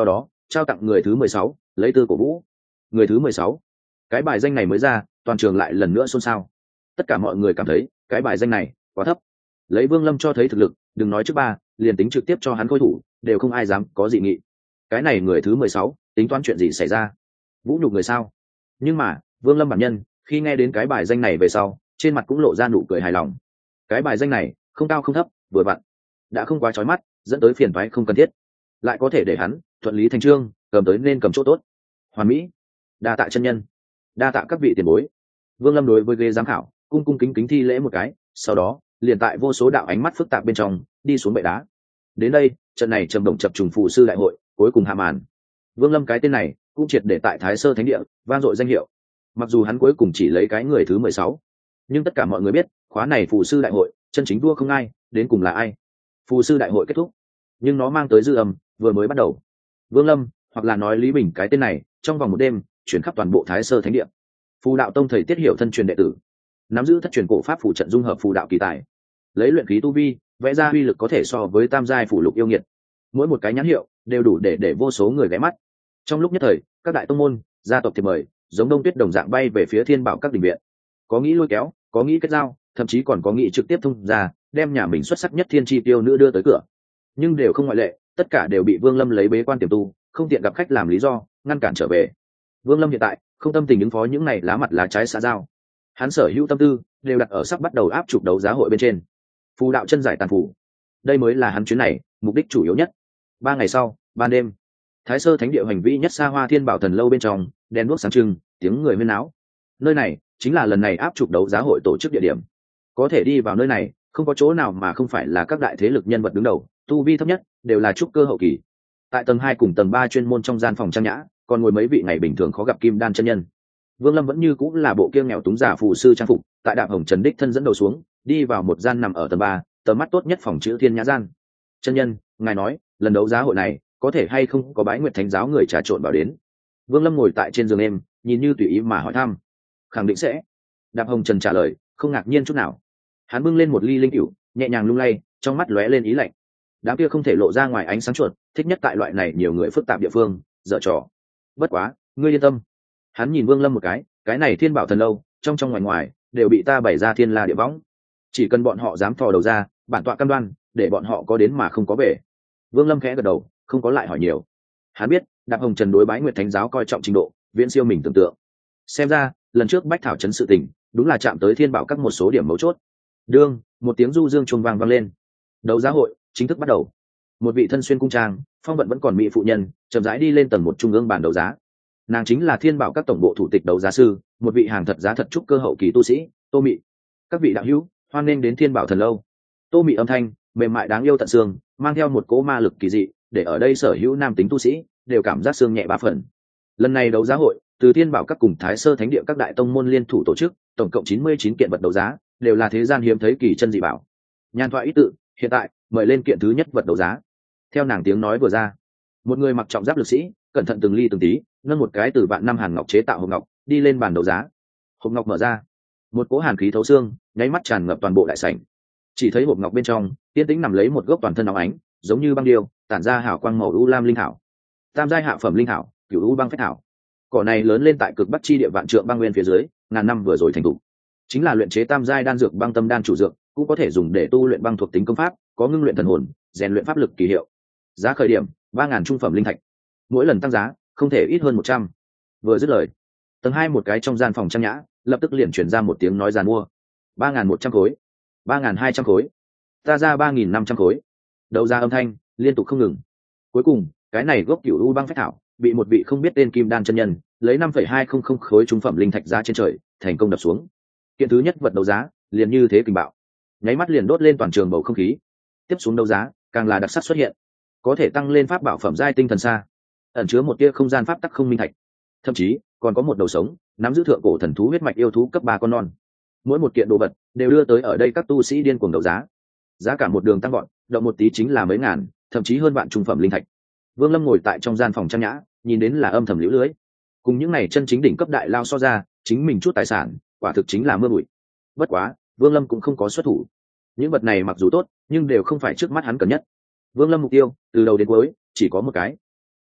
trao tặng người thứ 16, lấy tư cổ vũ. Người thứ 16. Cái bài danh này mới ra, toàn trường lại lần nữa xôn xao. Tất cả mọi người cảm thấy cái bài danh này quá thấp. Lấy Vương Lâm cho thấy thực lực, đừng nói trước ba, liền tính trực tiếp cho hắn khôi thủ, đều không ai dám có dị nghị. Cái này người thứ 16, tính toán chuyện gì xảy ra? Vũ nhục người sao? Nhưng mà, Vương Lâm bản nhân, khi nghe đến cái bài danh này về sau, trên mặt cũng lộ ra nụ cười hài lòng. Cái bài danh này, không cao không thấp, vừa vặn, đã không quá chói mắt, dẫn tới phiền toái không cần thiết, lại có thể để hắn thuận lý thành chương, cầm tới nên cầm chỗ tốt. Hoàn mỹ. Đa tạ chân nhân, đa tạ các vị tiền bối. Vương Lâm đối với ghế giám khảo, cung cung kính kính thi lễ một cái, sau đó, liền tại vô số đạo ánh mắt phức tạp bên trong, đi xuống bệ đá. Đến đây, trận này trầm động chập trùng phù sư đại hội, cuối cùng hạ màn. Vương Lâm cái tên này, cũng triệt để tại Thái Sơ Thánh Địa vang dội danh hiệu. Mặc dù hắn cuối cùng chỉ lấy cái người thứ 16, nhưng tất cả mọi người biết, khóa này phù sư đại hội, chân chính đua không ai, đến cùng là ai. Phù sư đại hội kết thúc, nhưng nó mang tới dư âm, vừa mới bắt đầu. Vương Lâm, hoặc là nói Lý Bình cái tên này, trong vòng một đêm, chuyển khắp toàn bộ Thái Sơ Thánh Địa. Phù đạo tông thầy Tiết Hiểu thân truyền đệ tử, nắm giữ thất truyền cổ pháp phù trận dung hợp phù đạo kỳ tài, lấy luyện khí tu vi, vẽ ra uy lực có thể so với tam giai phù lục yêu nghiệt. Mỗi một cái nhãn hiệu đều đủ để vô số người ghé mắt. Trong lúc nhất thời, các đại tông môn, gia tộc thiệp mời, giống đông tuyết đồng dạng bay về phía Thiên Bảo các đình viện. Có nghĩ lôi kéo, có nghĩ kết giao, thậm chí còn có nghĩ trực tiếp thông ra, đem nhà mình xuất sắc nhất thiên chi tiêu nữ đưa tới cửa. Nhưng đều không ngoại lệ, tất cả đều bị Vương Lâm lấy bế quan tiềm tu, không tiện gặp khách làm lý do, ngăn cản trở về. Vương Lâm hiện tại không tâm tình ứng phó những này lá mặt lá trái xã giao. Hắn sở hữu tâm tư đều đặt ở sắp bắt đầu áp trục đấu giá hội bên trên. Phù đạo chân giải tàn phù, đây mới là hắn chuyến này mục đích chủ yếu nhất. 3 ngày sau, ban đêm, Thái Sơ Thánh Địa hành vi nhất xa Hoa Thiên Bảo Thần lâu bên trong, đèn đuốc sáng trưng, tiếng người huyên náo. Nơi này chính là lần này áp trục đấu giá hội tổ chức địa điểm. Có thể đi vào nơi này, không có chỗ nào mà không phải là các đại thế lực nhân vật đứng đầu, tu vi thấp nhất đều là trúc cơ hậu kỳ. Tại tầng 2 cùng tầng 3 chuyên môn trong gian phòng trang nhã, còn ngồi mấy vị ngày bình thường khó gặp kim đan chân nhân. Vương Lâm vẫn như cũng là bộ kia nghèo túng giả phù sư trang phục, tại Đạp Hồng Trần đích thân dẫn đầu xuống, đi vào một gian nằm ở tầng 3, tầm mắt tốt nhất phòng chữ Thiên Nhã gian. Chân nhân, ngài nói, lần đấu giá hội này, có thể hay không có Bái Nguyệt Thánh giáo người trà trộn vào đến? Vương Lâm ngồi tại trên giường em, nhìn như tùy ý mà hỏi thăm. Khẳng định sẽ. Đạp Hồng Trần trả lời, không ngạc nhiên chút nào. Hắn bưng lên một ly linh cửu, nhẹ nhàng lung lay, trong mắt lóe lên ý lạnh. Đám kia không thể lộ ra ngoài ánh sáng chuột, thích nhất tại loại này nhiều người phức tạp địa phương, dở trò. Bất quá, ngươi yên tâm. Hắn nhìn Vương Lâm một cái này Thiên Bảo Thần lâu, trong ngoài ngoài đều bị ta bày ra thiên la địa võng. Chỉ cần bọn họ dám thò đầu ra, bản tọa cam đoan, để bọn họ có đến mà không có về. Vương Lâm khẽ gật đầu, không có lại hỏi nhiều. Hắn biết, Đạp Hồng Trần đối Bái Nguyệt Thánh giáo coi trọng trình độ, viễn siêu mình tưởng tượng. Xem ra, lần trước Bách Thảo trấn sự tình, đúng là chạm tới Thiên Bảo các một số điểm mấu chốt. Đương, một tiếng du dương chuông vang lên. Đấu giá hội chính thức bắt đầu. Một vị thân xuyên cung trang, phong vận vẫn còn mỹ phụ nhân, chậm rãi đi lên tầng một trung ương bàn đấu giá. Nàng chính là Thiên Bảo các tổng bộ thủ tịch đấu giá sư, một vị hàng thật giá thật trúc cơ hậu kỳ tu sĩ, Tô Mị. Các vị đạo hữu, hoan nghênh đến Thiên Bảo Thần lâu. Tô Mị âm thanh mềm mại đáng yêu tận xương, mang theo một cỗ ma lực kỳ dị, để ở đây sở hữu nam tính tu sĩ đều cảm giác xương nhẹ ba phần. Lần này đấu giá hội, từ Thiên Bảo các cùng Thái Sơ Thánh Địa các đại tông môn liên thủ tổ chức, tổng cộng 99 kiện vật đấu giá, đều là thế gian hiếm thấy kỳ chân dị bảo. Nhan thoại ý tự, hiện tại mời lên kiện thứ nhất vật đấu giá. Theo nàng tiếng nói vừa ra, một người mặc trọng giáp lực sĩ, cẩn thận từng ly từng tí, nâng một cái từ vạn năm hàn ngọc chế tạo hộp ngọc, đi lên bàn đấu giá. Hộp ngọc mở ra, một cỗ hàn khí thấu xương, nháy mắt tràn ngập toàn bộ đại sảnh. Chỉ thấy hộp ngọc bên trong, tiên tĩnh nằm lấy một gốc toàn thân óng ánh, giống như băng điêu, tản ra hào quang màu u lam linh thảo. Tam giai hạ phẩm linh thảo, cửu u băng phách thảo. Cỏ này lớn lên tại cực bắc chi địa vạn trượng băng nguyên phía dưới, ngàn năm vừa rồi thành thủ. Chính là luyện chế tam giai đan dược băng tâm đan chủ dược, cũng có thể dùng để tu luyện băng thuộc tính công pháp, có ngưng luyện thần hồn, rèn luyện pháp lực kỳ hiệu. Giá khởi điểm 3.000 trung phẩm linh thạch, mỗi lần tăng giá không thể ít hơn 100. Vừa dứt lời, tầng 2 một cái trong gian phòng trang nhã, lập tức liền truyền ra một tiếng nói giàn mua. 3.100 khối, 3.200 khối, ta ra 3.500 khối. Đấu giá âm thanh liên tục không ngừng. Cuối cùng, cái này gốc cửu u băng phách thảo bị một vị không biết tên kim đan chân nhân lấy 5,200 khối trung phẩm linh thạch giá trên trời, thành công đập xuống. Kiện thứ nhất vật đấu giá liền như thế kình bạo, nháy mắt liền đốt lên toàn trường bầu không khí. Tiếp xuống đấu giá càng là đặc sắc xuất hiện, có thể tăng lên pháp bảo phẩm giai tinh thần xa, ẩn chứa một tia không gian pháp tắc không minh thạch, thậm chí còn có một đầu sống nắm giữ thượng cổ thần thú huyết mạch yêu thú cấp 3 con non. Mỗi một kiện đồ vật đều đưa tới ở đây các tu sĩ điên cuồng đấu giá, giá cả một đường tăng gọn, động một tí chính là mấy ngàn, thậm chí hơn vạn trung phẩm linh thạch. Vương Lâm ngồi tại trong gian phòng trang nhã, nhìn đến là âm thầm liễu lưới. Cùng những này chân chính đỉnh cấp đại lao so ra, chính mình chút tài sản, quả thực chính là mưa bụi. Bất quá, Vương Lâm cũng không có xuất thủ. Những vật này mặc dù tốt, nhưng đều không phải trước mắt hắn cần nhất. Vương Lâm mục tiêu từ đầu đến cuối chỉ có một cái,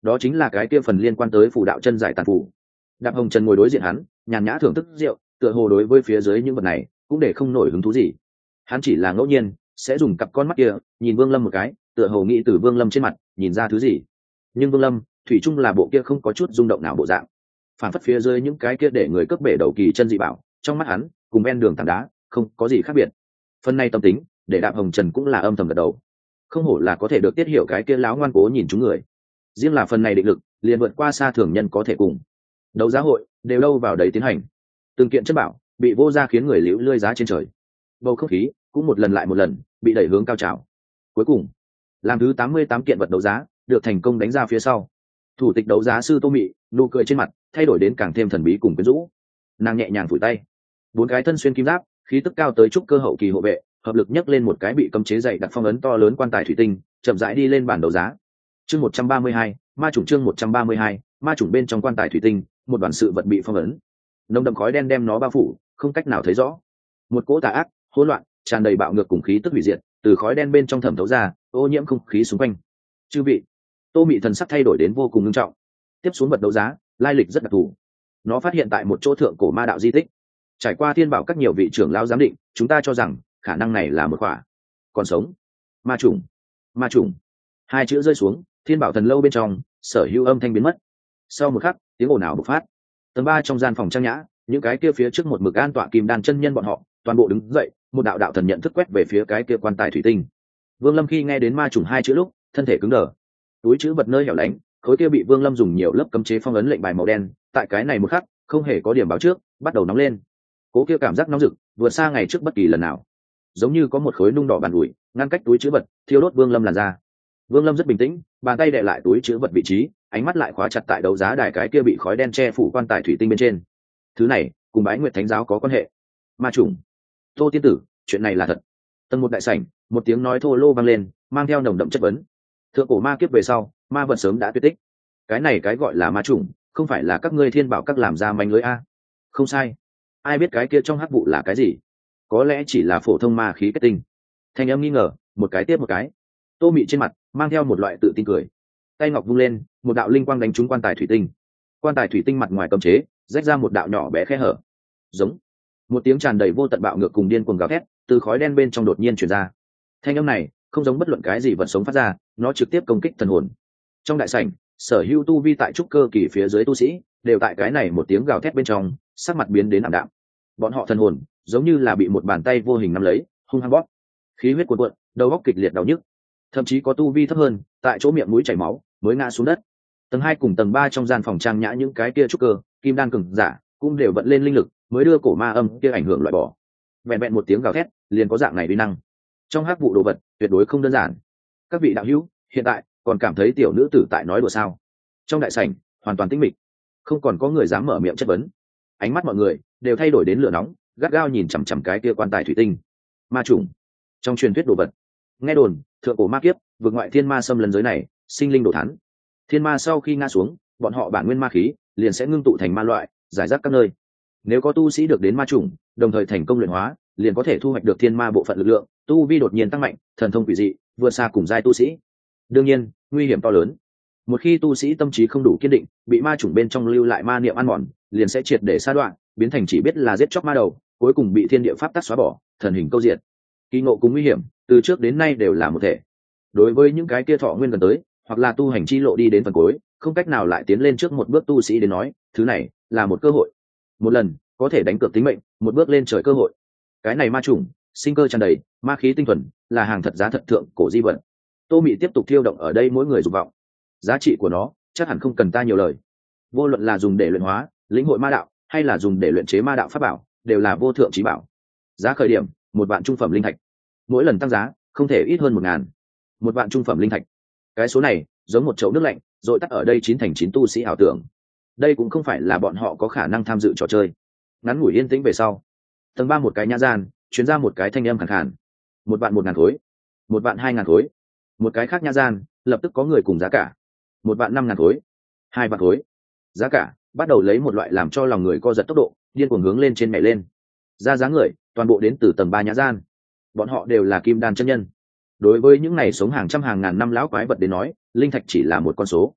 đó chính là cái kia phần liên quan tới phù đạo chân giải tàn phù. Đạp Hồng Trần ngồi đối diện hắn, nhàn nhã thưởng thức rượu, tựa hồ đối với phía dưới những vật này cũng để không nổi hứng thú gì. Hắn chỉ là ngẫu nhiên sẽ dùng cặp con mắt kia nhìn Vương Lâm một cái, tựa hồ nghĩ từ Vương Lâm trên mặt nhìn ra thứ gì. Nhưng Vương Lâm thủy chung là bộ kia không có chút rung động nào bộ dạng, phản phất phía dưới những cái kia để người cướp bể đầu kỳ chân dị bảo, trong mắt hắn cùng ven đường tảng đá không có gì khác biệt. Phần này tâm tính để Đạp Hồng Trần cũng là âm thầm gật đầu. Không hổ là có thể được tiết hiểu cái kia láo ngoan cố nhìn chúng người. Riêng là phần này định lực liền vượt qua xa thường nhân có thể cùng. Đấu giá hội đều đâu vào đấy tiến hành, từng kiện chất bảo bị vô ra khiến người liễu lươi giá trên trời. Bầu không khí cũng một lần lại một lần bị đẩy hướng cao trào. Cuối cùng, làm thứ 88 kiện vật đấu giá được thành công đánh ra phía sau, thủ tịch đấu giá sư Tô Mị nụ cười trên mặt thay đổi đến càng thêm thần bí cùng quyến rũ. Nàng nhẹ nhàng phủi tay, 4 cái thân xuyên kim giáp, khí tức cao tới trúc cơ hậu kỳ hộ vệ hợp lực nhấc lên một cái bị cấm chế dày đặc phong ấn to lớn quan tài thủy tinh, chậm rãi đi lên bàn đấu giá. Chương 132, ma chủng. Chương 132, ma chủng. Bên trong quan tài thủy tinh, một đoàn sự vật bị phong ấn, nồng đậm khói đen đem nó bao phủ, không cách nào thấy rõ. Một cỗ tà ác, hỗn loạn, tràn đầy bạo ngược cùng khí tức hủy diệt, từ khói đen bên trong thẩm thấu ra, ô nhiễm không khí xung quanh. Chư vị, Tô Mị thần sắc thay đổi đến vô cùng nghiêm trọng. Tiếp xuống vật đấu giá, lai lịch rất đặc thù. Nó phát hiện tại một chỗ thượng cổ ma đạo di tích. Trải qua thiên bảo các nhiều vị trưởng lão giám định, chúng ta cho rằng khả năng này là một quả còn sống ma chủng. Ma chủng. Hai chữ rơi xuống, thiên bảo thần lâu bên trong sở hữu âm thanh biến mất. Sau một khắc, tiếng ồn ào bộc phát. Tầng 3 trong gian phòng trang nhã, những cái kia phía trước một mực an tọa kim đan chân nhân bọn họ toàn bộ đứng dậy, một đạo đạo thần nhận thức quét về phía cái kia quan tài thủy tinh. Vương Lâm khi nghe đến ma chủng hai chữ lúc, thân thể cứng đờ. Túi chữ vật nơi hẻo lánh, khối kia bị Vương Lâm dùng nhiều lớp cấm chế phong ấn lệnh bài màu đen, tại cái này một khắc không hề có điểm báo trước, bắt đầu nóng lên. Cố kia cảm giác nóng rực vượt xa ngày trước bất kỳ lần nào, giống như có một khối nung đỏ bàn ủi ngăn cách túi chữ vật, thiêu đốt Vương Lâm làn da. Vương Lâm rất bình tĩnh, bàn tay đè lại túi chữ vật vị trí, ánh mắt lại khóa chặt tại đấu giá đài cái kia bị khói đen che phủ quan tài thủy tinh bên trên. Thứ này cùng Bái Nguyệt Thánh giáo có quan hệ. Ma chủng. Tô tiên tử, chuyện này là thật. Tầng một đại sảnh, một tiếng nói thô lô vang lên, mang theo nồng đậm chất vấn. Thượng cổ ma kiếp về sau, ma vật sớm đã tuyệt tích. Cái này cái gọi là ma chủng, không phải là các ngươi thiên bảo các làm ra manh lưới a? Không sai. Ai biết cái kia trong hắc vụ là cái gì? Có lẽ chỉ là phổ thông ma khí kết tinh. Thanh âm nghi ngờ, một cái tiếp một cái. Tô Mị trên mặt mang theo một loại tự tin cười, tay ngọc vung lên, một đạo linh quang đánh trúng quan tài thủy tinh. Quan tài thủy tinh mặt ngoài cấm chế rách ra một đạo nhỏ bé khe hở. Giống. Một tiếng tràn đầy vô tận bạo ngược cùng điên cuồng gào thét từ khói đen bên trong đột nhiên truyền ra. Thanh âm này không giống bất luận cái gì vật sống phát ra, nó trực tiếp công kích thần hồn. Trong đại sảnh, sở hữu tu vi tại trúc cơ kỳ phía dưới tu sĩ đều tại cái này một tiếng gào thét bên trong sắc mặt biến đến ảm đạm. Bọn họ thần hồn giống như là bị một bàn tay vô hình nắm lấy, hung hăng bóp, khí huyết cuồn cuộn, đầu óc kịch liệt đau nhức. Thậm chí có tu vi thấp hơn, tại chỗ miệng mũi chảy máu mới ngã xuống đất. Tầng 2 cùng tầng 3 trong gian phòng trang nhã những cái kia trúc cơ kim đan cường giả cũng đều vận lên linh lực mới đưa cổ ma âm kia ảnh hưởng loại bỏ. Vẹn vẹn một tiếng gào thét liền có dạng này uy năng. Trong hắc vụ đồ vật tuyệt đối không đơn giản. Các vị đạo hữu hiện tại còn cảm thấy tiểu nữ tử tại nói đùa sao? Trong đại sảnh hoàn toàn tĩnh mịch, không còn có người dám mở miệng chất vấn. Ánh mắt mọi người đều thay đổi đến lửa nóng, gắt gao nhìn chằm chằm cái kia quan tài thủy tinh. Ma chủng. Trong truyền thuyết đồ vật, nghe đồn thượng cổ ma kiếp vượt ngoại thiên ma xâm lấn giới này, sinh linh đổ thán. Thiên ma sau khi ngã xuống, bọn họ bản nguyên ma khí liền sẽ ngưng tụ thành ma loại, giải rác các nơi. Nếu có tu sĩ được đến ma chủng, đồng thời thành công luyện hóa, liền có thể thu hoạch được thiên ma bộ phận lực lượng, tu vi đột nhiên tăng mạnh, thần thông quỷ dị, vượt xa cùng giai tu sĩ. Đương nhiên, nguy hiểm to lớn. Một khi tu sĩ tâm trí không đủ kiên định, bị ma chủng bên trong lưu lại ma niệm ăn mòn, liền sẽ triệt để sa đoạn, biến thành chỉ biết là giết chóc ma đầu, cuối cùng bị thiên địa pháp tắc xóa bỏ, thần hình câu diệt. Kỳ ngộ cùng nguy hiểm, từ trước đến nay đều là một thể. Đối với những cái kia thọ nguyên gần tới, hoặc là tu hành chi lộ đi đến phần cuối, không cách nào lại tiến lên trước một bước tu sĩ đến nói, thứ này là một cơ hội. Một lần có thể đánh cược tính mệnh, một bước lên trời cơ hội. Cái này ma chủng, sinh cơ tràn đầy, ma khí tinh thuần, là hàng thật giá thật thượng cổ di vật. Tô Mị tiếp tục thiêu động ở đây mỗi người dục vọng. Giá trị của nó chắc hẳn không cần ta nhiều lời. Vô luận là dùng để luyện hóa, lĩnh hội ma đạo, hay là dùng để luyện chế ma đạo pháp bảo, đều là vô thượng chí bảo. Giá khởi điểm 1 vạn trung phẩm linh thạch, mỗi lần tăng giá không thể ít hơn 1.000. 1 vạn trung phẩm linh thạch, cái số này giống một chậu nước lạnh rồi tắt ở đây 9 thành 9 tu sĩ ảo tưởng. Đây cũng không phải là bọn họ có khả năng tham dự trò chơi. Ngắn ngủi yên tĩnh về sau, tầng 3 một cái nhã gian truyền ra một cái thanh âm khàn khàn. 1 vạn 1.000 khối, 1 vạn 2.000 khối. Một cái khác nhã gian lập tức có người cùng giá cả. 1 vạn 5.000 khối, 2 vạn khối. Giá cả bắt đầu lấy một loại làm cho lòng người co giật tốc độ điên cuồng hướng lên trên mẹ lên. Ra giá người toàn bộ đến từ tầng 3 nhã gian. Bọn họ đều là kim đan chân nhân. Đối với những này sống hàng trăm hàng ngàn năm lão quái vật đến nói, linh thạch chỉ là một con số.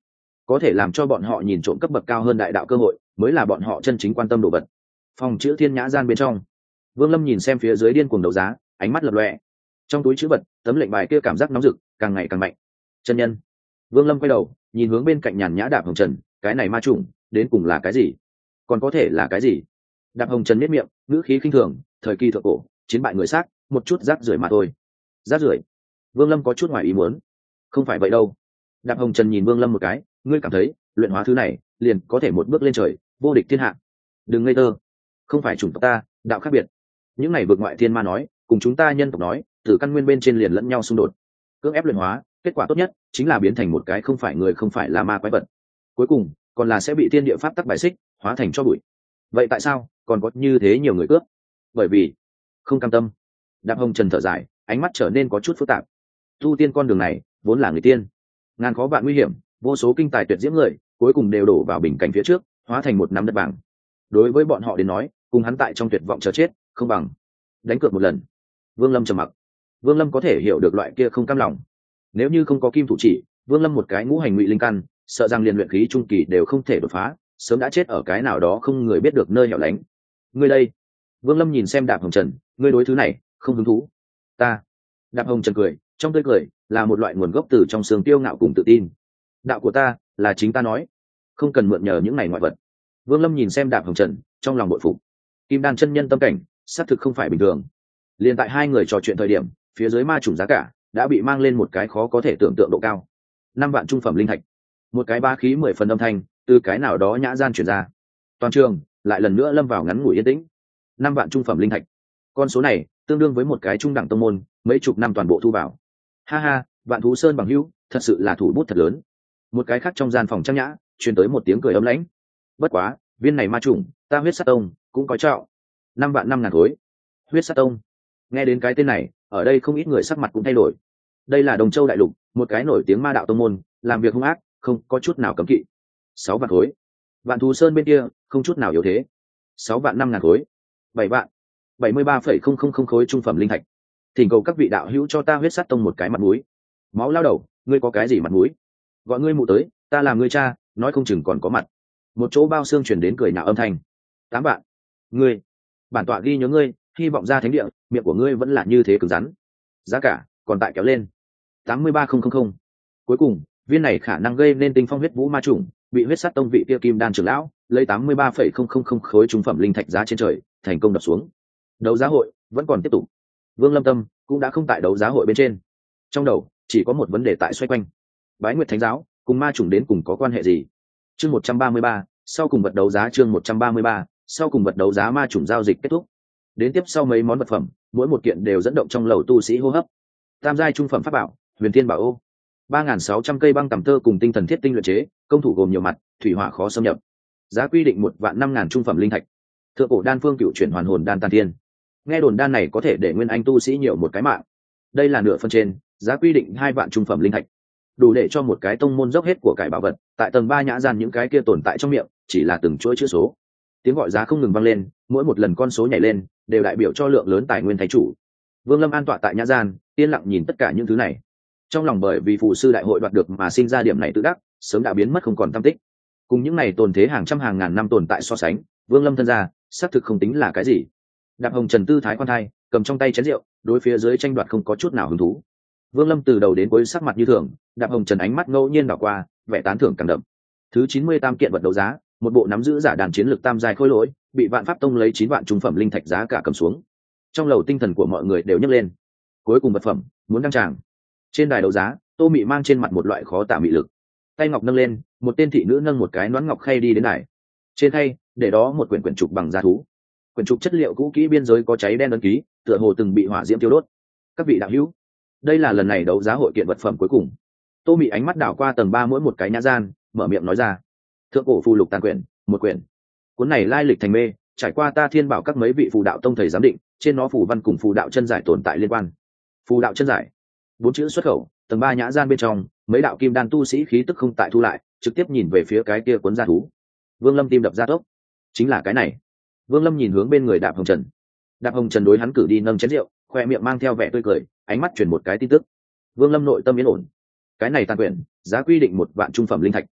có thể làm cho bọn họ nhìn trộm cấp bậc cao hơn đại đạo cơ hội mới là bọn họ chân chính quan tâm đồ vật. Phòng chữ thiên nhã gian bên trong, Vương Lâm nhìn xem phía dưới điên cuồng đấu giá, ánh mắt lập lòe. Trong túi chữ vật, tấm lệnh bài kia cảm giác nóng rực càng ngày càng mạnh. Chân nhân. Vương Lâm quay đầu nhìn hướng bên cạnh nhàn nhã Đạp Hồng Trần, cái này ma trùng đến cùng là cái gì, còn có thể là cái gì? Đạp Hồng Trần miết miệng, ngữ khí khinh thường, thời kỳ thượng cổ chiến bại người xác, một chút rác rưởi mà thôi. Rác rưởi? Vương Lâm có chút ngoài ý muốn. Không phải vậy đâu. Đạp Hồng Trần nhìn Vương Lâm một cái, ngươi cảm thấy luyện hóa thứ này liền có thể một bước lên trời, vô địch thiên hạ? Đừng ngây thơ, không phải chủng tộc ta, đạo khác biệt. Những này vượt ngoại thiên ma nói, cùng chúng ta nhân tộc nói, từ căn nguyên bên trên liền lẫn nhau xung đột. Cưỡng ép luyện hóa, kết quả tốt nhất chính là biến thành một cái không phải người không phải là ma quái vật. Cuối cùng còn là sẽ bị thiên địa pháp tắc bài xích, hóa thành cho bụi. Vậy tại sao còn có như thế nhiều người cướp? Bởi vì không cam tâm. Đạp Hồng Trần thở dài, ánh mắt trở nên có chút phức tạp. Tu tiên con đường này vốn là người tiên, ngàn khó vạn nguy hiểm, vô số kinh tài tuyệt diễm người cuối cùng đều đổ vào bình cảnh phía trước, hóa thành một nắm đất vàng. Đối với bọn họ đến nói, cùng hắn tại trong tuyệt vọng chờ chết không bằng đánh cược một lần. Vương Lâm trầm mặc. Vương Lâm có thể hiểu được loại kia không cam lòng. Nếu như không có kim thủ chỉ, Vương Lâm một cái ngũ hành ngụy linh căn, sợ rằng liền luyện khí trung kỳ đều không thể đột phá, sớm đã chết ở cái nào đó không người biết được nơi hẻo lánh. Ngươi đây? Vương Lâm nhìn xem Đạp Hồng Trần, ngươi đối thứ này không hứng thú? Ta. Đạp Hồng Trần cười, trong tươi cười là một loại nguồn gốc từ trong xương tiêu ngạo cùng tự tin. Đạo của ta là chính ta nói, không cần mượn nhờ những này ngoại vật. Vương Lâm nhìn xem Đạp Hồng Trần, trong lòng bội phục. Kim đan chân nhân tâm cảnh xác thực không phải bình thường. Liên tại hai người trò chuyện thời điểm, phía dưới ma chủng giá cả đã bị mang lên một cái khó có thể tưởng tượng độ cao. 5 vạn trung phẩm linh thạch. Một cái ba khí 10 phần âm thanh từ cái nào đó nhã gian truyền ra. Toàn trường lại lần nữa lâm vào ngắn ngủi yên tĩnh. 5 vạn trung phẩm linh thạch. Con số này tương đương với một cái trung đẳng tông môn mấy chục năm toàn bộ thu vào. Ha ha, Vạn Thú Sơn bằng hữu, thật sự là thủ bút thật lớn. Một cái khác trong gian phòng trang nhã truyền tới một tiếng cười ấm lãnh. Bất quá, viên này ma trùng, ta Huyết Sát Tông cũng có trọng. 5 vạn 5 ngàn khối. Huyết Sát Tông. Nghe đến cái tên này, ở đây không ít người sắc mặt cũng thay đổi. Đây là Đồng Châu đại lục, một cái nổi tiếng ma đạo tông môn, làm việc hung ác, không có chút nào cấm kỵ. 6 vạn khối. Vạn Thú Sơn bên kia không chút nào yếu thế. 6 vạn 5 ngàn khối. 7 vạn 73,000 khối trung phẩm linh thạch. Thỉnh cầu các vị đạo hữu cho ta Huyết Sát Tông một cái mặt mũi. Máu lao đầu, ngươi có cái gì mặt mũi? Gọi ngươi mụ tới, ta làm ngươi cha, nói không chừng còn có mặt. Một chỗ bao xương truyền đến cười nhạo âm thanh. 8 vạn. Ngươi, bản tọa ghi nhớ ngươi, hy vọng ra thánh địa, miệng của ngươi vẫn là như thế cứng rắn. Giá cả còn tại kéo lên. 83,000. Cuối cùng, viên này khả năng gây nên tinh phong huyết vũ ma trùng, bị Huyết Sát Tông vị kia kim đan trưởng lão lấy 83,000 khối trung phẩm linh thạch giá trên trời, thành công đập xuống. Đấu giá hội vẫn còn tiếp tục. Vương Lâm tâm cũng đã không tại đấu giá hội bên trên. Trong đầu chỉ có một vấn đề tại xoay quanh. Bái Nguyệt Thánh giáo cùng ma trùng đến cùng có quan hệ gì? Chương 133, sau cùng vật đấu giá chương 133, sau cùng vật đấu giá ma trùng giao dịch kết thúc. Đến tiếp sau mấy món vật phẩm, mỗi một kiện đều dẫn động trong lầu tu sĩ hô hấp. Tam giai trung phẩm pháp bảo, Huyền Thiên Bảo Ô. 3.600 cây băng tầm tơ cùng tinh thần thiết tinh luyện chế, công thủ gồm nhiều mặt, thủy hỏa khó xâm nhập. Giá quy định 1 vạn 5 ngàn trung phẩm linh thạch. Thượng cổ đan phương cựu chuyển hoàn hồn đan tàn thiên. Nghe đồn đan này có thể để nguyên anh tu sĩ nhiều một cái mạng. Đây là nửa phân trên, giá quy định 2 vạn trung phẩm linh thạch. Đủ để cho một cái tông môn dốc hết của cải bảo vật, tại tầng 3 nhã gian những cái kia tồn tại trong miệng, chỉ là từng chuỗi chữ số. Tiếng gọi giá không ngừng vang lên, mỗi một lần con số nhảy lên, đều đại biểu cho lượng lớn tài nguyên thái chủ. Vương Lâm an tọa tại nhã gian, yên lặng nhìn tất cả những thứ này. Trong lòng bởi vì phù sư đại hội đoạt được mà sinh ra điểm này tự đắc, sớm đã biến mất không còn tăm tích. Cùng những này tồn thế hàng trăm hàng ngàn năm tồn tại so sánh, Vương Lâm thân ra, xác thực không tính là cái gì. Đạp Hồng Trần tư thái quan thai, cầm trong tay chén rượu, đối phía dưới tranh đoạt không có chút nào hứng thú. Vương Lâm từ đầu đến cuối sắc mặt như thường, Đạp Hồng Trần ánh mắt ngẫu nhiên đảo qua, vẻ tán thưởng càng đậm. Thứ 98 kiện vật đấu giá, một bộ nắm giữ giả đàn chiến lược tam giai khối lỗi, bị Vạn Pháp Tông lấy 9 vạn trung phẩm linh thạch giá cả cầm xuống. Trong lầu tinh thần của mọi người đều nhấc lên. Cuối cùng vật phẩm, muốn đăng tràng. Trên đài đấu giá, Tô Mị mang trên mặt một loại khó tả mị lực. Tay ngọc nâng lên, một tên thị nữ nâng một cái nón ngọc khay đi đến đài. Trên khay, để đó một quyển trục bằng da thú. Quyển trục chất liệu cũ kỹ, biên giới có cháy đen ấn ký, tựa hồ từng bị hỏa diễm tiêu đốt. Các vị đạo hữu, đây là lần này đấu giá hội kiện vật phẩm cuối cùng. Tô Mị ánh mắt đảo qua tầng 3 mỗi một cái nhã gian, mở miệng nói ra. Thượng cổ phù lục tàn quyển, một quyển. Cuốn này lai lịch thành mê, trải qua ta Thiên Bảo các mấy vị phù đạo tông thầy giám định, trên nó phù văn cùng phù đạo chân giải tồn tại liên quan. Phù đạo chân giải, 4 chữ xuất khẩu. Tầng 3 nhã gian bên trong, mấy đạo kim đan tu sĩ khí tức không tại thu lại, trực tiếp nhìn về phía cái kia cuốn da thú. Vương Lâm tim đập ra tốc. Chính là cái này. Vương Lâm nhìn hướng bên người Đạp Hồng Trần. Đạp Hồng Trần đối hắn cử đi nâng chén rượu, khoe miệng mang theo vẻ tươi cười, ánh mắt truyền một cái tin tức. Vương Lâm nội tâm yên ổn. Cái này tàn quyển, giá quy định 1 vạn trung phẩm linh thạch.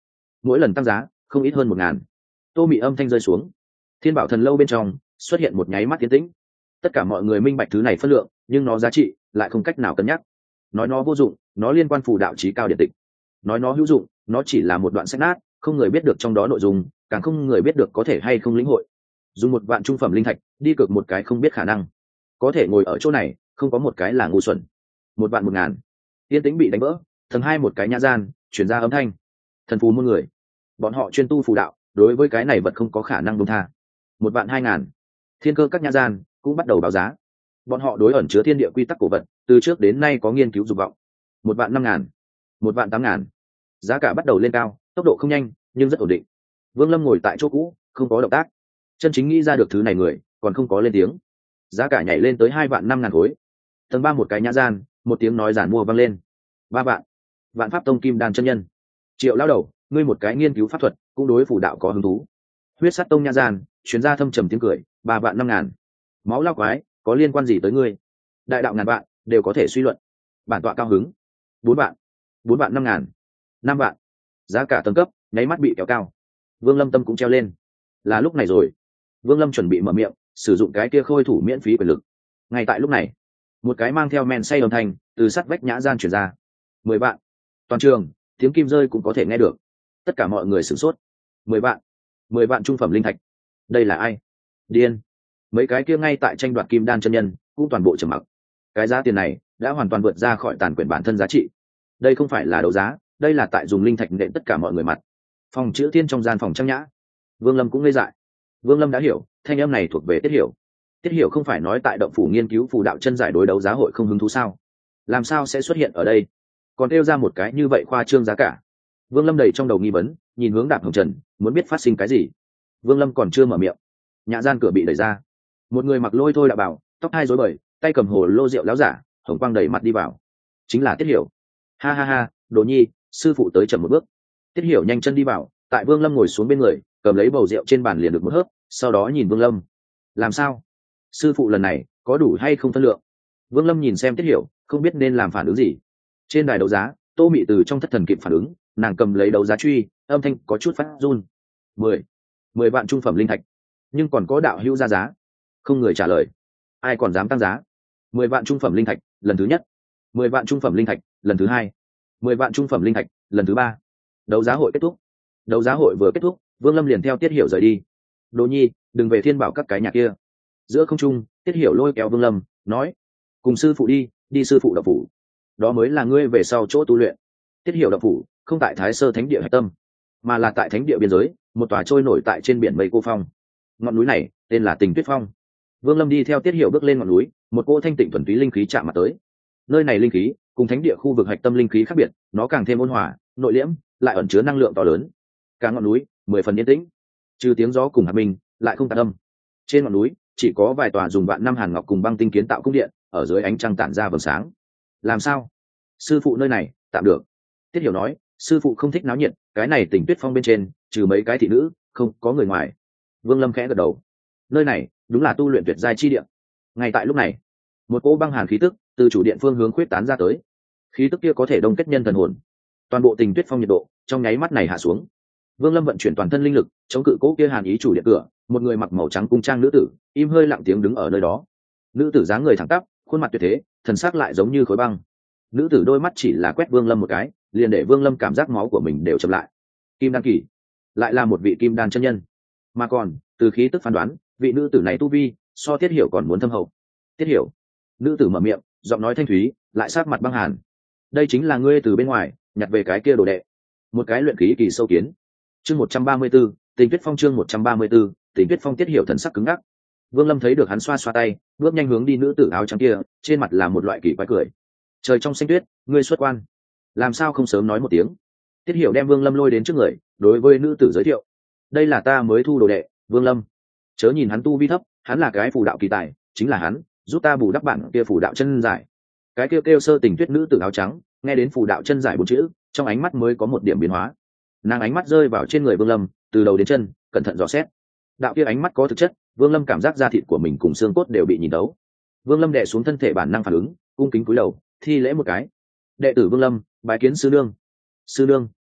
mỗi lần tăng giá không ít hơn 1.000. Tô Mị âm thanh rơi xuống. Thiên Bảo Thần lâu bên trong xuất hiện một nháy mắt tiến tĩnh. Tất cả mọi người minh bạch thứ này phân lượng, nhưng nó giá trị lại không cách nào cân nhắc. Nói nó vô dụng, nó liên quan phù đạo chí cao điện tịch. Nói nó hữu dụng, nó chỉ là một đoạn sách nát, không người biết được trong đó nội dung, càng không người biết được có thể hay không lĩnh hội. Dùng 1 vạn trung phẩm linh thạch đi cược một cái không biết khả năng, có thể ngồi ở chỗ này không có một cái là ngu xuẩn. 1 vạn 1.000. Yên tĩnh bị đánh vỡ. Tầng 2 một cái nhã gian chuyển ra âm thanh. Thần phù muôn người, bọn họ chuyên tu phù đạo, đối với cái này vật không có khả năng buông tha. 1 vạn 2.000. Thiên cơ các nhã gian cũng bắt đầu báo giá. Bọn họ đối ẩn chứa thiên địa quy tắc cổ vật, từ trước đến nay có nghiên cứu dục vọng. 1 vạn 5.000. 1 vạn 8.000. Giá cả bắt đầu lên cao, tốc độ không nhanh nhưng rất ổn định. Vương Lâm ngồi tại chỗ cũ không có động tác. Chân chính nghĩ ra được thứ này người còn không có lên tiếng. Giá cả nhảy lên tới 2 vạn 5.000 khối. Tầng 3 một cái nhã gian, một tiếng nói giản mua vang lên. 3 vạn. Vạn Pháp Tông Kim Đan chân nhân. Triệu lão đầu, ngươi một cái nghiên cứu pháp thuật cũng đối phủ đạo có hứng thú. Huyết Sát Tông nhã gian chuyến ra thâm trầm tiếng cười. 3 vạn 5.000. Máu lao quái, có liên quan gì tới ngươi? Đại đạo ngàn vạn đều có thể suy luận. Bản tọa cao hứng. 4 vạn. 4 vạn 5.000. 5 vạn. Giá cả tầng cấp nháy mắt bị kéo cao. Vương Lâm tâm cũng treo lên. Là lúc này rồi. Vương Lâm chuẩn bị mở miệng sử dụng cái kia khôi thủ miễn phí quyền lực. Ngay tại lúc này, một cái mang theo men say đồng thành từ sát vách nhã gian chuyển ra. 10 vạn. Toàn trường tiếng kim rơi cũng có thể nghe được. Tất cả mọi người sửng sốt. 10 vạn. 10 vạn trung phẩm linh thạch. Đây là ai? Điên. Mấy cái kia ngay tại tranh đoạt kim đan chân nhân cũng toàn bộ trầm mặc. Cái giá tiền này đã hoàn toàn vượt ra khỏi tàn quyền bản thân giá trị. Đây không phải là đấu giá, đây là tại dùng linh thạch nện tất cả mọi người mặt. Phòng chữ thiên trong gian phòng trang nhã, Vương Lâm cũng ngây dại. Vương Lâm đã hiểu, thanh âm này thuộc về Tiết Hiểu. Tiết Hiểu không phải nói tại động phủ nghiên cứu phù đạo chân giải đối đấu giá hội không hứng thú sao? Làm sao sẽ xuất hiện ở đây? Còn kêu ra một cái như vậy khoa trương giá cả. Vương Lâm đầy trong đầu nghi vấn, nhìn hướng Đạp Hồng Trần, muốn biết phát sinh cái gì. Vương Lâm còn chưa mở miệng, nhã gian cửa bị đẩy ra. Một người mặc lôi thôi đạo bào, tóc hai rối bời, tay cầm hồ lô rượu láo giả, hồng quang đầy mặt đi vào. Chính là Tiết Hiểu. Ha ha ha, Đồ Nhi, sư phụ tới chậm một bước. Tiết Hiểu nhanh chân đi vào, tại Vương Lâm ngồi xuống bên người, cầm lấy bầu rượu trên bàn liền được một hớp, sau đó nhìn Vương Lâm. Làm sao? Sư phụ lần này có đủ hay không phân lượng? Vương Lâm nhìn xem Tiết Hiểu, không biết nên làm phản ứng gì. Trên đài đấu giá, Tô Mị từ trong thất thần kịp phản ứng, nàng cầm lấy đấu giá truy, âm thanh có chút phát run. 10 vạn trung phẩm linh thạch. Nhưng còn có đạo hữu ra giá. Không người trả lời. Ai còn dám tăng giá? 10 vạn trung phẩm linh thạch, lần thứ nhất. 10 vạn trung phẩm linh thạch, lần thứ hai. 10 vạn trung phẩm linh thạch, lần thứ ba. Đấu giá hội kết thúc. Đấu giá hội vừa kết thúc, Vương Lâm liền theo Tiết Hiểu rời đi. Đồ Nhi, đừng về Thiên Bảo các cái nhà kia. Giữa không trung, Tiết Hiểu lôi kéo Vương Lâm, nói: cùng sư phụ đi sư phụ đạo phủ. Đó mới là ngươi về sau chỗ tu luyện. Tiết Hiểu đạo phủ không tại Thái Sơ Thánh địa hạch tâm, mà là tại thánh địa biên giới, một tòa trôi nổi tại trên biển Mây Cô Phong. Ngọn núi này tên là Tình Tuyết Phong. Vương Lâm đi theo Tiết Hiểu bước lên ngọn núi, một cỗ thanh tịnh thuần túy linh khí chạm mặt tới. Nơi này linh khí cùng thánh địa khu vực hạch tâm linh khí khác biệt, nó càng thêm ôn hòa, nội liễm, lại ẩn chứa năng lượng to lớn. Cả ngọn núi 10 phần yên tĩnh, trừ tiếng gió cùng hạt minh, lại không tạp âm. Trên ngọn núi chỉ có vài tòa dùng vạn năm hàn ngọc cùng băng tinh kiến tạo cung điện, ở dưới ánh trăng tản ra vầng sáng. Làm sao? Sư phụ nơi này tạm được. Tiết Hiểu nói, sư phụ không thích náo nhiệt, cái này Tình Tuyết Phong bên trên trừ mấy cái thị nữ, không có người ngoài. Vương Lâm khẽ gật đầu. Nơi này đúng là tu luyện tuyệt giai chi địa. Ngay tại lúc này, một cỗ băng hàn khí tức từ chủ điện phương hướng khuyết tán ra tới. Khí tức kia có thể đông kết nhân thần hồn. Toàn bộ Tình Tuyết Phong nhiệt độ trong nháy mắt này hạ xuống. Vương Lâm vận chuyển toàn thân linh lực, chống cự cỗ kia hàn ý chủ điện cửa. Một người mặc màu trắng cung trang nữ tử, im hơi lặng tiếng đứng ở nơi đó. Nữ tử dáng người thẳng tắp, khuôn mặt tuyệt thế, thần sắc lại giống như khối băng. Nữ tử đôi mắt chỉ là quét Vương Lâm một cái, liền để Vương Lâm cảm giác máu của mình đều chậm lại. Kim đan kỳ, lại là một vị kim đan chân nhân, mà còn từ khí tức phán đoán, vị nữ tử này tu vi so Tiết Hiểu còn muốn thâm hậu. Tiết Hiểu. Nữ tử mở miệng, giọng nói thanh thúy, lại sát mặt băng hàn. Đây chính là ngươi từ bên ngoài nhặt về cái kia đồ đệ. Một cái luyện khí kỳ sâu kiến. Chương 134, Tình Tuyết Phong chương 134, Tình Tuyết Phong. Tiết Hiểu thần sắc cứng ngắc. Vương Lâm thấy được hắn xoa xoa tay, bước nhanh hướng đi nữ tử áo trắng kia, trên mặt là một loại kỳ quái cười. Trời trong xanh tuyết, ngươi xuất quan, làm sao không sớm nói một tiếng? Tiết Hiểu đem Vương Lâm lôi đến trước người, đối với nữ tử giới thiệu: đây là ta mới thu đồ đệ, Vương Lâm. Chớ nhìn hắn tu vi thấp, hắn là cái phù đạo kỳ tài, chính là hắn giúp ta bù đắp bản kia phù đạo chân giải. Cái kêu Sơ Tình Tuyết nữ tử áo trắng, nghe đến phù đạo chân giải 4 chữ, trong ánh mắt mới có một điểm biến hóa. Nàng ánh mắt rơi vào trên người Vương Lâm, từ đầu đến chân cẩn thận dò xét. Đạo kia ánh mắt có thực chất, Vương Lâm cảm giác da thịt của mình cùng xương cốt đều bị nhìn thấu. Vương Lâm đè xuống thân thể bản năng phản ứng, cung kính cúi đầu thi lễ một cái: đệ tử Vương Lâm bái kiến sư nương. Sư nương.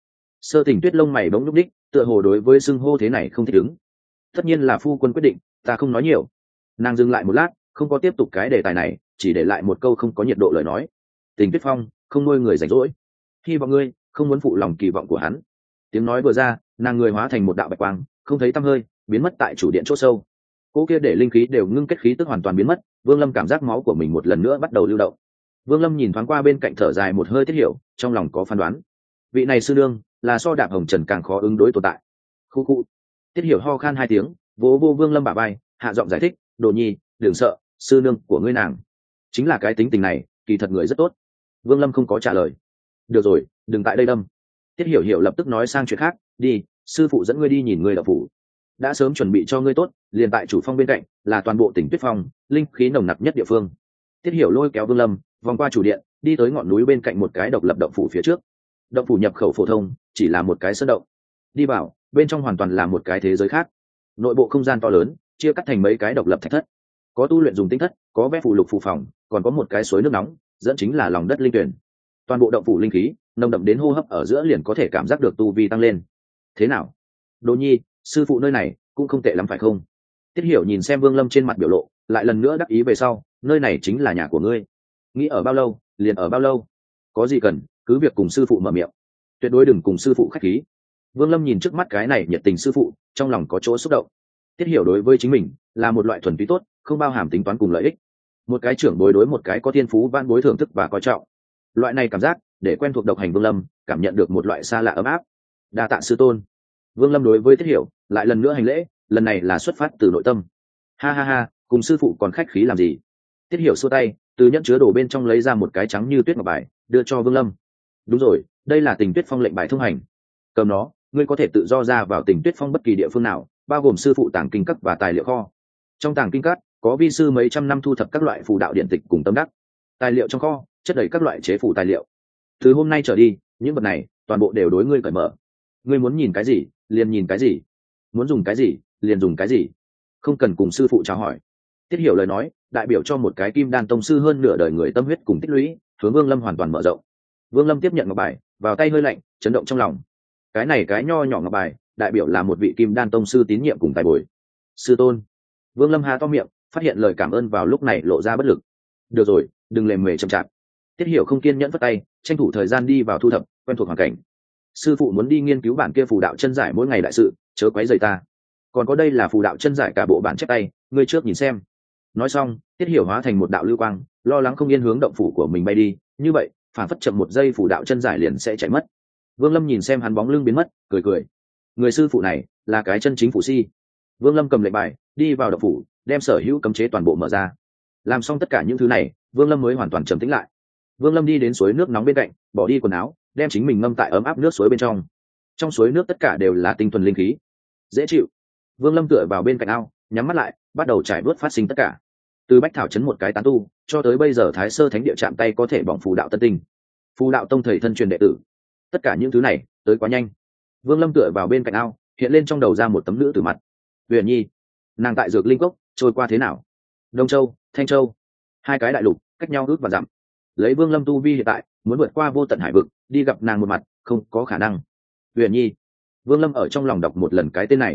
Sơ Tình Tuyết lông mày bỗng nhúc đích, tựa hồ đối với xưng hô thế này không thích ứng. Tất nhiên là phu quân quyết định, ta không nói nhiều. Nàng dừng lại một lát, không có tiếp tục cái đề tài này, chỉ để lại một câu không có nhiệt độ lời nói. Tình Tuyết Phong không nuôi người rảnh rỗi, hy vọng ngươi không muốn phụ lòng kỳ vọng của hắn. Tiếng nói vừa ra, nàng người hóa thành một đạo bạch quang, không thấy tăm hơi, biến mất tại chủ điện chỗ sâu. Cô kia để linh khí đều ngưng kết khí tức hoàn toàn biến mất, Vương Lâm cảm giác máu của mình một lần nữa bắt đầu lưu động. Vương Lâm nhìn thoáng qua bên cạnh thở dài một hơi Tiết Hiểu, trong lòng có phán đoán. Vị này sư nương là so Đạp Hồng Trần càng khó ứng đối tồn tại. Khu khu. Tiết Hiểu ho khan hai tiếng, vỗ vô Vương Lâm bả vai, hạ giọng giải thích, "Đồ Nhi, đừng sợ, sư nương của ngươi nàng chính là cái tính tình này, kỳ thật người rất tốt." Vương Lâm không có trả lời. "Được rồi, đừng tại đây đâm." Tiết Hiểu Hiểu lập tức nói sang chuyện khác, "Đi, sư phụ dẫn ngươi đi nhìn ngươi đạo phủ. Đã sớm chuẩn bị cho ngươi tốt, liền tại chủ phong bên cạnh, là toàn bộ tỉnh Tuyết Phong, linh khí nồng nặc nhất địa phương." Tiết Hiểu lôi kéo Vương Lâm, vòng qua chủ điện, đi tới ngọn núi bên cạnh một cái độc lập động phủ phía trước. Động phủ nhập khẩu phổ thông, chỉ là một cái sơn động. Đi vào, bên trong hoàn toàn là một cái thế giới khác. Nội bộ không gian to lớn, chia cắt thành mấy cái độc lập thạch thất. Có tu luyện dùng tinh thất, có vẽ phù lục phù phòng, còn có một cái suối nước nóng, dẫn chính là lòng đất linh tuyển. Toàn bộ động phủ linh khí nồng đậm đến hô hấp ở giữa liền có thể cảm giác được tu vi tăng lên. Thế nào, Đỗ Nhi, sư phụ nơi này cũng không tệ lắm phải không? Tiết Hiểu nhìn xem Vương Lâm trên mặt biểu lộ, lại lần nữa đắc ý về sau, nơi này chính là nhà của ngươi. Nghĩ ở bao lâu, liền ở bao lâu. Có gì cần, cứ việc cùng sư phụ mở miệng. Tuyệt đối đừng cùng sư phụ khách khí. Vương Lâm nhìn trước mắt cái này nhiệt tình sư phụ, trong lòng có chỗ xúc động. Tiết Hiểu đối với chính mình là một loại thuần túy tốt, không bao hàm tính toán cùng lợi ích. Một cái trưởng bối đối một cái có thiên phú van bối thưởng thức và coi trọng. Loại này cảm giác, để quen thuộc độc hành Vương Lâm, cảm nhận được một loại xa lạ ấm áp. Đa tạ sư tôn. Vương Lâm đối với Tiết Hiểu lại lần nữa hành lễ, lần này là xuất phát từ nội tâm. Ha ha ha, cùng sư phụ còn khách khí làm gì? Tiết Hiểu xua tay, từ nhẫn chứa đồ bên trong lấy ra một cái trắng như tuyết ngọc bài, đưa cho Vương Lâm. Đúng rồi, đây là Tình Tuyết Phong lệnh bài thông hành. Cầm nó, ngươi có thể tự do ra vào Tình Tuyết Phong bất kỳ địa phương nào, bao gồm sư phụ tàng kinh các và tài liệu kho. Trong tàng kinh các có vi sư mấy trăm năm thu thập các loại phù đạo điện tịch cùng tâm đắc. Tài liệu trong kho chất đầy các loại chế phù tài liệu. Từ hôm nay trở đi, những vật này toàn bộ đều đối ngươi cởi mở. Ngươi muốn nhìn cái gì, liền nhìn cái gì, muốn dùng cái gì, liền dùng cái gì, không cần cùng sư phụ chào hỏi. Tiết Hiểu lời nói, đại biểu cho một cái kim đan tông sư hơn nửa đời người tâm huyết cùng tích lũy, hướng Vương Lâm hoàn toàn mở rộng. Vương Lâm tiếp nhận ngọc bài, vào tay hơi lạnh, chấn động trong lòng. Cái này cái nho nhỏ ngọc bài, đại biểu là một vị kim đan tông sư tín nhiệm cùng tài bồi. Sư tôn. Vương Lâm há to miệng, phát hiện lời cảm ơn vào lúc này lộ ra bất lực. Được rồi, đừng lề mề chậm chạp. Tiết Hiểu không kiên nhẫn vất tay, tranh thủ thời gian đi vào thu thập, quen thuộc hoàn cảnh. Sư phụ muốn đi nghiên cứu bản kia phù đạo chân giải mỗi ngày đại sự, chớ quấy rầy ta. Còn có đây là phù đạo chân giải cả bộ bản chép tay, ngươi trước nhìn xem. Nói xong, Tiết Hiểu hóa thành một đạo lưu quang, lo lắng không yên hướng động phủ của mình bay đi, như vậy phản phất chậm một giây phù đạo chân giải liền sẽ chạy mất. Vương Lâm nhìn xem hắn bóng lưng biến mất, cười cười. Người sư phụ này là cái chân chính phụ si. Vương Lâm cầm lệnh bài, đi vào động phủ, đem sở hữu cấm chế toàn bộ mở ra. Làm xong tất cả những thứ này, Vương Lâm mới hoàn toàn trầm tĩnh lại. Vương Lâm đi đến suối nước nóng bên cạnh, bỏ đi quần áo, đem chính mình ngâm tại ấm áp nước suối bên trong. Trong suối nước tất cả đều là tinh thuần linh khí, dễ chịu. Vương Lâm tựa vào bên cạnh ao, nhắm mắt lại, bắt đầu trải bớt phát sinh tất cả. Từ Bách Thảo trấn một cái tán tu, cho tới bây giờ Thái Sơ Thánh địa chạm tay có thể bỏng phù đạo tân tinh, phù đạo tông thầy thân truyền đệ tử. Tất cả những thứ này tới quá nhanh. Vương Lâm tựa vào bên cạnh ao, hiện lên trong đầu ra một tấm nữ tử mặt. Huyền Nhi, nàng tại Dược Linh Cốc trôi qua thế nào? Đông Châu, Thanh Châu, hai cái đại lục cách nhau ước và dặm. Lấy Vương Lâm tu vi hiện tại, muốn vượt qua vô tận hải vực, đi gặp nàng một mặt, không có khả năng. Huyền Nhi. Vương Lâm ở trong lòng đọc một lần cái tên này.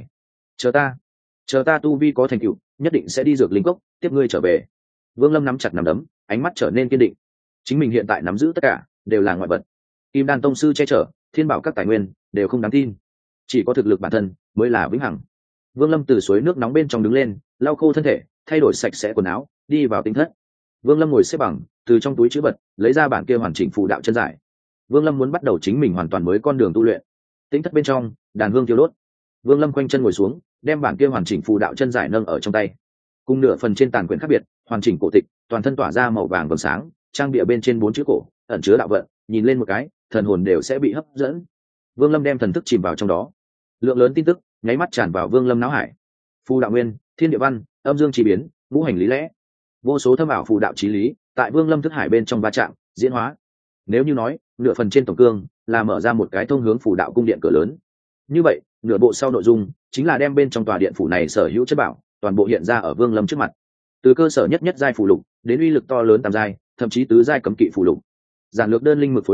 Chờ ta tu vi có thành tựu, nhất định sẽ đi Dược Linh Cốc tiếp ngươi trở về. Vương Lâm nắm chặt nắm đấm, ánh mắt trở nên kiên định. Chính mình hiện tại nắm giữ tất cả đều là ngoại vật. Kim Đan tông sư che chở, thiên bảo các tài nguyên đều không đáng tin, chỉ có thực lực bản thân mới là vĩnh hằng. Vương Lâm từ suối nước nóng bên trong đứng lên, lau khô thân thể, thay đổi sạch sẽ quần áo, đi vào tinh thất. Vương Lâm ngồi xếp bằng, từ trong túi trữ vật lấy ra bản kia hoàn chỉnh phù đạo chân giải. Vương Lâm muốn bắt đầu chính mình hoàn toàn mới con đường tu luyện. Tinh thất bên trong, đàn hương thiêu đốt. Vương Lâm quanh chân ngồi xuống, đem bản kia hoàn chỉnh phù đạo chân giải nâng ở trong tay. Cùng nửa phần trên tàn quyển khác biệt, hoàn chỉnh cổ tịch, toàn thân tỏa ra màu vàng vầng sáng, trang bìa bên trên 4 chữ cổ, ẩn chứa đạo vận, nhìn lên một cái, thần hồn đều sẽ bị hấp dẫn. Vương Lâm đem thần thức chìm vào trong đó. Lượng lớn tin tức nháy mắt tràn vào Vương Lâm não hải. Phù đạo nguyên, thiên địa văn, âm dương chi biến, ngũ hành lý lẽ, vô số thâm ảo phù đạo chí lý, tại Vương Lâm thức hải bên trong va chạm, diễn hóa. Nếu như nói, nửa phần trên tổng cương là mở ra một cái thông hướng phù đạo cung điện cửa lớn. Như vậy, nửa bộ sau nội dung chính là đem bên trong tòa điện phủ này sở hữu chất bảo, toàn bộ hiện ra ở Vương Lâm trước mặt. Từ cơ sở nhất giai phù lục, đến uy lực to lớn tam giai, thậm chí tứ giai cấm kỵ phù lục. Giản lược đơn linh mực phối trộn,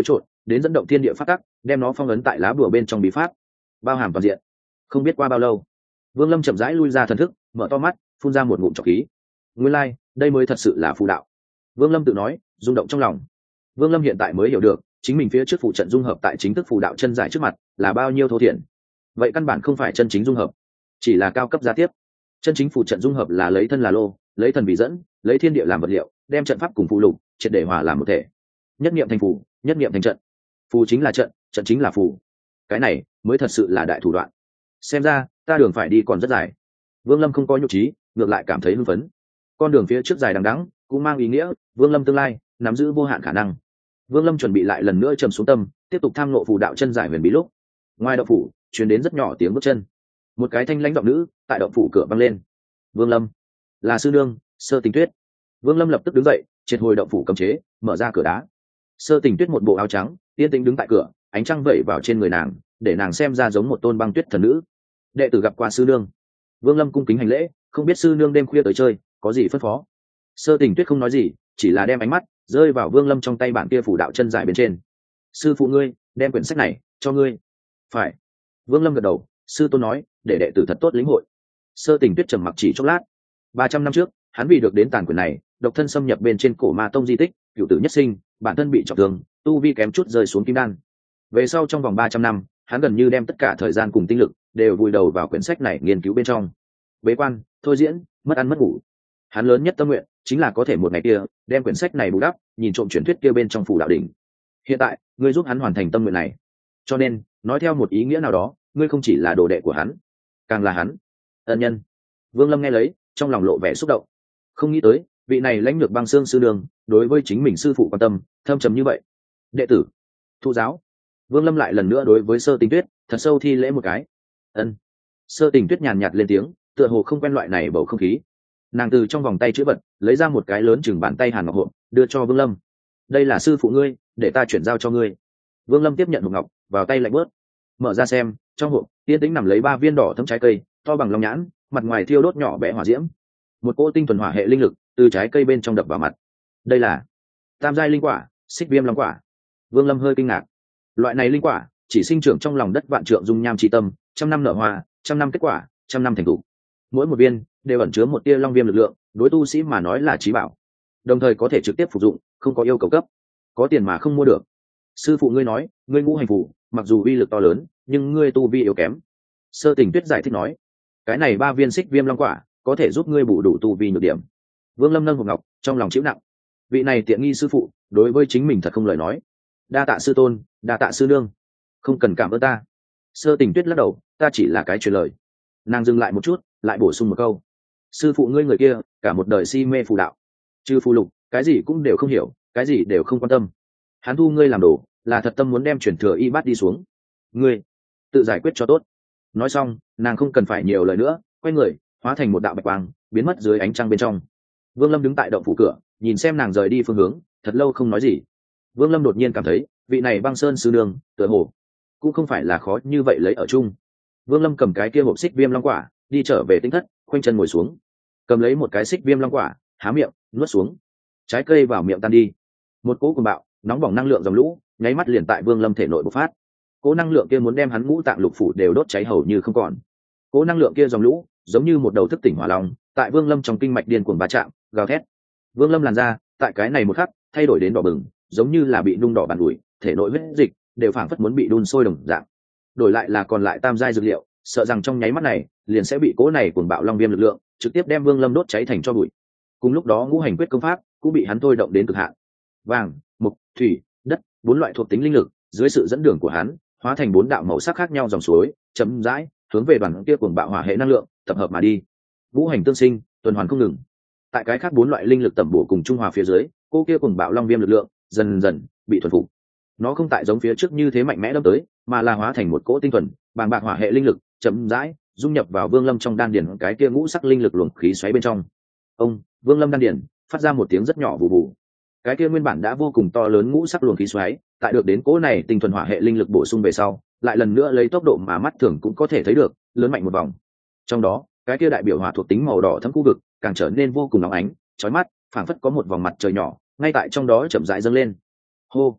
đến dẫn động thiên địa phát tắc, đem nó phong ấn tại lá bùa bên trong bí pháp, bao hàm toàn diện. Không biết qua bao lâu, Vương Lâm chậm rãi lui ra thần thức, mở to mắt, phun ra một ngụm trọc khí. Nguyên lai, đây mới thật sự là phù đạo. Vương Lâm tự nói, rung động trong lòng. Vương Lâm hiện tại mới hiểu được, chính mình phía trước phụ trận dung hợp tại chính thức phù đạo chân giải trước mặt là bao nhiêu thô thiển. Vậy căn bản không phải chân chính dung hợp, chỉ là cao cấp giá tiếp. Chân chính phù trận dung hợp là lấy thân là lô, lấy thần vì dẫn, lấy thiên địa làm vật liệu, đem trận pháp cùng phù lục triệt để hòa làm một thể. Nhất niệm thành phù, nhất niệm thành trận. Phù chính là trận, trận chính là phù. Cái này mới thật sự là đại thủ đoạn. Xem ra ta đường phải đi còn rất dài. Vương Lâm không có nhục trí, ngược lại cảm thấy hưng phấn. Con đường phía trước dài đằng đẵng cũng mang ý nghĩa Vương Lâm tương lai nắm giữ vô hạn khả năng. Vương Lâm chuẩn bị lại lần nữa trầm xuống tâm, tiếp tục tham ngộ phù đạo chân giải huyền bí lúc, ngoài động phủ truyền đến rất nhỏ tiếng bước chân. Một cái thanh lãnh giọng nữ tại động phủ cửa vang lên. Vương Lâm, là sư nương Sơ Tình Tuyết. Vương Lâm lập tức đứng dậy, triệt hồi động phủ cấm chế, mở ra cửa đá. Sơ Tình Tuyết một bộ áo trắng, yên tĩnh đứng tại cửa, ánh trăng vẩy vào trên người nàng, để nàng xem ra giống một tôn băng tuyết thần nữ. Đệ tử gặp qua sư nương. Vương Lâm cung kính hành lễ, không biết sư nương đêm khuya tới chơi, có gì phân phó. Sơ Tình Tuyết không nói gì, chỉ là đem ánh mắt rơi vào Vương Lâm trong tay bản kia phủ đạo chân giải bên trên. Sư phụ ngươi đem quyển sách này cho ngươi. Phải. Vương Lâm gật đầu, sư tôn nói để đệ tử thật tốt lĩnh hội. Sơ Tình Tuyết trầm mặc chỉ chốc lát. 300 năm trước, hắn vì được đến tàn quyển này, độc thân xâm nhập bên trên cổ ma tông di tích, cửu tử nhất sinh, bản thân bị trọng thương, tu vi kém chút rơi xuống kim đan. Về sau trong vòng 300 năm, hắn gần như đem tất cả thời gian cùng tinh lực đều vùi đầu vào quyển sách này nghiên cứu bên trong. Bế quan, thôi diễn, mất ăn mất ngủ. Hắn lớn nhất tâm nguyện chính là có thể một ngày kia đem quyển sách này bù đắp, nhìn trộm truyền thuyết kia bên trong phủ đạo đỉnh. Hiện tại, ngươi giúp hắn hoàn thành tâm nguyện này. Cho nên, nói theo một ý nghĩa nào đó, ngươi không chỉ là đồ đệ của hắn, càng là hắn ân nhân. Vương Lâm nghe lấy, trong lòng lộ vẻ xúc động. Không nghĩ tới, vị này lãnh lược băng xương sư đường, đối với chính mình sư phụ quan tâm thâm trầm như vậy. Đệ tử thụ giáo. Vương Lâm lại lần nữa đối với Sơ Tình Tuyết thật sâu thi lễ một cái. Ân. Sơ Tình Tuyết nhàn nhạt lên tiếng, tựa hồ không quen loại này bầu không khí. Nàng từ trong vòng tay chữ vật lấy ra một cái lớn chừng bàn tay hàn ngọc hộp, đưa cho Vương Lâm. Đây là sư phụ ngươi, để ta chuyển giao cho ngươi. Vương Lâm tiếp nhận hộp ngọc, vào tay lạnh bớt. Mở ra xem, trong hộp tiên tĩnh nằm lấy 3 viên đỏ thẫm trái cây, to bằng lòng nhãn, mặt ngoài thiêu đốt nhỏ bé hỏa diễm. Một cỗ tinh thuần hỏa hệ linh lực từ trái cây bên trong đập vào mặt. Đây là tam giai linh quả, Xích Viêm Long Quả. Vương Lâm hơi kinh ngạc. Loại này linh quả chỉ sinh trưởng trong lòng đất vạn trượng dung nham chi tâm, trăm năm nở hoa, trăm năm kết quả, trăm năm thành thủ. Mỗi một viên đều ẩn chứa một tia long viêm lực lượng, đối tu sĩ mà nói là chí bảo. Đồng thời có thể trực tiếp phục dụng, không có yêu cầu cấp, có tiền mà không mua được. Sư phụ ngươi nói, ngươi ngũ hành phù, mặc dù uy lực to lớn, nhưng ngươi tu vi yếu kém. Sơ Tình Tuyết giải thích nói, cái này 3 viên Xích Viêm Long Quả có thể giúp ngươi bù đủ tu vi nhược điểm. Vương Lâm nâng hộp ngọc, trong lòng chịu nặng. Vị này tiện nghi sư phụ, đối với chính mình thật không lời nói. Đa tạ sư tôn, đa tạ sư nương. Không cần cảm ơn ta. Sơ Tình Tuyết lắc đầu, ta chỉ là cái truyền lời. Nàng dừng lại một chút, lại bổ sung một câu. Sư phụ ngươi người kia, cả một đời si mê phù đạo, trừ phù lục, cái gì cũng đều không hiểu, cái gì đều không quan tâm. Hắn thu ngươi làm đồ, là thật tâm muốn đem truyền thừa y bát đi xuống. Ngươi tự giải quyết cho tốt. Nói xong, nàng không cần phải nhiều lời nữa, quay người, hóa thành một đạo bạch quang, biến mất dưới ánh trăng bên trong. Vương Lâm đứng tại động phủ cửa, nhìn xem nàng rời đi phương hướng, thật lâu không nói gì. Vương Lâm đột nhiên cảm thấy, vị này băng sơn sư nương, tựa hồ cũng không phải là khó như vậy lấy ở chung. Vương Lâm cầm cái kia hộp Xích Viêm Long Quả, đi trở về tinh thất, khoanh chân ngồi xuống, cầm lấy một cái Xích Viêm Long Quả, há miệng, nuốt xuống. Trái cây vào miệng tan đi. Một cỗ cuồng bạo, nóng bỏng năng lượng dòng lũ, nháy mắt liền tại Vương Lâm thể nội bộc phát. Cỗ năng lượng kia muốn đem hắn ngũ tạng lục phủ đều đốt cháy hầu như không còn. Cỗ năng lượng kia dòng lũ, giống như một đầu thức tỉnh hỏa long, tại Vương Lâm trong kinh mạch điên cuồng va chạm, gào thét. Vương Lâm làn ra, tại cái này một khắc, thay đổi đến đỏ bừng, giống như là bị nung đỏ bàn ủi, thể nội huyết dịch đều phảng phất muốn bị đun sôi đồng dạng. Đổi lại là còn lại tam giai dược liệu, sợ rằng trong nháy mắt này, liền sẽ bị cỗ này cuồng bạo long viêm lực lượng trực tiếp đem Vương Lâm đốt cháy thành tro bụi. Cùng lúc đó ngũ hành quyết công pháp cũng bị hắn thôi động đến cực hạn. Vàng, mộc, thủy, đất, 4 loại thuộc tính linh lực, dưới sự dẫn đường của hắn, hóa thành 4 đạo màu sắc khác nhau dòng suối, chậm rãi hướng về đoàn kia cuồng bạo hỏa hệ năng lượng tập hợp mà đi. Ngũ hành tương sinh, tuần hoàn không ngừng. Tại cái khác 4 loại linh lực tẩm bổ cùng trung hòa phía dưới, cô kia cuồng bạo long viêm lực lượng dần dần bị thuần phục. Nó không tại giống phía trước như thế mạnh mẽ đâm tới, mà là hóa thành một cỗ tinh thuần, bàng bạc hỏa hệ linh lực, chậm rãi dung nhập vào Vương Lâm trong đan điền cái kia ngũ sắc linh lực luồng khí xoáy bên trong. Ông, Vương Lâm đan điền phát ra một tiếng rất nhỏ vù vù. Cái kia nguyên bản đã vô cùng to lớn ngũ sắc luồng khí xoáy, tại được đến cỗ này tinh thuần hỏa hệ linh lực bổ sung về sau, lại lần nữa lấy tốc độ mà mắt thường cũng có thể thấy được, lớn mạnh một vòng. Trong đó, cái kia đại biểu hỏa thuộc tính màu đỏ thẫm khu vực, càng trở nên vô cùng nóng ánh, chói mắt, phảng phất có một vòng mặt trời nhỏ, ngay tại trong đó chậm rãi dâng lên. Hô!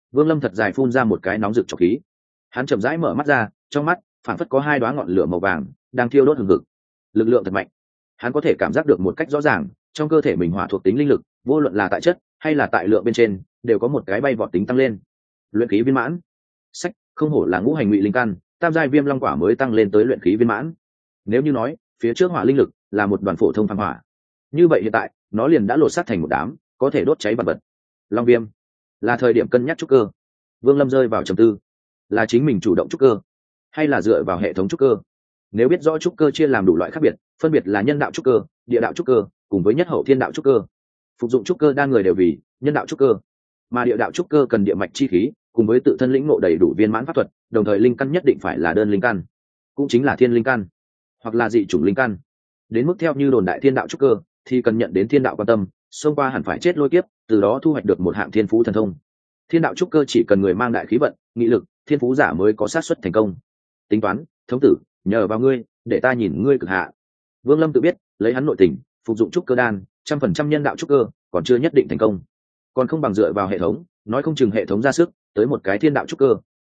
Vương Lâm thật dài phun ra một cái nóng rực trọc khí. Hắn chậm rãi mở mắt ra, trong mắt phảng phất có hai đóa ngọn lửa màu vàng đang thiêu đốt hừng hực. Lực lượng thật mạnh. Hắn có thể cảm giác được một cách rõ ràng, trong cơ thể mình hỏa thuộc tính linh lực, vô luận là tại chất hay là tại lượng bên trên, đều có một cái bay vọt tính tăng lên. Luyện khí viên mãn. Sách, không hổ là ngũ hành ngụy linh căn, tam giai viêm long quả mới tăng lên tới luyện khí viên mãn. Nếu như nói, phía trước hỏa linh lực là một đoàn phổ thông phàm hỏa, như vậy hiện tại, nó liền đã lột xác thành một đám, có thể đốt cháy vật vật. Long viêm, là thời điểm cân nhắc trúc cơ. Vương Lâm rơi vào trầm tư, là chính mình chủ động trúc cơ, hay là dựa vào hệ thống trúc cơ? Nếu biết rõ trúc cơ chia làm đủ loại khác biệt, phân biệt là nhân đạo trúc cơ, địa đạo trúc cơ, cùng với nhất hậu thiên đạo trúc cơ. Phục dụng trúc cơ đa người đều vì nhân đạo trúc cơ, mà địa đạo trúc cơ cần địa mạch chi khí, cùng với tự thân lĩnh ngộ đầy đủ viên mãn pháp thuật, đồng thời linh căn nhất định phải là đơn linh căn, cũng chính là thiên linh căn, hoặc là dị chủng linh căn. Đến mức theo như đồn đại thiên đạo trúc cơ, thì cần nhận đến thiên đạo quan tâm, xông qua hẳn phải chết lôi kiếp, từ đó thu hoạch được một hạng thiên phú thần thông. Thiên đạo trúc cơ chỉ cần người mang đại khí vận, nghị lực, thiên phú giả mới có xác suất thành công. Tính toán, thống tử, nhờ vào ngươi, để ta nhìn ngươi cực hạ. Vương Lâm tự biết, lấy hắn nội tình, phục dụng trúc cơ đan, 100% nhân đạo trúc cơ, còn chưa nhất định thành công. Còn không bằng dựa vào hệ thống, nói không chừng hệ thống ra sức, tới một cái thiên đạo trúc cơ,